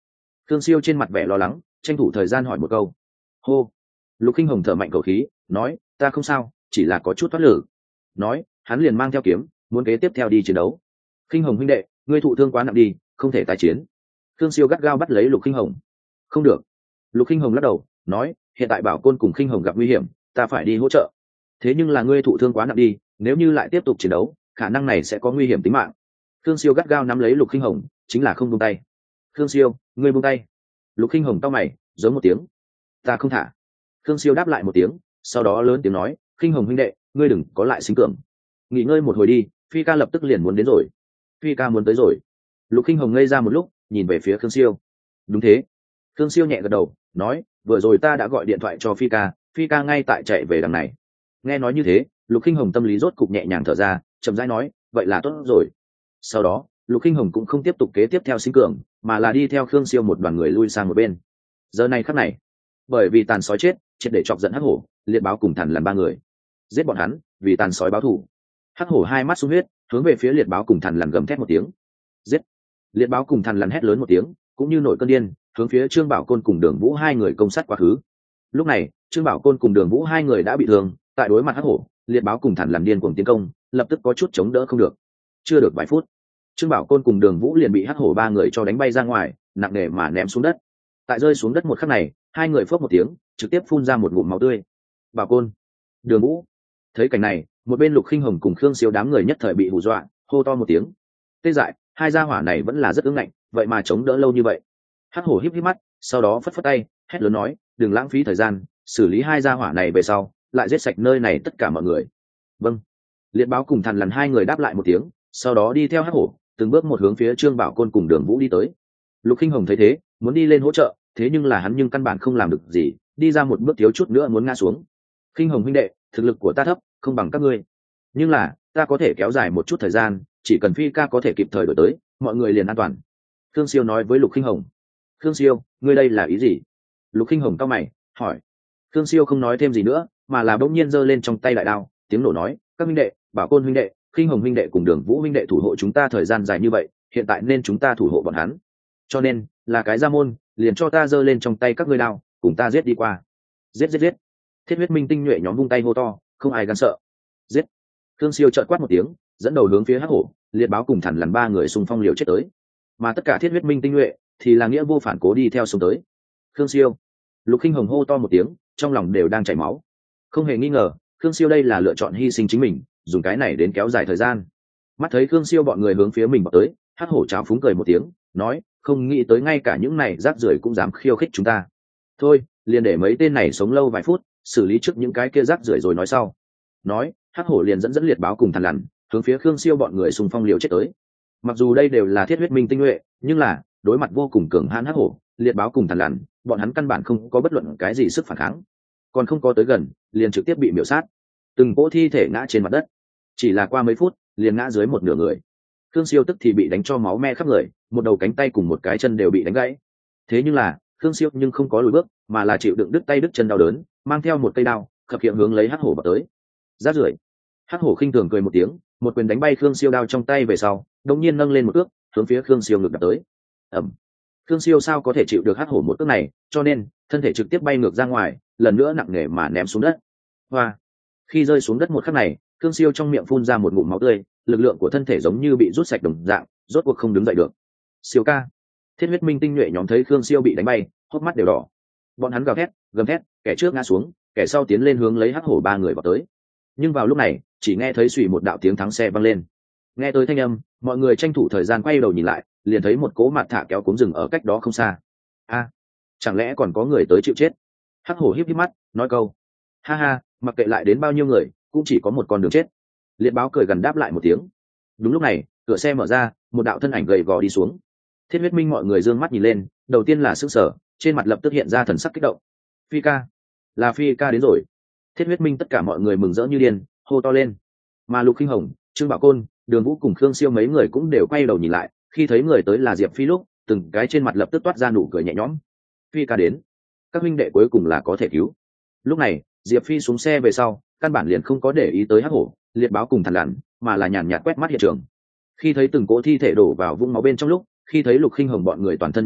Khương Siêu trên mặt vẻ lo lắng, tranh thủ thời gian hỏi một câu. Hô. Lục Khinh Hồng thở mạnh khẩu khí, nói, ta không sao, chỉ là có chút thoát lử. Nói, hắn liền mang theo kiếm, muốn kế tiếp theo đi chiến đấu. Khinh Hồng huynh đệ, ngươi thụ thương quá nặng đi, không thể tái chiến. Khương Siêu gắt gao bắt lấy Lục Khinh Hồng. Không được. Lục Khinh Hồng lắc đầu, nói, hiện tại Bảo Côn cùng Khinh Hồng gặp nguy hiểm, ta phải đi hỗ trợ. Thế nhưng là ngươi thụ thương quá nặng đi, nếu như lại tiếp tục chiến đấu, khả năng này sẽ có nguy hiểm tính mạng. Khương Siêu gắt gao nắm lấy Lục Khinh Hồng, chính là không buông tay. Khương Siêu, ngươi buông tay. Lục Khinh Hồng cau mày, giống một tiếng. Ta không thả. Khương Siêu đáp lại một tiếng, sau đó lớn tiếng nói, Khinh Hồng huynh đệ, ngươi đừng có lại sinh tưởng. Nghỉ ngơi một hồi đi, Phi ca lập tức liền muốn đến rồi. Phi ca muốn tới rồi. Lục Khinh Hồng ngây ra một lúc, nhìn về phía Khương Siêu. Đúng thế. Khương Siêu nhẹ gật đầu, nói, vừa rồi ta đã gọi điện thoại cho Phi ca, Phi ca ngay tại chạy về đằng này. Nghe nói như thế, Lục Khinh Hồng tâm lý rốt cục nhẹ nhàng thở ra, chậm rãi nói, vậy là tốt rồi. Sau đó, Lục Khinh Hồng cũng không tiếp tục kế tiếp theo sinh cường, mà là đi theo Khương Siêu một đoàn người lui sang một bên. Giờ này khắc này, bởi vì tàn sói chết, triệt để chọc giận hắc hổ, liệt báo cùng thần làm ba người, giết bọn hắn, vì tàn sói báo thù. Hắc hổ hai mắt sung huyết, hướng về phía liệt báo cùng thần làm gầm thét một tiếng. Giết! Liệt báo cùng thần làm hét lớn một tiếng, cũng như nổi cơn điên, hướng phía Trương Bảo Côn cùng Đường Vũ hai người công sát quá khứ. Lúc này, Trương Bảo Côn cùng Đường Vũ hai người đã bị thương, tại đối mặt hắc hổ, liệt báo cùng thần làm điên cuồng tiến công, lập tức có chút chống đỡ không được. Chưa được vài phút, Trương Bảo Côn cùng Đường Vũ liền bị hắc hổ ba người cho đánh bay ra ngoài, nặng nề mà ném xuống đất. Tại rơi xuống đất một khắc này, hai người phốc một tiếng, trực tiếp phun ra một ngụm máu tươi. Bảo Côn, Đường Vũ, thấy cảnh này, một bên Lục Khinh Hồng cùng Khương Siêu đám người nhất thời bị hù dọa, hô to một tiếng. Tê dại, hai gia hỏa này vẫn là rất ứng ngạnh, vậy mà chống đỡ lâu như vậy. Hắc hổ híp híp mắt, sau đó phất phất tay, hét lớn nói, đừng lãng phí thời gian, xử lý hai gia hỏa này về sau, lại giết sạch nơi này tất cả mọi người. Vâng. Liệt báo cùng thần lần hai người đáp lại một tiếng, sau đó đi theo hắc hổ, từng bước một hướng phía Trương Bảo Côn cùng Đường Vũ đi tới. Lục Khinh Hồng thấy thế, muốn đi lên hỗ trợ, thế nhưng là hắn nhưng căn bản không làm được gì, đi ra một bước thiếu chút nữa muốn ngã xuống. Khinh Hồng huynh đệ, thực lực của ta thấp, không bằng các ngươi, nhưng là ta có thể kéo dài một chút thời gian, chỉ cần Phi ca có thể kịp thời đổi tới, mọi người liền an toàn. Khương Siêu nói với Lục Khinh Hồng. Khương Siêu, ngươi đây là ý gì? Lục Khinh Hồng cau mày, hỏi. Khương Siêu không nói thêm gì nữa, mà là bỗng nhiên giơ lên trong tay đại đao, tiếng nổ nói, các huynh đệ, Bảo Côn huynh đệ, Khinh Hồng huynh đệ cùng Đường Vũ huynh đệ thủ hộ chúng ta thời gian dài như vậy, hiện tại nên chúng ta thủ hộ bọn hắn. Cho nên, là cái gia môn, liền cho ta giơ lên trong tay các ngươi đao, cùng ta giết đi qua. Giết giết giết. Thiết huyết minh tinh nhuệ nhóm vung tay hô to, không ai gan sợ. Giết. Khương Siêu trợn quát một tiếng, dẫn đầu hướng phía hắc hổ, liệt báo cùng thẳng lằn ba người xung phong liều chết tới. Mà tất cả thiết huyết minh tinh nhuệ thì là nghĩa vô phản cố đi theo xuống tới. Khương Siêu. Lục Khinh Hồng hô to một tiếng, trong lòng đều đang chảy máu. Không hề nghi ngờ, Khương Siêu đây là lựa chọn hy sinh chính mình, dùng cái này đến kéo dài thời gian. Mắt thấy Khương Siêu bọn người hướng phía mình vào tới, hắc hổ cháo phúng cười một tiếng, nói, không nghĩ tới ngay cả những này rác rưởi cũng dám khiêu khích chúng ta. Thôi, liền để mấy tên này sống lâu vài phút, xử lý trước những cái kia rác rưởi rồi nói sau. Nói, hắc hổ liền dẫn dẫn liệt báo cùng thằn lằn, hướng phía Khương Siêu bọn người xung phong liều chết tới. Mặc dù đây đều là thiết huyết minh tinh nhuệ, nhưng là đối mặt vô cùng cường hãn hắc hổ, liệt báo cùng thằn lằn, bọn hắn căn bản không có bất luận cái gì sức phản kháng, còn không có tới gần, liền trực tiếp bị miểu sát. Từng cỗ thi thể ngã trên mặt đất, chỉ là qua mấy phút, liền ngã dưới một nửa người. Khương Siêu tức thì bị đánh cho máu me khắp người, một đầu cánh tay cùng một cái chân đều bị đánh gãy. Thế nhưng là Khương Siêu nhưng không có lùi bước, mà là chịu đựng đứt tay đứt chân đau đớn, mang theo một cây đao, khập khiễng hướng lấy hắc hổ vào tới. Rát rưởi. Hắc hổ khinh thường cười một tiếng, một quyền đánh bay Khương Siêu đao trong tay về sau, đột nhiên nâng lên một cước, hướng phía Khương Siêu ngược đập tới. Ầm. Khương Siêu sao có thể chịu được hắc hổ một cước này, cho nên thân thể trực tiếp bay ngược ra ngoài, lần nữa nặng nề mà ném xuống đất. Hoa. Khi rơi xuống đất một khắc này, Khương Siêu trong miệng phun ra một ngụm máu tươi, lực lượng của thân thể giống như bị rút sạch đồng dạng, rốt cuộc không đứng dậy được. Siêu ca. Thiết huyết minh tinh nhuệ nhóm thấy Khương Siêu bị đánh bay, hốc mắt đều đỏ. Bọn hắn gào thét, gầm thét, kẻ trước ngã xuống, kẻ sau tiến lên hướng lấy hắc hổ ba người vào tới. Nhưng vào lúc này, chỉ nghe thấy xùy một đạo tiếng thắng xe vang lên. Nghe tới thanh âm, mọi người tranh thủ thời gian quay đầu nhìn lại, liền thấy một cỗ mạt thả kéo cuống rừng ở cách đó không xa. A, chẳng lẽ còn có người tới chịu chết? Hắc hổ híp híp mắt, nói câu. Ha ha, mặc kệ lại đến bao nhiêu người, cũng chỉ có một con đường chết. Liệt báo cười gần đáp lại một tiếng. Đúng lúc này, cửa xe mở ra, một đạo thân ảnh gầy gò đi xuống. Thiết huyết minh mọi người dương mắt nhìn lên, đầu tiên là sững sờ, trên mặt lập tức hiện ra thần sắc kích động. Phi ca, là Phi ca đến rồi. Thiết huyết minh tất cả mọi người mừng rỡ như điên, hô to lên. Mà Lục Khinh Hồng, Trương Bảo Côn, Đường Vũ cùng Khương Siêu mấy người cũng đều quay đầu nhìn lại, khi thấy người tới là Diệp Phi lúc, từng cái trên mặt lập tức toát ra nụ cười nhẹ nhõm. Phi ca đến, các huynh đệ cuối cùng là có thể cứu. Lúc này, Diệp Phi xuống xe về sau, căn bản liền không có để ý tới hắc hổ, liệt báo cùng thằn lằn, mà là nhàn nhạt quét mắt hiện trường. Khi thấy từng cỗ thi thể đổ vào vũng máu bên trong lúc, khi thấy Lục Khinh Hồng bọn người toàn thân nhuốm máu,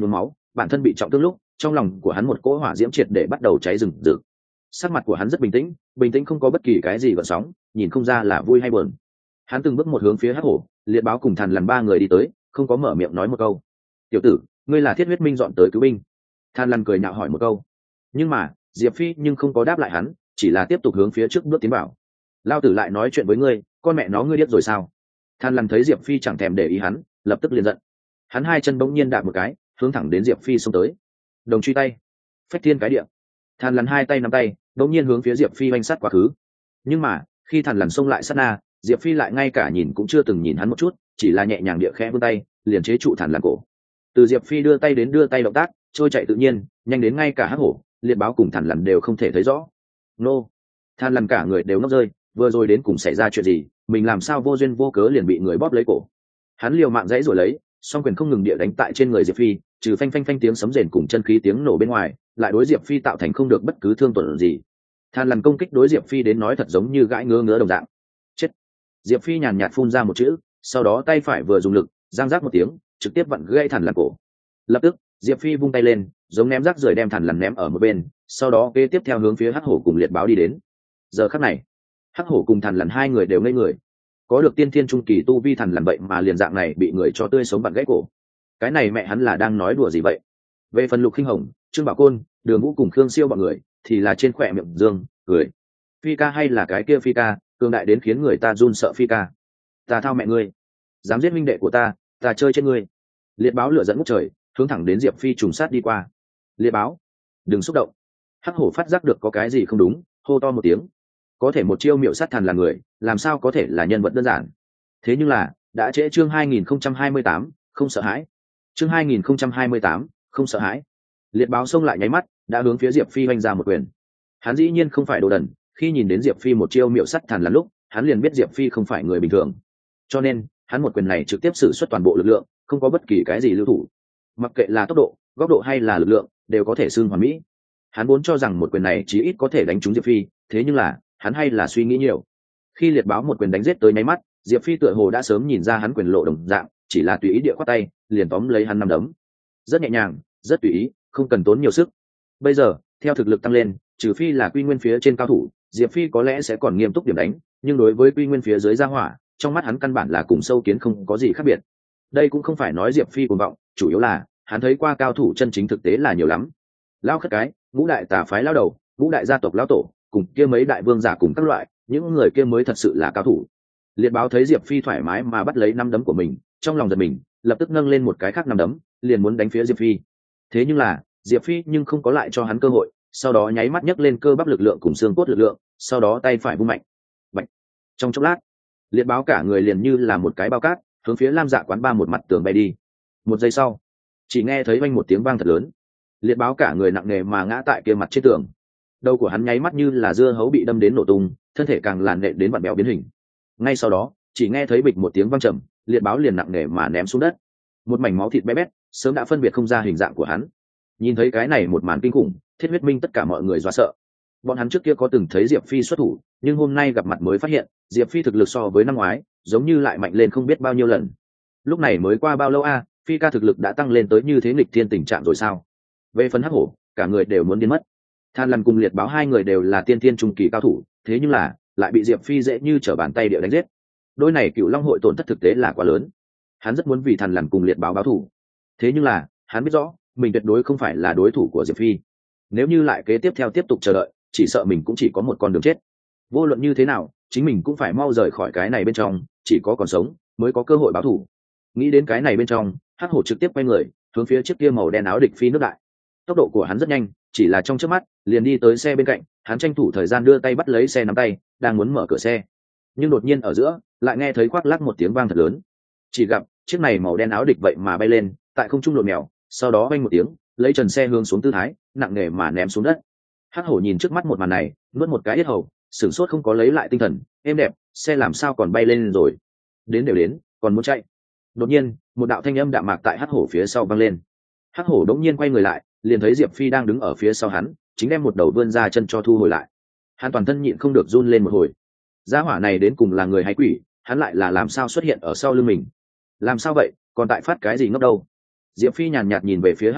bản thân bị trọng thương lúc trong lòng của hắn một cỗ hỏa diễm triệt để bắt đầu cháy rừng rực. Sắc mặt của hắn rất bình tĩnh, bình tĩnh không có bất kỳ cái gì gợn sóng, nhìn không ra là vui hay buồn. Hắn từng bước một hướng phía hắc hổ, liệt báo cùng Thàn Lằn ba người đi tới, không có mở miệng nói một câu. Tiểu tử, ngươi là Thiết Huyết Minh dọn tới cứu binh? Thàn Lằn cười nhạo hỏi một câu. Nhưng mà Diệp Phi nhưng không có đáp lại hắn, chỉ là tiếp tục hướng phía trước bước tiến vào. Lao tử lại nói chuyện với ngươi, con mẹ nó ngươi điếc rồi sao? Thàn Lằn thấy Diệp Phi chẳng thèm để ý hắn, lập tức liền giận. Hắn hai chân bỗng nhiên đạp một cái, hướng thẳng đến Diệp Phi xông tới. Đồng truy tay, phách thiên cái địa. Thàn Lằn hai tay nắm tay, bỗng nhiên hướng phía Diệp Phi oanh sát quá khứ. Nhưng mà khi Thàn Lằn xông lại sát na, Diệp Phi lại ngay cả nhìn cũng chưa từng nhìn hắn một chút, chỉ là nhẹ nhàng địa khẽ vươn tay, liền chế trụ Thàn Lằn cổ. Từ Diệp Phi đưa tay đến đưa tay động tác, trôi chạy tự nhiên, nhanh đến ngay cả hắc hổ, liệt báo cùng Thàn Lằn đều không thể thấy rõ. Nô, Thàn Lằn cả người đều ngốc rơi, vừa rồi đến cùng xảy ra chuyện gì, mình làm sao vô duyên vô cớ liền bị người bóp lấy cổ. Hắn liều mạng dãy rồi lấy, song quyền không ngừng địa đánh tại trên người Diệp Phi, trừ phanh phanh phanh tiếng sấm rền cùng chân khí tiếng nổ bên ngoài, lại đối Diệp Phi tạo thành không được bất cứ thương tổn gì. Thàn Lằn công kích đối Diệp Phi đến nói thật giống như gãi ngứa ngứa đồng dạng. Chết. Diệp Phi nhàn nhạt phun ra một chữ, sau đó tay phải vừa dùng lực, giang rác một tiếng, trực tiếp vặn gãy Thàn Lằn cổ. Lập tức Diệp Phi vung tay lên, giống ném rác rưởi đem Thàn Lằn ném ở một bên, sau đó kế tiếp theo hướng phía hắc hổ cùng liệt báo đi đến. Giờ khắc này hắc hổ cùng Thàn Lằn hai người đều ngây người. Có được tiên thiên trung kỳ tu vi Thàn Lằn vậy mà liền dạng này bị người cho tươi sống vặn gãy cổ, cái này mẹ hắn là đang nói đùa gì vậy? Về phần Lục Khinh Hồng, Trương Bảo Côn, Đường Vũ cùng Khương Siêu bọn người thì là trên khỏe miệng dương cười. Phi ca hay là cái kia Phi ca, cường đại đến khiến người ta run sợ Phi ca. Ta thao mẹ ngươi, dám giết minh đệ của ta, ta chơi trên ngươi. Liệt báo lửa dẫn ngút trời, hướng thẳng đến Diệp Phi trùng sát đi qua. Liệt báo, đừng xúc động. Hắc hổ phát giác được có cái gì không đúng, hô to một tiếng. Có thể một chiêu miệu sát Thàn là người, làm sao có thể là nhân vật đơn giản. Thế nhưng là đã trễ. Chương hai nghìn không trăm hai mươi tám, không sợ hãi. Chương hai nghìn không trăm hai mươi tám, không sợ hãi. Liệt báo xông lại nháy mắt, đã hướng phía Diệp Phi vung ra một quyền. Hắn dĩ nhiên không phải đồ đần, khi nhìn đến Diệp Phi một chiêu miệu sát Thàn là lúc, hắn liền biết Diệp Phi không phải người bình thường. Cho nên, hắn một quyền này trực tiếp sử xuất toàn bộ lực lượng, không có bất kỳ cái gì lưu thủ. Mặc kệ là tốc độ, góc độ hay là lực lượng, đều có thể xưng hoàn mỹ. Hắn vốn cho rằng một quyền này chí ít có thể đánh trúng Diệp Phi, thế nhưng là, hắn hay là suy nghĩ nhiều. Khi liệt báo một quyền đánh giết tới nháy mắt, Diệp Phi tựa hồ đã sớm nhìn ra hắn quyền lộ đồng dạng, chỉ là tùy ý địa khoát tay, liền tóm lấy hắn nắm đấm. Rất nhẹ nhàng, rất tùy ý, không cần tốn nhiều sức. Bây giờ, theo thực lực tăng lên, trừ phi là quy nguyên phía trên cao thủ, Diệp Phi có lẽ sẽ còn nghiêm túc điểm đánh, nhưng đối với quy nguyên phía dưới gia hỏa, trong mắt hắn căn bản là cùng sâu kiến không có gì khác biệt. Đây cũng không phải nói Diệp Phi cuồng vọng, chủ yếu là hắn thấy qua cao thủ chân chính thực tế là nhiều lắm. Lao khất cái, ngũ đại tà phái lao đầu, ngũ đại gia tộc lao tổ, cùng kia mấy đại vương giả cùng các loại, những người kia mới thật sự là cao thủ. Liệt báo thấy Diệp Phi thoải mái mà bắt lấy năm đấm của mình, trong lòng giật mình, lập tức nâng lên một cái khác năm đấm, liền muốn đánh phía Diệp Phi. Thế nhưng là, Diệp Phi nhưng không có lại cho hắn cơ hội, sau đó nháy mắt nhấc lên cơ bắp lực lượng cùng xương cốt lực lượng, sau đó tay phải vung mạnh. Bạch. Trong chốc lát, liệt báo cả người liền như là một cái bao cát, hướng phía Lam Dạ quán ba một mặt tường bay đi. Một giây sau, chỉ nghe thấy vang một tiếng vang thật lớn. Liệt báo cả người nặng nề mà ngã tại kia mặt trên tường. Đầu của hắn nháy mắt như là dưa hấu bị đâm đến nổ tung, thân thể càng làn nện đến vặn béo biến hình. Ngay sau đó, chỉ nghe thấy bịch một tiếng vang trầm, liệt báo liền nặng nề mà ném xuống đất. Một mảnh máu thịt bé bét, sớm đã phân biệt không ra hình dạng của hắn. Nhìn thấy cái này một màn kinh khủng, Thiết Huyết Minh tất cả mọi người dọa sợ. Bọn hắn trước kia có từng thấy Diệp Phi xuất thủ, nhưng hôm nay gặp mặt mới phát hiện, Diệp Phi thực lực so với năm ngoái, giống như lại mạnh lên không biết bao nhiêu lần. Lúc này mới qua bao lâu a, Phi ca thực lực đã tăng lên tới như thế nghịch thiên tình trạng rồi sao? Về phần hắc hổ, cả người đều muốn điên mất. Than Lằn cùng liệt báo hai người đều là tiên tiên trung kỳ cao thủ, thế nhưng là lại bị Diệp Phi dễ như trở bàn tay địa đánh giết. Đôi này Cựu Long hội tổn thất thực tế là quá lớn. Hắn rất muốn vì Than Lằn cùng liệt báo báo thù, thế nhưng là hắn biết rõ mình tuyệt đối không phải là đối thủ của Diệp Phi. Nếu như lại kế tiếp theo tiếp tục chờ đợi, chỉ sợ mình cũng chỉ có một con đường chết. Vô luận như thế nào, chính mình cũng phải mau rời khỏi cái này bên trong, chỉ có còn sống mới có cơ hội báo thù. Nghĩ đến cái này bên trong, hắc hổ trực tiếp quay người, hướng phía chiếc kia màu đen áo địch phi nước đại. Tốc độ của hắn rất nhanh, chỉ là trong chớp mắt liền đi tới xe bên cạnh, hắn tranh thủ thời gian đưa tay bắt lấy xe nắm tay, đang muốn mở cửa xe, nhưng đột nhiên ở giữa lại nghe thấy khoác lác một tiếng vang thật lớn. Chỉ gặp chiếc này màu đen áo địch vậy mà bay lên, tại không trung lộn mèo, sau đó vang một tiếng, lấy trần xe hướng xuống tư thái, nặng nề mà ném xuống đất. Hắc hổ nhìn trước mắt một màn này, nuốt một cái yết hầu, sửng sốt không có lấy lại tinh thần. Êm đẹp, xe làm sao còn bay lên rồi? Đến đều đến, còn muốn chạy? Đột nhiên, một đạo thanh âm đạm mạc tại hắc hổ phía sau vang lên. Hắc hổ đống nhiên quay người lại, liền thấy Diệp Phi đang đứng ở phía sau hắn, chính đem một đầu vươn ra chân cho thu hồi lại. Hắn toàn thân nhịn không được run lên một hồi. Gia hỏa này đến cùng là người hay quỷ, hắn lại là làm sao xuất hiện ở sau lưng mình? Làm sao vậy, còn tại phát cái gì ngốc đâu? Diệp Phi nhàn nhạt nhìn về phía hắc hổ,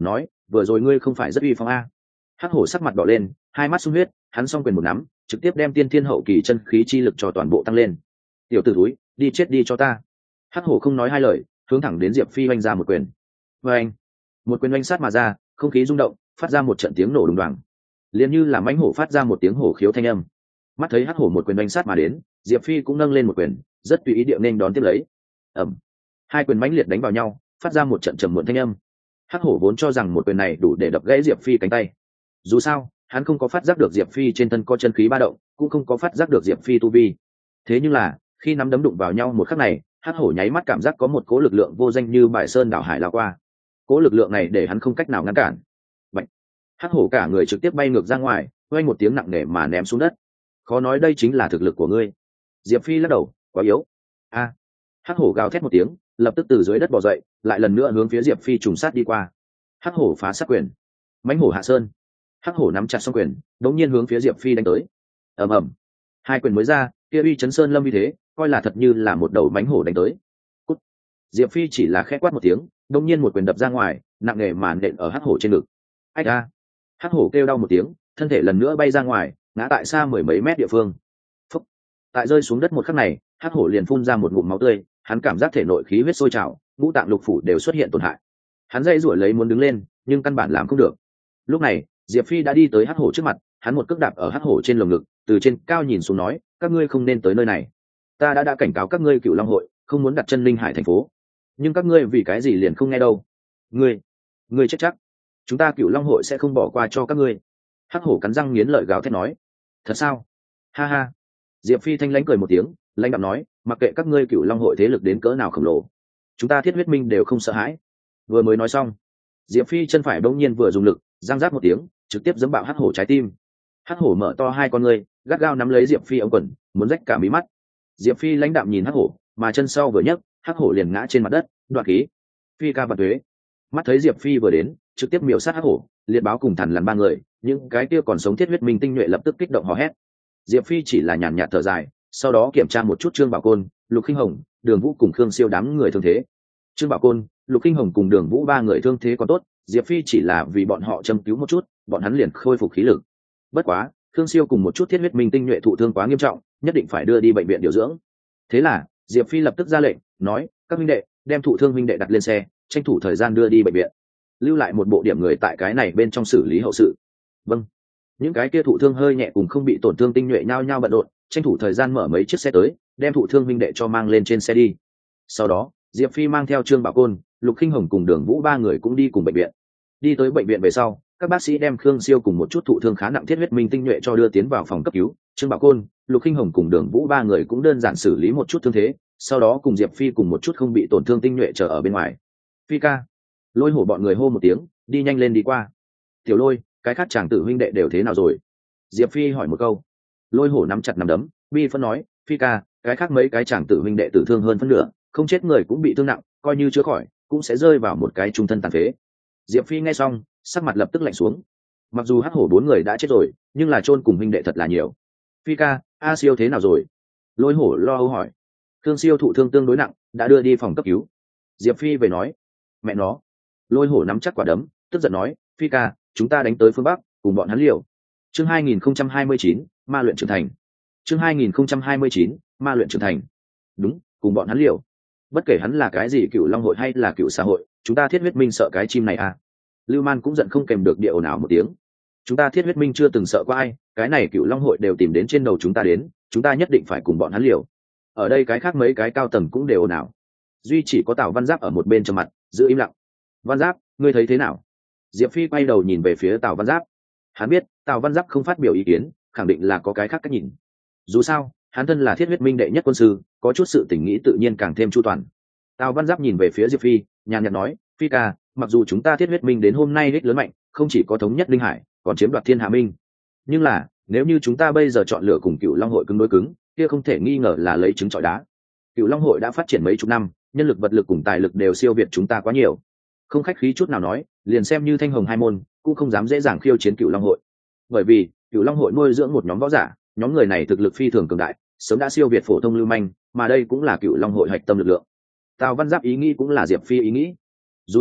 nói vừa rồi ngươi không phải rất uy phong a. Hắc hổ sắc mặt đỏ lên, hai mắt sung huyết, hắn song quyền một nắm trực tiếp đem tiên thiên hậu kỳ chân khí chi lực cho toàn bộ tăng lên. Tiểu tử túi, đi chết đi cho ta. Hắc hổ không nói hai lời, hướng thẳng đến Diệp Phi oanh ra một quyền. Và anh, một quyền oanh sát mà ra, không khí rung động, phát ra một trận tiếng nổ đùng đoàng, liền như là mãnh hổ phát ra một tiếng hổ khiếu thanh âm. Mắt thấy Hắc hổ một quyền oanh sát mà đến, Diệp Phi cũng nâng lên một quyền, rất tùy ý điệu nên đón tiếp lấy. Ầm, hai quyền mãnh liệt đánh vào nhau, phát ra một trận trầm muộn thanh âm. Hắc hổ vốn cho rằng một quyền này đủ để đập gãy Diệp Phi cánh tay. Dù sao, hắn không có phát giác được Diệp Phi trên thân có chân khí ba động, cũng không có phát giác được Diệp Phi tu vi. Thế nhưng là, khi nắm đấm đụng vào nhau một khắc này, Hắc hổ nháy mắt cảm giác có một cỗ lực lượng vô danh như bài sơn đảo hải lao qua. Cỗ lực lượng này để hắn không cách nào ngăn cản. Bạch. Hắc hổ cả người trực tiếp bay ngược ra ngoài, vang một tiếng nặng nề mà ném xuống đất. Khó nói đây chính là thực lực của ngươi. Diệp Phi lắc đầu, quá yếu. A. Hắc hổ gào thét một tiếng, lập tức từ dưới đất bò dậy, lại lần nữa hướng phía Diệp Phi trùng sát đi qua. Hắc hổ phá sát quyền, mãnh hổ hạ sơn. Hắc hổ nắm chặt song quyền, đống nhiên hướng phía Diệp Phi đánh tới. Ầm ầm, hai quyền mới ra, kia uy chấn sơn lâm như thế, coi là thật như là một đầu mãnh hổ đánh tới. Cút. Diệp Phi chỉ là khẽ quát một tiếng, đống nhiên một quyền đập ra ngoài, nặng nề mà nện ở Hắc hổ trên ngực. Ách a! Hắc hổ kêu đau một tiếng, thân thể lần nữa bay ra ngoài, ngã tại xa mười mấy mét địa phương. Phúc. Tại rơi xuống đất một khắc này, Hắc hổ liền phun ra một ngụm máu tươi, hắn cảm giác thể nội khí huyết sôi trào, ngũ tạng lục phủ đều xuất hiện tổn hại. Hắn dãy rủa lấy muốn đứng lên, nhưng căn bản làm không được. Lúc này, Diệp Phi đã đi tới Hắc hổ trước mặt, hắn một cước đạp ở Hắc hổ trên lồng ngực, từ trên cao nhìn xuống nói, các ngươi không nên tới nơi này. Ta đã đã cảnh cáo các ngươi Cựu Long hội, không muốn đặt chân Linh Hải thành phố, nhưng các ngươi vì cái gì liền không nghe đâu? Ngươi, ngươi chết chắc, chúng ta Cựu Long hội sẽ không bỏ qua cho các ngươi. Hắc hổ cắn răng nghiến lợi gào thét nói, thật sao? Ha ha. Diệp Phi thanh lãnh cười một tiếng, lãnh đạm nói, mặc kệ các ngươi Cựu Long hội thế lực đến cỡ nào khổng lồ, chúng ta Thiết Huyết Minh đều không sợ hãi. Vừa mới nói xong, Diệp Phi chân phải bỗng nhiên vừa dùng lực, giang rát một tiếng, trực tiếp giẫm bạo Hắc hổ trái tim. Hắc hổ mở to hai con ngươi, gắt gao nắm lấy Diệp Phi ống quần, muốn rách cả mí mắt. Diệp Phi lãnh đạm nhìn Hắc hổ, mà chân sau vừa nhấc, Hắc hổ liền ngã trên mặt đất, đoạt khí. Phi ca và tuế. Mắt thấy Diệp Phi vừa đến, trực tiếp miểu sát Hắc hổ, liệt báo cùng Thần Lần ba người, những cái kia còn sống Thiết Huyết Minh tinh nhuệ lập tức kích động hò hét. Diệp Phi chỉ là nhàn nhạt thở dài, sau đó kiểm tra một chút Trương Bảo Côn, Lục Khinh Hồng, Đường Vũ cùng Khương Siêu đám người thương thế. Trương Bảo Côn, Lục Khinh Hồng cùng Đường Vũ ba người thương thế còn tốt, Diệp Phi chỉ là vì bọn họ châm cứu một chút, bọn hắn liền khôi phục khí lực. Bất quá, Khương Siêu cùng một chút Thiết Huyết Minh tinh nhuệ thụ thương quá nghiêm trọng, nhất định phải đưa đi bệnh viện điều dưỡng. Thế là, Diệp Phi lập tức ra lệnh, nói, các huynh đệ, đem thụ thương huynh đệ đặt lên xe, tranh thủ thời gian đưa đi bệnh viện. Lưu lại một bộ điểm người tại cái này bên trong xử lý hậu sự. Vâng. Những cái kia thụ thương hơi nhẹ cùng không bị tổn thương tinh nhuệ nhao nhao bận rộn, tranh thủ thời gian mở mấy chiếc xe tới, đem thụ thương huynh đệ cho mang lên trên xe đi. Sau đó, Diệp Phi mang theo Trương Bảo Côn, Lục Khinh Hồng cùng Đường Vũ ba người cũng đi cùng bệnh viện. Đi tới bệnh viện về sau, các bác sĩ đem Khương Siêu cùng một chút thụ thương khá nặng Thiết Huyết Minh tinh nhuệ cho đưa tiến vào phòng cấp cứu. Trương Bảo Côn, Lục Khinh Hồng cùng Đường Vũ ba người cũng đơn giản xử lý một chút thương thế, sau đó cùng Diệp Phi cùng một chút không bị tổn thương tinh nhuệ chờ ở bên ngoài. Phi ca. Lôi Hổ bọn người hô một tiếng, đi nhanh lên đi qua. Tiểu Lôi, cái khác chàng tử huynh đệ đều thế nào rồi? Diệp Phi hỏi một câu. Lôi Hổ nắm chặt nắm đấm, bi phân nói, Phi ca, cái khác mấy cái chàng tử huynh đệ tử thương hơn phân nửa, không chết người cũng bị thương nặng, coi như chữa khỏi cũng sẽ rơi vào một cái trung thân tàn phế. Diệp Phi nghe xong, sắc mặt lập tức lạnh xuống. Mặc dù Hắc hổ bốn người đã chết rồi, nhưng là chôn cùng huynh đệ thật là nhiều. Phi ca, A Siêu thế nào rồi? Lôi Hổ lo âu hỏi. Thương Siêu thụ thương tương đối nặng, đã đưa đi phòng cấp cứu. Diệp Phi về nói. Mẹ nó. Lôi Hổ nắm chắc quả đấm, tức giận nói, Phi ca, chúng ta đánh tới phương Bắc, cùng bọn hắn liều. Chương hai nghìn không trăm hai mươi chín, ma luyện trưởng thành. Chương hai nghìn không trăm hai mươi chín, ma luyện trưởng thành. Đúng, cùng bọn hắn liều. Bất kể hắn là cái gì Cựu Long hội hay là Cựu xã hội, chúng ta Thiết Huyết Minh sợ cái chim này à? Lưu Man cũng giận không kèm được địa ồn ào một tiếng. Chúng ta Thiết Huyết Minh chưa từng sợ qua ai, cái này Cựu Long hội đều tìm đến trên đầu chúng ta đến, chúng ta nhất định phải cùng bọn hắn liều. Ở đây cái khác mấy cái cao tầng cũng đều ồn ào. Duy chỉ có Tào Văn Giáp ở một bên trầm mặt, giữ im lặng. Văn Giáp, ngươi thấy thế nào? Diệp Phi quay đầu nhìn về phía Tào Văn Giáp. Hắn biết Tào Văn Giáp không phát biểu ý kiến, khẳng định là có cái khác cách nhìn. Dù sao, hắn thân là Thiết Huyết Minh đệ nhất quân sư, có chút sự tỉnh nghĩ tự nhiên càng thêm chu toàn. Tào Văn Giáp nhìn về phía Diệp Phi, nhàn nhạt nói, Phi ca, mặc dù chúng ta Thiết Huyết Minh đến hôm nay đích lớn mạnh, không chỉ có thống nhất Linh Hải, còn chiếm đoạt Thiên Hạ Minh. Nhưng là, nếu như chúng ta bây giờ chọn lựa cùng Cựu Long hội cứng đối cứng, kia không thể nghi ngờ là lấy trứng trọi đá. Cựu Long hội đã phát triển mấy chục năm, nhân lực vật lực cùng tài lực đều siêu việt chúng ta quá nhiều. Không khách khí chút nào nói, liền xem như Thanh Hồng hai môn, cũng không dám dễ dàng khiêu chiến Cựu Long hội. Bởi vì, Cựu Long hội nuôi dưỡng một nhóm võ giả, nhóm người này thực lực phi thường cường đại, sớm đã siêu việt phổ thông lưu manh, mà đây cũng là Cựu Long hội hạch tâm lực lượng. Tào Văn Giáp ý nghĩ cũng là Diệp Phi ý nghĩ. Dù sao,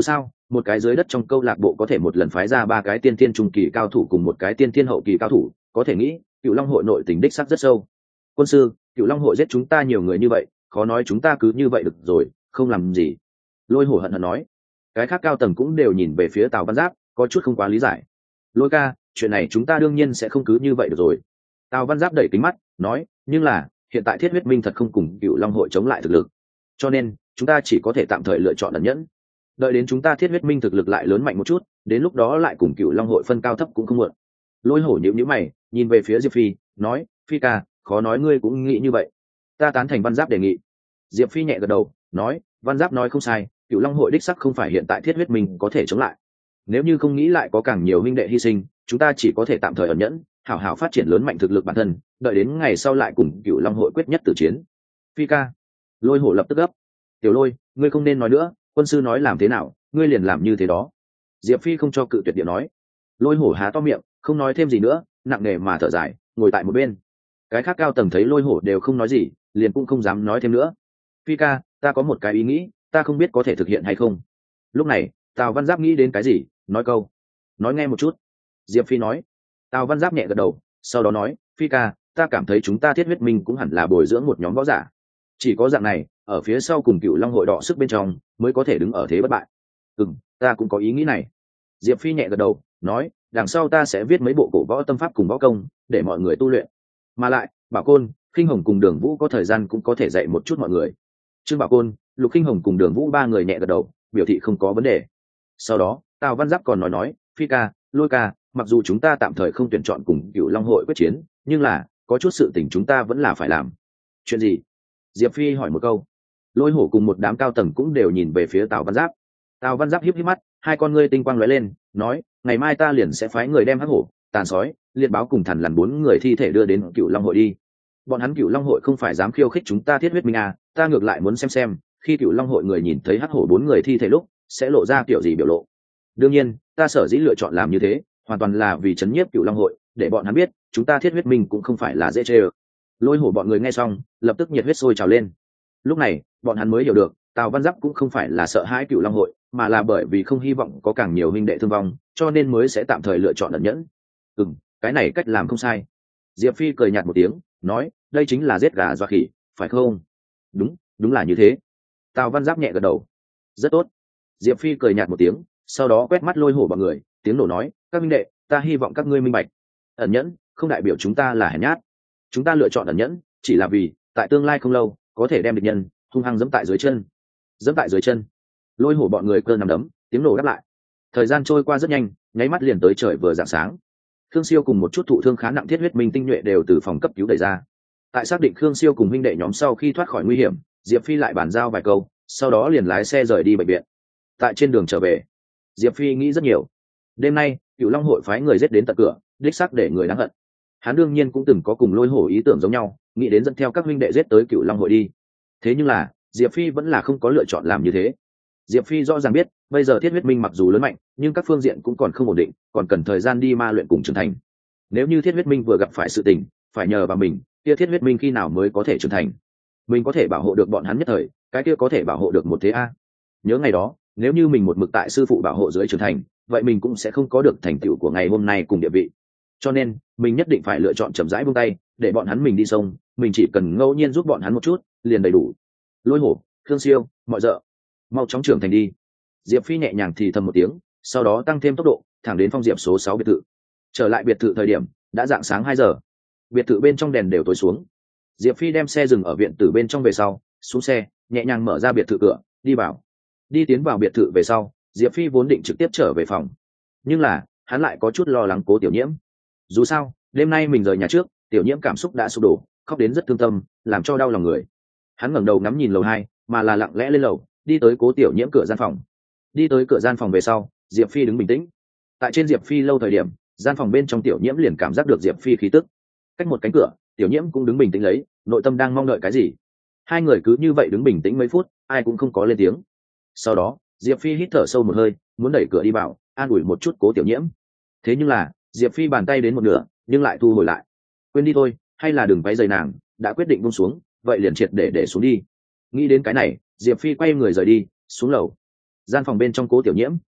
một cái dưới đất trong câu lạc bộ có thể một lần phái ra ba cái tiên thiên trung kỳ cao thủ cùng một cái tiên thiên hậu kỳ cao thủ, có thể nghĩ Cựu Long hội nội tình đích sắc rất sâu. Quân sư, Cựu Long hội giết chúng ta nhiều người như vậy, khó nói chúng ta cứ như vậy được rồi, không làm gì. Lôi Hổ hận hận nói. Cái khác cao tầng cũng đều nhìn về phía Tào Văn Giáp, có chút không quá lý giải. Lôi ca, chuyện này chúng ta đương nhiên sẽ không cứ như vậy được rồi. Tào Văn Giáp đẩy kính mắt nói, nhưng là hiện tại Thiết Huyết Minh thật không cùng Cựu Long hội chống lại thực lực, cho nên chúng ta chỉ có thể tạm thời lựa chọn ẩn nhẫn, đợi đến chúng ta Thiết Huyết Minh thực lực lại lớn mạnh một chút, đến lúc đó lại cùng Cựu Long hội phân cao thấp cũng không muộn. Lôi Hổ nhíu nhíu mày, nhìn về phía Diệp Phi nói, Phi ca, khó nói ngươi cũng nghĩ như vậy. Ta tán thành Văn Giáp đề nghị. Diệp Phi nhẹ gật đầu nói, Văn Giáp nói không sai, Cựu Long hội đích sắc không phải hiện tại Thiết Huyết Minh có thể chống lại. Nếu như không nghĩ lại có càng nhiều huynh đệ hy sinh, chúng ta chỉ có thể tạm thời ẩn nhẫn, hảo hảo phát triển lớn mạnh thực lực bản thân, đợi đến ngày sau lại cùng Cựu Long hội quyết nhất tử chiến. Phi ca. Lôi Hổ lập tức gấp. Tiểu Lôi, ngươi không nên nói nữa, quân sư nói làm thế nào, ngươi liền làm như thế đó. Diệp Phi không cho cự tuyệt điện nói. Lôi Hổ há to miệng, không nói thêm gì nữa, nặng nề mà thở dài, ngồi tại một bên. Cái khác cao tầng thấy Lôi Hổ đều không nói gì, liền cũng không dám nói thêm nữa. Phi ca, ta có một cái ý nghĩ, ta không biết có thể thực hiện hay không. Lúc này Tào Văn Giáp nghĩ đến cái gì, nói câu. Nói nghe một chút. Diệp Phi nói. Tào Văn Giáp nhẹ gật đầu, sau đó nói, Phi ca, ta cảm thấy chúng ta Thiết Huyết Minh cũng hẳn là bồi dưỡng một nhóm võ giả, chỉ có dạng này ở phía sau cùng Cựu Long hội đọ sức bên trong mới có thể đứng ở thế bất bại. Ừ, ta cũng có ý nghĩ này. Diệp Phi nhẹ gật đầu nói, đằng sau ta sẽ viết mấy bộ cổ võ tâm pháp cùng võ công để mọi người tu luyện, mà lại Bảo Côn, Khinh Hồng cùng Đường Vũ có thời gian cũng có thể dạy một chút mọi người. Trương Bảo Côn, Lục Khinh Hồng cùng Đường Vũ ba người nhẹ gật đầu, biểu thị không có vấn đề. Sau đó Tào Văn Giáp còn nói nói, Phi ca, Lôi ca, mặc dù chúng ta tạm thời không tuyển chọn cùng Cựu Long hội quyết chiến, nhưng là có chút sự tình chúng ta vẫn là phải làm. Chuyện gì? Diệp Phi hỏi một câu. Lôi Hổ cùng một đám cao tầng cũng đều nhìn về phía Tào Văn Giáp. Tào Văn Giáp híp híp mắt, hai con ngươi tinh quang lóe lên, nói, ngày mai ta liền sẽ phái người đem hắc hổ, tàn sói, liệt báo cùng thằn lằn bốn người thi thể đưa đến Cựu Long hội đi. Bọn hắn Cựu Long hội không phải dám khiêu khích chúng ta Thiết Huyết Minh à, ta ngược lại muốn xem xem, khi Cựu Long hội người nhìn thấy hắc hổ bốn người thi thể lúc, sẽ lộ ra kiểu gì biểu lộ. Đương nhiên, ta sở dĩ lựa chọn làm như thế, hoàn toàn là vì chấn nhiếp Cựu Long hội, để bọn hắn biết, chúng ta Thiết Huyết Minh cũng không phải là dễ chơi. Lôi Hổ bọn người nghe xong, lập tức nhiệt huyết sôi trào lên. Lúc này bọn hắn mới hiểu được, Tào Văn Giáp cũng không phải là sợ hãi Cựu Long hội, mà là bởi vì không hy vọng có càng nhiều huynh đệ thương vong, cho nên mới sẽ tạm thời lựa chọn ẩn nhẫn. Ừ, cái này cách làm không sai. Diệp Phi cười nhạt một tiếng, nói, đây chính là giết gà dọa khỉ, phải không? Đúng, đúng là như thế. Tào Văn Giáp nhẹ gật đầu. Rất tốt. Diệp Phi cười nhạt một tiếng, sau đó quét mắt Lôi Hổ bọn người, tiếng nổ nói, các huynh đệ, ta hy vọng các ngươi minh bạch, ẩn nhẫn không đại biểu chúng ta là hèn nhát. Chúng ta lựa chọn ẩn nhẫn chỉ là vì tại tương lai không lâu có thể đem địch nhân hung hăng dẫm tại dưới chân. Dẫm tại dưới chân. Lôi Hổ bọn người cơ nằm đấm, tiếng nổ đáp lại. Thời gian trôi qua rất nhanh, nháy mắt liền tới trời vừa rạng sáng. Khương Siêu cùng một chút thụ thương khá nặng Thiết Huyết Minh tinh nhuệ đều từ phòng cấp cứu đẩy ra. Tại xác định Khương Siêu cùng huynh đệ nhóm sau khi thoát khỏi nguy hiểm, Diệp Phi lại bàn giao vài câu, sau đó liền lái xe rời đi bệnh viện. Tại trên đường trở về, Diệp Phi nghĩ rất nhiều. Đêm nay Cựu Long hội phái người giết đến tận cửa, đích xác để người đáng hận. Hắn đương nhiên cũng từng có cùng Lôi Hổ ý tưởng giống nhau, nghĩ đến dẫn theo các huynh đệ giết tới Cựu Long hội đi. Thế nhưng là Diệp Phi vẫn là không có lựa chọn làm như thế. Diệp Phi rõ ràng biết, bây giờ Thiết Huyết Minh mặc dù lớn mạnh, nhưng các phương diện cũng còn không ổn định, còn cần thời gian đi ma luyện cùng trưởng thành. Nếu như Thiết Huyết Minh vừa gặp phải sự tình, phải nhờ vào mình, kia Thiết Huyết Minh khi nào mới có thể trưởng thành? Mình có thể bảo hộ được bọn hắn nhất thời, cái kia có thể bảo hộ được một thế a. Nhớ ngày đó, nếu như mình một mực tại sư phụ bảo hộ dưới trưởng thành, vậy mình cũng sẽ không có được thành tựu của ngày hôm nay cùng địa vị. Cho nên, mình nhất định phải lựa chọn chậm rãi buông tay, để bọn hắn mình đi sông, mình chỉ cần ngẫu nhiên giúp bọn hắn một chút, liền đầy đủ. Lôi Hổ, Khương Siêu, mọi dợ, mau chóng trưởng thành đi. Diệp Phi nhẹ nhàng thì thầm một tiếng, sau đó tăng thêm tốc độ, thẳng đến Phong Diệp số sáu biệt thự. Trở lại biệt thự thời điểm đã rạng sáng hai giờ. Biệt thự bên trong đèn đều tối xuống. Diệp Phi đem xe dừng ở viện tử bên trong về sau, xuống xe, nhẹ nhàng mở ra biệt thự cửa, đi vào. Đi tiến vào biệt thự về sau, Diệp Phi vốn định trực tiếp trở về phòng, nhưng là hắn lại có chút lo lắng Cố Tiểu Nhiễm. Dù sao, đêm nay mình rời nhà trước, Tiểu Nhiễm cảm xúc đã sụp đổ, khóc đến rất thương tâm, làm cho đau lòng người. Hắn ngẩng đầu ngắm nhìn lầu hai, mà là lặng lẽ lên lầu, đi tới Cố Tiểu Nhiễm cửa gian phòng. Đi tới cửa gian phòng về sau, Diệp Phi đứng bình tĩnh. Tại trên Diệp Phi lâu thời điểm, gian phòng bên trong Tiểu Nhiễm liền cảm giác được Diệp Phi khí tức. Cách một cánh cửa, Tiểu Nhiễm cũng đứng bình tĩnh lấy, nội tâm đang mong đợi cái gì. Hai người cứ như vậy đứng bình tĩnh mấy phút, ai cũng không có lên tiếng. Sau đó, Diệp Phi hít thở sâu một hơi, muốn đẩy cửa đi vào, an ủi một chút Cố Tiểu Nhiễm. Thế nhưng là, Diệp Phi bàn tay đến một nửa, nhưng lại thu hồi lại. Quên đi thôi, hay là đừng váy dày nàng, đã quyết định buông xuống, vậy liền triệt để để xuống đi. Nghĩ đến cái này, Diệp Phi quay người rời đi, xuống lầu. Gian phòng bên trong Cố Tiểu Nhiễm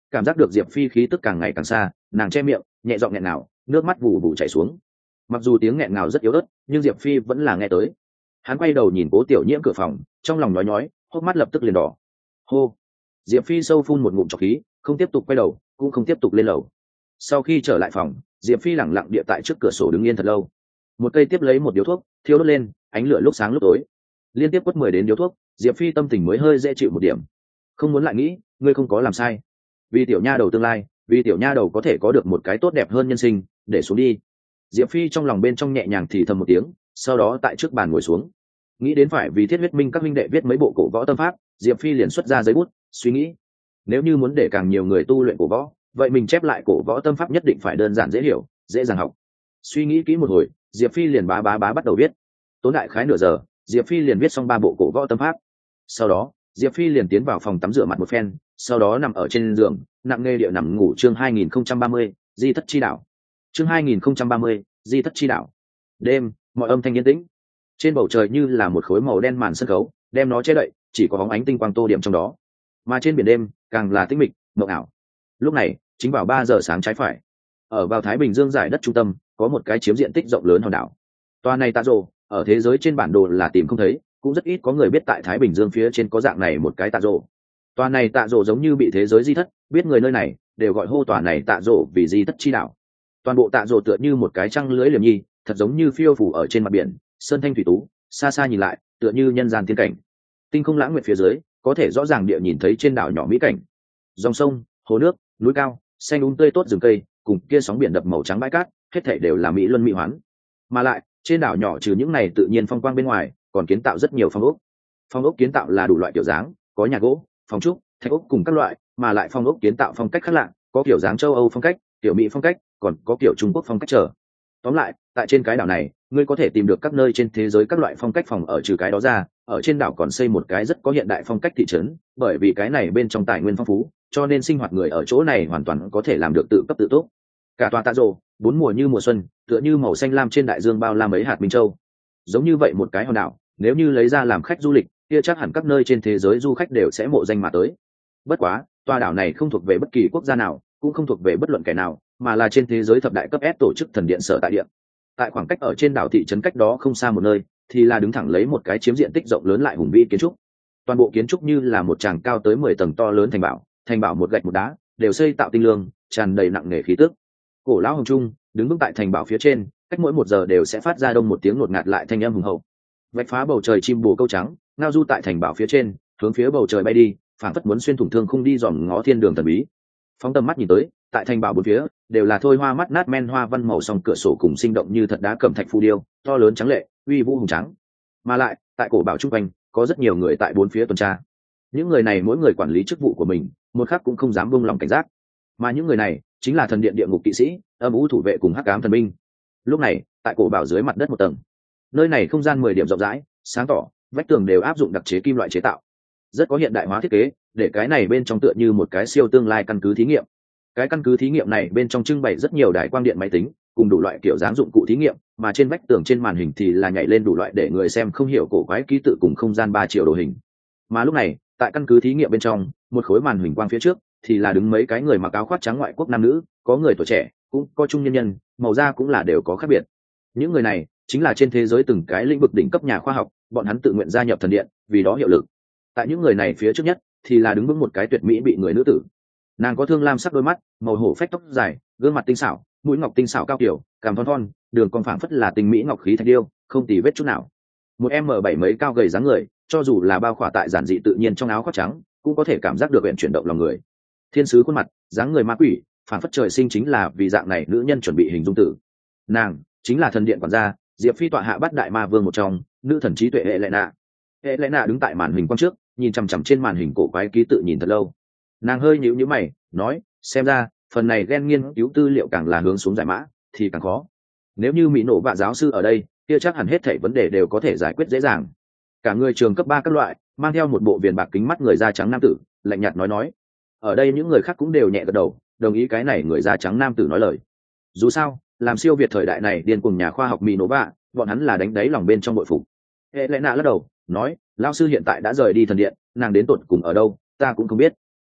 cảm giác được diệp phi khí tức càng ngày càng xa, nàng che miệng nhẹ giọng nghẹn ngào, nước mắt vụ vụ chảy xuống. Mặc dù tiếng nghẹn ngào rất yếu ớt, nhưng diệp phi vẫn là nghe tới. Hắn quay đầu nhìn Cố Tiểu Nhiễm cửa phòng, trong lòng nói nhói, hốc mắt lập tức liền đỏ. Hô. Diệp phi sâu phun một ngụm trọc khí, không tiếp tục quay đầu, cũng không tiếp tục lên lầu. Sau khi trở lại phòng, diệp phi lẳng lặng địa tại trước cửa sổ đứng yên thật lâu. Một cây tiếp lấy một điếu thuốc, thiêu đốt lên, ánh lửa lúc sáng lúc tối. Liên tiếp quất mười đến điếu thuốc, diệp phi tâm tình mới hơi dễ chịu một điểm. Không muốn lại nghĩ, ngươi không có làm sai. Vì tiểu nha đầu tương lai, vì tiểu nha đầu có thể có được một cái tốt đẹp hơn nhân sinh, để xuống đi. Diệp phi trong lòng bên trong nhẹ nhàng thì thầm một tiếng, sau đó tại trước bàn ngồi xuống. Nghĩ đến phải vì thiết huyết minh các minh đệ viết mấy bộ cổ võ tâm pháp, diệp phi liền xuất ra giấy bút, suy nghĩ, nếu như muốn để càng nhiều người tu luyện cổ võ, vậy mình chép lại cổ võ tâm pháp nhất định phải đơn giản dễ hiểu, dễ dàng học. Suy nghĩ kỹ một hồi, diệp phi liền bá bá bá bắt đầu viết. Tốn đại khái nửa giờ, diệp phi liền viết xong ba bộ cổ võ tâm pháp. Sau đó diệp phi liền tiến vào phòng tắm rửa mặt một phen, sau đó nằm ở trên giường nặng nề địa nằm ngủ. Chương hai nghìn không trăm ba mươi, di thất chi đạo. Chương hai nghìn không trăm ba mươi, di thất chi đạo. Đêm, mọi âm thanh yên tĩnh. Trên bầu trời như là một khối màu đen màn sân khấu, đem nó che đậy, chỉ có bóng ánh tinh quang tô điểm trong đó. Mà trên biển đêm càng là tĩnh mịch, mộng ảo. Lúc này chính vào ba giờ sáng trái phải, ở vào Thái Bình Dương giải đất trung tâm, có một cái chiếm diện tích rộng lớn hòn đảo. Toa này tạ rồ, ở thế giới trên bản đồ là tìm không thấy, cũng rất ít có người biết tại Thái Bình Dương phía trên có dạng này một cái tạ rồ. Tòa này tạ rồ giống như bị thế giới di thất, biết người nơi này đều gọi hô tòa này tạ rồ vì di thất chi đảo. Toàn bộ tạ rồ tựa như một cái trăng lưới liềm nhi, thật giống như phiêu phủ ở trên mặt biển, sơn thanh thủy tú, xa xa nhìn lại tựa như nhân gian thiên cảnh. Tinh không lãng nguyệt phía dưới, có thể rõ ràng địa nhìn thấy trên đảo nhỏ mỹ cảnh, dòng sông, hồ nước, núi cao, xanh um tươi tốt rừng cây, cùng kia sóng biển đập màu trắng bãi cát, hết thảy đều là mỹ luân mỹ hoán. Mà lại trên đảo nhỏ trừ những này tự nhiên phong quang bên ngoài, còn kiến tạo rất nhiều phong ốc. Phong ốc kiến tạo là đủ loại kiểu dáng, có nhà gỗ, phòng trúc, thạch ốc cùng các loại, mà lại phong ốc kiến tạo phong cách khác lạ, có kiểu dáng châu Âu phong cách, kiểu Mỹ phong cách, còn có kiểu Trung Quốc phong cách trở. Tóm lại, tại trên cái đảo này, ngươi có thể tìm được các nơi trên thế giới các loại phong cách phòng ở. Trừ cái đó ra, ở trên đảo còn xây một cái rất có hiện đại phong cách thị trấn, bởi vì cái này bên trong tài nguyên phong phú, cho nên sinh hoạt người ở chỗ này hoàn toàn có thể làm được tự cấp tự túc. Cả tòa tạ rồ, bốn mùa như mùa xuân, tựa như màu xanh lam trên đại dương bao la mấy hạt minh châu. Giống như vậy một cái hòn đảo, nếu như lấy ra làm khách du lịch, kia chắc hẳn các nơi trên thế giới du khách đều sẽ mộ danh mà tới. Bất quá, tòa đảo này không thuộc về bất kỳ quốc gia nào, cũng không thuộc về bất luận kẻ nào, mà là trên thế giới thập đại cấp S tổ chức thần điện sở tại địa. Tại khoảng cách ở trên đảo thị trấn cách đó không xa một nơi, thì là đứng thẳng lấy một cái chiếm diện tích rộng lớn lại hùng vĩ kiến trúc. Toàn bộ kiến trúc như là một tràng cao tới mười tầng to lớn thành bảo, thành bảo một gạch một đá, đều xây tạo tinh lương, tràn đầy nặng nề khí tức. Cổ lão hồng trung đứng vững tại thành bảo phía trên, cách mỗi một giờ đều sẽ phát ra đông một tiếng ngột ngạt lại thanh âm hùng hậu. Vạch phá bầu trời chim bồ câu trắng, ngao du tại thành bảo phía trên, hướng phía bầu trời bay đi, phảng phất muốn xuyên thủng thương khung đi dòm ngó thiên đường thần bí. Phóng tầm mắt nhìn tới, tại thành bảo bốn phía đều là thôi hoa mắt nát men hoa văn màu song cửa sổ cùng sinh động như thật đá cẩm thạch phù điêu, to lớn trắng lệ, uy vũ hùng trắng. Mà lại, tại cổ bảo trung quanh, có rất nhiều người tại bốn phía tuần tra. Những người này mỗi người quản lý chức vụ của mình, một khắc cũng không dám buông lòng cảnh giác. Mà những người này chính là thần điện địa ngục kỵ sĩ, âm u thủ vệ cùng hắc ám thần binh. Lúc này, tại cổ bảo dưới mặt đất một tầng, nơi này không gian mười điểm rộng rãi, sáng tỏ, vách tường đều áp dụng đặc chế kim loại chế tạo, rất có hiện đại hóa thiết kế, để cái này bên trong tựa như một cái siêu tương lai căn cứ thí nghiệm. Cái căn cứ thí nghiệm này bên trong trưng bày rất nhiều đài quang điện máy tính cùng đủ loại kiểu dáng dụng cụ thí nghiệm, mà trên vách tường trên màn hình thì là nhảy lên đủ loại để người xem không hiểu cổ quái ký tự cùng không gian ba triệu đồ hình. Mà lúc này, tại căn cứ thí nghiệm bên trong, một khối màn hình quang phía trước thì là đứng mấy cái người mặc áo khoác trắng ngoại quốc nam nữ, có người tuổi trẻ, cũng có trung nhân nhân, màu da cũng là đều có khác biệt. Những người này chính là trên thế giới từng cái lĩnh vực đỉnh cấp nhà khoa học, bọn hắn tự nguyện gia nhập thần điện, vì đó hiệu lực. Tại những người này phía trước nhất thì là đứng vững một cái tuyệt mỹ bị người nữ tử. Nàng có thương lam sắc đôi mắt, màu hổ phách tóc dài, gương mặt tinh xảo, mũi ngọc tinh xảo cao kiểu, cằm thon thon, đường cong phảng phất là tinh mỹ ngọc khí thạch điêu, không tì vết chút nào. Một em bảy mấy cao gầy dáng người, cho dù là bao khỏa tại giản dị tự nhiên trong áo khoác trắng, cũng có thể cảm giác được uyển chuyển động lòng người. Thiên sứ khuôn mặt, dáng người ma quỷ, phảng phất trời sinh chính là vì dạng này nữ nhân chuẩn bị hình dung tử. Nàng chính là thần điện quản gia, Diệp Phi tọa hạ bát đại ma vương một trong, nữ thần trí tuệ hệ lệ nạ. Hệ lệ nạ đứng tại màn hình quang trước, nhìn chằm chằm trên màn hình cổ quái ký tự nhìn thật lâu. Nàng hơi nhíu nhíu mày, nói, xem ra phần này ghen nghiên cứu tư liệu càng là hướng xuống giải mã thì càng khó. Nếu như mỹ nổ vạ giáo sư ở đây, kia chắc hẳn hết thảy vấn đề đều có thể giải quyết dễ dàng. Cả người trường cấp ba các loại, mang theo một bộ viền bạc kính mắt người da trắng nam tử, lạnh nhạt nói nói. Ở đây những người khác cũng đều nhẹ gật đầu, đồng ý cái này người da trắng nam tử nói lời. Dù sao, làm siêu việt thời đại này điên cuồng nhà khoa học mỹ nổ vạ, bọn hắn là đánh đáy lòng bên trong bội phục. Hệ lẽ nạ lắc đầu, nói, lão sư hiện tại đã rời đi thần điện, nàng đến tột cùng ở đâu, ta cũng không biết.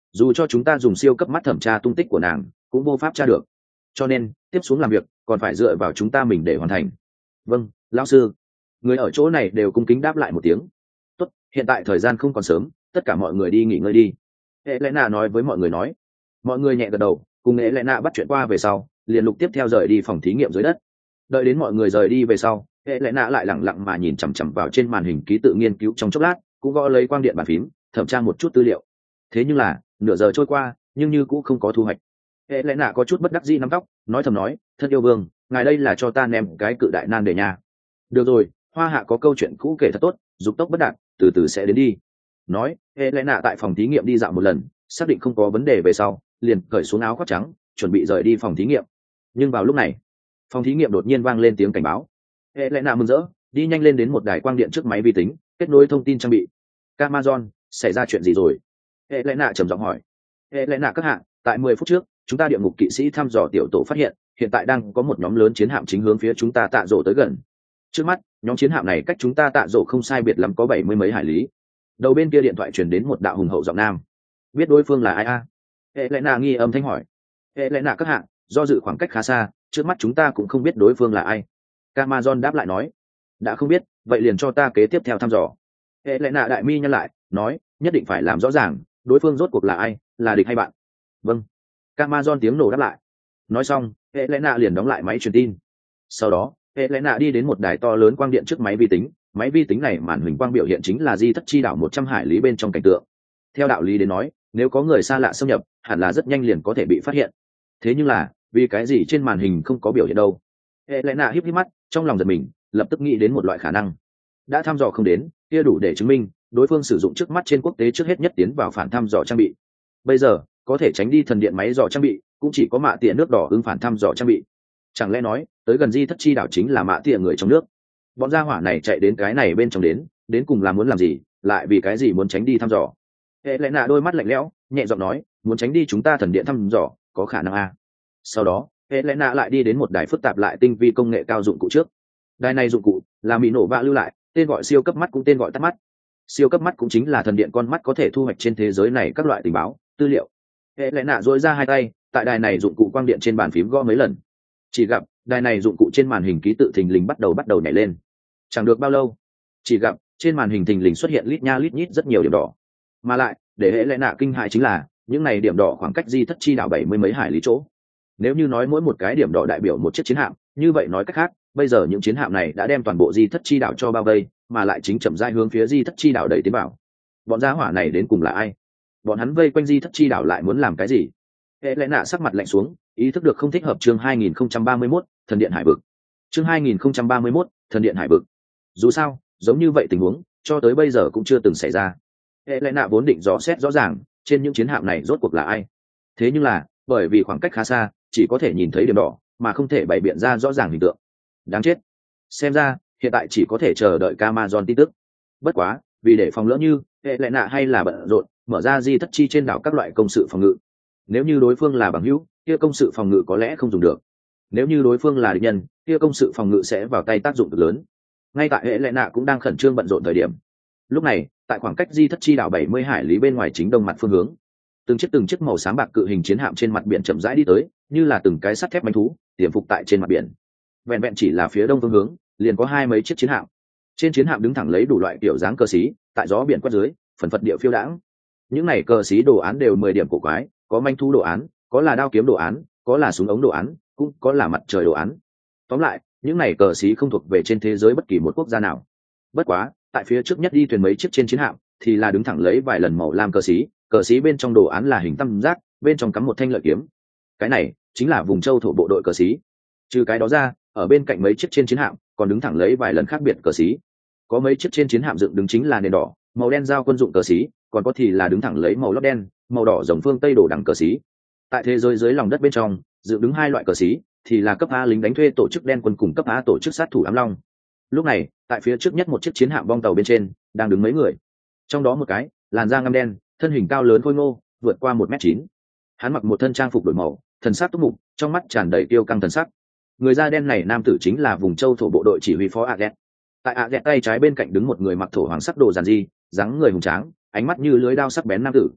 dù cho chúng ta dùng siêu cấp mắt thẩm tra tung tích của nàng cũng vô pháp tra được, cho nên tiếp xuống làm việc còn phải dựa vào chúng ta mình để hoàn thành. Vâng, lão sư. Người ở chỗ này đều cung kính đáp lại một tiếng. Tốt, hiện tại thời gian không còn sớm, tất cả mọi người đi nghỉ ngơi đi. Helena nói với mọi người nói. Mọi người nhẹ gật đầu, cùng Helena bắt chuyện qua về sau, liền lục tiếp theo rời đi phòng thí nghiệm dưới đất. Đợi đến mọi người rời đi về sau, Helena lại lặng lặng mà nhìn chằm chằm vào trên màn hình ký tự nghiên cứu trong chốc lát, cũng gõ lấy quang điện bàn phím, thẩm tra một chút tư liệu. Thế nhưng là, nửa giờ trôi qua, nhưng như cũng không có thu hoạch. Helena có chút bất đắc dĩ nắm tóc, nói thầm nói, thân yêu vương, ngài đây là cho ta ném cái cự đại nan đề nha. Được rồi, hoa hạ có câu chuyện cũ kể thật tốt, dục tốc bất đạt, từ từ sẽ đến đi. Nói, Helena tại phòng thí nghiệm đi dạo một lần, xác định không có vấn đề về sau, liền cởi xuống áo khoác trắng, chuẩn bị rời đi phòng thí nghiệm. Nhưng vào lúc này, phòng thí nghiệm đột nhiên vang lên tiếng cảnh báo. Helena mừng rỡ, đi nhanh lên đến một đài quang điện trước máy vi tính, kết nối thông tin trang bị. Amazon, xảy ra chuyện gì rồi? Helena trầm giọng hỏi. Helena các hạ, tại mười phút trước, chúng ta địa ngục kỵ sĩ thăm dò tiểu tổ phát hiện, hiện tại đang có một nhóm lớn chiến hạm chính hướng phía chúng ta tạ rổ tới gần. Trước mắt, nhóm chiến hạm này cách chúng ta tạ rổ không sai biệt lắm có bảy mươi mấy hải lý. Đầu bên kia điện thoại truyền đến một đạo hùng hậu giọng nam. Biết đối phương là ai a? Helena nghi âm thanh hỏi. Helena các hạ, do dự khoảng cách khá xa, trước mắt chúng ta cũng không biết đối phương là ai. Amazon đáp lại nói. Đã không biết, vậy liền cho ta kế tiếp theo thăm dò. Helena đại mi nhăn lại, nói, nhất định phải làm rõ ràng, đối phương rốt cuộc là ai, là địch hay bạn? Vâng. Amazon tiếng nổ đáp lại. Nói xong, Helena liền đóng lại máy truyền tin. Sau đó, Helena đi đến một đài to lớn quang điện trước máy vi tính. Máy vi tính này màn hình quang biểu hiện chính là di thất chi đảo một trăm hải lý bên trong cảnh tượng. Theo đạo lý đến nói, nếu có người xa lạ xâm nhập, hẳn là rất nhanh liền có thể bị phát hiện. Thế nhưng là, vì cái gì trên màn hình không có biểu hiện đâu? Helena híp híp mắt, trong lòng giật mình, lập tức nghĩ đến một loại khả năng. Đã thăm dò không đến, kia đủ để chứng minh đối phương sử dụng trước mắt trên quốc tế trước hết nhất tiến vào phản thăm dò trang bị. Bây giờ, có thể tránh đi thần điện máy dò trang bị, cũng chỉ có mạ tỉa nước đỏ ứng phản thăm dò trang bị. Chẳng lẽ nói, tới gần di thất chi đảo chính là mạ tỉa người trong nước? Bọn gia hỏa này chạy đến cái này bên trong đến, đến cùng là muốn làm gì, lại vì cái gì muốn tránh đi thăm dò? Helena đôi mắt lạnh lẽo, nhẹ giọng nói, muốn tránh đi chúng ta thần điện thăm dò, có khả năng a. Sau đó, Helena lại đi đến một đài phức tạp lại tinh vi công nghệ cao dụng cụ trước. Đài này dụng cụ là mỹ nổ vạ lưu lại, tên gọi siêu cấp mắt cũng tên gọi tắt mắt. Siêu cấp mắt cũng chính là thần điện con mắt có thể thu hoạch trên thế giới này các loại tình báo, tư liệu. Helena duỗi ra hai tay, tại đài này dụng cụ quang điện trên bàn phím gõ mấy lần. Chỉ gặp, đài này dụng cụ trên màn hình ký tự thình lình bắt đầu bắt đầu nhảy lên. Chẳng được bao lâu, chỉ gặp trên màn hình thình lình xuất hiện lít nha lít nhít rất nhiều điểm đỏ. Mà lại, để Helena kinh hại chính là, những này điểm đỏ khoảng cách di thất chi đảo bảy mươi mấy hải lý chỗ. Nếu như nói mỗi một cái điểm đỏ đại biểu một chiếc chiến hạm, như vậy nói cách khác, bây giờ những chiến hạm này đã đem toàn bộ di thất chi đảo cho bao vây, mà lại chính chậm rãi hướng phía di thất chi đảo đẩy tiến vào. Bọn gia hỏa này đến cùng là ai? Bọn hắn vây quanh di thất chi đảo lại muốn làm cái gì? Helena sắc mặt lạnh xuống, ý thức được không thích hợp. Chương hai nghìn không trăm ba mươi mốt, thần điện hải vực. Chương hai nghìn không trăm ba mươi mốt, thần điện hải vực. Dù sao, giống như vậy tình huống, cho tới bây giờ cũng chưa từng xảy ra. Helena vốn định dò xét rõ ràng, trên những chiến hạm này rốt cuộc là ai. Thế nhưng là, bởi vì khoảng cách khá xa, chỉ có thể nhìn thấy điểm đỏ, mà không thể bày biện ra rõ ràng hình tượng. Đáng chết. Xem ra, hiện tại chỉ có thể chờ đợi Amazon tin tức. Bất quá, vì để phòng lỡ như, Helena hay là bận rộn, mở ra di thất chi trên đảo các loại công sự phòng ngự. Nếu như đối phương là bằng hữu, kia công sự phòng ngự có lẽ không dùng được. Nếu như đối phương là địch nhân, kia công sự phòng ngự sẽ vào tay tác dụng cực lớn. Ngay tại Helena cũng đang khẩn trương bận rộn thời điểm. Lúc này, tại khoảng cách di thất chi đảo bảy mươi hải lý bên ngoài chính đông mặt phương hướng, từng chiếc từng chiếc màu xám bạc cự hình chiến hạm trên mặt biển chậm rãi đi tới, như là từng cái sắt thép manh thú, tiềm phục tại trên mặt biển. Vẹn vẹn chỉ là phía đông phương hướng, liền có hai mấy chiếc chiến hạm. Trên chiến hạm đứng thẳng lấy đủ loại kiểu dáng cờ xí, tại gió biển quét dưới, phần phật địa phiêu đãng. Những này cờ xí đồ án đều mười điểm cổ quái, có manh thú đồ án, có là đao kiếm đồ án, có là súng ống đồ án, cũng có là mặt trời đồ án. Tóm lại, những này cờ xí không thuộc về trên thế giới bất kỳ một quốc gia nào. Bất quá, tại phía trước nhất đi thuyền mấy chiếc trên chiến hạm, thì là đứng thẳng lấy vài lần màu lam cờ xí, cờ xí bên trong đồ án là hình tam giác, bên trong cắm một thanh lợi kiếm. Cái này chính là vùng châu thổ bộ đội cờ xí. Trừ cái đó ra, ở bên cạnh mấy chiếc trên chiến hạm còn đứng thẳng lấy vài lần khác biệt cờ xí. Có mấy chiếc trên chiến hạm dựng đứng chính là nền đỏ, màu đen giao quân dụng cờ xí, còn có thì là đứng thẳng lấy màu lót đen, màu đỏ giống phương tây đồ đằng cờ xí. Tại thế giới dưới lòng đất bên trong, dựng đứng hai loại cờ xí, thì là cấp A lính đánh thuê tổ chức đen quân cùng cấp A tổ chức sát thủ ám long. Lúc này, tại phía trước nhất một chiếc chiến hạm bong tàu bên trên, đang đứng mấy người. Trong đó một cái, làn da ngăm đen, thân hình cao lớn khôi ngô, vượt qua một mét chín. Hắn mặc một thân trang phục đổi màu, thần sắc túc mục, trong mắt tràn đầy tiêu căng thần sắc. Người da đen này nam tử chính là vùng châu thổ bộ đội chỉ huy phó Aget. Tại Aget tay trái bên cạnh đứng một người mặc thổ hoàng sắc đồ giản dị, dáng người hùng tráng, ánh mắt như lưới đao sắc bén nam tử.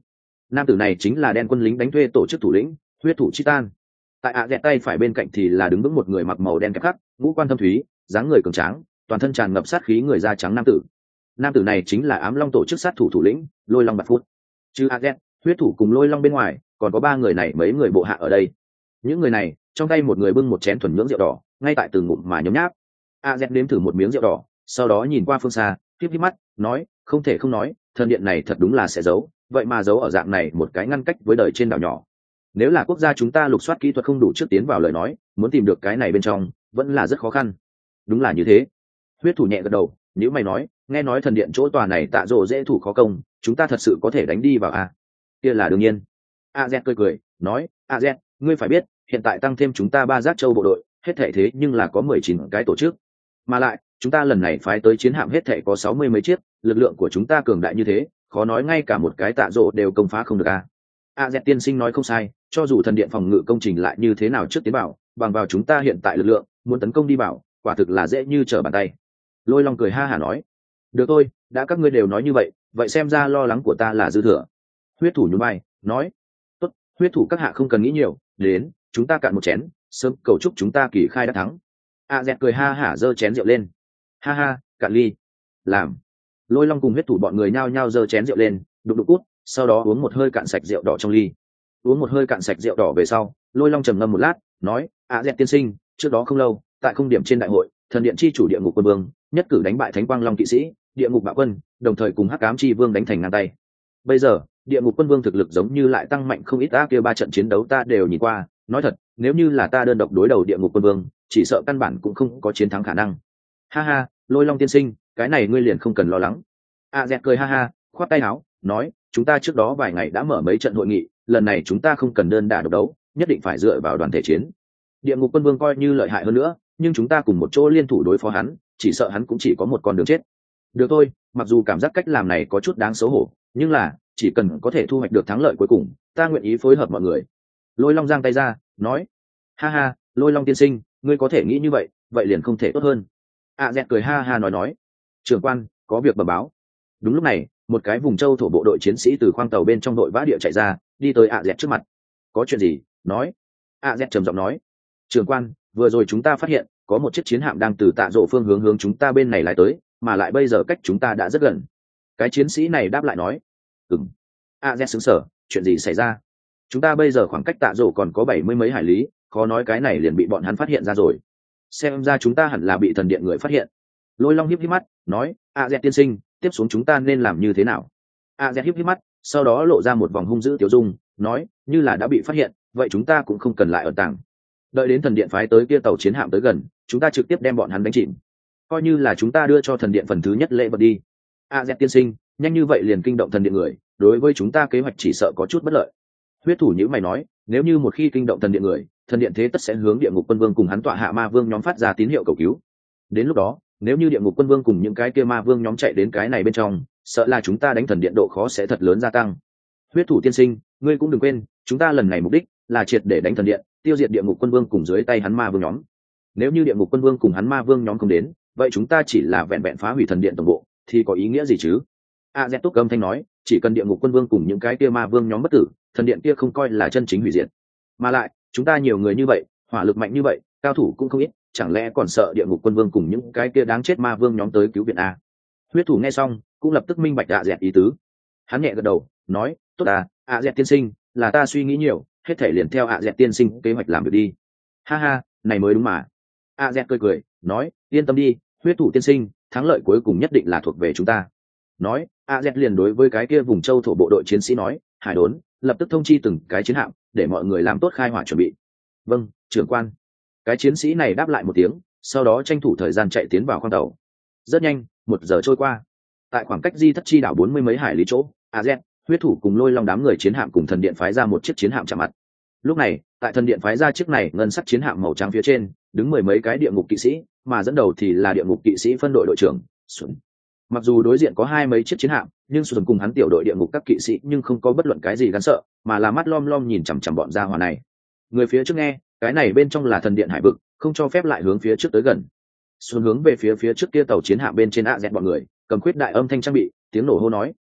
Nam tử này chính là đen quân lính đánh thuê tổ chức thủ lĩnh, huyết thủ Chitan. Tại ạ dẹt tay phải bên cạnh thì là đứng vững một người mặc màu đen kẹp khắc, ngũ quan thâm thúy, dáng người cường tráng, toàn thân tràn ngập sát khí người da trắng nam tử. Nam tử này chính là ám long tổ chức sát thủ thủ lĩnh, Lôi Long Bạt Phút. Chứ ạ dẹt, huyết thủ cùng Lôi Long bên ngoài, còn có ba người này mấy người bộ hạ ở đây. Những người này, trong tay một người bưng một chén thuần nhưỡng rượu đỏ, ngay tại từng ngụm mà nhấm nháp. ạ dẹt nếm thử một miếng rượu đỏ, sau đó nhìn qua phương xa, híp híp mắt, nói, không thể không nói, thần điện này thật đúng là sẽ giấu, vậy mà giấu ở dạng này một cái ngăn cách với đời trên đảo nhỏ. Nếu là quốc gia chúng ta lục soát kỹ thuật không đủ trước tiến vào lời nói, muốn tìm được cái này bên trong vẫn là rất khó khăn. Đúng là như thế. Huyết thủ nhẹ gật đầu, nếu mày nói, nghe nói thần điện chỗ tòa này tạ rộ dễ thủ khó công, chúng ta thật sự có thể đánh đi vào à? Kia là đương nhiên. A Z cười cười, nói, A Z, ngươi phải biết, hiện tại tăng thêm chúng ta ba giác châu bộ đội, hết thảy thế nhưng là có mười chín cái tổ chức. Mà lại, chúng ta lần này phái tới chiến hạm hết thảy có sáu mươi mấy chiếc, lực lượng của chúng ta cường đại như thế, khó nói ngay cả một cái tạ rộ đều công phá không được à? A Z tiên sinh nói không sai, cho dù thần điện phòng ngự công trình lại như thế nào trước tiến bảo, bằng vào chúng ta hiện tại lực lượng, muốn tấn công đi bảo, quả thực là dễ như trở bàn tay. Lôi Long cười ha hả nói, được thôi, đã các ngươi đều nói như vậy, vậy xem ra lo lắng của ta là dư thừa. Huyết thủ nhún vai, nói, tốt, huyết thủ các hạ không cần nghĩ nhiều, đến, chúng ta cạn một chén, sớm cầu chúc chúng ta kỳ khai đã thắng. A Z cười ha hả giơ chén rượu lên, ha ha, cạn ly, làm. Lôi Long cùng huyết thủ bọn người nhao nhao giơ chén rượu lên, đục đục cút, sau đó uống một hơi cạn sạch rượu đỏ trong ly. Uống một hơi cạn sạch rượu đỏ về sau, Lôi Long trầm ngâm một lát, nói, A Z tiên sinh, trước đó không lâu, tại không điểm trên đại hội, thần điện chi chủ địa ngục quân vương nhất cử đánh bại thánh quang long kỵ sĩ, địa ngục bạo quân, đồng thời cùng hắc ám chi vương đánh thành ngang tay. Bây giờ địa ngục quân vương thực lực giống như lại tăng mạnh không ít, ta kia ba trận chiến đấu ta đều nhìn qua, nói thật, nếu như là ta đơn độc đối đầu địa ngục quân vương, chỉ sợ căn bản cũng không có chiến thắng khả năng. Ha ha, Lôi Long tiên sinh, cái này ngươi liền không cần lo lắng. A Z cười ha ha, khoát tay áo, nói, chúng ta trước đó vài ngày đã mở mấy trận hội nghị, lần này chúng ta không cần đơn đả độc đấu, nhất định phải dựa vào đoàn thể chiến. Địa ngục quân vương coi như lợi hại hơn nữa, nhưng chúng ta cùng một chỗ liên thủ đối phó hắn, chỉ sợ hắn cũng chỉ có một con đường chết. Được thôi, mặc dù cảm giác cách làm này có chút đáng xấu hổ, nhưng là chỉ cần có thể thu hoạch được thắng lợi cuối cùng, ta nguyện ý phối hợp mọi người. Lôi Long giang tay ra, nói, ha ha, Lôi Long tiên sinh, ngươi có thể nghĩ như vậy, vậy liền không thể tốt hơn. A Z cười ha ha nói nói, trưởng quan, có việc bẩm báo. Đúng lúc này, một cái vùng châu thổ bộ đội chiến sĩ từ khoang tàu bên trong đội vã địa chạy ra, đi tới A Z trước mặt. Có chuyện gì? Nói. A Z trầm giọng nói, trưởng quan, vừa rồi chúng ta phát hiện có một chiếc chiến hạm đang từ tạ rộ phương hướng hướng chúng ta bên này lại tới, mà lại bây giờ cách chúng ta đã rất gần. Cái chiến sĩ này đáp lại nói, ừm. A Z sững sờ, chuyện gì xảy ra? Chúng ta bây giờ khoảng cách tạ rộ còn có bảy mươi mấy hải lý, khó nói cái này liền bị bọn hắn phát hiện ra rồi. Xem ra chúng ta hẳn là bị thần điện người phát hiện. Lôi Long híp híp mắt, nói, A Z tiên sinh, tiếp xuống chúng ta nên làm như thế nào? A Z híp híp mắt, sau đó lộ ra một vòng hung dữ tiểu dung, nói, như là đã bị phát hiện, vậy chúng ta cũng không cần lại ẩn tàng. Đợi đến thần điện phái tới kia tàu chiến hạm tới gần, chúng ta trực tiếp đem bọn hắn đánh chìm, coi như là chúng ta đưa cho thần điện phần thứ nhất lễ vật đi. A Z tiên sinh, nhanh như vậy liền kinh động thần điện người, đối với chúng ta kế hoạch chỉ sợ có chút bất lợi. Huyết thủ nhữ mày nói, nếu như một khi kinh động thần điện người, thần điện thế tất sẽ hướng địa ngục quân vương cùng hắn tọa hạ ma vương nhóm phát ra tín hiệu cầu cứu. Đến lúc đó, nếu như địa ngục quân vương cùng những cái kia ma vương nhóm chạy đến cái này bên trong, sợ là chúng ta đánh thần điện độ khó sẽ thật lớn gia tăng. Huyết thủ tiên sinh, ngươi cũng đừng quên, chúng ta lần này mục đích là triệt để đánh thần điện, tiêu diệt địa ngục quân vương cùng dưới tay hắn ma vương nhóm. Nếu như địa ngục quân vương cùng hắn ma vương nhóm không đến, vậy chúng ta chỉ là vẹn vẹn phá hủy thần điện tổng bộ, thì có ý nghĩa gì chứ? A Z túc âm thanh nói, chỉ cần địa ngục quân vương cùng những cái kia ma vương nhóm bất tử, thần điện kia không coi là chân chính hủy diệt. Mà lại, chúng ta nhiều người như vậy, hỏa lực mạnh như vậy, cao thủ cũng không ít, chẳng lẽ còn sợ địa ngục quân vương cùng những cái kia đáng chết ma vương nhóm tới cứu viện à? Huyết thủ nghe xong, cũng lập tức minh bạch A Z ý tứ. Hắn nhẹ gật đầu, nói, tốt à, A Z tiên sinh, là ta suy nghĩ nhiều, hết thể liền theo A Z tiên sinh kế hoạch làm việc đi. Ha ha, này mới đúng mà. A Z cười cười, nói, yên tâm đi, huyết thủ tiên sinh, thắng lợi cuối cùng nhất định là thuộc về chúng ta. Nói, A Z liền đối với cái kia vùng châu thổ bộ đội chiến sĩ nói, hải đốn, lập tức thông chi từng cái chiến hạm, để mọi người làm tốt khai hỏa chuẩn bị. Vâng, trưởng quan. Cái chiến sĩ này đáp lại một tiếng, sau đó tranh thủ thời gian chạy tiến vào khoang tàu. Rất nhanh, một giờ trôi qua. Tại khoảng cách di thất chi đảo bốn mươi mấy hải lý chỗ, A Z, huyết thủ cùng Lôi Long đám người chiến hạm cùng thần điện phái ra một chiếc chiến hạm chạm mặt. Lúc này, tại thần điện phái ra chiếc này ngân sắc chiến hạm màu trắng phía trên, đứng mười mấy cái địa ngục kỵ sĩ, mà dẫn đầu thì là địa ngục kỵ sĩ phân đội đội trưởng Xuân. Mặc dù đối diện có hai mấy chiếc chiến hạm, nhưng Xuân cùng hắn tiểu đội địa ngục các kỵ sĩ nhưng không có bất luận cái gì gắn sợ, mà là mắt lom lom nhìn chằm chằm bọn gia hỏa này. Người phía trước nghe, cái này bên trong là thần điện hải vực, không cho phép lại hướng phía trước tới gần. Xuân hướng về phía phía trước kia tàu chiến hạm bên trên A Z bọn người, cầm khuyết đại âm thanh trang bị, tiếng nổ hô nói,